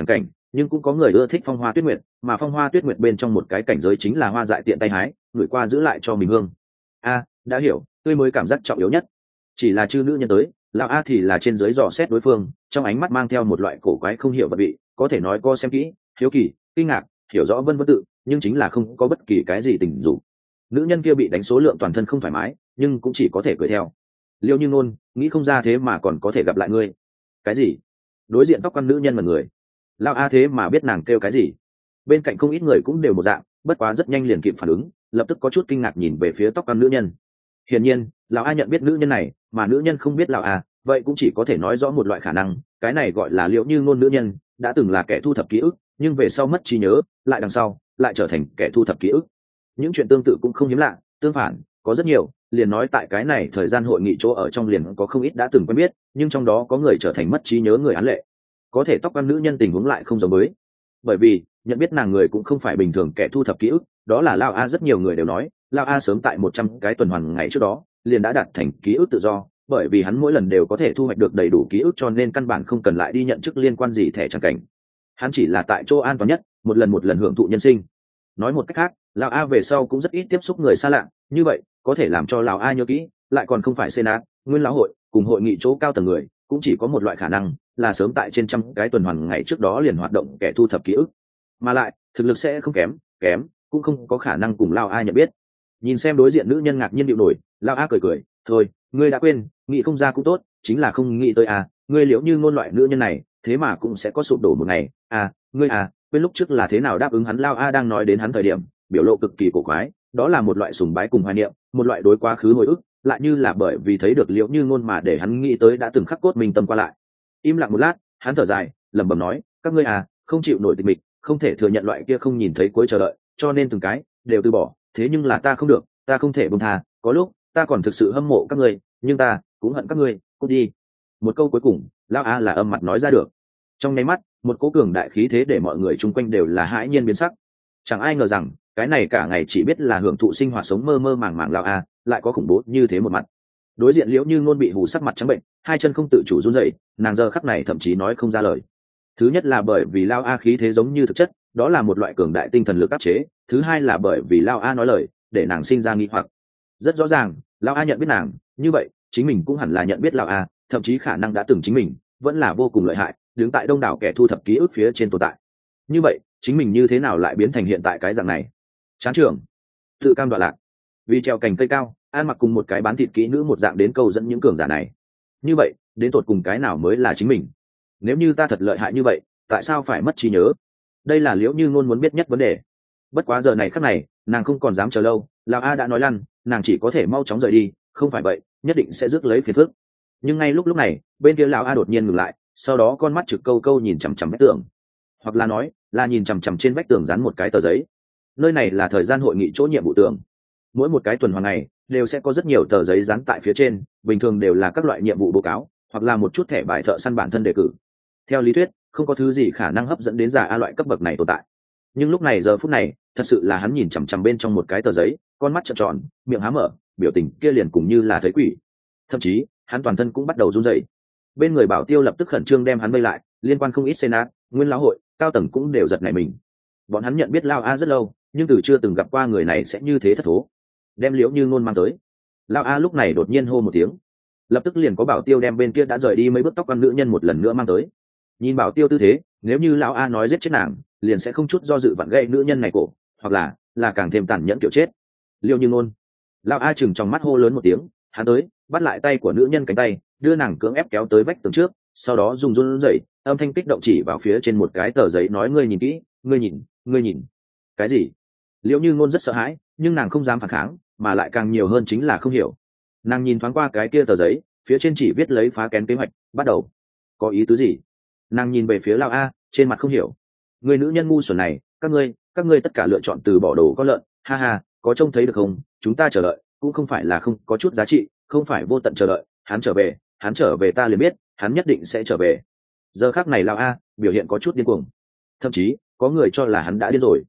Speaker 1: nhưng cũng có người ưa thích phong hoa tuyết nguyệt, mà phong hoa tuyết nguyệt bên trong một cái cảnh giới chính là hoa dại tiện tay hái gửi qua giữ lại cho mình hương. A, đã hiểu, tươi mới cảm giác trọng yếu nhất. Chỉ là chư nữ nhân tới, lão A thì là trên dưới dò xét đối phương, trong ánh mắt mang theo một loại cổ quái không hiểu vật vị, có thể nói co xem kỹ, hiếu kỳ, kinh ngạc, hiểu rõ vân vân tự, nhưng chính là không có bất kỳ cái gì tình dục. Nữ nhân kia bị đánh số lượng toàn thân không thoải mái, nhưng cũng chỉ có thể cười theo. Liêu Như Nôn nghĩ không ra thế mà còn có thể gặp lại ngươi. Cái gì? Đối diện tóc quan nữ nhân mà người, lão A thế mà biết nàng kêu cái gì? Bên cạnh không ít người cũng đều một dạng, bất quá rất nhanh liền kịp phản ứng, lập tức có chút kinh ngạc nhìn về phía tóc quan nữ nhân. Hiển nhiên, lão A nhận biết nữ nhân này, mà nữ nhân không biết lão A, vậy cũng chỉ có thể nói rõ một loại khả năng, cái này gọi là Liễu Như Ngôn nữ nhân, đã từng là kẻ thu thập ký ức, nhưng về sau mất trí nhớ, lại đằng sau lại trở thành kẻ thu thập ký ức. Những chuyện tương tự cũng không hiếm lạ, tương phản, có rất nhiều, liền nói tại cái này thời gian hội nghị chỗ ở trong liền có không ít đã từng quen biết, nhưng trong đó có người trở thành mất trí nhớ người án lệ. Có thể tóc quan nữ nhân tình huống lại không giống với, bởi vì nhận biết nàng người cũng không phải bình thường kẻ thu thập ký ức, đó là Lão A rất nhiều người đều nói, Lão A sớm tại 100 cái tuần hoàn ngày trước đó liền đã đạt thành ký ức tự do, bởi vì hắn mỗi lần đều có thể thu hoạch được đầy đủ ký ức cho nên căn bản không cần lại đi nhận chức liên quan gì thẻ trang cảnh. Hắn chỉ là tại chỗ an toàn nhất, một lần hưởng thụ nhân sinh. Nói một cách khác, Lão A về sau cũng rất ít tiếp xúc người xa lạ, như vậy có thể làm cho Lão A nhớ kỹ, lại còn không phải Senat, nguyên lão hội, cùng hội nghị chỗ cao tầng người, cũng chỉ có một loại khả năng, là sớm tại trên trăm cái tuần hoàn ngày trước đó liền hoạt động kẻ thu thập ký ức, mà lại thực lực sẽ không kém, cũng không có khả năng cùng Lão A nhận biết. Nhìn xem đối diện nữ nhân ngạc nhiên điệu nổi, Lão A cười, thôi, ngươi đã quên, nghĩ không ra cũng tốt, chính là không nghĩ tới à, ngươi Liễu Như Ngôn loại nữ nhân này, thế mà cũng sẽ có sụp đổ một ngày, à, ngươi à, quên lúc trước là thế nào đáp ứng hắn. Lão A đang nói đến hắn thời điểm, biểu lộ cực kỳ cổ quái, đó là một loại sùng bái cùng hoài niệm, một loại đối quá khứ hồi ức, lại như là bởi vì thấy được Liễu Như Ngôn mà để hắn nghĩ tới đã từng khắc cốt mình tâm qua lại. Im lặng một lát, hắn thở dài, lẩm bẩm nói, các ngươi à, không chịu nổi tịch mịch, không thể thừa nhận loại kia không nhìn thấy cuối chờ đợi, cho nên từng cái đều từ bỏ, thế nhưng là ta không được, ta không thể buông tha, có lúc ta còn thực sự hâm mộ các ngươi, nhưng ta cũng hận các ngươi, cút đi. Một câu cuối cùng, Lão A là âm mặt nói ra được. Trong nháy mắt, một cỗ cường đại khí thế để mọi người chung quanh đều là hãi nhiên biến sắc. Chẳng ai ngờ rằng, cái này cả ngày chỉ biết là hưởng thụ sinh hoạt sống mơ mơ màng màng Lão A, lại có khủng bố như thế một mặt. Đối diện Liễu Như Ngôn bị hù sắc mặt trắng bệnh, hai chân không tự chủ run rẩy, nàng giờ khắc này thậm chí nói không ra lời. Thứ nhất là bởi vì Lão A khí thế giống như thực chất, đó là một loại cường đại tinh thần lực áp chế, thứ hai là bởi vì Lão A nói lời, để nàng sinh ra nghi hoặc. Rất rõ ràng, Lão A nhận biết nàng, như vậy chính mình cũng hẳn là nhận biết Lão A, thậm chí khả năng đã từng chính mình vẫn là vô cùng lợi hại, đứng tại đông đảo kẻ thu thập ký ức phía trên tồn tại. Như vậy chính mình như thế nào lại biến thành hiện tại cái dạng này? Chán trường, tự cam đoạn lạc, vì treo cành cây cao, An Mặc cùng một cái bán thịt kỹ nữ một dạng đến câu dẫn những cường giả này. Như vậy đến tột cùng cái nào mới là chính mình? Nếu như ta thật lợi hại như vậy, tại sao phải mất trí nhớ? Đây là Liễu Như Ngôn muốn biết nhất vấn đề. Bất quá giờ này khắc này, nàng không còn dám chờ lâu, Lão A đã nói lăn, nàng chỉ có thể mau chóng rời đi, không phải vậy nhất định sẽ rước lấy phiền phức. Nhưng ngay lúc này, bên kia Lão A đột nhiên ngừng lại, sau đó con mắt trực câu câu nhìn chằm chằm vách tường, hoặc là nói là nhìn chằm chằm trên vách tường dán một cái tờ giấy. Nơi này là thời gian hội nghị chỗ nhiệm vụ tường, mỗi một cái tuần hoàn này đều sẽ có rất nhiều tờ giấy dán tại phía trên, bình thường đều là các loại nhiệm vụ báo cáo hoặc là một chút thẻ bài thợ săn bản thân đề cử. Theo lý thuyết không có thứ gì khả năng hấp dẫn đến giả A loại cấp bậc này tồn tại, nhưng lúc này giờ phút này thật sự là hắn nhìn chằm chằm bên trong một cái tờ giấy, con mắt trợn tròn, miệng há mở, biểu tình kia liền cùng như là thấy quỷ, thậm chí hắn toàn thân cũng bắt đầu run rẩy. Bên người bảo tiêu lập tức khẩn trương đem hắn vây lại, liên quan không ít senat, nguyên lão hội cao tầng cũng đều giật nảy mình. Bọn hắn nhận biết Lão A rất lâu, nhưng từ chưa từng gặp qua người này sẽ như thế thất thố. Đem Liễu Như Ngôn mang tới. Lão A lúc này đột nhiên hô một tiếng, lập tức liền có bảo tiêu đem bên kia đã rời đi mấy bước tóc con nữ nhân một lần nữa mang tới. Nhìn bảo tiêu tư thế, nếu như Lão A nói giết chết nàng, liền sẽ không chút do dự vặn gãy nữ nhân này cổ, hoặc là càng thêm tàn nhẫn kiểu chết. Liễu Như Ngôn. Lão A chừng trong mắt hô lớn một tiếng, hắn tới, bắt lại tay của nữ nhân cánh tay, đưa nàng cưỡng ép kéo tới vách tường trước, sau đó dùng run rẩy, âm thanh kích động chỉ vào phía trên một cái tờ giấy nói, ngươi nhìn kỹ, ngươi nhìn. Cái gì? Liễu Như Ngôn rất sợ hãi, nhưng nàng không dám phản kháng, mà lại càng nhiều hơn chính là không hiểu. Nàng nhìn thoáng qua cái kia tờ giấy, phía trên chỉ viết lấy phá kén kế hoạch, bắt đầu. Có ý tứ gì? Nàng nhìn về phía Lão A, trên mặt không hiểu. Người nữ nhân ngu xuẩn này, các ngươi tất cả lựa chọn từ bỏ đồ con lợn, ha ha, có trông thấy được không? Chúng ta chờ đợi, cũng không phải là không có chút giá trị, không phải vô tận chờ đợi, hắn trở về ta liền biết, hắn nhất định sẽ trở về. Giờ khắc này Lão A biểu hiện có chút điên cuồng, thậm chí có người cho là hắn đã điên rồi.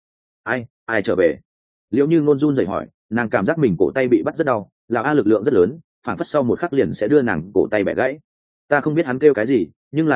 Speaker 1: Ai trở về? Liễu Như Ngôn run rẩy hỏi, nàng cảm giác mình cổ tay bị bắt rất đau, Lão A lực lượng rất lớn, phản phất sau một khắc liền sẽ đưa nàng cổ tay bẻ gãy. Ta không biết hắn kêu cái gì, nhưng là ngươi biết,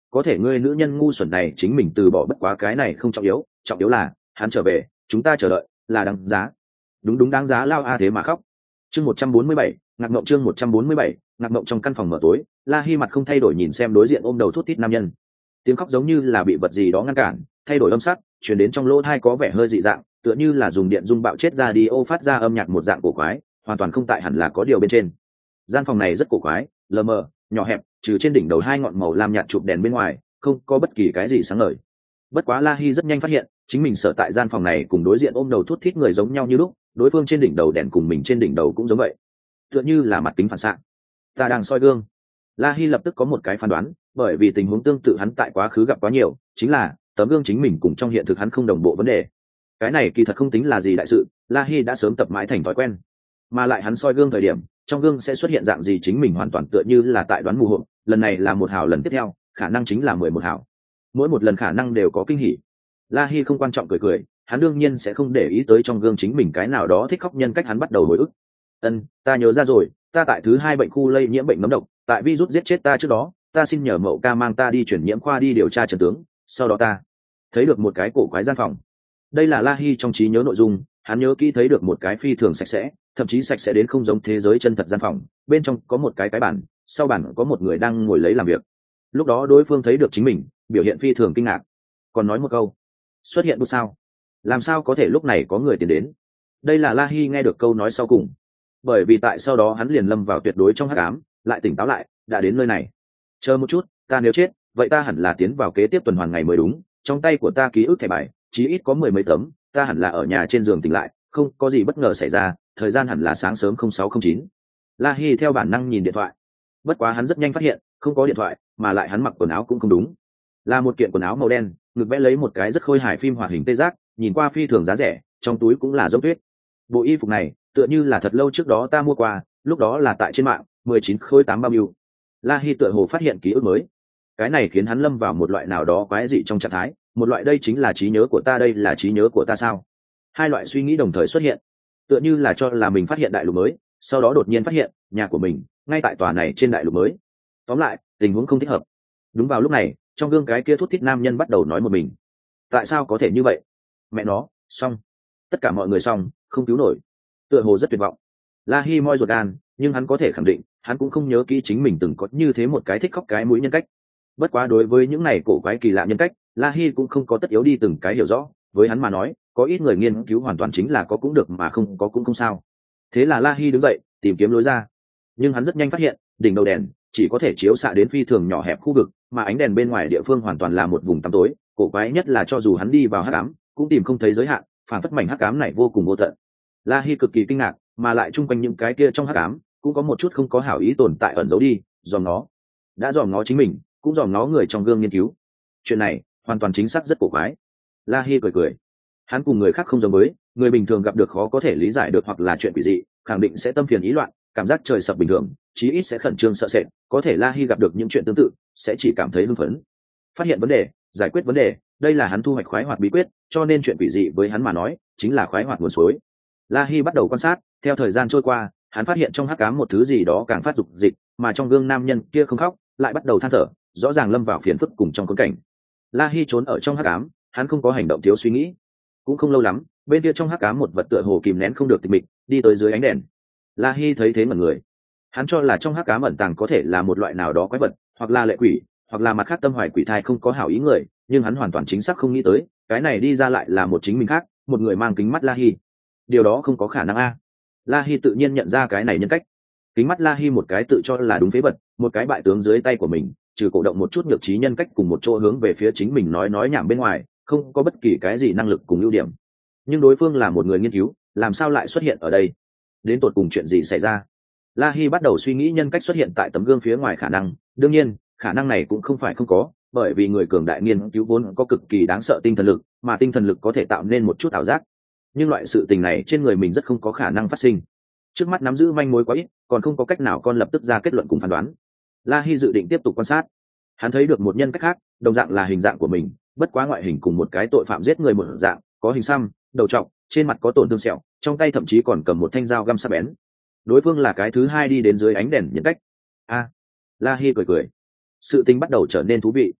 Speaker 1: có thể ngươi nữ nhân ngu xuẩn này chính mình từ bỏ, bất quá cái này không trọng yếu, trọng yếu là hắn trở về, chúng ta chờ đợi là đáng giá. Đúng đúng, đáng giá lao a thế mà khóc. Chương 147, ngạc mộng. Chương 147, ngạc mộng. Trong căn phòng mở tối, La Hi mặt không thay đổi nhìn xem đối diện ôm đầu thút thít nam nhân. Tiếng khóc giống như là bị vật gì đó ngăn cản, thay đổi âm sắc, truyền đến trong lỗ tai có vẻ hơi dị dạng, tựa như là dùng điện rung bạo chết ra đi ô phát ra âm nhạc một dạng cổ quái, hoàn toàn không tại hẳn là có điều bên trên. Gian phòng này rất cổ quái, lờ mờ, nhỏ hẹp, trừ trên đỉnh đầu hai ngọn màu lam nhạt chụp đèn bên ngoài, không có bất kỳ cái gì sáng ngời. Bất quá La Hi rất nhanh phát hiện, chính mình sở tại gian phòng này cùng đối diện ôm đầu thút thít người giống nhau như lúc, đối phương trên đỉnh đầu đèn cùng mình trên đỉnh đầu cũng giống vậy, tựa như là mặt kính phản xạ. Ta đang soi gương. La Hi lập tức có một cái phán đoán, bởi vì tình huống tương tự hắn tại quá khứ gặp quá nhiều, chính là tấm gương chính mình cùng trong hiện thực hắn không đồng bộ vấn đề. Cái này kỳ thật không tính là gì đại sự, La Hi đã sớm tập mãi thành thói quen. Mà lại hắn soi gương thời điểm, trong gương sẽ xuất hiện dạng gì chính mình hoàn toàn tựa như là tại đoán mù hộp, lần này là 1 hào, lần tiếp theo khả năng chính là 11 hào. Mỗi một lần khả năng đều có kinh hỉ. La Hi không quan trọng cười cười, hắn đương nhiên sẽ không để ý tới trong gương chính mình cái nào đó thích khóc nhân cách, hắn bắt đầu hồi ức. Ta nhớ ra rồi, ta tại thứ 2 bệnh khu lây nhiễm bệnh nấm độc, tại virus giết chết ta trước đó, ta xin nhờ Mậu ca mang ta đi chuyển nhiễm khoa đi điều tra trận tướng, sau đó ta thấy được một cái cổ quái gian phòng. Đây là La Hi trong trí nhớ nội dung, hắn nhớ kỹ thấy được một cái phi thường sạch sẽ, thậm chí sạch sẽ đến không giống thế giới chân thật gian phòng, bên trong có một cái bàn, sau bàn có một người đang ngồi lấy làm việc. Lúc đó đối phương thấy được chính mình, biểu hiện phi thường kinh ngạc, còn nói một câu: xuất hiện bút sao? Làm sao có thể lúc này có người tiến đến? Đây là La Hi nghe được câu nói sau cùng, bởi vì tại sau đó hắn liền lâm vào tuyệt đối trong hắc ám, lại tỉnh táo lại, đã đến nơi này. Chờ một chút, ta nếu chết, vậy ta hẳn là tiến vào kế tiếp tuần hoàn ngày mới đúng, trong tay của ta ký ức thẻ bài chí ít có 10 mấy tấm, ta hẳn là ở nhà trên giường tỉnh lại, không có gì bất ngờ xảy ra, thời gian hẳn là sáng sớm 0609. La Hi theo bản năng nhìn điện thoại, bất quá hắn rất nhanh phát hiện không có điện thoại, mà lại hắn mặc quần áo cũng không đúng, là một kiện quần áo màu đen, ngực vẽ lấy một cái rất khôi hài phim hoạt hình tê giác, nhìn qua phi thường giá rẻ, trong túi cũng là dốc tuyết. Bộ y phục này tựa như là thật lâu trước đó ta mua qua, lúc đó là tại trên mạng, 19 khối 8 bao nhiêu. La Hi tựa hồ phát hiện ký ức mới, cái này khiến hắn lâm vào một loại nào đó quái dị trong trạng thái, một loại đây chính là trí nhớ của ta, đây là trí nhớ của ta sao? Hai loại suy nghĩ đồng thời xuất hiện, tựa như là cho là mình phát hiện đại lục mới, sau đó đột nhiên phát hiện nhà của mình ngay tại tòa này trên đại lục mới. Tóm lại tình huống không thích hợp. Đúng vào lúc này, trong gương cái kia thút thít nam nhân bắt đầu nói một mình: tại sao có thể như vậy? Mẹ nó, xong, tất cả mọi người xong, không cứu nổi. Tựa hồ rất tuyệt vọng. La Hi moi ruột gan, nhưng hắn có thể khẳng định hắn cũng không nhớ kỹ chính mình từng có như thế một cái thích khóc cái mũi nhân cách. Bất quá đối với những này cổ quái kỳ lạ nhân cách, La Hi cũng không có tất yếu đi từng cái hiểu rõ, với hắn mà nói, có ít người nghiên cứu hoàn toàn chính là có cũng được mà không có cũng không sao. Thế là La Hi đứng dậy tìm kiếm lối ra, nhưng hắn rất nhanh phát hiện đỉnh đầu đèn chỉ có thể chiếu xạ đến phi thường nhỏ hẹp khu vực, mà ánh đèn bên ngoài địa phương hoàn toàn là một vùng tăm tối. Cổ quái nhất là cho dù hắn đi vào hắc ám cũng tìm không thấy giới hạn, phản phất mảnh hắc ám này vô cùng vô tận. La Hi cực kỳ kinh ngạc, mà lại chung quanh những cái kia trong hắc ám cũng có một chút không có hảo ý tồn tại ẩn giấu đi, dòm nó, đã dòm nó chính mình, cũng dòm nó người trong gương nghiên cứu. Chuyện này hoàn toàn chính xác rất cổ quái. La Hi cười cười, hắn cùng người khác không giống với người bình thường, gặp được khó có thể lý giải được hoặc là chuyện quỷ dị, khẳng định sẽ tâm phiền ý loạn, cảm giác trời sập bình thường, chí ít sẽ khẩn trương sợ sệt. Có thể La Hi gặp được những chuyện tương tự sẽ chỉ cảm thấy hưng phấn, phát hiện vấn đề, giải quyết vấn đề, đây là hắn thu hoạch khoái hoạt bí quyết, cho nên chuyện quỷ dị với hắn mà nói chính là khoái hoạt nguồn suối. La Hi bắt đầu quan sát, theo thời gian trôi qua, hắn phát hiện trong hắc ám một thứ gì đó càng phát dục dịch, mà trong gương nam nhân kia không khóc, lại bắt đầu than thở, rõ ràng lâm vào phiền phức cùng trong khốn cảnh. La Hi trốn ở trong hắc ám, hắn không có hành động thiếu suy nghĩ. Cũng không lâu lắm, bên kia trong hắc ám một vật tựa hồ kìm nén không được tịch mịch, đi tới dưới ánh đèn. La Hi thấy thế mà người, hắn cho là trong hắc ám ẩn tàng có thể là một loại nào đó quái vật, hoặc là lệ quỷ, hoặc là mặt khác tâm hoài quỷ thai không có hảo ý người, nhưng hắn hoàn toàn chính xác không nghĩ tới, cái này đi ra lại là một chính mình khác, một người mang kính mắt La Hi. Điều đó không có khả năng a. La Hi tự nhiên nhận ra cái này nhân cách. Kính mắt La Hi một cái tự cho là đúng phế vật, một cái bại tướng dưới tay của mình, trừ cổ động một chút nhược trí nhân cách cùng một chỗ hướng về phía chính mình nói nhảm bên ngoài, không có bất kỳ cái gì năng lực cùng ưu điểm. Nhưng đối phương là một người nghiên cứu, làm sao lại xuất hiện ở đây? Đến tột cùng chuyện gì xảy ra? La Hi bắt đầu suy nghĩ nhân cách xuất hiện tại tấm gương phía ngoài khả năng, đương nhiên, khả năng này cũng không phải không có, bởi vì người cường đại nghiên cứu vốn có cực kỳ đáng sợ tinh thần lực, mà tinh thần lực có thể tạo nên một chút ảo giác. Nhưng loại sự tình này trên người mình rất không có khả năng phát sinh. Trước mắt nắm giữ manh mối quá ít, còn không có cách nào con lập tức ra kết luận cùng phán đoán. La Hi dự định tiếp tục quan sát. Hắn thấy được một nhân cách khác, đồng dạng là hình dạng của mình, bất quá ngoại hình cùng một cái tội phạm giết người một dạng, có hình xăm, đầu trọc, trên mặt có tổn thương sẹo, trong tay thậm chí còn cầm một thanh dao găm sắc bén. Đối phương là cái thứ hai đi đến dưới ánh đèn nhân cách. La Hi cười cười. Sự tình bắt đầu trở nên thú vị.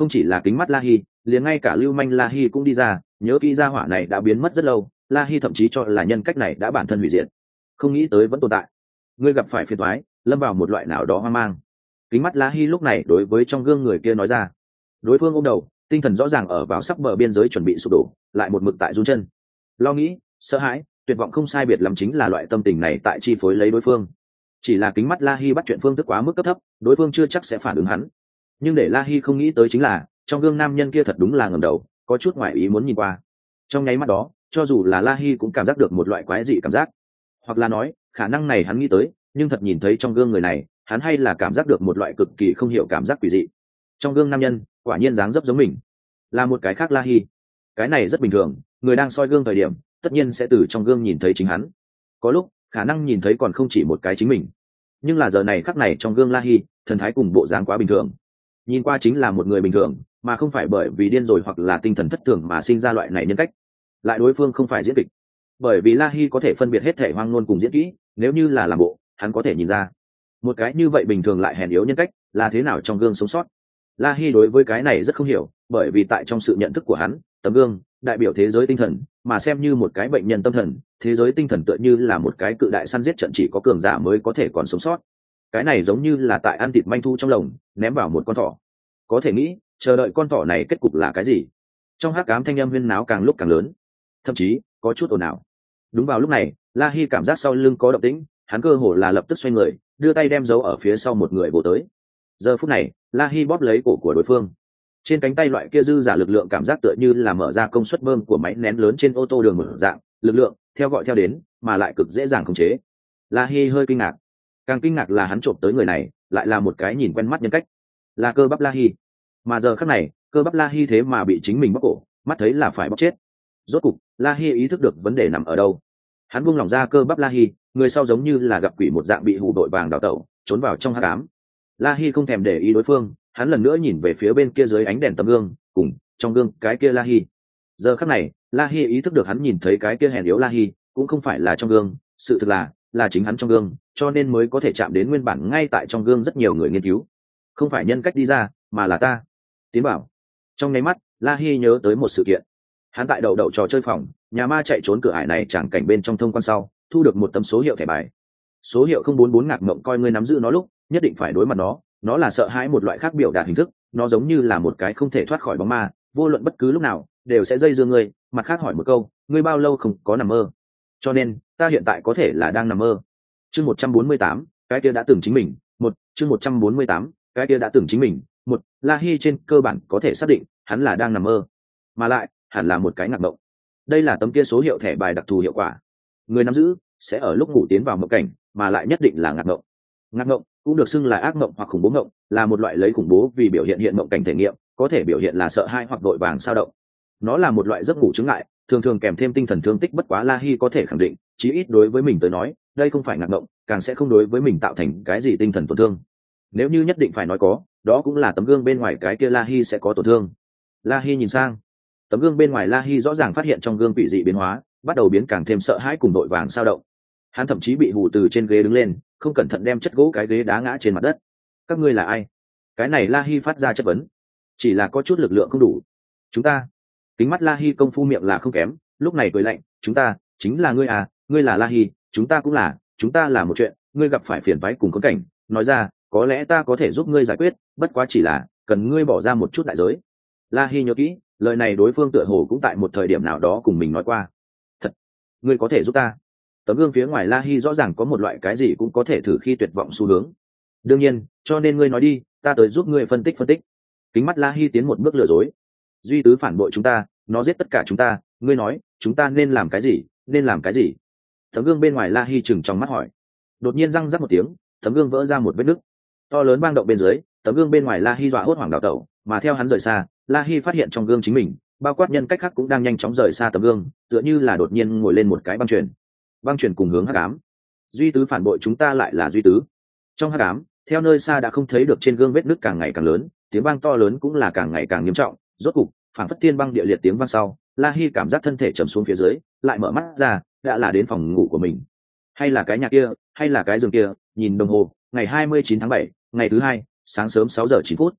Speaker 1: không chỉ là kính mắt La Hi, liền ngay cả lưu manh La Hi cũng đi ra, nhớ kỹ gia hỏa này đã biến mất rất lâu, La Hi thậm chí cho là nhân cách này đã bản thân hủy diệt, không nghĩ tới vẫn tồn tại. Ngươi gặp phải phiền toái, lâm vào một loại nào đó hoang mang. Kính mắt La Hi lúc này đối với trong gương người kia nói ra. Đối phương ôm đầu, tinh thần rõ ràng ở vào sắp bờ biên giới chuẩn bị sụp đổ, lại một mực tại run chân. Lo nghĩ, sợ hãi, tuyệt vọng không sai biệt lắm chính là loại tâm tình này tại chi phối lấy đối phương. Chỉ là kính mắt La Hi bắt chuyện phương thức quá mức cấp thấp, đối phương chưa chắc sẽ phản ứng hắn. Nhưng để La Hi không nghĩ tới chính là, trong gương nam nhân kia thật đúng là ngẩng đầu, có chút ngoại ý muốn nhìn qua. Trong nháy mắt đó, cho dù là La Hi cũng cảm giác được một loại quái dị cảm giác. Hoặc là nói, khả năng này hắn nghĩ tới, nhưng thật nhìn thấy trong gương người này, hắn hay là cảm giác được một loại cực kỳ không hiểu cảm giác quỷ dị. Trong gương nam nhân, quả nhiên dáng dấp giống mình, là một cái khác La Hi. Cái này rất bình thường, người đang soi gương thời điểm, tất nhiên sẽ từ trong gương nhìn thấy chính hắn. Có lúc, khả năng nhìn thấy còn không chỉ một cái chính mình. Nhưng là giờ này khắc này trong gương La Hi, thần thái cùng bộ dáng quá bình thường. Nhìn qua chính là một người bình thường, mà không phải bởi vì điên rồi hoặc là tinh thần thất thường mà sinh ra loại này nhân cách. Lại đối phương không phải diễn kịch, bởi vì La Hi có thể phân biệt hết thể hoang ngôn cùng diễn kỹ, nếu như là làm bộ, hắn có thể nhìn ra một cái như vậy bình thường lại hèn yếu nhân cách là thế nào trong gương sống sót. La Hi đối với cái này rất không hiểu, bởi vì tại trong sự nhận thức của hắn, tấm gương đại biểu thế giới tinh thần, mà xem như một cái bệnh nhân tâm thần, thế giới tinh thần tựa như là một cái cự đại săn giết trận, chỉ có cường giả mới có thể còn sống sót. Cái này giống như là tại ăn thịt manh thu trong lồng, ném vào một con thỏ. Có thể nghĩ, chờ đợi con thỏ này kết cục là cái gì. Trong hắc ám thanh âm huyên náo càng lúc càng lớn, thậm chí có chút ồn ào. Đúng vào lúc này, La Hi cảm giác sau lưng có động tĩnh, hắn cơ hồ là lập tức xoay người, đưa tay đem giấu ở phía sau một người vồ tới. Giờ phút này, La Hi bóp lấy cổ của đối phương. Trên cánh tay loại kia dư giả lực lượng cảm giác tựa như là mở ra công suất bơm của máy nén lớn trên ô tô đường mở dạng, lực lượng theo gọi theo đến, mà lại cực dễ dàng khống chế. La Hi hơi kinh ngạc. Càng kinh ngạc là hắn trộm tới người này, lại là một cái nhìn quen mắt nhân cách, là Cơ Bắp La Hi. Mà giờ khắc này, Cơ Bắp La Hi thế mà bị chính mình bóp cổ, mắt thấy là phải bóp chết. Rốt cục, La Hi ý thức được vấn đề nằm ở đâu. Hắn buông lỏng ra Cơ Bắp La Hi, người sau giống như là gặp quỷ một dạng bị hù đội vàng đảo tẩu, trốn vào trong hắc ám. La Hi không thèm để ý đối phương, hắn lần nữa nhìn về phía bên kia dưới ánh đèn tấm gương, cùng trong gương cái kia La Hi. Giờ khắc này, La Hi ý thức được hắn nhìn thấy cái kia hèn yếu La Hi, cũng không phải là trong gương, sự thực là chính hắn trong gương, cho nên mới có thể chạm đến nguyên bản ngay tại trong gương rất nhiều người nghiên cứu. Không phải nhân cách đi ra, mà là ta. Tiến bảo. Trong nháy mắt, La Hi nhớ tới một sự kiện. Hắn tại đầu trò chơi phòng, nhà ma chạy trốn cửa ải này chẳng cảnh bên trong thông quan sau, thu được một tấm số hiệu thẻ bài. Số hiệu 044 ngạc mộng coi ngươi nắm giữ nó lúc, nhất định phải đối mặt nó là sợ hãi một loại khác biểu đạt hình thức, nó giống như là một cái không thể thoát khỏi bóng ma, vô luận bất cứ lúc nào đều sẽ dây dưa ngươi, mặt khác hỏi một câu, ngươi bao lâu không có nằm mơ. Cho nên, ta hiện tại có thể là đang nằm mơ. Chương 148, cái kia đã từng chính mình, chương 148, cái kia đã từng chính mình, La Hi trên cơ bản có thể xác định, hắn là đang nằm mơ, mà lại hẳn là một cái ngạc mộng. Đây là tấm kia số hiệu thẻ bài đặc thù hiệu quả. Người nắm giữ sẽ ở lúc ngủ tiến vào mộng cảnh, mà lại nhất định là ngạc mộng. Ngạc mộng cũng được xưng là ác mộng hoặc khủng bố mộng, là một loại lấy khủng bố vì biểu hiện hiện mộng cảnh thể nghiệm, có thể biểu hiện là sợ hãi hoặc vội vàng sao động. Nó là một loại giấc ngủ chứng ngại, thường thường kèm thêm tinh thần thương tích, bất quá La Hi có thể khẳng định, chí ít đối với mình tới nói, đây không phải ngạc mộng, càng sẽ không đối với mình tạo thành cái gì tinh thần tổn thương. Nếu như nhất định phải nói có, đó cũng là tấm gương bên ngoài cái kia La Hi sẽ có tổn thương. La Hi nhìn sang tấm gương bên ngoài, La Hi rõ ràng phát hiện trong gương quỷ dị biến hóa, bắt đầu biến càng thêm sợ hãi cùng vội vàng sao động. Hắn thậm chí bị hù từ trên ghế đứng lên, không cẩn thận đem chất gỗ cái ghế đá ngã trên mặt đất. Các ngươi là ai? Cái này La Hi phát ra chất vấn, chỉ là có chút lực lượng không đủ. Chúng ta. Kính mắt La Hi công phu miệng là không kém, lúc này cười lạnh, chúng ta chính là ngươi à? Ngươi là La Hi, chúng ta cũng là, chúng ta là một chuyện, ngươi gặp phải phiền toái cùng khốn cảnh, nói ra, có lẽ ta có thể giúp ngươi giải quyết, bất quá chỉ là cần ngươi bỏ ra một chút đại giới. La Hi nhớ kỹ, lời này đối phương tựa hồ cũng tại một thời điểm nào đó cùng mình nói qua. Thật, ngươi có thể giúp ta? Tấm gương phía ngoài La Hi rõ ràng có một loại cái gì cũng có thể thử khi tuyệt vọng xu hướng. Đương nhiên, cho nên ngươi nói đi, ta tới giúp ngươi phân tích. Kính mắt La Hi tiến một bước lừa dối. Duy tứ phản bội chúng ta, nó giết tất cả chúng ta, ngươi nói, chúng ta nên làm cái gì? Tấm gương bên ngoài La Hi chừng trong mắt hỏi. Đột nhiên răng rắc một tiếng, tấm gương vỡ ra một vết nứt to lớn vang động bên dưới, tấm gương bên ngoài La Hi dọa hốt hoảng đảo tẩu, mà theo hắn rời xa, La Hi phát hiện trong gương chính mình, bao quát nhân cách khác cũng đang nhanh chóng rời xa tấm gương, tựa như là đột nhiên ngồi lên một cái băng chuyển cùng hướng hắc ám. Duy tứ phản bội chúng ta lại là duy tứ. Trong hắc ám, theo nơi xa đã không thấy được trên gương vết nứt càng ngày càng lớn, tiếng vang to lớn cũng là càng ngày càng nghiêm trọng, rốt cục, phảng phất thiên băng địa liệt tiếng vang sau, La Hi cảm giác thân thể trầm xuống phía dưới, lại mở mắt ra, đã là đến phòng ngủ của mình. Hay là cái nhà kia, hay là cái giường kia, nhìn đồng hồ, ngày 29 tháng 7, ngày thứ hai, sáng sớm 6 giờ 9 phút.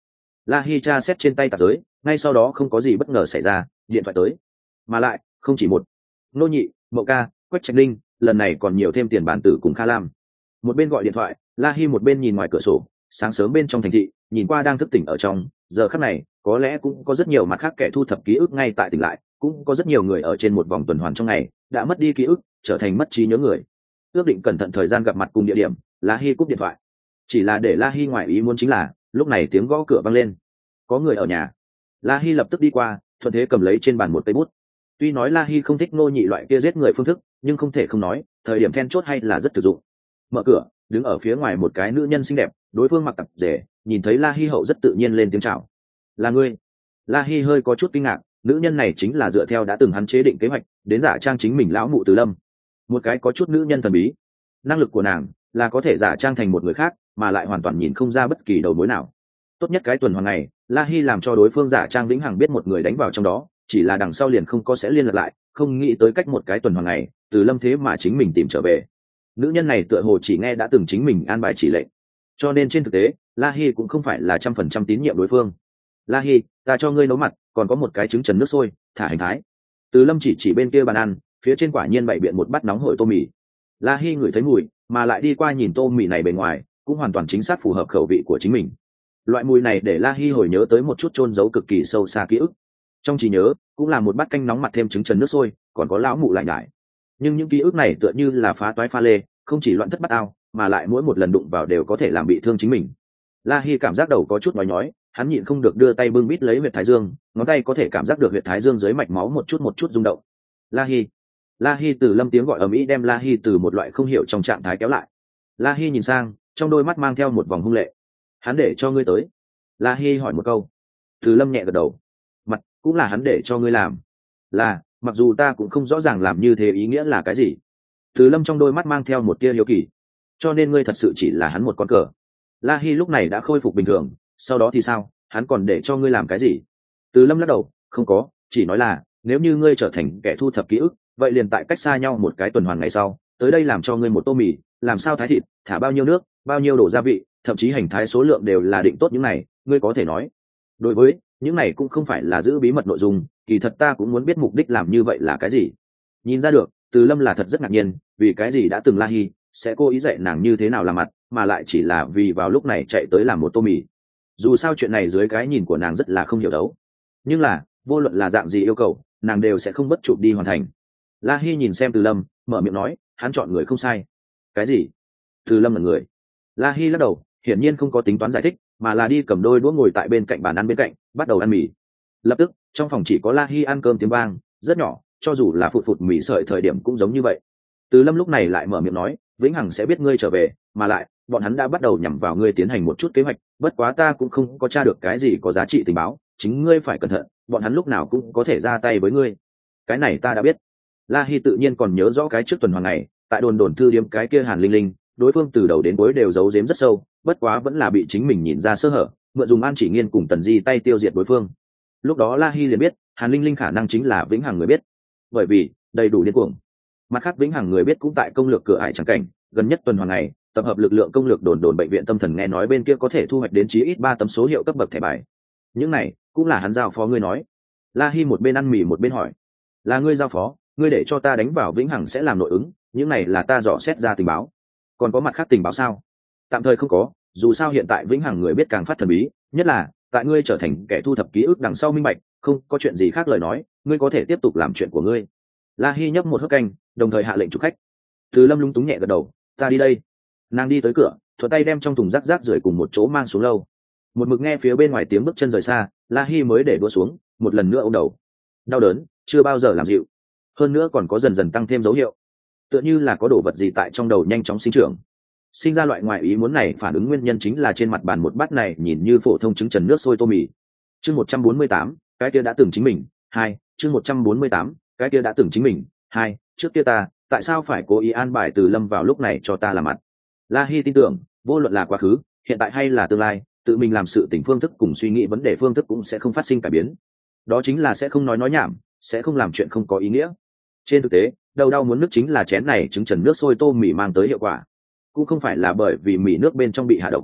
Speaker 1: La Hi tra xét trên tay tạp giới, ngay sau đó không có gì bất ngờ xảy ra, điện thoại tới. Mà lại, không chỉ một. Nô Nhị, Mậu Ca, Quách Trạch Linh, lần này còn nhiều thêm tiền bản tử cùng Kha Lam. Một bên gọi điện thoại, La Hi một bên nhìn ngoài cửa sổ, sáng sớm bên trong thành thị, nhìn qua đang thức tỉnh ở trong, giờ khắc này, có lẽ cũng có rất nhiều mặt khác kẻ thu thập ký ức ngay tại tỉnh lại, cũng có rất nhiều người ở trên một vòng tuần hoàn trong ngày, đã mất đi ký ức, trở thành mất trí nhớ người. Ước định cẩn thận thời gian gặp mặt cùng địa điểm, La Hi cúp điện thoại. Chỉ là để La Hi ngoài ý muốn chính là, lúc này tiếng gõ cửa vang lên. Có người ở nhà. La Hi lập tức đi qua, thuận thế cầm lấy trên bàn một cây bút. Tuy nói La Hi không thích Ngô Nhị loại kia giết người phương thức, nhưng không thể không nói, thời điểm then chốt hay là rất thực dụng. Mở cửa, đứng ở phía ngoài một cái nữ nhân xinh đẹp, đối phương mặc tạp dề, nhìn thấy La Hi hậu rất tự nhiên lên tiếng chào. Là ngươi? La Hi hơi có chút kinh ngạc, nữ nhân này chính là dựa theo đã từng hắn chế định kế hoạch, đến giả trang chính mình lão mụ Từ Lâm. Một cái có chút nữ nhân thần bí. Năng lực của nàng là có thể giả trang thành một người khác, mà lại hoàn toàn nhìn không ra bất kỳ đầu mối nào. Tốt nhất cái tuần hoàn này, La Hi làm cho đối phương giả trang vĩnh hằng biết một người đánh vào trong đó, chỉ là đằng sau liền không có sẽ liên lạc lại, không nghĩ tới cách một cái tuần hoàn này, Từ Lâm thế mà chính mình tìm trở về. Nữ nhân này tựa hồ chỉ nghe đã từng chính mình an bài chỉ lệnh, cho nên trên thực tế, La Hi cũng không phải là 100% tín nhiệm đối phương. La Hi, ta cho ngươi nấu mặt, còn có một cái trứng trần nước sôi, thả hành thái. Từ Lâm chỉ bên kia bàn ăn, phía trên quả nhiên bày biện một bát nóng hổi tô mì. La Hi ngửi thấy mùi, mà lại đi qua nhìn tô mì này bề ngoài, cũng hoàn toàn chính xác phù hợp khẩu vị của chính mình. Loại mùi này để La Hi hồi nhớ tới một chút chôn giấu cực kỳ sâu xa ký ức. Trong trí nhớ, cũng là một bát canh nóng mặt thêm trứng trần nước sôi, còn có lão mụ lại nhải. Nhưng những ký ức này tựa như là phá toái pha lê, không chỉ loạn thất bát ao, mà lại mỗi một lần đụng vào đều có thể làm bị thương chính mình. La Hi cảm giác đầu có chút nhói nhói, hắn nhịn không được đưa tay bưng bít lấy huyệt thái dương, ngón tay có thể cảm giác được huyệt thái dương dưới mạch máu một chút rung động. La Hi, La Hi, Từ Lâm tiếng gọi ầm ĩ đem La Hi từ một loại không hiểu trong trạng thái kéo lại. La Hi nhìn sang, trong đôi mắt mang theo một vòng hung lệ. Hắn để cho ngươi tới. La Hi hỏi một câu. Từ Lâm nhẹ gật đầu. Mặt cũng là hắn để cho ngươi làm. Là, mặc dù ta cũng không rõ ràng làm như thế ý nghĩa là cái gì. Từ Lâm trong đôi mắt mang theo một tia hiếu kỳ. Cho nên ngươi thật sự chỉ là hắn một con cờ. La Hi lúc này đã khôi phục bình thường, sau đó thì sao, hắn còn để cho ngươi làm cái gì? Từ Lâm lắc đầu, không có, chỉ nói là nếu như ngươi trở thành kẻ thu thập ký ức, vậy liền tại cách xa nhau một cái tuần hoàn ngày sau, tới đây làm cho ngươi một tô mì, làm sao thái thịt, thả bao nhiêu nước, bao nhiêu đổ gia vị, thậm chí hành thái số lượng đều là định tốt những này, ngươi có thể nói. Đối với những này cũng không phải là giữ bí mật nội dung, kỳ thật ta cũng muốn biết mục đích làm như vậy là cái gì. Nhìn ra được, Từ Lâm là thật rất ngạc nhiên, vì cái gì đã từng La Hi sẽ cố ý dạy nàng như thế nào làm mặt, mà lại chỉ là vì vào lúc này chạy tới làm một tô mì. Dù sao chuyện này dưới cái nhìn của nàng rất là không hiểu đấu, nhưng là vô luận là dạng gì yêu cầu, nàng đều sẽ không bất chụp đi hoàn thành. La Hi nhìn xem Từ Lâm, mở miệng nói, hắn chọn người không sai. Cái gì? Từ Lâm là người. La Hi lắc đầu, hiển nhiên không có tính toán giải thích, mà là đi cầm đôi đũa ngồi tại bên cạnh bàn ăn bên cạnh, bắt đầu ăn mì. Lập tức, trong phòng chỉ có La Hi ăn cơm tiếng vang rất nhỏ, cho dù là phụt phụt mì sợi thời điểm cũng giống như vậy. Từ Lâm lúc này lại mở miệng nói, vĩnh hằng sẽ biết ngươi trở về, mà lại bọn hắn đã bắt đầu nhắm vào ngươi tiến hành một chút kế hoạch, bất quá ta cũng không có tra được cái gì có giá trị tình báo, chính ngươi phải cẩn thận, bọn hắn lúc nào cũng có thể ra tay với ngươi. Cái này ta đã biết. La Hi tự nhiên còn nhớ rõ cái trước tuần hoàn này, tại đồn đồn thư điếm cái kia Hàn Linh Linh, đối phương từ đầu đến cuối đều giấu giếm rất sâu, bất quá vẫn là bị chính mình nhìn ra sơ hở, mượn dùng An Chỉ Nghiên cùng Tần Di tay tiêu diệt đối phương. Lúc đó La Hi liền biết, Hàn Linh Linh khả năng chính là vĩnh hằng người biết, bởi vì đầy đủ điên cuồng. Mặt khác vĩnh hằng người biết cũng tại công lược cửa ải chẳng cảnh, gần nhất tuần hoàn này, tập hợp lực lượng công lược đồn bệnh viện tâm thần nghe nói bên kia có thể thu hoạch đến chí ít 3 tấm số hiệu cấp bậc thẻ bài. Những này cũng là hắn giao phó ngươi nói. La Hi một bên ăn mì một bên hỏi, là ngươi giao phó, ngươi để cho ta đánh vào vĩnh hằng sẽ làm nội ứng, những này là ta dò xét ra tình báo. Còn có mặt khác tình báo sao? Tạm thời không có, dù sao hiện tại vĩnh hằng người biết càng phát thần bí, nhất là tại ngươi trở thành kẻ thu thập ký ức đằng sau minh bạch, không có chuyện gì khác lời nói, ngươi có thể tiếp tục làm chuyện của ngươi. La Hi nhấp một hớp canh, đồng thời hạ lệnh chụp khách. Từ Lâm lúng túng nhẹ gật đầu, ta đi đây. Nàng đi tới cửa, thuận tay đem trong thùng rác rác rưởi cùng một chỗ mang xuống lâu. Một mực nghe phía bên ngoài tiếng bước chân rời xa, La Hi mới để đũa xuống, một lần nữa ôm đầu. Đau đớn chưa bao giờ làm dịu, hơn nữa còn có dần dần tăng thêm dấu hiệu, tựa như là có đồ vật gì tại trong đầu nhanh chóng sinh trưởng. Sinh ra loại ngoại ý muốn này phản ứng nguyên nhân chính là trên mặt bàn một bát này nhìn như phổ thông trứng trần nước sôi tô mì. Chương 148, cái kia đã từng chính mình. 2, chương 148, cái kia đã từng chính mình. 2, trước kia ta, tại sao phải cố ý an bài Từ Lâm vào lúc này cho ta làm mặt? La Hi tin tưởng, vô luận là quá khứ, hiện tại hay là tương lai, tự mình làm sự tình phương thức cùng suy nghĩ vấn đề phương thức cũng sẽ không phát sinh cải biến. Đó chính là sẽ không nói nhảm, sẽ không làm chuyện không có ý nghĩa. Trên thực tế, đầu đau muốn nước chính là chén này trứng trần nước sôi tô mì mang tới hiệu quả, cũng không phải là bởi vì mì nước bên trong bị hạ độc,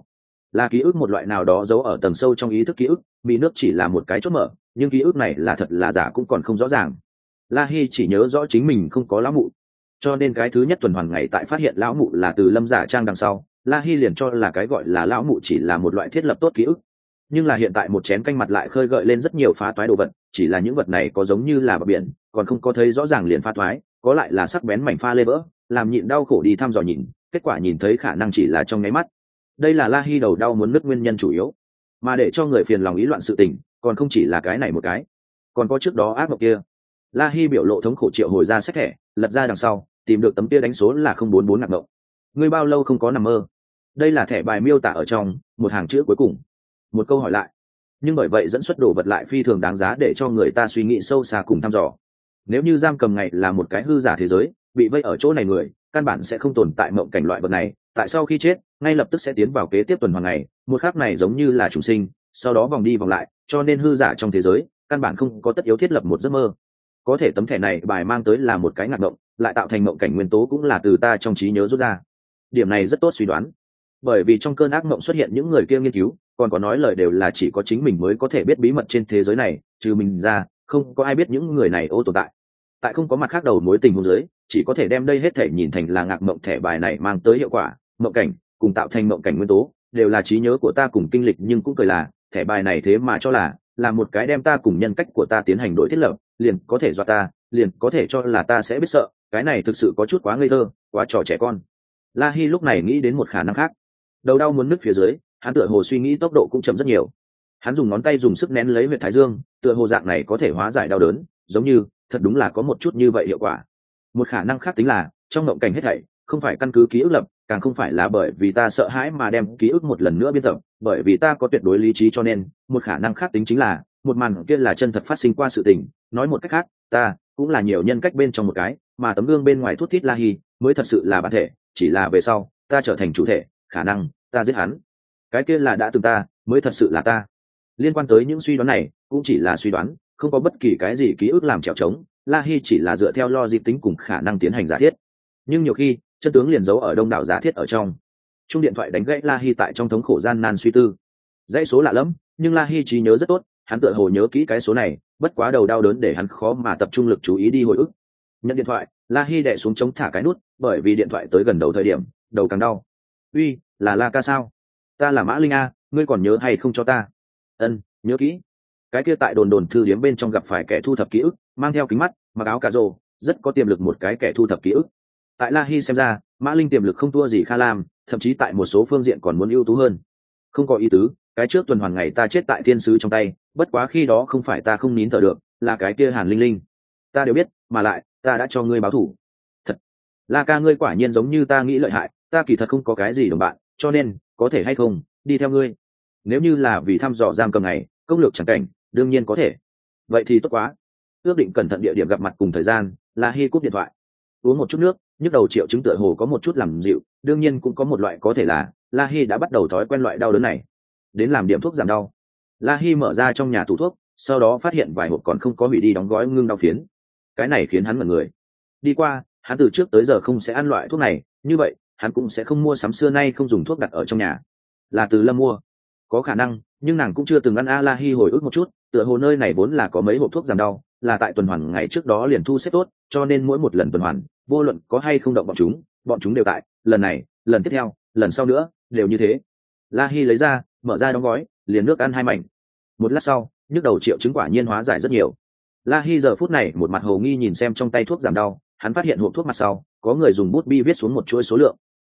Speaker 1: là ký ức một loại nào đó giấu ở tầng sâu trong ý thức ký ức. Mì nước chỉ là một cái chốt mở, nhưng ký ức này là thật là giả cũng còn không rõ ràng. La Hi chỉ nhớ rõ chính mình không có lão mụ, cho nên cái thứ nhất tuần hoàn ngày tại phát hiện lão mụ là từ Lâm giả trang đằng sau, La Hi liền cho là cái gọi là lão mụ chỉ là một loại thiết lập tốt ký ức. Nhưng là hiện tại một chén canh mặt lại khơi gợi lên rất nhiều phá toái đồ vật, chỉ là những vật này có giống như là bờ biển, còn không có thấy rõ ràng liền phá toái, có lại là sắc bén mảnh pha lê vỡ, làm nhịn đau khổ đi thăm dò nhìn, kết quả nhìn thấy khả năng chỉ là trong nháy mắt. Đây là La Hi đầu đau muốn nứt nguyên nhân chủ yếu, mà để cho người phiền lòng ý loạn sự tình, còn không chỉ là cái này một cái, còn có trước đó ác mộng kia. La Hi biểu lộ thống khổ triệu hồi ra sách thẻ, lật ra đằng sau, tìm được tấm kia đánh số là 044 ngạc mộng. Ngươi bao lâu không có nằm mơ? Đây là thẻ bài miêu tả ở trong một hàng chữ cuối cùng, một câu hỏi lại, nhưng bởi vậy dẫn xuất đồ vật lại phi thường đáng giá để cho người ta suy nghĩ sâu xa cùng thăm dò. Nếu như giam cầm ngày là một cái hư giả thế giới, bị vây ở chỗ này người căn bản sẽ không tồn tại mộng cảnh loại vật này, tại sau khi chết ngay lập tức sẽ tiến vào kế tiếp tuần hoàn ngày, một khắc này giống như là trùng sinh, sau đó vòng đi vòng lại, cho nên hư giả trong thế giới căn bản không có tất yếu thiết lập một giấc mơ. Có thể tấm thẻ này bài mang tới là một cái ngạc mộng, lại tạo thành mộng cảnh nguyên tố cũng là từ ta trong trí nhớ rút ra. Điểm này rất tốt suy đoán, bởi vì trong cơn ác mộng xuất hiện những người kia nghiên cứu, còn có nói lời đều là chỉ có chính mình mới có thể biết bí mật trên thế giới này, trừ mình ra không có ai biết những người này ô tồn tại. Tại không có mặt khác đầu mối tình huống dưới, chỉ có thể đem đây hết thể nhìn thành là ngạc mộng thẻ bài này mang tới hiệu quả. Mộng cảnh cùng tạo thành mộng cảnh nguyên tố đều là trí nhớ của ta cùng kinh lịch, nhưng cũng cười là thẻ bài này thế mà cho là một cái đem ta cùng nhân cách của ta tiến hành đổi thiết lập, liền có thể dọa ta, liền có thể cho là ta sẽ biết sợ. Cái này thực sự có chút quá ngây thơ, quá trò trẻ con. La Hi lúc này nghĩ đến một khả năng khác, đầu đau muốn nứt phía dưới, hắn tựa hồ suy nghĩ tốc độ cũng chậm rất nhiều. Hắn dùng ngón tay dùng sức nén lấy huyệt thái dương, tựa hồ dạng này có thể hóa giải đau đớn, giống như thật đúng là có một chút như vậy hiệu quả. Một khả năng khác tính là trong mộng cảnh hết thảy không phải căn cứ ký ức lập, càng không phải là bởi vì ta sợ hãi mà đem ký ức một lần nữa biên tập, bởi vì ta có tuyệt đối lý trí, cho nên một khả năng khác tính chính là một màn kia là chân thật phát sinh qua sự tình. Nói một cách khác, ta cũng là nhiều nhân cách bên trong một cái, mà tấm gương bên ngoài thút thít La Hi mới thật sự là bản thể, chỉ là về sau ta trở thành chủ thể, khả năng ta giết hắn, cái kia là đã từng ta mới thật sự là ta. Liên quan tới những suy đoán này cũng chỉ là suy đoán, không có bất kỳ cái gì ký ức làm trèo trống, La Hi chỉ là dựa theo logic tính cùng khả năng tiến hành giả thiết. Nhưng nhiều khi chân tướng liền giấu ở đông đảo giả thiết ở trong. Chung điện thoại đánh gãy La Hi tại trong thống khổ gian nan suy tư. Dãy số lạ lắm, nhưng La Hi trí nhớ rất tốt, hắn tựa hồ nhớ kỹ cái số này, bất quá đầu đau đớn để hắn khó mà tập trung lực chú ý đi hồi ức. Nhận điện thoại, La Hi đè xuống chống thả cái nút, bởi vì điện thoại tới gần đầu thời điểm, đầu càng đau. Uy, là La ca sao? Ta là Mã Linh A, ngươi còn nhớ hay không cho ta? Ân, nhớ kỹ. Cái kia tại đồn thư điếm bên trong gặp phải kẻ thu thập ký ức, mang theo kính mắt, mặc áo cà rồ, rất có tiềm lực một cái kẻ thu thập ký ức. Tại La Hi xem ra, Mã Linh tiềm lực không thua gì Kha Lam, thậm chí tại một số phương diện còn muốn ưu tú hơn. Không có ý tứ, cái trước tuần hoàn ngày ta chết tại thiên sứ trong tay, bất quá khi đó không phải ta không nín thở được, là cái kia Hàn Linh Linh. Ta đều biết, mà lại ta đã cho ngươi báo thù. Thật, La ca ngươi quả nhiên giống như ta nghĩ lợi hại, ta kỳ thật không có cái gì đồng bạn, cho nên có thể hay không đi theo ngươi. Nếu như là vì thăm dò giam cầm này, công lược chẳng cảnh, đương nhiên có thể. Vậy thì tốt quá. Ước định cẩn thận địa điểm gặp mặt cùng thời gian, La Hi cúp điện thoại. Uống một chút nước, nhức đầu triệu chứng tựa hồ có một chút làm dịu, đương nhiên cũng có một loại có thể là La Hi đã bắt đầu thói quen loại đau đớn này. Đến làm điểm thuốc giảm đau. La Hi mở ra trong nhà tủ thuốc, sau đó phát hiện vài hộp còn không có hủy đi đóng gói ngưng đau phiến. Cái này khiến hắn ngẩn người. Đi qua, hắn từ trước tới giờ không sẽ ăn loại thuốc này, như vậy hắn cũng sẽ không mua sắm, xưa nay không dùng thuốc đặt ở trong nhà. Là từ Lâm mua. Có khả năng, nhưng nàng cũng chưa từng ăn A. La Hi hồi ức một chút, tựa hồ nơi này vốn là có mấy hộp thuốc giảm đau, là tại tuần hoàn ngày trước đó liền thu xếp tốt, cho nên mỗi một lần tuần hoàn, vô luận có hay không động bọn chúng đều tại, lần này, lần tiếp theo, lần sau nữa, đều như thế. La Hi lấy ra, mở ra đóng gói, liền nước ăn 2 mảnh. Một lát sau, nhức đầu triệu chứng quả nhiên hóa giải rất nhiều. La Hi giờ phút này một mặt hồ nghi nhìn xem trong tay thuốc giảm đau, hắn phát hiện hộp thuốc mặt sau có người dùng bút bi viết xuống một chuỗi số lượng.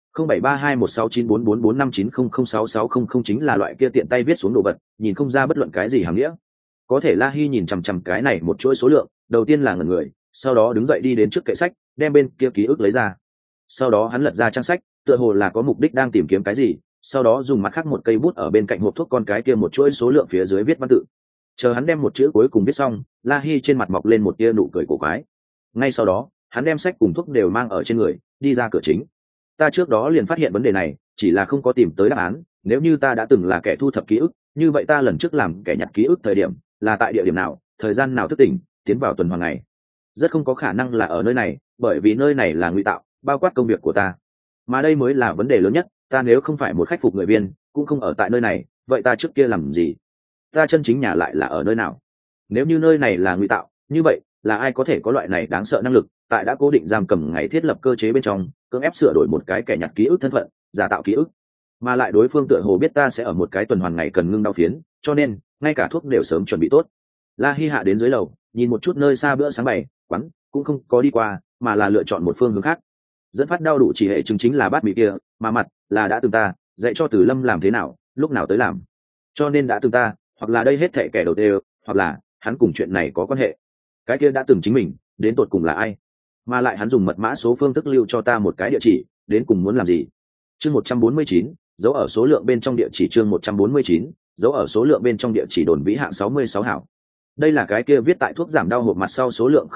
Speaker 1: 073216944459006600 chính là loại kia tiện tay viết xuống đồ vật, nhìn không ra bất luận cái gì hàm nghĩa. Có thể La Hi nhìn chằm chằm cái này một chuỗi số lượng, đầu tiên là ngẩn người, sau đó đứng dậy đi đến trước kệ sách, đem bên kia ký ức lấy ra. Sau đó hắn lật ra trang sách, tựa hồ là có mục đích đang tìm kiếm cái gì, sau đó dùng mặt khác một cây bút ở bên cạnh hộp thuốc con cái kia một chuỗi số lượng phía dưới viết văn tự. Chờ hắn đem một chữ cuối cùng viết xong, La Hi trên mặt mọc lên một tia nụ cười cổ quái. Ngay sau đó, hắn đem sách cùng thuốc đều mang ở trên người, đi ra cửa chính. Ta trước đó liền phát hiện vấn đề này, chỉ là không có tìm tới đáp án. Nếu như ta đã từng là kẻ thu thập ký ức, như vậy ta lần trước làm kẻ nhặt ký ức thời điểm là tại địa điểm nào, thời gian nào thức tỉnh, tiến vào tuần hoàn ngày? Rất không có khả năng là ở nơi này, bởi vì nơi này là ngụy tạo, bao quát công việc của ta. Mà đây mới là vấn đề lớn nhất, ta nếu không phải một khách phục người viên, cũng không ở tại nơi này, vậy ta trước kia làm gì? Ta chân chính nhà lại là ở nơi nào? Nếu như nơi này là ngụy tạo, như vậy là ai có thể có loại này đáng sợ năng lực, tại đã cố định giam cầm ngày thiết lập cơ chế bên trong, cưỡng ép sửa đổi một cái kẻ nhặt ký ức thân phận, giả tạo ký ức, mà lại đối phương tựa hồ biết ta sẽ ở một cái tuần hoàn ngày cần ngưng đau phiến, cho nên ngay cả thuốc đều sớm chuẩn bị tốt. La Hi hạ đến dưới lầu, nhìn một chút nơi xa bữa sáng bày quán, cũng không có đi qua, mà là lựa chọn một phương hướng khác. Dẫn phát đau đủ chỉ hệ chứng chính là bát mì kia, mà mặt là đã từng ta dạy cho Từ Lâm làm thế nào, lúc nào tới làm. Cho nên đã từng ta, hoặc là đây hết thệ kẻ đầu đều, hoặc là hắn cùng chuyện này có quan hệ. Cái kia đã từng chính mình, đến tột cùng là ai? Mà lại hắn dùng mật mã số phương thức lưu cho ta một cái địa chỉ, đến cùng muốn làm gì? Chương 149, dấu ở số lượng bên trong địa chỉ. Chương 149, dấu ở số lượng bên trong địa chỉ. Đồn Vĩ hạng 66 hảo. Đây là cái kia viết tại thuốc giảm đau hộp mặt sau số lượng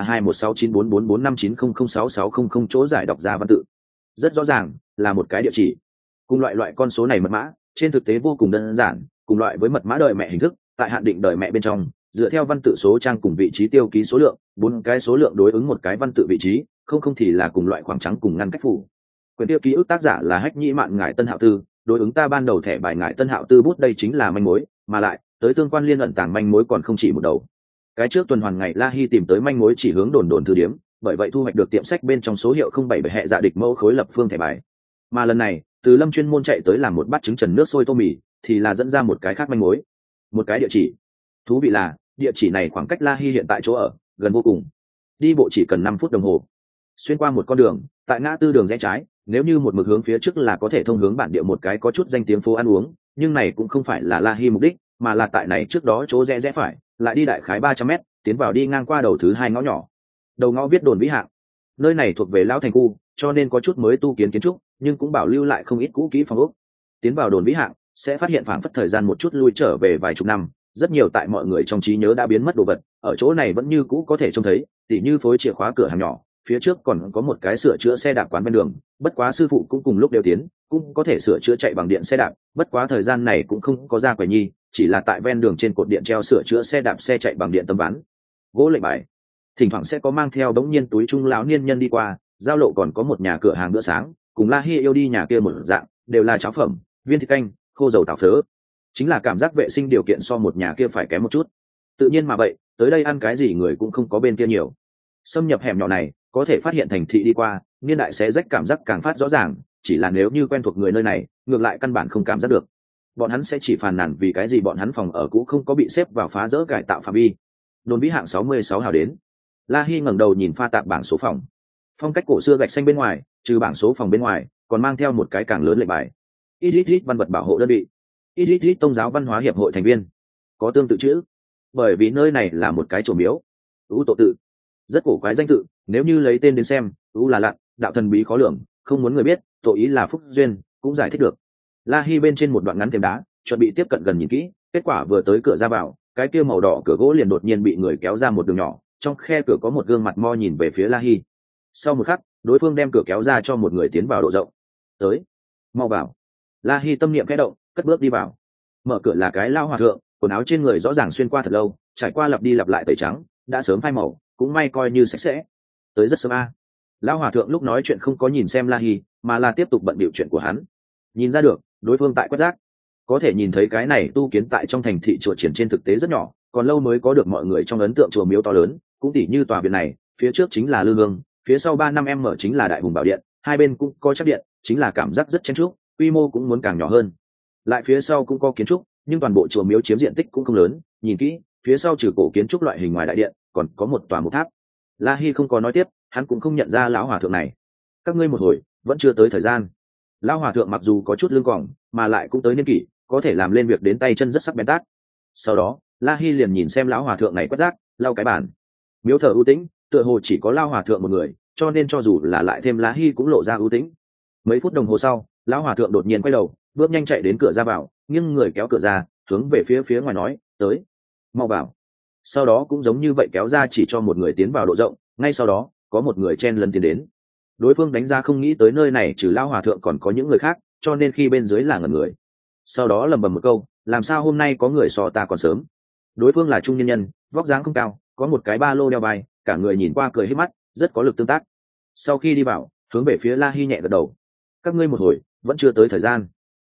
Speaker 1: 073216944459006600 chỗ giải đọc ra văn tự. Rất rõ ràng, là một cái địa chỉ. Cùng loại con số này mật mã, trên thực tế vô cùng đơn giản, cùng loại với mật mã đời mẹ hình thức, tại hạn định đời mẹ bên trong, dựa theo văn tự số trang cùng vị trí tiêu ký số lượng, 4 cái số lượng đối ứng một cái văn tự vị trí, không thì là cùng loại khoảng trắng cùng ngăn cách phủ. Quyền tiêu ký ức tác giả là Hách Nhĩ Mạn Ngải Tân Hạo Tư, đối ứng ta ban đầu thẻ bài Ngải Tân Hạo Tư bút, đây chính là manh mối, mà lại tới tương quan liên ẩn tàng manh mối còn không chỉ một đầu. Cái trước tuần hoàn ngày La Hi tìm tới manh mối chỉ hướng đồn thư điếm, bởi vậy thu hoạch được tiệm sách bên trong số hiệu 07 hệ dạ địch mẫu khối lập phương thẻ bài. Mà lần này, Từ Lâm chuyên môn chạy tới làm một bát trứng trần nước sôi tô mì, thì là dẫn ra một cái khác manh mối, một cái địa chỉ. Thú vị là, địa chỉ này khoảng cách La Hi hiện tại chỗ ở gần vô cùng, đi bộ chỉ cần 5 phút đồng hồ. Xuyên qua một con đường, tại ngã tư đường rẽ trái, nếu như một mực hướng phía trước là có thể thông hướng bản địa một cái có chút danh tiếng phố ăn uống, nhưng này cũng không phải là La Hi mục đích, mà là tại này trước đó chỗ rẽ phải, lại đi đại khái 300 mét, tiến vào đi ngang qua đầu thứ 2 ngõ nhỏ. Đầu ngõ viết Đồn Vĩ hạng. Nơi này thuộc về lão thành khu, cho nên có chút mới tu kiến kiến trúc, nhưng cũng bảo lưu lại không ít cũ kỹ phòng ốc. Tiến vào Đồn Vĩ hạng, sẽ phát hiện phảng phất thời gian một chút lui trở về vài chục năm, rất nhiều tại mọi người trong trí nhớ đã biến mất đồ vật, ở chỗ này vẫn như cũ có thể trông thấy, tỉ như phối chìa khóa cửa hàng nhỏ, phía trước còn có một cái sửa chữa xe đạp quán bên đường, bất quá sư phụ cũng cùng lúc đều tiến, cũng có thể sửa chữa chạy bằng điện xe đạp, bất quá thời gian này cũng không có ra quầy nhi, chỉ là tại ven đường trên cột điện treo sửa chữa xe đạp xe chạy bằng điện tấm ván gỗ lệnh bài. Thỉnh thoảng sẽ có mang theo đống nhiên túi trung lão niên nhân đi qua, giao lộ còn có một nhà cửa hàng bữa sáng, cùng La Hi yêu đi nhà kia một dạng, đều là cháo phẩm, viên thịt canh, khô dầu tảo phớ, chính là cảm giác vệ sinh điều kiện so một nhà kia phải kém một chút. Tự nhiên mà vậy, tới đây ăn cái gì người cũng không có bên kia nhiều. Xâm nhập hẻm nhỏ này, có thể phát hiện thành thị đi qua, niên đại xé rách cảm giác càng phát rõ ràng, chỉ là nếu như quen thuộc người nơi này, ngược lại căn bản không cảm giác được. Bọn hắn sẽ chỉ phàn nàn vì cái gì bọn hắn phòng ở cũ không có bị xếp vào phá rỡ cải tạo phạm vi. Đồn Vĩ hạng 66 hào đến. La Hi ngẩng đầu nhìn pha tạp bảng số phòng. Phong cách cổ xưa gạch xanh bên ngoài, trừ bảng số phòng bên ngoài, còn mang theo một cái càng lớn lệnh bài. ISIS văn vật bảo hộ đơn vị. ISIS Tôn giáo văn hóa hiệp hội thành viên. Có tương tự chữ. Bởi vì nơi này là một cái chùa miếu. U tổ tự. Rất cổ quái danh tự, nếu như lấy tên đến xem, U là lặn, đạo thần bí khó lường, không muốn người biết, tội ý là phúc duyên, cũng giải thích được. La Hi bên trên một đoạn ngắn thềm đá, chuẩn bị tiếp cận gần nhìn kỹ, kết quả vừa tới cửa ra vào, cái kia màu đỏ cửa gỗ liền đột nhiên bị người kéo ra một đường nhỏ, trong khe cửa có một gương mặt mo nhìn về phía La Hi. Sau một khắc, đối phương đem cửa kéo ra cho một người tiến vào độ rộng. Tới, mau vào. La Hi tâm niệm khẽ động, cất bước đi vào. Mở cửa là cái lao hòa thượng, quần áo trên người rõ ràng xuyên qua thật lâu, trải qua lặp đi lặp lại tẩy trắng, đã sớm phai màu, cũng may coi như sạch sẽ. Tới rất sớm a. Lão hòa thượng lúc nói chuyện không có nhìn xem La Hi, mà là tiếp tục bận bịu chuyện của hắn. Nhìn ra được, đối phương tại quét rác. Có thể nhìn thấy cái này tu kiến tại trong thành thị chùa triển trên thực tế rất nhỏ, còn lâu mới có được mọi người trong ấn tượng chùa miếu to lớn, cũng tỉ như tòa viện này, phía trước chính là lư hương, phía sau 3-5 mở chính là đại hùng bảo điện, hai bên cũng có chắc điện, chính là cảm giác rất chen chúc, quy mô cũng muốn càng nhỏ hơn. Lại phía sau cũng có kiến trúc, nhưng toàn bộ chùa miếu chiếm diện tích cũng không lớn, nhìn kỹ, phía sau trừ cổ kiến trúc loại hình ngoài đại điện, còn có một tòa mục tháp. La Hi không có nói tiếp, hắn cũng không nhận ra lão hòa thượng này. Các ngươi một hồi, vẫn chưa tới thời gian. Lão hòa thượng mặc dù có chút lưng còng, mà lại cũng tới niên kỷ, có thể làm lên việc đến tay chân rất sắc bén tát. Sau đó, La Hi liền nhìn xem lão hòa thượng này quét rác, lau cái bàn. Miếu thờ ưu tĩnh, tựa hồ chỉ có lão hòa thượng một người, cho nên cho dù là lại thêm La Hi cũng lộ ra ưu tĩnh. Mấy phút đồng hồ sau, lão hòa thượng đột nhiên quay đầu, bước nhanh chạy đến cửa ra vào, nghiêng người kéo cửa ra, hướng về phía ngoài nói, tới, mau vào. Sau đó cũng giống như vậy kéo ra chỉ cho một người tiến vào độ rộng, ngay sau đó có một người chen lấn tiến đến. Đối phương đánh ra không nghĩ tới nơi này trừ lão hòa thượng còn có những người khác, cho nên khi bên dưới là ngẩn người. Sau đó lầm bầm một câu, làm sao hôm nay có người so ta còn sớm. Đối phương là trung nhân nhân, vóc dáng không cao, có một cái ba lô đeo vai, cả người nhìn qua cười hết mắt, rất có lực tương tác. Sau khi đi vào, hướng về phía La Hi nhẹ gật đầu. Các ngươi một hồi, vẫn chưa tới thời gian.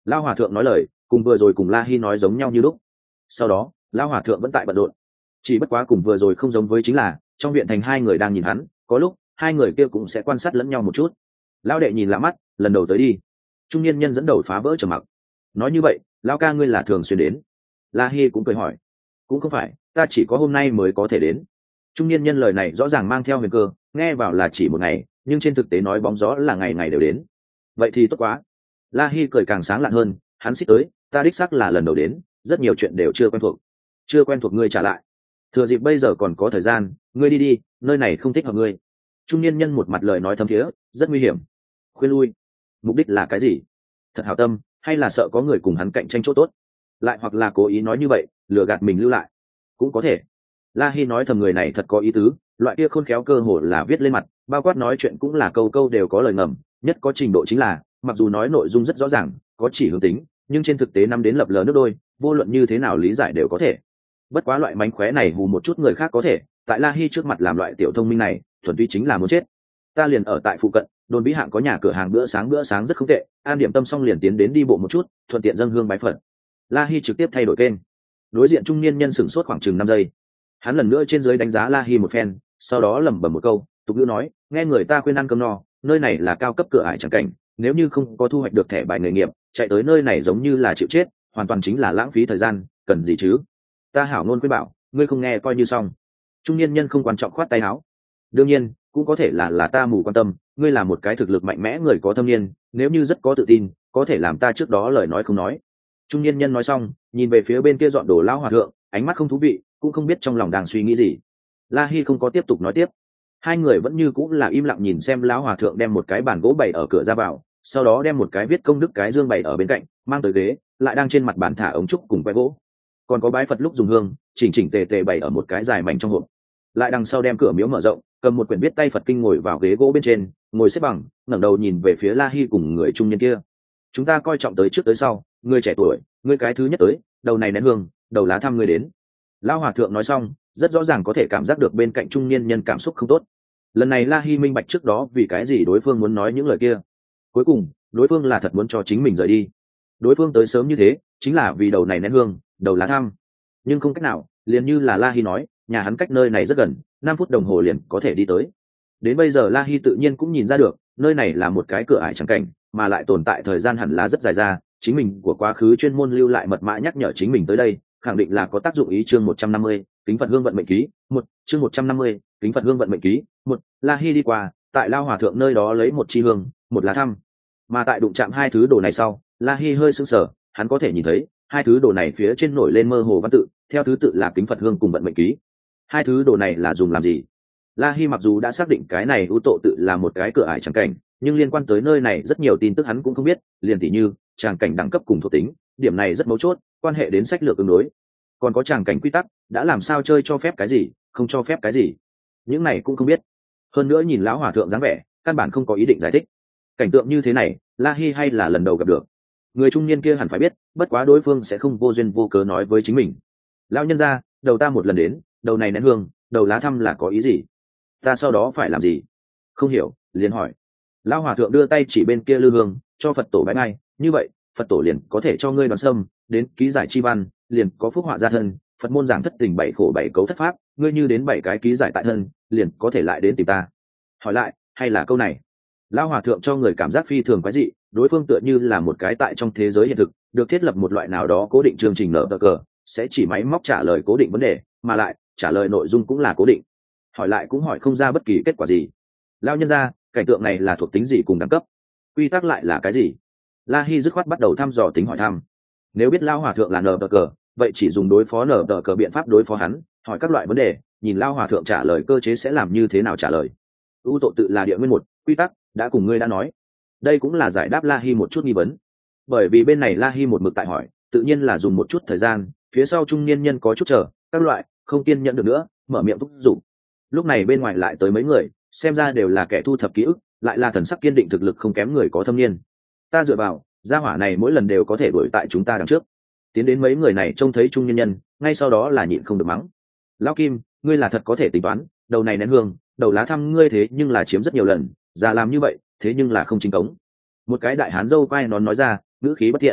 Speaker 1: Lão hòa thượng nói lời cùng vừa rồi cùng La Hi nói giống nhau như lúc. Sau đó lão hòa thượng vẫn tại bận rộn, chỉ bất quá cùng vừa rồi không giống với chính là trong viện thành hai người đang nhìn hắn, có lúc hai người kia cũng sẽ quan sát lẫn nhau một chút. Lão đệ nhìn lạ mắt, lần đầu tới đi. Trung niên nhân dẫn đầu phá vỡ trầm mặc. Nói như vậy lão ca ngươi là thường xuyên đến? La Hi cũng cười hỏi. Cũng không phải, ta chỉ có hôm nay mới có thể đến. Trung niên nhân lời này rõ ràng mang theo huyền cơ, nghe vào là chỉ một ngày, nhưng trên thực tế nói bóng gió là ngày ngày đều đến. Vậy thì tốt quá. La Hi cười càng sáng lạn hơn, hắn xích tới, ta đích xác là lần đầu đến, rất nhiều chuyện đều chưa quen thuộc. Chưa quen thuộc ngươi trả lại. Thừa dịp bây giờ còn có thời gian, ngươi đi đi, nơi này không thích hợp ngươi. Trung niên nhân một mặt lời nói thâm thiế, rất nguy hiểm. Khuyên lui. Mục đích là cái gì? Thật hảo tâm, hay là sợ có người cùng hắn cạnh tranh chỗ tốt? Lại hoặc là cố ý nói như vậy, lừa gạt mình lưu lại? Cũng có thể. La Hi nói thầm người này thật có ý tứ, loại kia khôn khéo cơ hồ là viết lên mặt, bao quát nói chuyện cũng là câu câu đều có lời ngầm, nhất có trình độ chính là, mặc dù nói nội dung rất rõ ràng, có chỉ hướng tính, nhưng trên thực tế năm đến lập lờ nước đôi, vô luận như thế nào lý giải đều có thể. Bất quá loại mánh khóe này hù một chút người khác có thể, tại La Hi trước mặt làm loại tiểu thông minh này, thuần túy chính là muốn chết. Ta liền ở tại phụ cận, đồn bí hạng có nhà cửa hàng bữa sáng rất không tệ, an điểm tâm xong liền tiến đến đi bộ một chút, thuận tiện dâng hương bái phật. La Hi trực tiếp thay đổi kênh. Đối diện trung niên nhân sửng sốt khoảng chừng 5 giây. Hắn lần nữa trên dưới đánh giá La Hi một phen, sau đó lẩm bẩm một câu, tục ngữ nói, nghe người ta khuyên ăn cơm no, nơi này là cao cấp cửa ải chẳng cảnh, nếu như không có thu hoạch được thẻ bài nghề nghiệp, chạy tới nơi này giống như là chịu chết, hoàn toàn chính là lãng phí thời gian, cần gì chứ? Ta hảo ngôn khuyên bảo, ngươi không nghe coi như xong. Trung niên nhân không quan trọng khoát tay áo. Đương nhiên, cũng có thể là ta mù quan tâm, ngươi là một cái thực lực mạnh mẽ người có thâm niên, nếu như rất có tự tin, có thể làm ta trước đó lời nói không nói. Trung niên nhân nói xong, nhìn về phía bên kia dọn đồ lão hòa thượng, ánh mắt không thú vị, cũng không biết trong lòng đang suy nghĩ gì. La Hi không có tiếp tục nói tiếp. Hai người vẫn như cũng là im lặng nhìn xem lão hòa thượng đem một cái bàn gỗ bày ở cửa ra vào, sau đó đem một cái viết công đức cái dương bày ở bên cạnh, mang tới ghế, lại đang trên mặt bàn thả ống trúc cùng que gỗ. Còn có bái Phật lúc dùng hương, chỉnh chỉnh tề tề bày ở một cái dài mảnh trong hộp. Lại đằng sau đem cửa miếu mở rộng, cầm một quyển viết tay Phật kinh ngồi vào ghế gỗ bên trên, ngồi xếp bằng, ngẩng đầu nhìn về phía La Hi cùng người trung niên kia. Chúng ta coi trọng tới trước tới sau, người trẻ tuổi, ngươi cái thứ nhất tới, đầu này nén hương, đầu lá thăm ngươi đến. Lão hòa thượng nói xong, rất rõ ràng có thể cảm giác được bên cạnh trung niên nhân cảm xúc không tốt. Lần này La Hi minh bạch trước đó vì cái gì đối phương muốn nói những lời kia. Cuối cùng đối phương là thật muốn cho chính mình rời đi. Đối phương tới sớm như thế chính là vì đầu này nén hương, đầu lá thăm. Nhưng không cách nào, liền như là La Hi nói, nhà hắn cách nơi này rất gần, 5 phút đồng hồ liền có thể đi tới. Đến bây giờ La Hi tự nhiên cũng nhìn ra được, nơi này là một cái cửa ải chẳng cảnh, mà lại tồn tại thời gian hẳn là rất dài ra, chính mình của quá khứ chuyên môn lưu lại mật mã nhắc nhở chính mình tới đây, khẳng định là có tác dụng ý. Chương 150, kính Phật hương vận mệnh ký, chương 150, kính Phật hương vận mệnh ký, La Hi đi qua, tại lao hòa thượng nơi đó lấy một chi hương, một lá thăm. Mà tại đụng chạm hai thứ đồ này sau, La Hi hơi sững sờ, hắn có thể nhìn thấy, hai thứ đồ này phía trên nổi lên mơ hồ văn tự, theo thứ tự là kính Phật hương cùng vận mệnh ký. Hai thứ đồ này là dùng làm gì? La Hi mặc dù đã xác định cái này ưu tộ tự là một cái cửa ải chẳng cảnh, nhưng liên quan tới nơi này rất nhiều tin tức hắn cũng không biết, liền tỉ như tràng cảnh đẳng cấp cùng thuộc tính, điểm này rất mấu chốt, quan hệ đến sách lược ứng đối. Còn có tràng cảnh quy tắc, đã làm sao chơi cho phép cái gì, không cho phép cái gì, những này cũng không biết. Hơn nữa nhìn lão hòa thượng dáng vẻ, căn bản không có ý định giải thích. Cảnh tượng như thế này, La Hi hay là lần đầu gặp được. Người trung niên kia hẳn phải biết, bất quá đối phương sẽ không vô duyên vô cớ nói với chính mình. Lão nhân gia, đầu ta một lần đến, đầu này nén hương, đầu lá thăm là có ý gì? Ta sau đó phải làm gì? Không hiểu, liền hỏi. Lão hòa thượng đưa tay chỉ bên kia lư hương, cho Phật tổ bái ngay, như vậy Phật tổ liền có thể cho ngươi đoán sâm, đến ký giải chi văn, liền có phúc họa gia thân. Phật môn giảng thất tình 7 khổ 7 cấu thất pháp, ngươi như đến 7 cái ký giải tại thân, liền có thể lại đến tìm ta. Hỏi lại, hay là câu này? Lão hòa thượng cho người cảm giác phi thường quái dị, đối phương tựa như là một cái tại trong thế giới hiện thực, được thiết lập một loại nào đó cố định chương trình nở cờ, sẽ chỉ máy móc trả lời cố định vấn đề, mà lại trả lời nội dung cũng là cố định. Hỏi lại cũng hỏi không ra bất kỳ kết quả gì. Lão nhân gia, cảnh tượng này là thuộc tính gì cùng đẳng cấp? Quy tắc lại là cái gì? La Hi dứt khoát bắt đầu thăm dò tính hỏi thăm. Nếu biết lão hòa thượng là nở cờ, vậy chỉ dùng đối phó nở cờ biện pháp đối phó hắn, hỏi các loại vấn đề, nhìn lão hòa thượng trả lời cơ chế sẽ làm như thế nào trả lời. Ưu tộ tự là địa nguyên một, quy tắc đã cùng ngươi đã nói. Đây cũng là giải đáp La Hi một chút nghi vấn. Bởi vì bên này La Hi một mực tại hỏi, tự nhiên là dùng một chút thời gian, phía sau trung niên nhân có chút chờ, các loại, không kiên nhẫn được nữa, mở miệng thúc giục. Lúc này bên ngoài lại tới mấy người, xem ra đều là kẻ thu thập ký ức, lại là thần sắc kiên định thực lực không kém người có thâm niên. Ta dựa vào, gia hỏa này mỗi lần đều có thể đuổi tại chúng ta đằng trước. Tiến đến mấy người này trông thấy trung niên nhân, ngay sau đó là nhịn không được mắng. Lão Kim, ngươi là thật có thể tính toán, đầu này nén hương, đầu lá thăm ngươi thế nhưng là chiếm rất nhiều lần, già làm như vậy, thế nhưng là không chính cống. Một cái đại hán dâu quay nón nói ra, ngữ khí bất thiện.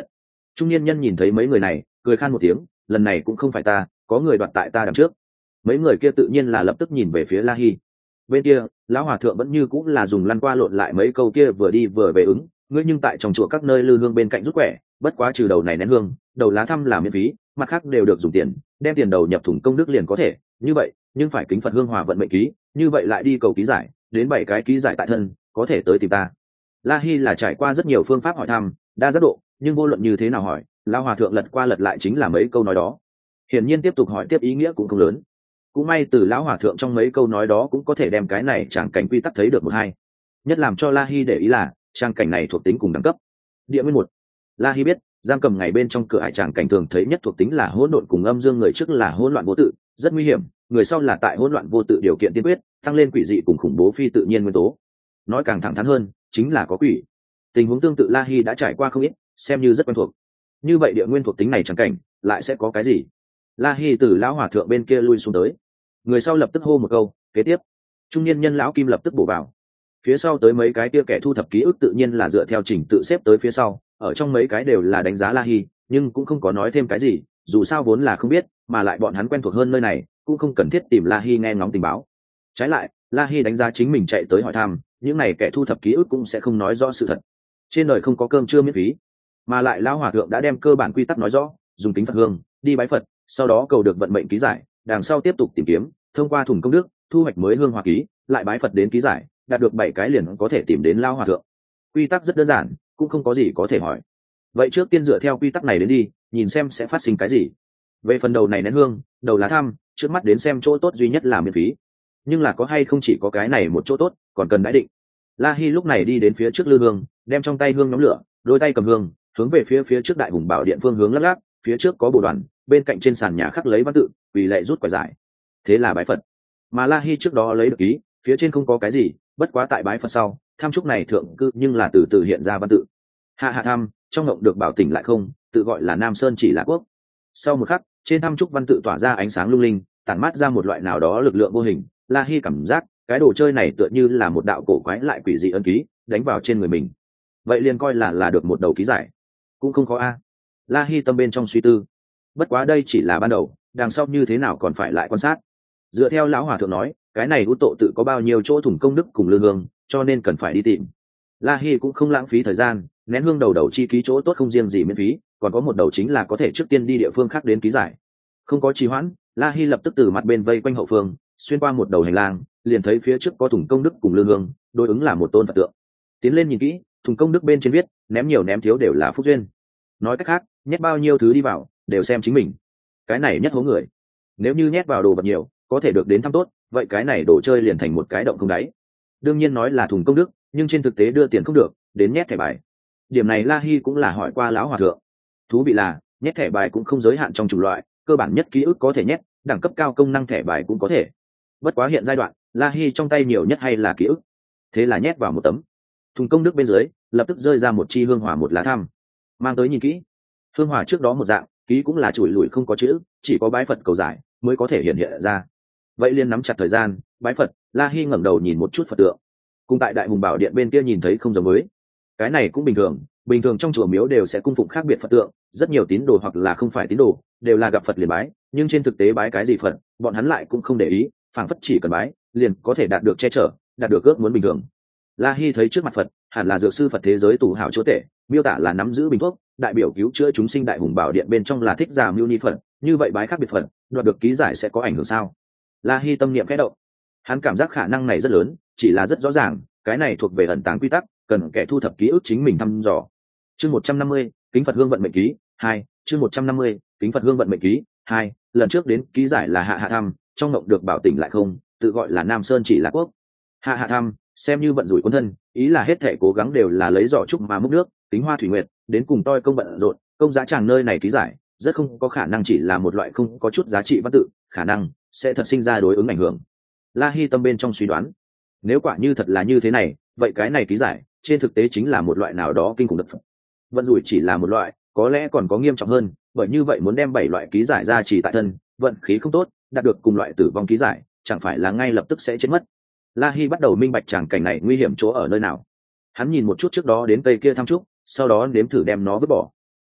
Speaker 1: Trung niên nhân nhìn thấy mấy người này cười khan một tiếng, lần này cũng không phải ta, có người đoạt tại ta đằng trước. Mấy người kia tự nhiên là lập tức nhìn về phía La Hi. Bên kia lão hòa thượng vẫn như cũng là dùng lăn qua lộn lại mấy câu kia vừa đi vừa về ứng, ngươi nhưng tại trong chùa các nơi lư hương bên cạnh rút quẻ, bất quá trừ đầu này nén hương, đầu lá thăm là miễn phí, mặt khác đều được dùng tiền, đem tiền đầu nhập thùng công đức liền có thể, như vậy nhưng phải kính Phật hương hòa vận mệnh ký, như vậy lại đi cầu ký giải, đến 7 cái ký giải tại thân, có thể tới tìm ta. La Hi là trải qua rất nhiều phương pháp hỏi thăm, đa giác độ, nhưng vô luận như thế nào hỏi, lão hòa thượng lật qua lật lại chính là mấy câu nói đó. Hiển nhiên tiếp tục hỏi tiếp ý nghĩa cũng không lớn. Cũng may từ lão hòa thượng trong mấy câu nói đó cũng có thể đem cái này tràng cảnh quy tắc thấy được một hai. Nhất làm cho La Hi để ý là tràng cảnh này thuộc tính cùng đẳng cấp. Địa nguyên 1. La Hi biết giam cầm ngày bên trong cửa ải tràng cảnh thường thấy nhất thuộc tính là hỗn độn cùng âm dương, người trước là hỗn loạn vô tự, rất nguy hiểm, người sau là tại hỗn loạn vô tự điều kiện tiên quyết tăng lên quỷ dị cùng khủng bố phi tự nhiên nguyên tố. Nói càng thẳng thắn hơn chính là có quỷ. Tình huống tương tự La Hi đã trải qua không ít, xem như rất quen thuộc. Như vậy địa nguyên thuộc tính này tràng cảnh lại sẽ có cái gì? La Hi từ lão hòa thượng bên kia lui xuống tới, người sau lập tức hô một câu kế tiếp. Trung niên nhân lão kim lập tức bổ vào, phía sau tới mấy cái kia kẻ thu thập ký ức tự nhiên là dựa theo trình tự xếp tới phía sau, ở trong mấy cái đều là đánh giá La Hi, nhưng cũng không có nói thêm cái gì, dù sao vốn là không biết, mà lại bọn hắn quen thuộc hơn nơi này, cũng không cần thiết tìm La Hi nghe ngóng tình báo. Trái lại La Hi đánh giá chính mình chạy tới hỏi thăm, những này kẻ thu thập ký ức cũng sẽ không nói rõ sự thật. Trên đời không có cơm trưa miễn phí, mà lại lão hòa thượng đã đem cơ bản quy tắc nói rõ, dùng kính Phật hương đi bái Phật, sau đó cầu được vận mệnh ký giải, đằng sau tiếp tục tìm kiếm, thông qua thùng công đức thu hoạch mới hương hòa ký, lại bái Phật đến ký giải, đạt được 7 cái liền có thể tìm đến lão hòa thượng. Quy tắc rất đơn giản, cũng không có gì có thể hỏi. Vậy trước tiên dựa theo quy tắc này đến đi, nhìn xem sẽ phát sinh cái gì. Về phần đầu này nén hương, đầu lá thăm, trước mắt đến xem chỗ tốt duy nhất là miễn phí, nhưng là có hay không chỉ có cái này một chỗ tốt, còn cần đãi định. La Hi lúc này đi đến phía trước lư hương, đem trong tay hương nhóm lửa, đôi tay cầm hương, hướng về phía trước đại hùng bảo điện phương hướng lắc lắc, phía trước có bồ đoàn, bên cạnh trên sàn nhà khắc lấy văn tự, vì lệ rút quả giải. Thế là bái Phật. Mà La Hi trước đó lấy được ký, phía trên không có cái gì, bất quá tại bái Phật sau, tham trúc này thượng cư nhưng là từ từ hiện ra văn tự. Hạ hạ tham, trong ngộng được bảo tỉnh lại không, tự gọi là Nam Sơn chỉ là quốc. Sau một khắc, trên tham trúc văn tự tỏa ra ánh sáng lung linh, tản mát ra một loại nào đó lực lượng vô hình. La Hi cảm giác cái đồ chơi này tựa như là một đạo cổ quái lại quỷ dị ân ký đánh vào trên người mình. Vậy liền coi là được một đầu ký giải, cũng không khó a. La Hi tâm bên trong suy tư. Bất quá đây chỉ là ban đầu, đằng sau như thế nào còn phải lại quan sát. Dựa theo lão hòa thượng nói, cái này út tộ tự có bao nhiêu chỗ thủng công đức cùng lư hương, cho nên cần phải đi tìm. La Hi cũng không lãng phí thời gian, nén hương đầu chi ký chỗ tốt không riêng gì miễn phí, còn có một đầu chính là có thể trước tiên đi địa phương khác đến ký giải. Không có trì hoãn, La Hi lập tức từ mặt bên vây quanh hậu phương, xuyên qua một đầu hành lang, liền thấy phía trước có thùng công đức cùng lư hương, đối ứng là một tôn Phật tượng. Tiến lên nhìn kỹ, thùng công đức bên trên viết, ném nhiều ném thiếu đều là phúc duyên. Nói cách khác, nhét bao nhiêu thứ đi vào, đều xem chính mình. Cái này nhất hố người. Nếu như nhét vào đồ vật nhiều, có thể được đến thăm tốt, vậy cái này đồ chơi liền thành một cái động không đáy. Đương nhiên nói là thùng công đức, nhưng trên thực tế đưa tiền không được, đến nhét thẻ bài. Điểm này La Hi cũng là hỏi qua lão hòa thượng. Thú vị là, nhét thẻ bài cũng không giới hạn trong chủng loại, cơ bản nhất ký ức có thể nhét, đẳng cấp cao công năng thẻ bài cũng có thể. Bất quá hiện giai đoạn, La Hi trong tay nhiều nhất hay là ký ức. Thế là nhét vào một tấm. Thùng công đức bên dưới, lập tức rơi ra một chi hương hỏa một lá thăm. Mang tới nhìn kỹ. Hương hỏa trước đó một dạng, ký cũng là chủi lủi không có chữ, chỉ có bái Phật cầu giải mới có thể hiện hiện ra. Vậy liền nắm chặt thời gian, bái Phật, La Hi ngẩng đầu nhìn một chút Phật tượng. Cùng tại Đại Hùng Bảo Điện bên kia nhìn thấy không giống với. Cái này cũng bình thường trong chùa miếu đều sẽ cung phụng khác biệt Phật tượng, rất nhiều tín đồ hoặc là không phải tín đồ, đều là gặp Phật liền bái, nhưng trên thực tế bái cái gì Phật, bọn hắn lại cũng không để ý, phảng phất chỉ cần bái, liền có thể đạt được che chở, đạt được ước muốn bình thường. La Hi thấy trước mặt Phật, hẳn là dược sư Phật thế giới tù hảo chúa tể, miêu tả là nắm giữ bình thuốc, đại biểu cứu chữa chúng sinh. Đại Hùng Bảo Điện bên trong là thích giả mưu ni Phật, như vậy bái khác biệt Phật, đoạt được ký giải sẽ có ảnh hưởng sao? La Hi tâm niệm khẽ động, hắn cảm giác khả năng này rất lớn, chỉ là rất rõ ràng, cái này thuộc về ẩn tàng quy tắc, cần kẻ thu thập ký ức chính mình thăm dò. Chương 150, kính Phật hương vận mệnh ký 2, chương 150, kính Phật hương vận mệnh ký 2, lần trước đến ký giải là hạ hạ thăm, trong mộng được bảo tỉnh lại không, tự gọi là Nam Sơn chỉ là quốc. Hạ hạ thăm, xem như vận rủi quân thân, ý là hết thể cố gắng đều là lấy giỏ trúc mà múc nước, kính hoa thủy nguyệt, đến cùng toi công bận rộn, công giá tràng nơi này ký giải, rất không có khả năng chỉ là một loại không có chút giá trị văn tự, khả năng sẽ thật sinh ra đối ứng ảnh hưởng. La Hi tâm bên trong suy đoán, nếu quả như thật là như thế này, vậy cái này ký giải trên thực tế chính là một loại nào đó kinh khủng độc. Vận rủi chỉ là một loại, có lẽ còn có nghiêm trọng hơn, bởi như vậy muốn đem 7 loại ký giải ra chỉ tại thân, vận khí không tốt, đạt được cùng loại tử vong ký giải, chẳng phải là ngay lập tức sẽ chết mất. La Hi bắt đầu minh bạch tràng cảnh này nguy hiểm chỗ ở nơi nào. Hắn nhìn một chút trước đó đến cây kia thăm trúc, sau đó nếm thử đem nó vứt bỏ.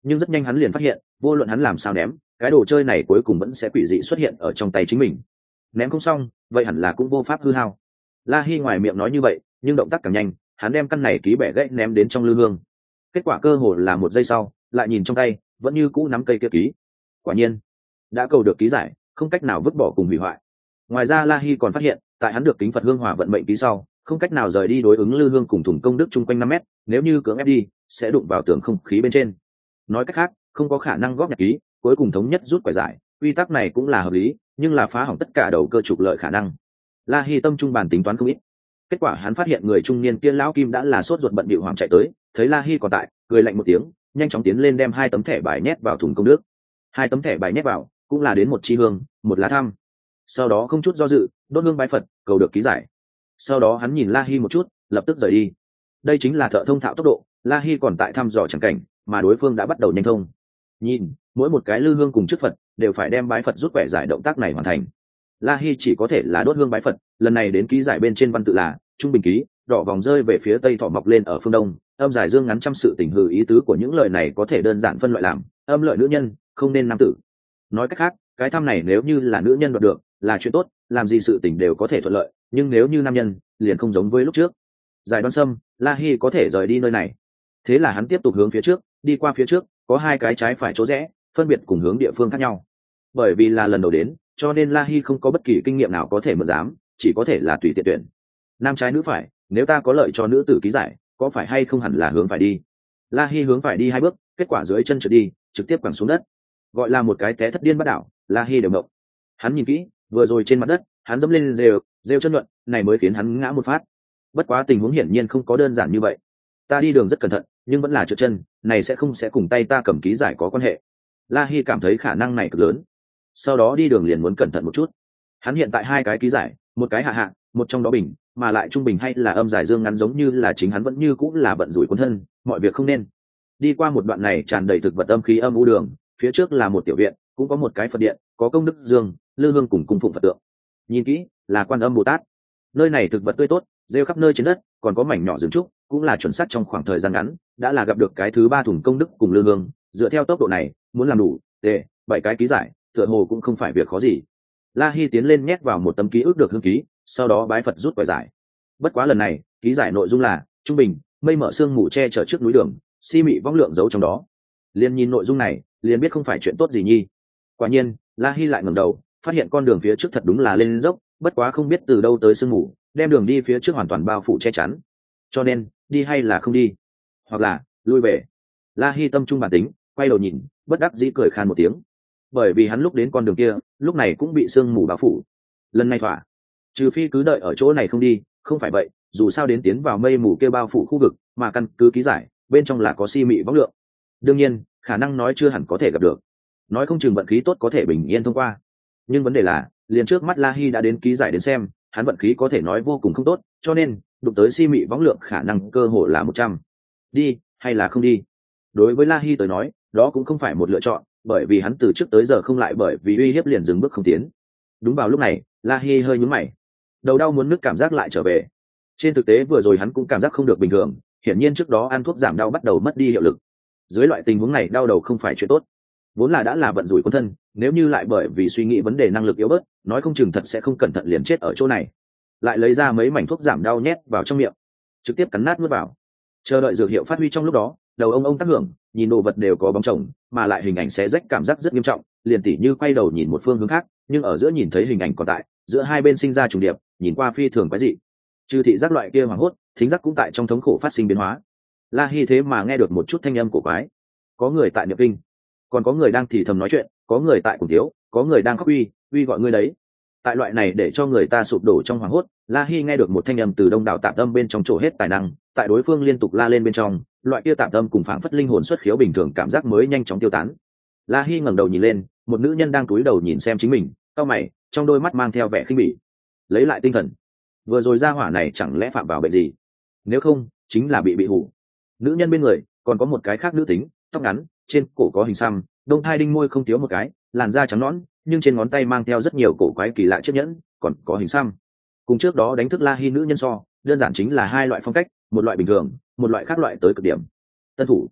Speaker 1: nhưng rất nhanh hắn liền phát hiện vô luận hắn làm sao ném cái đồ chơi này cuối cùng vẫn sẽ quỷ dị xuất hiện ở trong tay chính mình. Ném không xong vậy hẳn là cũng vô pháp hư hao. La Hi ngoài miệng nói như vậy nhưng động tác càng nhanh, hắn đem căn này ký bẻ gãy ném đến trong lư hương. Kết quả cơ hồ là một giây sau lại nhìn trong tay vẫn như cũ nắm cây kia ký. Quả nhiên đã cầu được ký giải, không cách nào vứt bỏ cùng hủy hoại. Ngoài ra La Hi còn phát hiện tại hắn được kính Phật hương hỏa vận mệnh ký sau không cách nào rời đi đối ứng lư hương cùng thùng công đức chung quanh 5 mét, nếu như cưỡng ép đi sẽ đụng vào tường không khí bên trên. Nói cách khác không có khả năng góp nhặt ký, cuối cùng thống nhất rút quẻ giải. Quy tắc này cũng là hợp lý nhưng là phá hỏng tất cả đầu cơ trục lợi khả năng. La Hi tâm trung bàn tính toán không ít. Kết quả hắn phát hiện người trung niên kia lão kim đã là sốt ruột bận bịu hoảng chạy tới, thấy La Hi còn tại cười lạnh một tiếng, nhanh chóng tiến lên đem 2 tấm thẻ bài nhét vào thùng công đức. 2 tấm thẻ bài nhét vào cũng là đến một chi hương, một lá thăm. Sau đó không chút do dự đốt hương bái Phật cầu được ký giải. Sau đó hắn nhìn La Hi một chút lập tức rời đi. Đây chính là thợ thông thạo tốc độ. La Hi còn tại thăm dò chẳng cảnh mà đối phương đã bắt đầu nhanh thông. Nhìn mỗi một cái lư hương cùng trước Phật đều phải đem bái Phật rút quẻ giải động tác này hoàn thành. La Hi chỉ có thể là đốt hương bái Phật, lần này đến ký giải bên trên văn tự là trung bình ký, đỏ vòng rơi về phía tây thọ mọc lên ở phương đông, âm dài dương ngắn trăm sự tình hư. Ý tứ của những lời này có thể đơn giản phân loại làm âm lợi nữ nhân không nên nam tử. Nói cách khác cái thăm này nếu như là nữ nhân đoạt được là chuyện tốt, làm gì sự tình đều có thể thuận lợi, nhưng nếu như nam nhân liền không giống với lúc trước. Giải đoan sâm, La Hi có thể rời đi nơi này. Thế là hắn tiếp tục hướng phía trước đi. Qua phía trước có 2 cái trái phải chỗ rẽ phân biệt cùng hướng địa phương khác nhau. Bởi vì là lần đầu đến cho nên La Hi không có bất kỳ kinh nghiệm nào có thể mượn dám, chỉ có thể là tùy tiện tuyển nam trái nữ phải. Nếu ta có lợi cho nữ tử ký giải có phải hay không hẳn là hướng phải đi. La Hi hướng phải đi 2 bước, kết quả dưới chân trượt đi trực tiếp quẳng xuống đất, gọi là một cái té thất điên bắt đảo. La Hi đều ngộng. Hắn nhìn kỹ vừa rồi trên mặt đất hắn dẫm lên rêu chân nhuận này mới khiến hắn ngã một phát. Bất quá tình huống hiển nhiên không có đơn giản như vậy. Ta đi đường rất cẩn thận nhưng vẫn là trượt chân, này sẽ cùng tay ta cầm ký giải có quan hệ. La Hi cảm thấy khả năng này cực lớn, sau đó đi đường liền muốn cẩn thận một chút. Hắn hiện tại 2 cái ký giải, một cái hạ, một trong đó bình, mà lại trung bình hay là âm dài dương ngắn, giống như là chính hắn vẫn như cũng là bận rủi cuốn thân, mọi việc không nên. Đi qua một đoạn này tràn đầy thực vật âm khí âm u đường, phía trước là một tiểu viện, cũng có một cái Phật điện, có công đức dương, lư hương cùng cung phụng Phật tượng. Nhìn kỹ là Quan Âm Bồ Tát. Nơi này thực vật tươi tốt, rêu khắp nơi trên đất, còn có mảnh nhỏ rừng trúc, cũng là chuẩn xác trong khoảng thời gian ngắn đã là gặp được cái thứ 3 thùng công đức cùng lư hương. Dựa theo tốc độ này muốn làm đủ 7 cái ký giải tựa hồ cũng không phải việc khó gì. La Hi tiến lên nhét vào một tấm ký ức được hương ký, sau đó bái Phật rút quẻ giải. Bất quá lần này ký giải nội dung là trung bình, mây mở sương mù che chở trước núi đường, si mị vong lượng giấu trong đó. Liên nhìn nội dung này liền biết không phải chuyện tốt gì nhi. Quả nhiên La Hi lại ngẩng đầu phát hiện con đường phía trước thật đúng là lên dốc, bất quá không biết từ đâu tới sương mù đem đường đi phía trước hoàn toàn bao phủ che chắn. Cho nên đi hay là không đi, hoặc là lui về. La Hi tâm trung bản tính, quay đầu nhìn bất đắc dĩ cười khan một tiếng, bởi vì hắn lúc đến con đường kia lúc này cũng bị sương mù bao phủ. Lần này thỏa, trừ phi cứ đợi ở chỗ này không đi, không phải vậy dù sao đến tiến vào mây mù kia bao phủ khu vực mà căn cứ ký giải bên trong là có si mị võng lượng. Đương nhiên khả năng nói chưa hẳn có thể gặp được, nói không chừng vận khí tốt có thể bình yên thông qua, nhưng vấn đề là liền trước mắt La Hi đã đến ký giải đến xem, hắn vận khí có thể nói vô cùng không tốt, cho nên đụng tới si mị võng lượng khả năng cơ hội là 100. Đi hay là không đi, đối với La Hi tới nói đó cũng không phải một lựa chọn, bởi vì hắn từ trước tới giờ không lại bởi vì uy hiếp liền dừng bước không tiến. Đúng vào lúc này La Hi hơi nhún mày, đầu đau muốn nứt cảm giác lại trở về. Trên thực tế vừa rồi hắn cũng cảm giác không được bình thường, hiển nhiên trước đó ăn thuốc giảm đau bắt đầu mất đi hiệu lực. Dưới loại tình huống này đau đầu không phải chuyện tốt, vốn là đã là vận rủi quân thân, nếu như lại bởi vì suy nghĩ vấn đề năng lực yếu bớt, nói không chừng thật sẽ không cẩn thận liền chết ở chỗ này. Lại lấy ra mấy mảnh thuốc giảm đau nhét vào trong miệng, trực tiếp cắn nát nuốt vào, chờ đợi dược hiệu phát huy. Trong lúc đó đầu ông tác hưởng, nhìn đồ vật đều có bóng chồng, mà lại hình ảnh xé rách cảm giác rất nghiêm trọng, liền tỉ như quay đầu nhìn một phương hướng khác, nhưng ở giữa nhìn thấy hình ảnh còn tại, giữa hai bên sinh ra trùng điệp, nhìn qua phi thường quái dị. Trừ thị giác loại kia hoảng hốt, thính giác cũng tại trong thống khổ phát sinh biến hóa. La Hi thế mà nghe được một chút thanh âm cổ quái, có người tại niệm kinh, còn có người đang thì thầm nói chuyện, có người tại cùng thiếu, có người đang khóc uy gọi ngươi đấy. Tại loại này để cho người ta sụp đổ trong hoảng hốt, La Hi nghe được một thanh âm từ đông đảo tạp âm bên trong trổ hết tài năng, tại đối phương liên tục la lên bên trong, loại kia tạp âm cùng phảng phất linh hồn xuất khiếu bình thường cảm giác mới nhanh chóng tiêu tán. La Hi ngẩng đầu nhìn lên, một nữ nhân đang cúi đầu nhìn xem chính mình, cau mày, trong đôi mắt mang theo vẻ khinh bỉ. Lấy lại tinh thần, vừa rồi ra hỏa này chẳng lẽ phạm vào bệnh gì? Nếu không chính là bị hủ. Nữ nhân bên người còn có một cái khác nữ tính, tóc ngắn, trên cổ có hình xăm, đông thai đinh môi không thiếu một cái, làn da trắng nõn, nhưng trên ngón tay mang theo rất nhiều cổ quái kỳ lạ chiếc nhẫn, còn có hình xăm. Cùng trước đó đánh thức La Hi nữ nhân so, đơn giản chính là hai loại phong cách, một loại bình thường, một loại khác loại tới cực điểm. Tân thủ.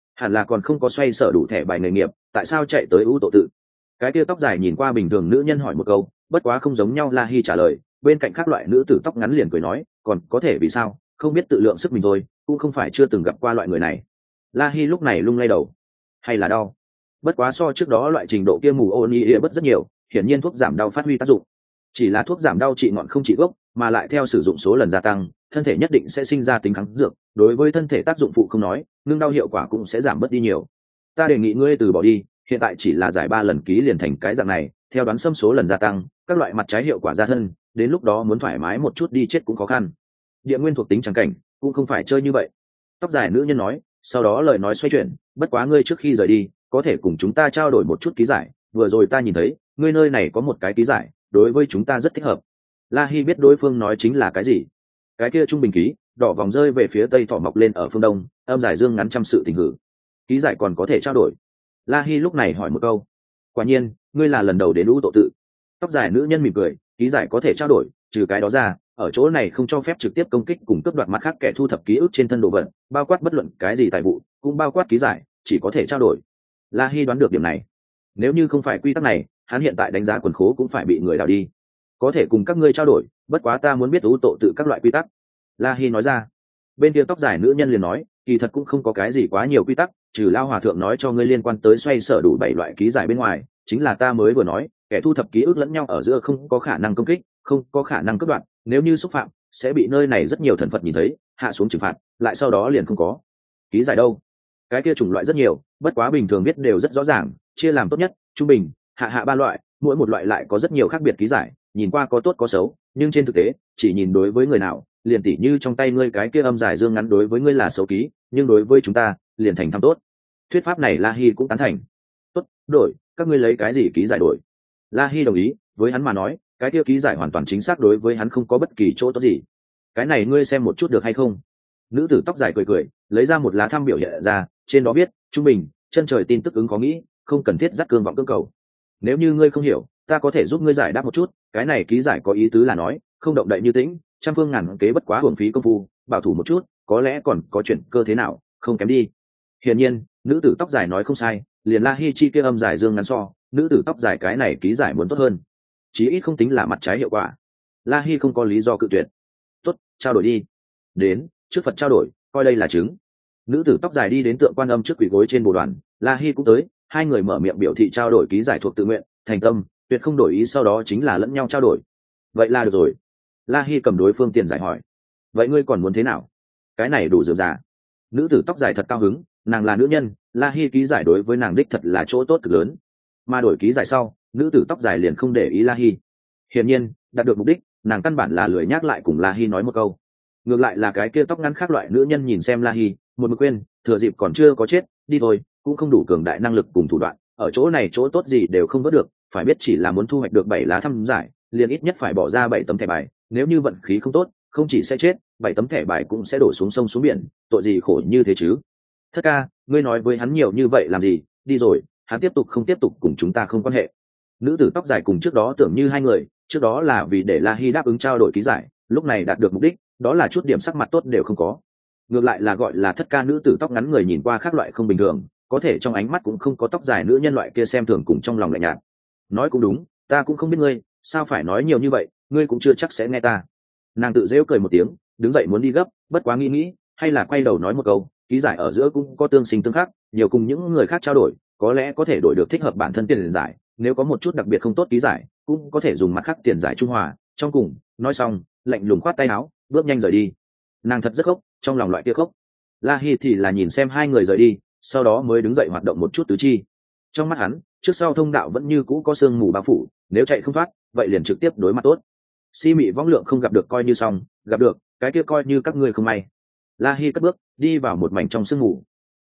Speaker 1: hẳn là còn không có xoay sở đủ thẻ bài nghề nghiệp, tại sao chạy tới ưu tổ tự? Cái kia tóc dài nhìn qua bình thường nữ nhân hỏi một câu, bất quá không giống nhau La Hi trả lời, bên cạnh các loại nữ tử tóc ngắn liền cười nói, còn có thể vì sao, không biết tự lượng sức mình thôi, cũng không phải chưa từng gặp qua loại người này. La Hi lúc này lung lay đầu, hay là đau? Bất quá so trước đó loại trình độ kia mù ôn ý bất rất nhiều, hiển nhiên thuốc giảm đau phát huy tác dụng. Chỉ là thuốc giảm đau trị ngọn không trị gốc, mà lại theo sử dụng số lần gia tăng, thân thể nhất định sẽ sinh ra tính kháng dược, đối với thân thể tác dụng phụ không nói, ngưng đau hiệu quả cũng sẽ giảm bớt đi nhiều. Ta đề nghị ngươi từ bỏ đi, hiện tại chỉ là giải 3 lần ký liền thành cái dạng này, theo đoán xâm số lần gia tăng, các loại mặt trái hiệu quả ra thân, đến lúc đó muốn thoải mái một chút đi chết cũng khó khăn. Địa nguyên thuộc tính chẳng cảnh, cũng không phải chơi như vậy. Tóc dài nữ nhân nói, sau đó lời nói xoay chuyển, bất quá ngươi trước khi rời đi, có thể cùng chúng ta trao đổi một chút ký giải, vừa rồi ta nhìn thấy, ngươi nơi này có một cái ký giải, đối với chúng ta rất thích hợp. La Hi biết đối phương nói chính là cái gì. Cái kia trung bình ký, đỏ vòng rơi về phía tây thỏ mọc lên ở phương đông, âm giải dương ngắn trăm sự tình hử. Ký giải còn có thể trao đổi. La Hi lúc này hỏi một câu. Quả nhiên, ngươi là lần đầu đến lũ tổ tự. Tóc dài nữ nhân mỉm cười, ký giải có thể trao đổi, trừ cái đó ra, ở chỗ này không cho phép trực tiếp công kích cùng cướp đoạt mặt khác kẻ thu thập ký ức trên thân đồ vật, bao quát bất luận cái gì tài vụ, cũng bao quát ký giải, chỉ có thể trao đổi. La Hi đoán được điểm này. Nếu như không phải quy tắc này, hắn hiện tại đánh giá quần khố cũng phải bị người đào đi. Có thể cùng các ngươi trao đổi, bất quá ta muốn biết ưu tổ tự các loại quy tắc. La Hi nói ra. Bên kia tóc dài nữ nhân liền nói, kỳ thật cũng không có cái gì quá nhiều quy tắc, trừ lao hòa thượng nói cho ngươi liên quan tới xoay sở đủ 7 loại ký giải bên ngoài, chính là ta mới vừa nói, kẻ thu thập ký ức lẫn nhau ở giữa không có khả năng công kích, không có khả năng cướp đoạt, nếu như xúc phạm, sẽ bị nơi này rất nhiều thần Phật nhìn thấy, hạ xuống trừng phạt, lại sau đó liền không có. Ký giải đâu? Cái kia chủng loại rất nhiều, bất quá bình thường biết đều rất rõ ràng, chia làm tốt nhất, trung bình, hạ 3 loại, mỗi một loại lại có rất nhiều khác biệt ký giải, nhìn qua có tốt có xấu, nhưng trên thực tế, chỉ nhìn đối với người nào, liền tỉ như trong tay ngươi cái kia âm giải dương ngắn đối với ngươi là xấu ký, nhưng đối với chúng ta, liền thành tham tốt. Thuyết pháp này La Hi cũng tán thành. Tốt, đổi, các ngươi lấy cái gì ký giải đổi? La Hi đồng ý, với hắn mà nói, cái kia ký giải hoàn toàn chính xác đối với hắn không có bất kỳ chỗ tốt gì. Cái này ngươi xem một chút được hay không? Nữ tử tóc dài cười cười, lấy ra một lá thăm biểu hiện ra, trên đó viết, trung bình, chân trời tin tức ứng có nghĩ, không cần thiết dắt cương vọng cương cầu. Nếu như ngươi không hiểu, ta có thể giúp ngươi giải đáp một chút, cái này ký giải có ý tứ là nói, không động đậy như tĩnh, trăm phương ngàn kế bất quá hưởng phí công phu, bảo thủ một chút, có lẽ còn có chuyện cơ thế nào, không kém đi. Hiển nhiên, nữ tử tóc dài nói không sai, liền La Hi chi kia âm giải dương ngắn so, nữ tử tóc dài cái này ký giải muốn tốt hơn. Chí ít không tính là mặt trái hiệu quả. La Hi không có lý do cự tuyệt. Tốt, trao đổi đi. Đến, trước Phật trao đổi, coi đây là chứng. Nữ tử tóc dài đi đến tượng quan âm trước quỷ gối trên bồ đoàn, La Hi cũng tới, hai người mở miệng biểu thị trao đổi ký giải thuộc tự nguyện, thành tâm, tuyệt không đổi ý, sau đó chính là lẫn nhau trao đổi. Vậy là được rồi. La Hi cầm đối phương tiền giải hỏi. Vậy ngươi còn muốn thế nào? Cái này đủ dườm già. Nữ tử tóc dài thật cao hứng, nàng là nữ nhân, La Hi ký giải đối với nàng đích thật là chỗ tốt cực lớn. Mà đổi ký giải sau, nữ tử tóc dài liền không để ý La Hi. Hiển nhiên, đạt được mục đích, nàng căn bản là lười nhắc lại cùng La Hi nói một câu. Ngược lại là cái kia tóc ngắn khác loại nữ nhân nhìn xem La Hi, một mực quên, thừa dịp còn chưa có chết, đi thôi, cũng không đủ cường đại năng lực cùng thủ đoạn, ở chỗ này chỗ tốt gì đều không vớt được, phải biết chỉ là muốn thu hoạch được 7 lá thăm giải, liền ít nhất phải bỏ ra 7 tấm thẻ bài, nếu như vận khí không tốt, không chỉ sẽ chết, 7 tấm thẻ bài cũng sẽ đổ xuống sông xuống biển, tội gì khổ như thế chứ. Thất ca, ngươi nói với hắn nhiều như vậy làm gì, đi rồi, hắn tiếp tục không tiếp tục cùng chúng ta không quan hệ. Nữ tử tóc dài cùng trước đó tưởng như hai người, trước đó là vì để La Hi đáp ứng trao đổi ký giải, lúc này đạt được mục đích, đó là chút điểm sắc mặt tốt đều không có. Ngược lại là gọi là thất ca nữ tử tóc ngắn người nhìn qua khác loại không bình thường, có thể trong ánh mắt cũng không có tóc dài nữ nhân loại kia xem thường cùng trong lòng lạnh nhạt. Nói cũng đúng, ta cũng không biết ngươi, sao phải nói nhiều như vậy, ngươi cũng chưa chắc sẽ nghe ta. Nàng tự giễu cười một tiếng, đứng dậy muốn đi gấp, bất quá nghĩ, hay là quay đầu nói một câu, ký giải ở giữa cũng có tương sinh tương khắc, nhiều cùng những người khác trao đổi, có lẽ có thể đổi được thích hợp bản thân tiền giải, nếu có một chút đặc biệt không tốt ký giải, cũng có thể dùng mặt khác tiền giải trung hòa. Trong cùng, nói xong, lạnh lùng khoát tay áo, bước nhanh rời đi. Nàng thật rất khóc, trong lòng loại kia khóc. La Hi thì là nhìn xem hai người rời đi, sau đó mới đứng dậy hoạt động một chút tứ chi. Trong mắt hắn, trước sau thông đạo vẫn như cũ có sương mù bao phủ, nếu chạy không thoát, vậy liền trực tiếp đối mặt tốt. Si mị võng lượng không gặp được coi như xong, gặp được, cái kia coi như các ngươi không may. La Hi cất bước, đi vào một mảnh trong sương mù,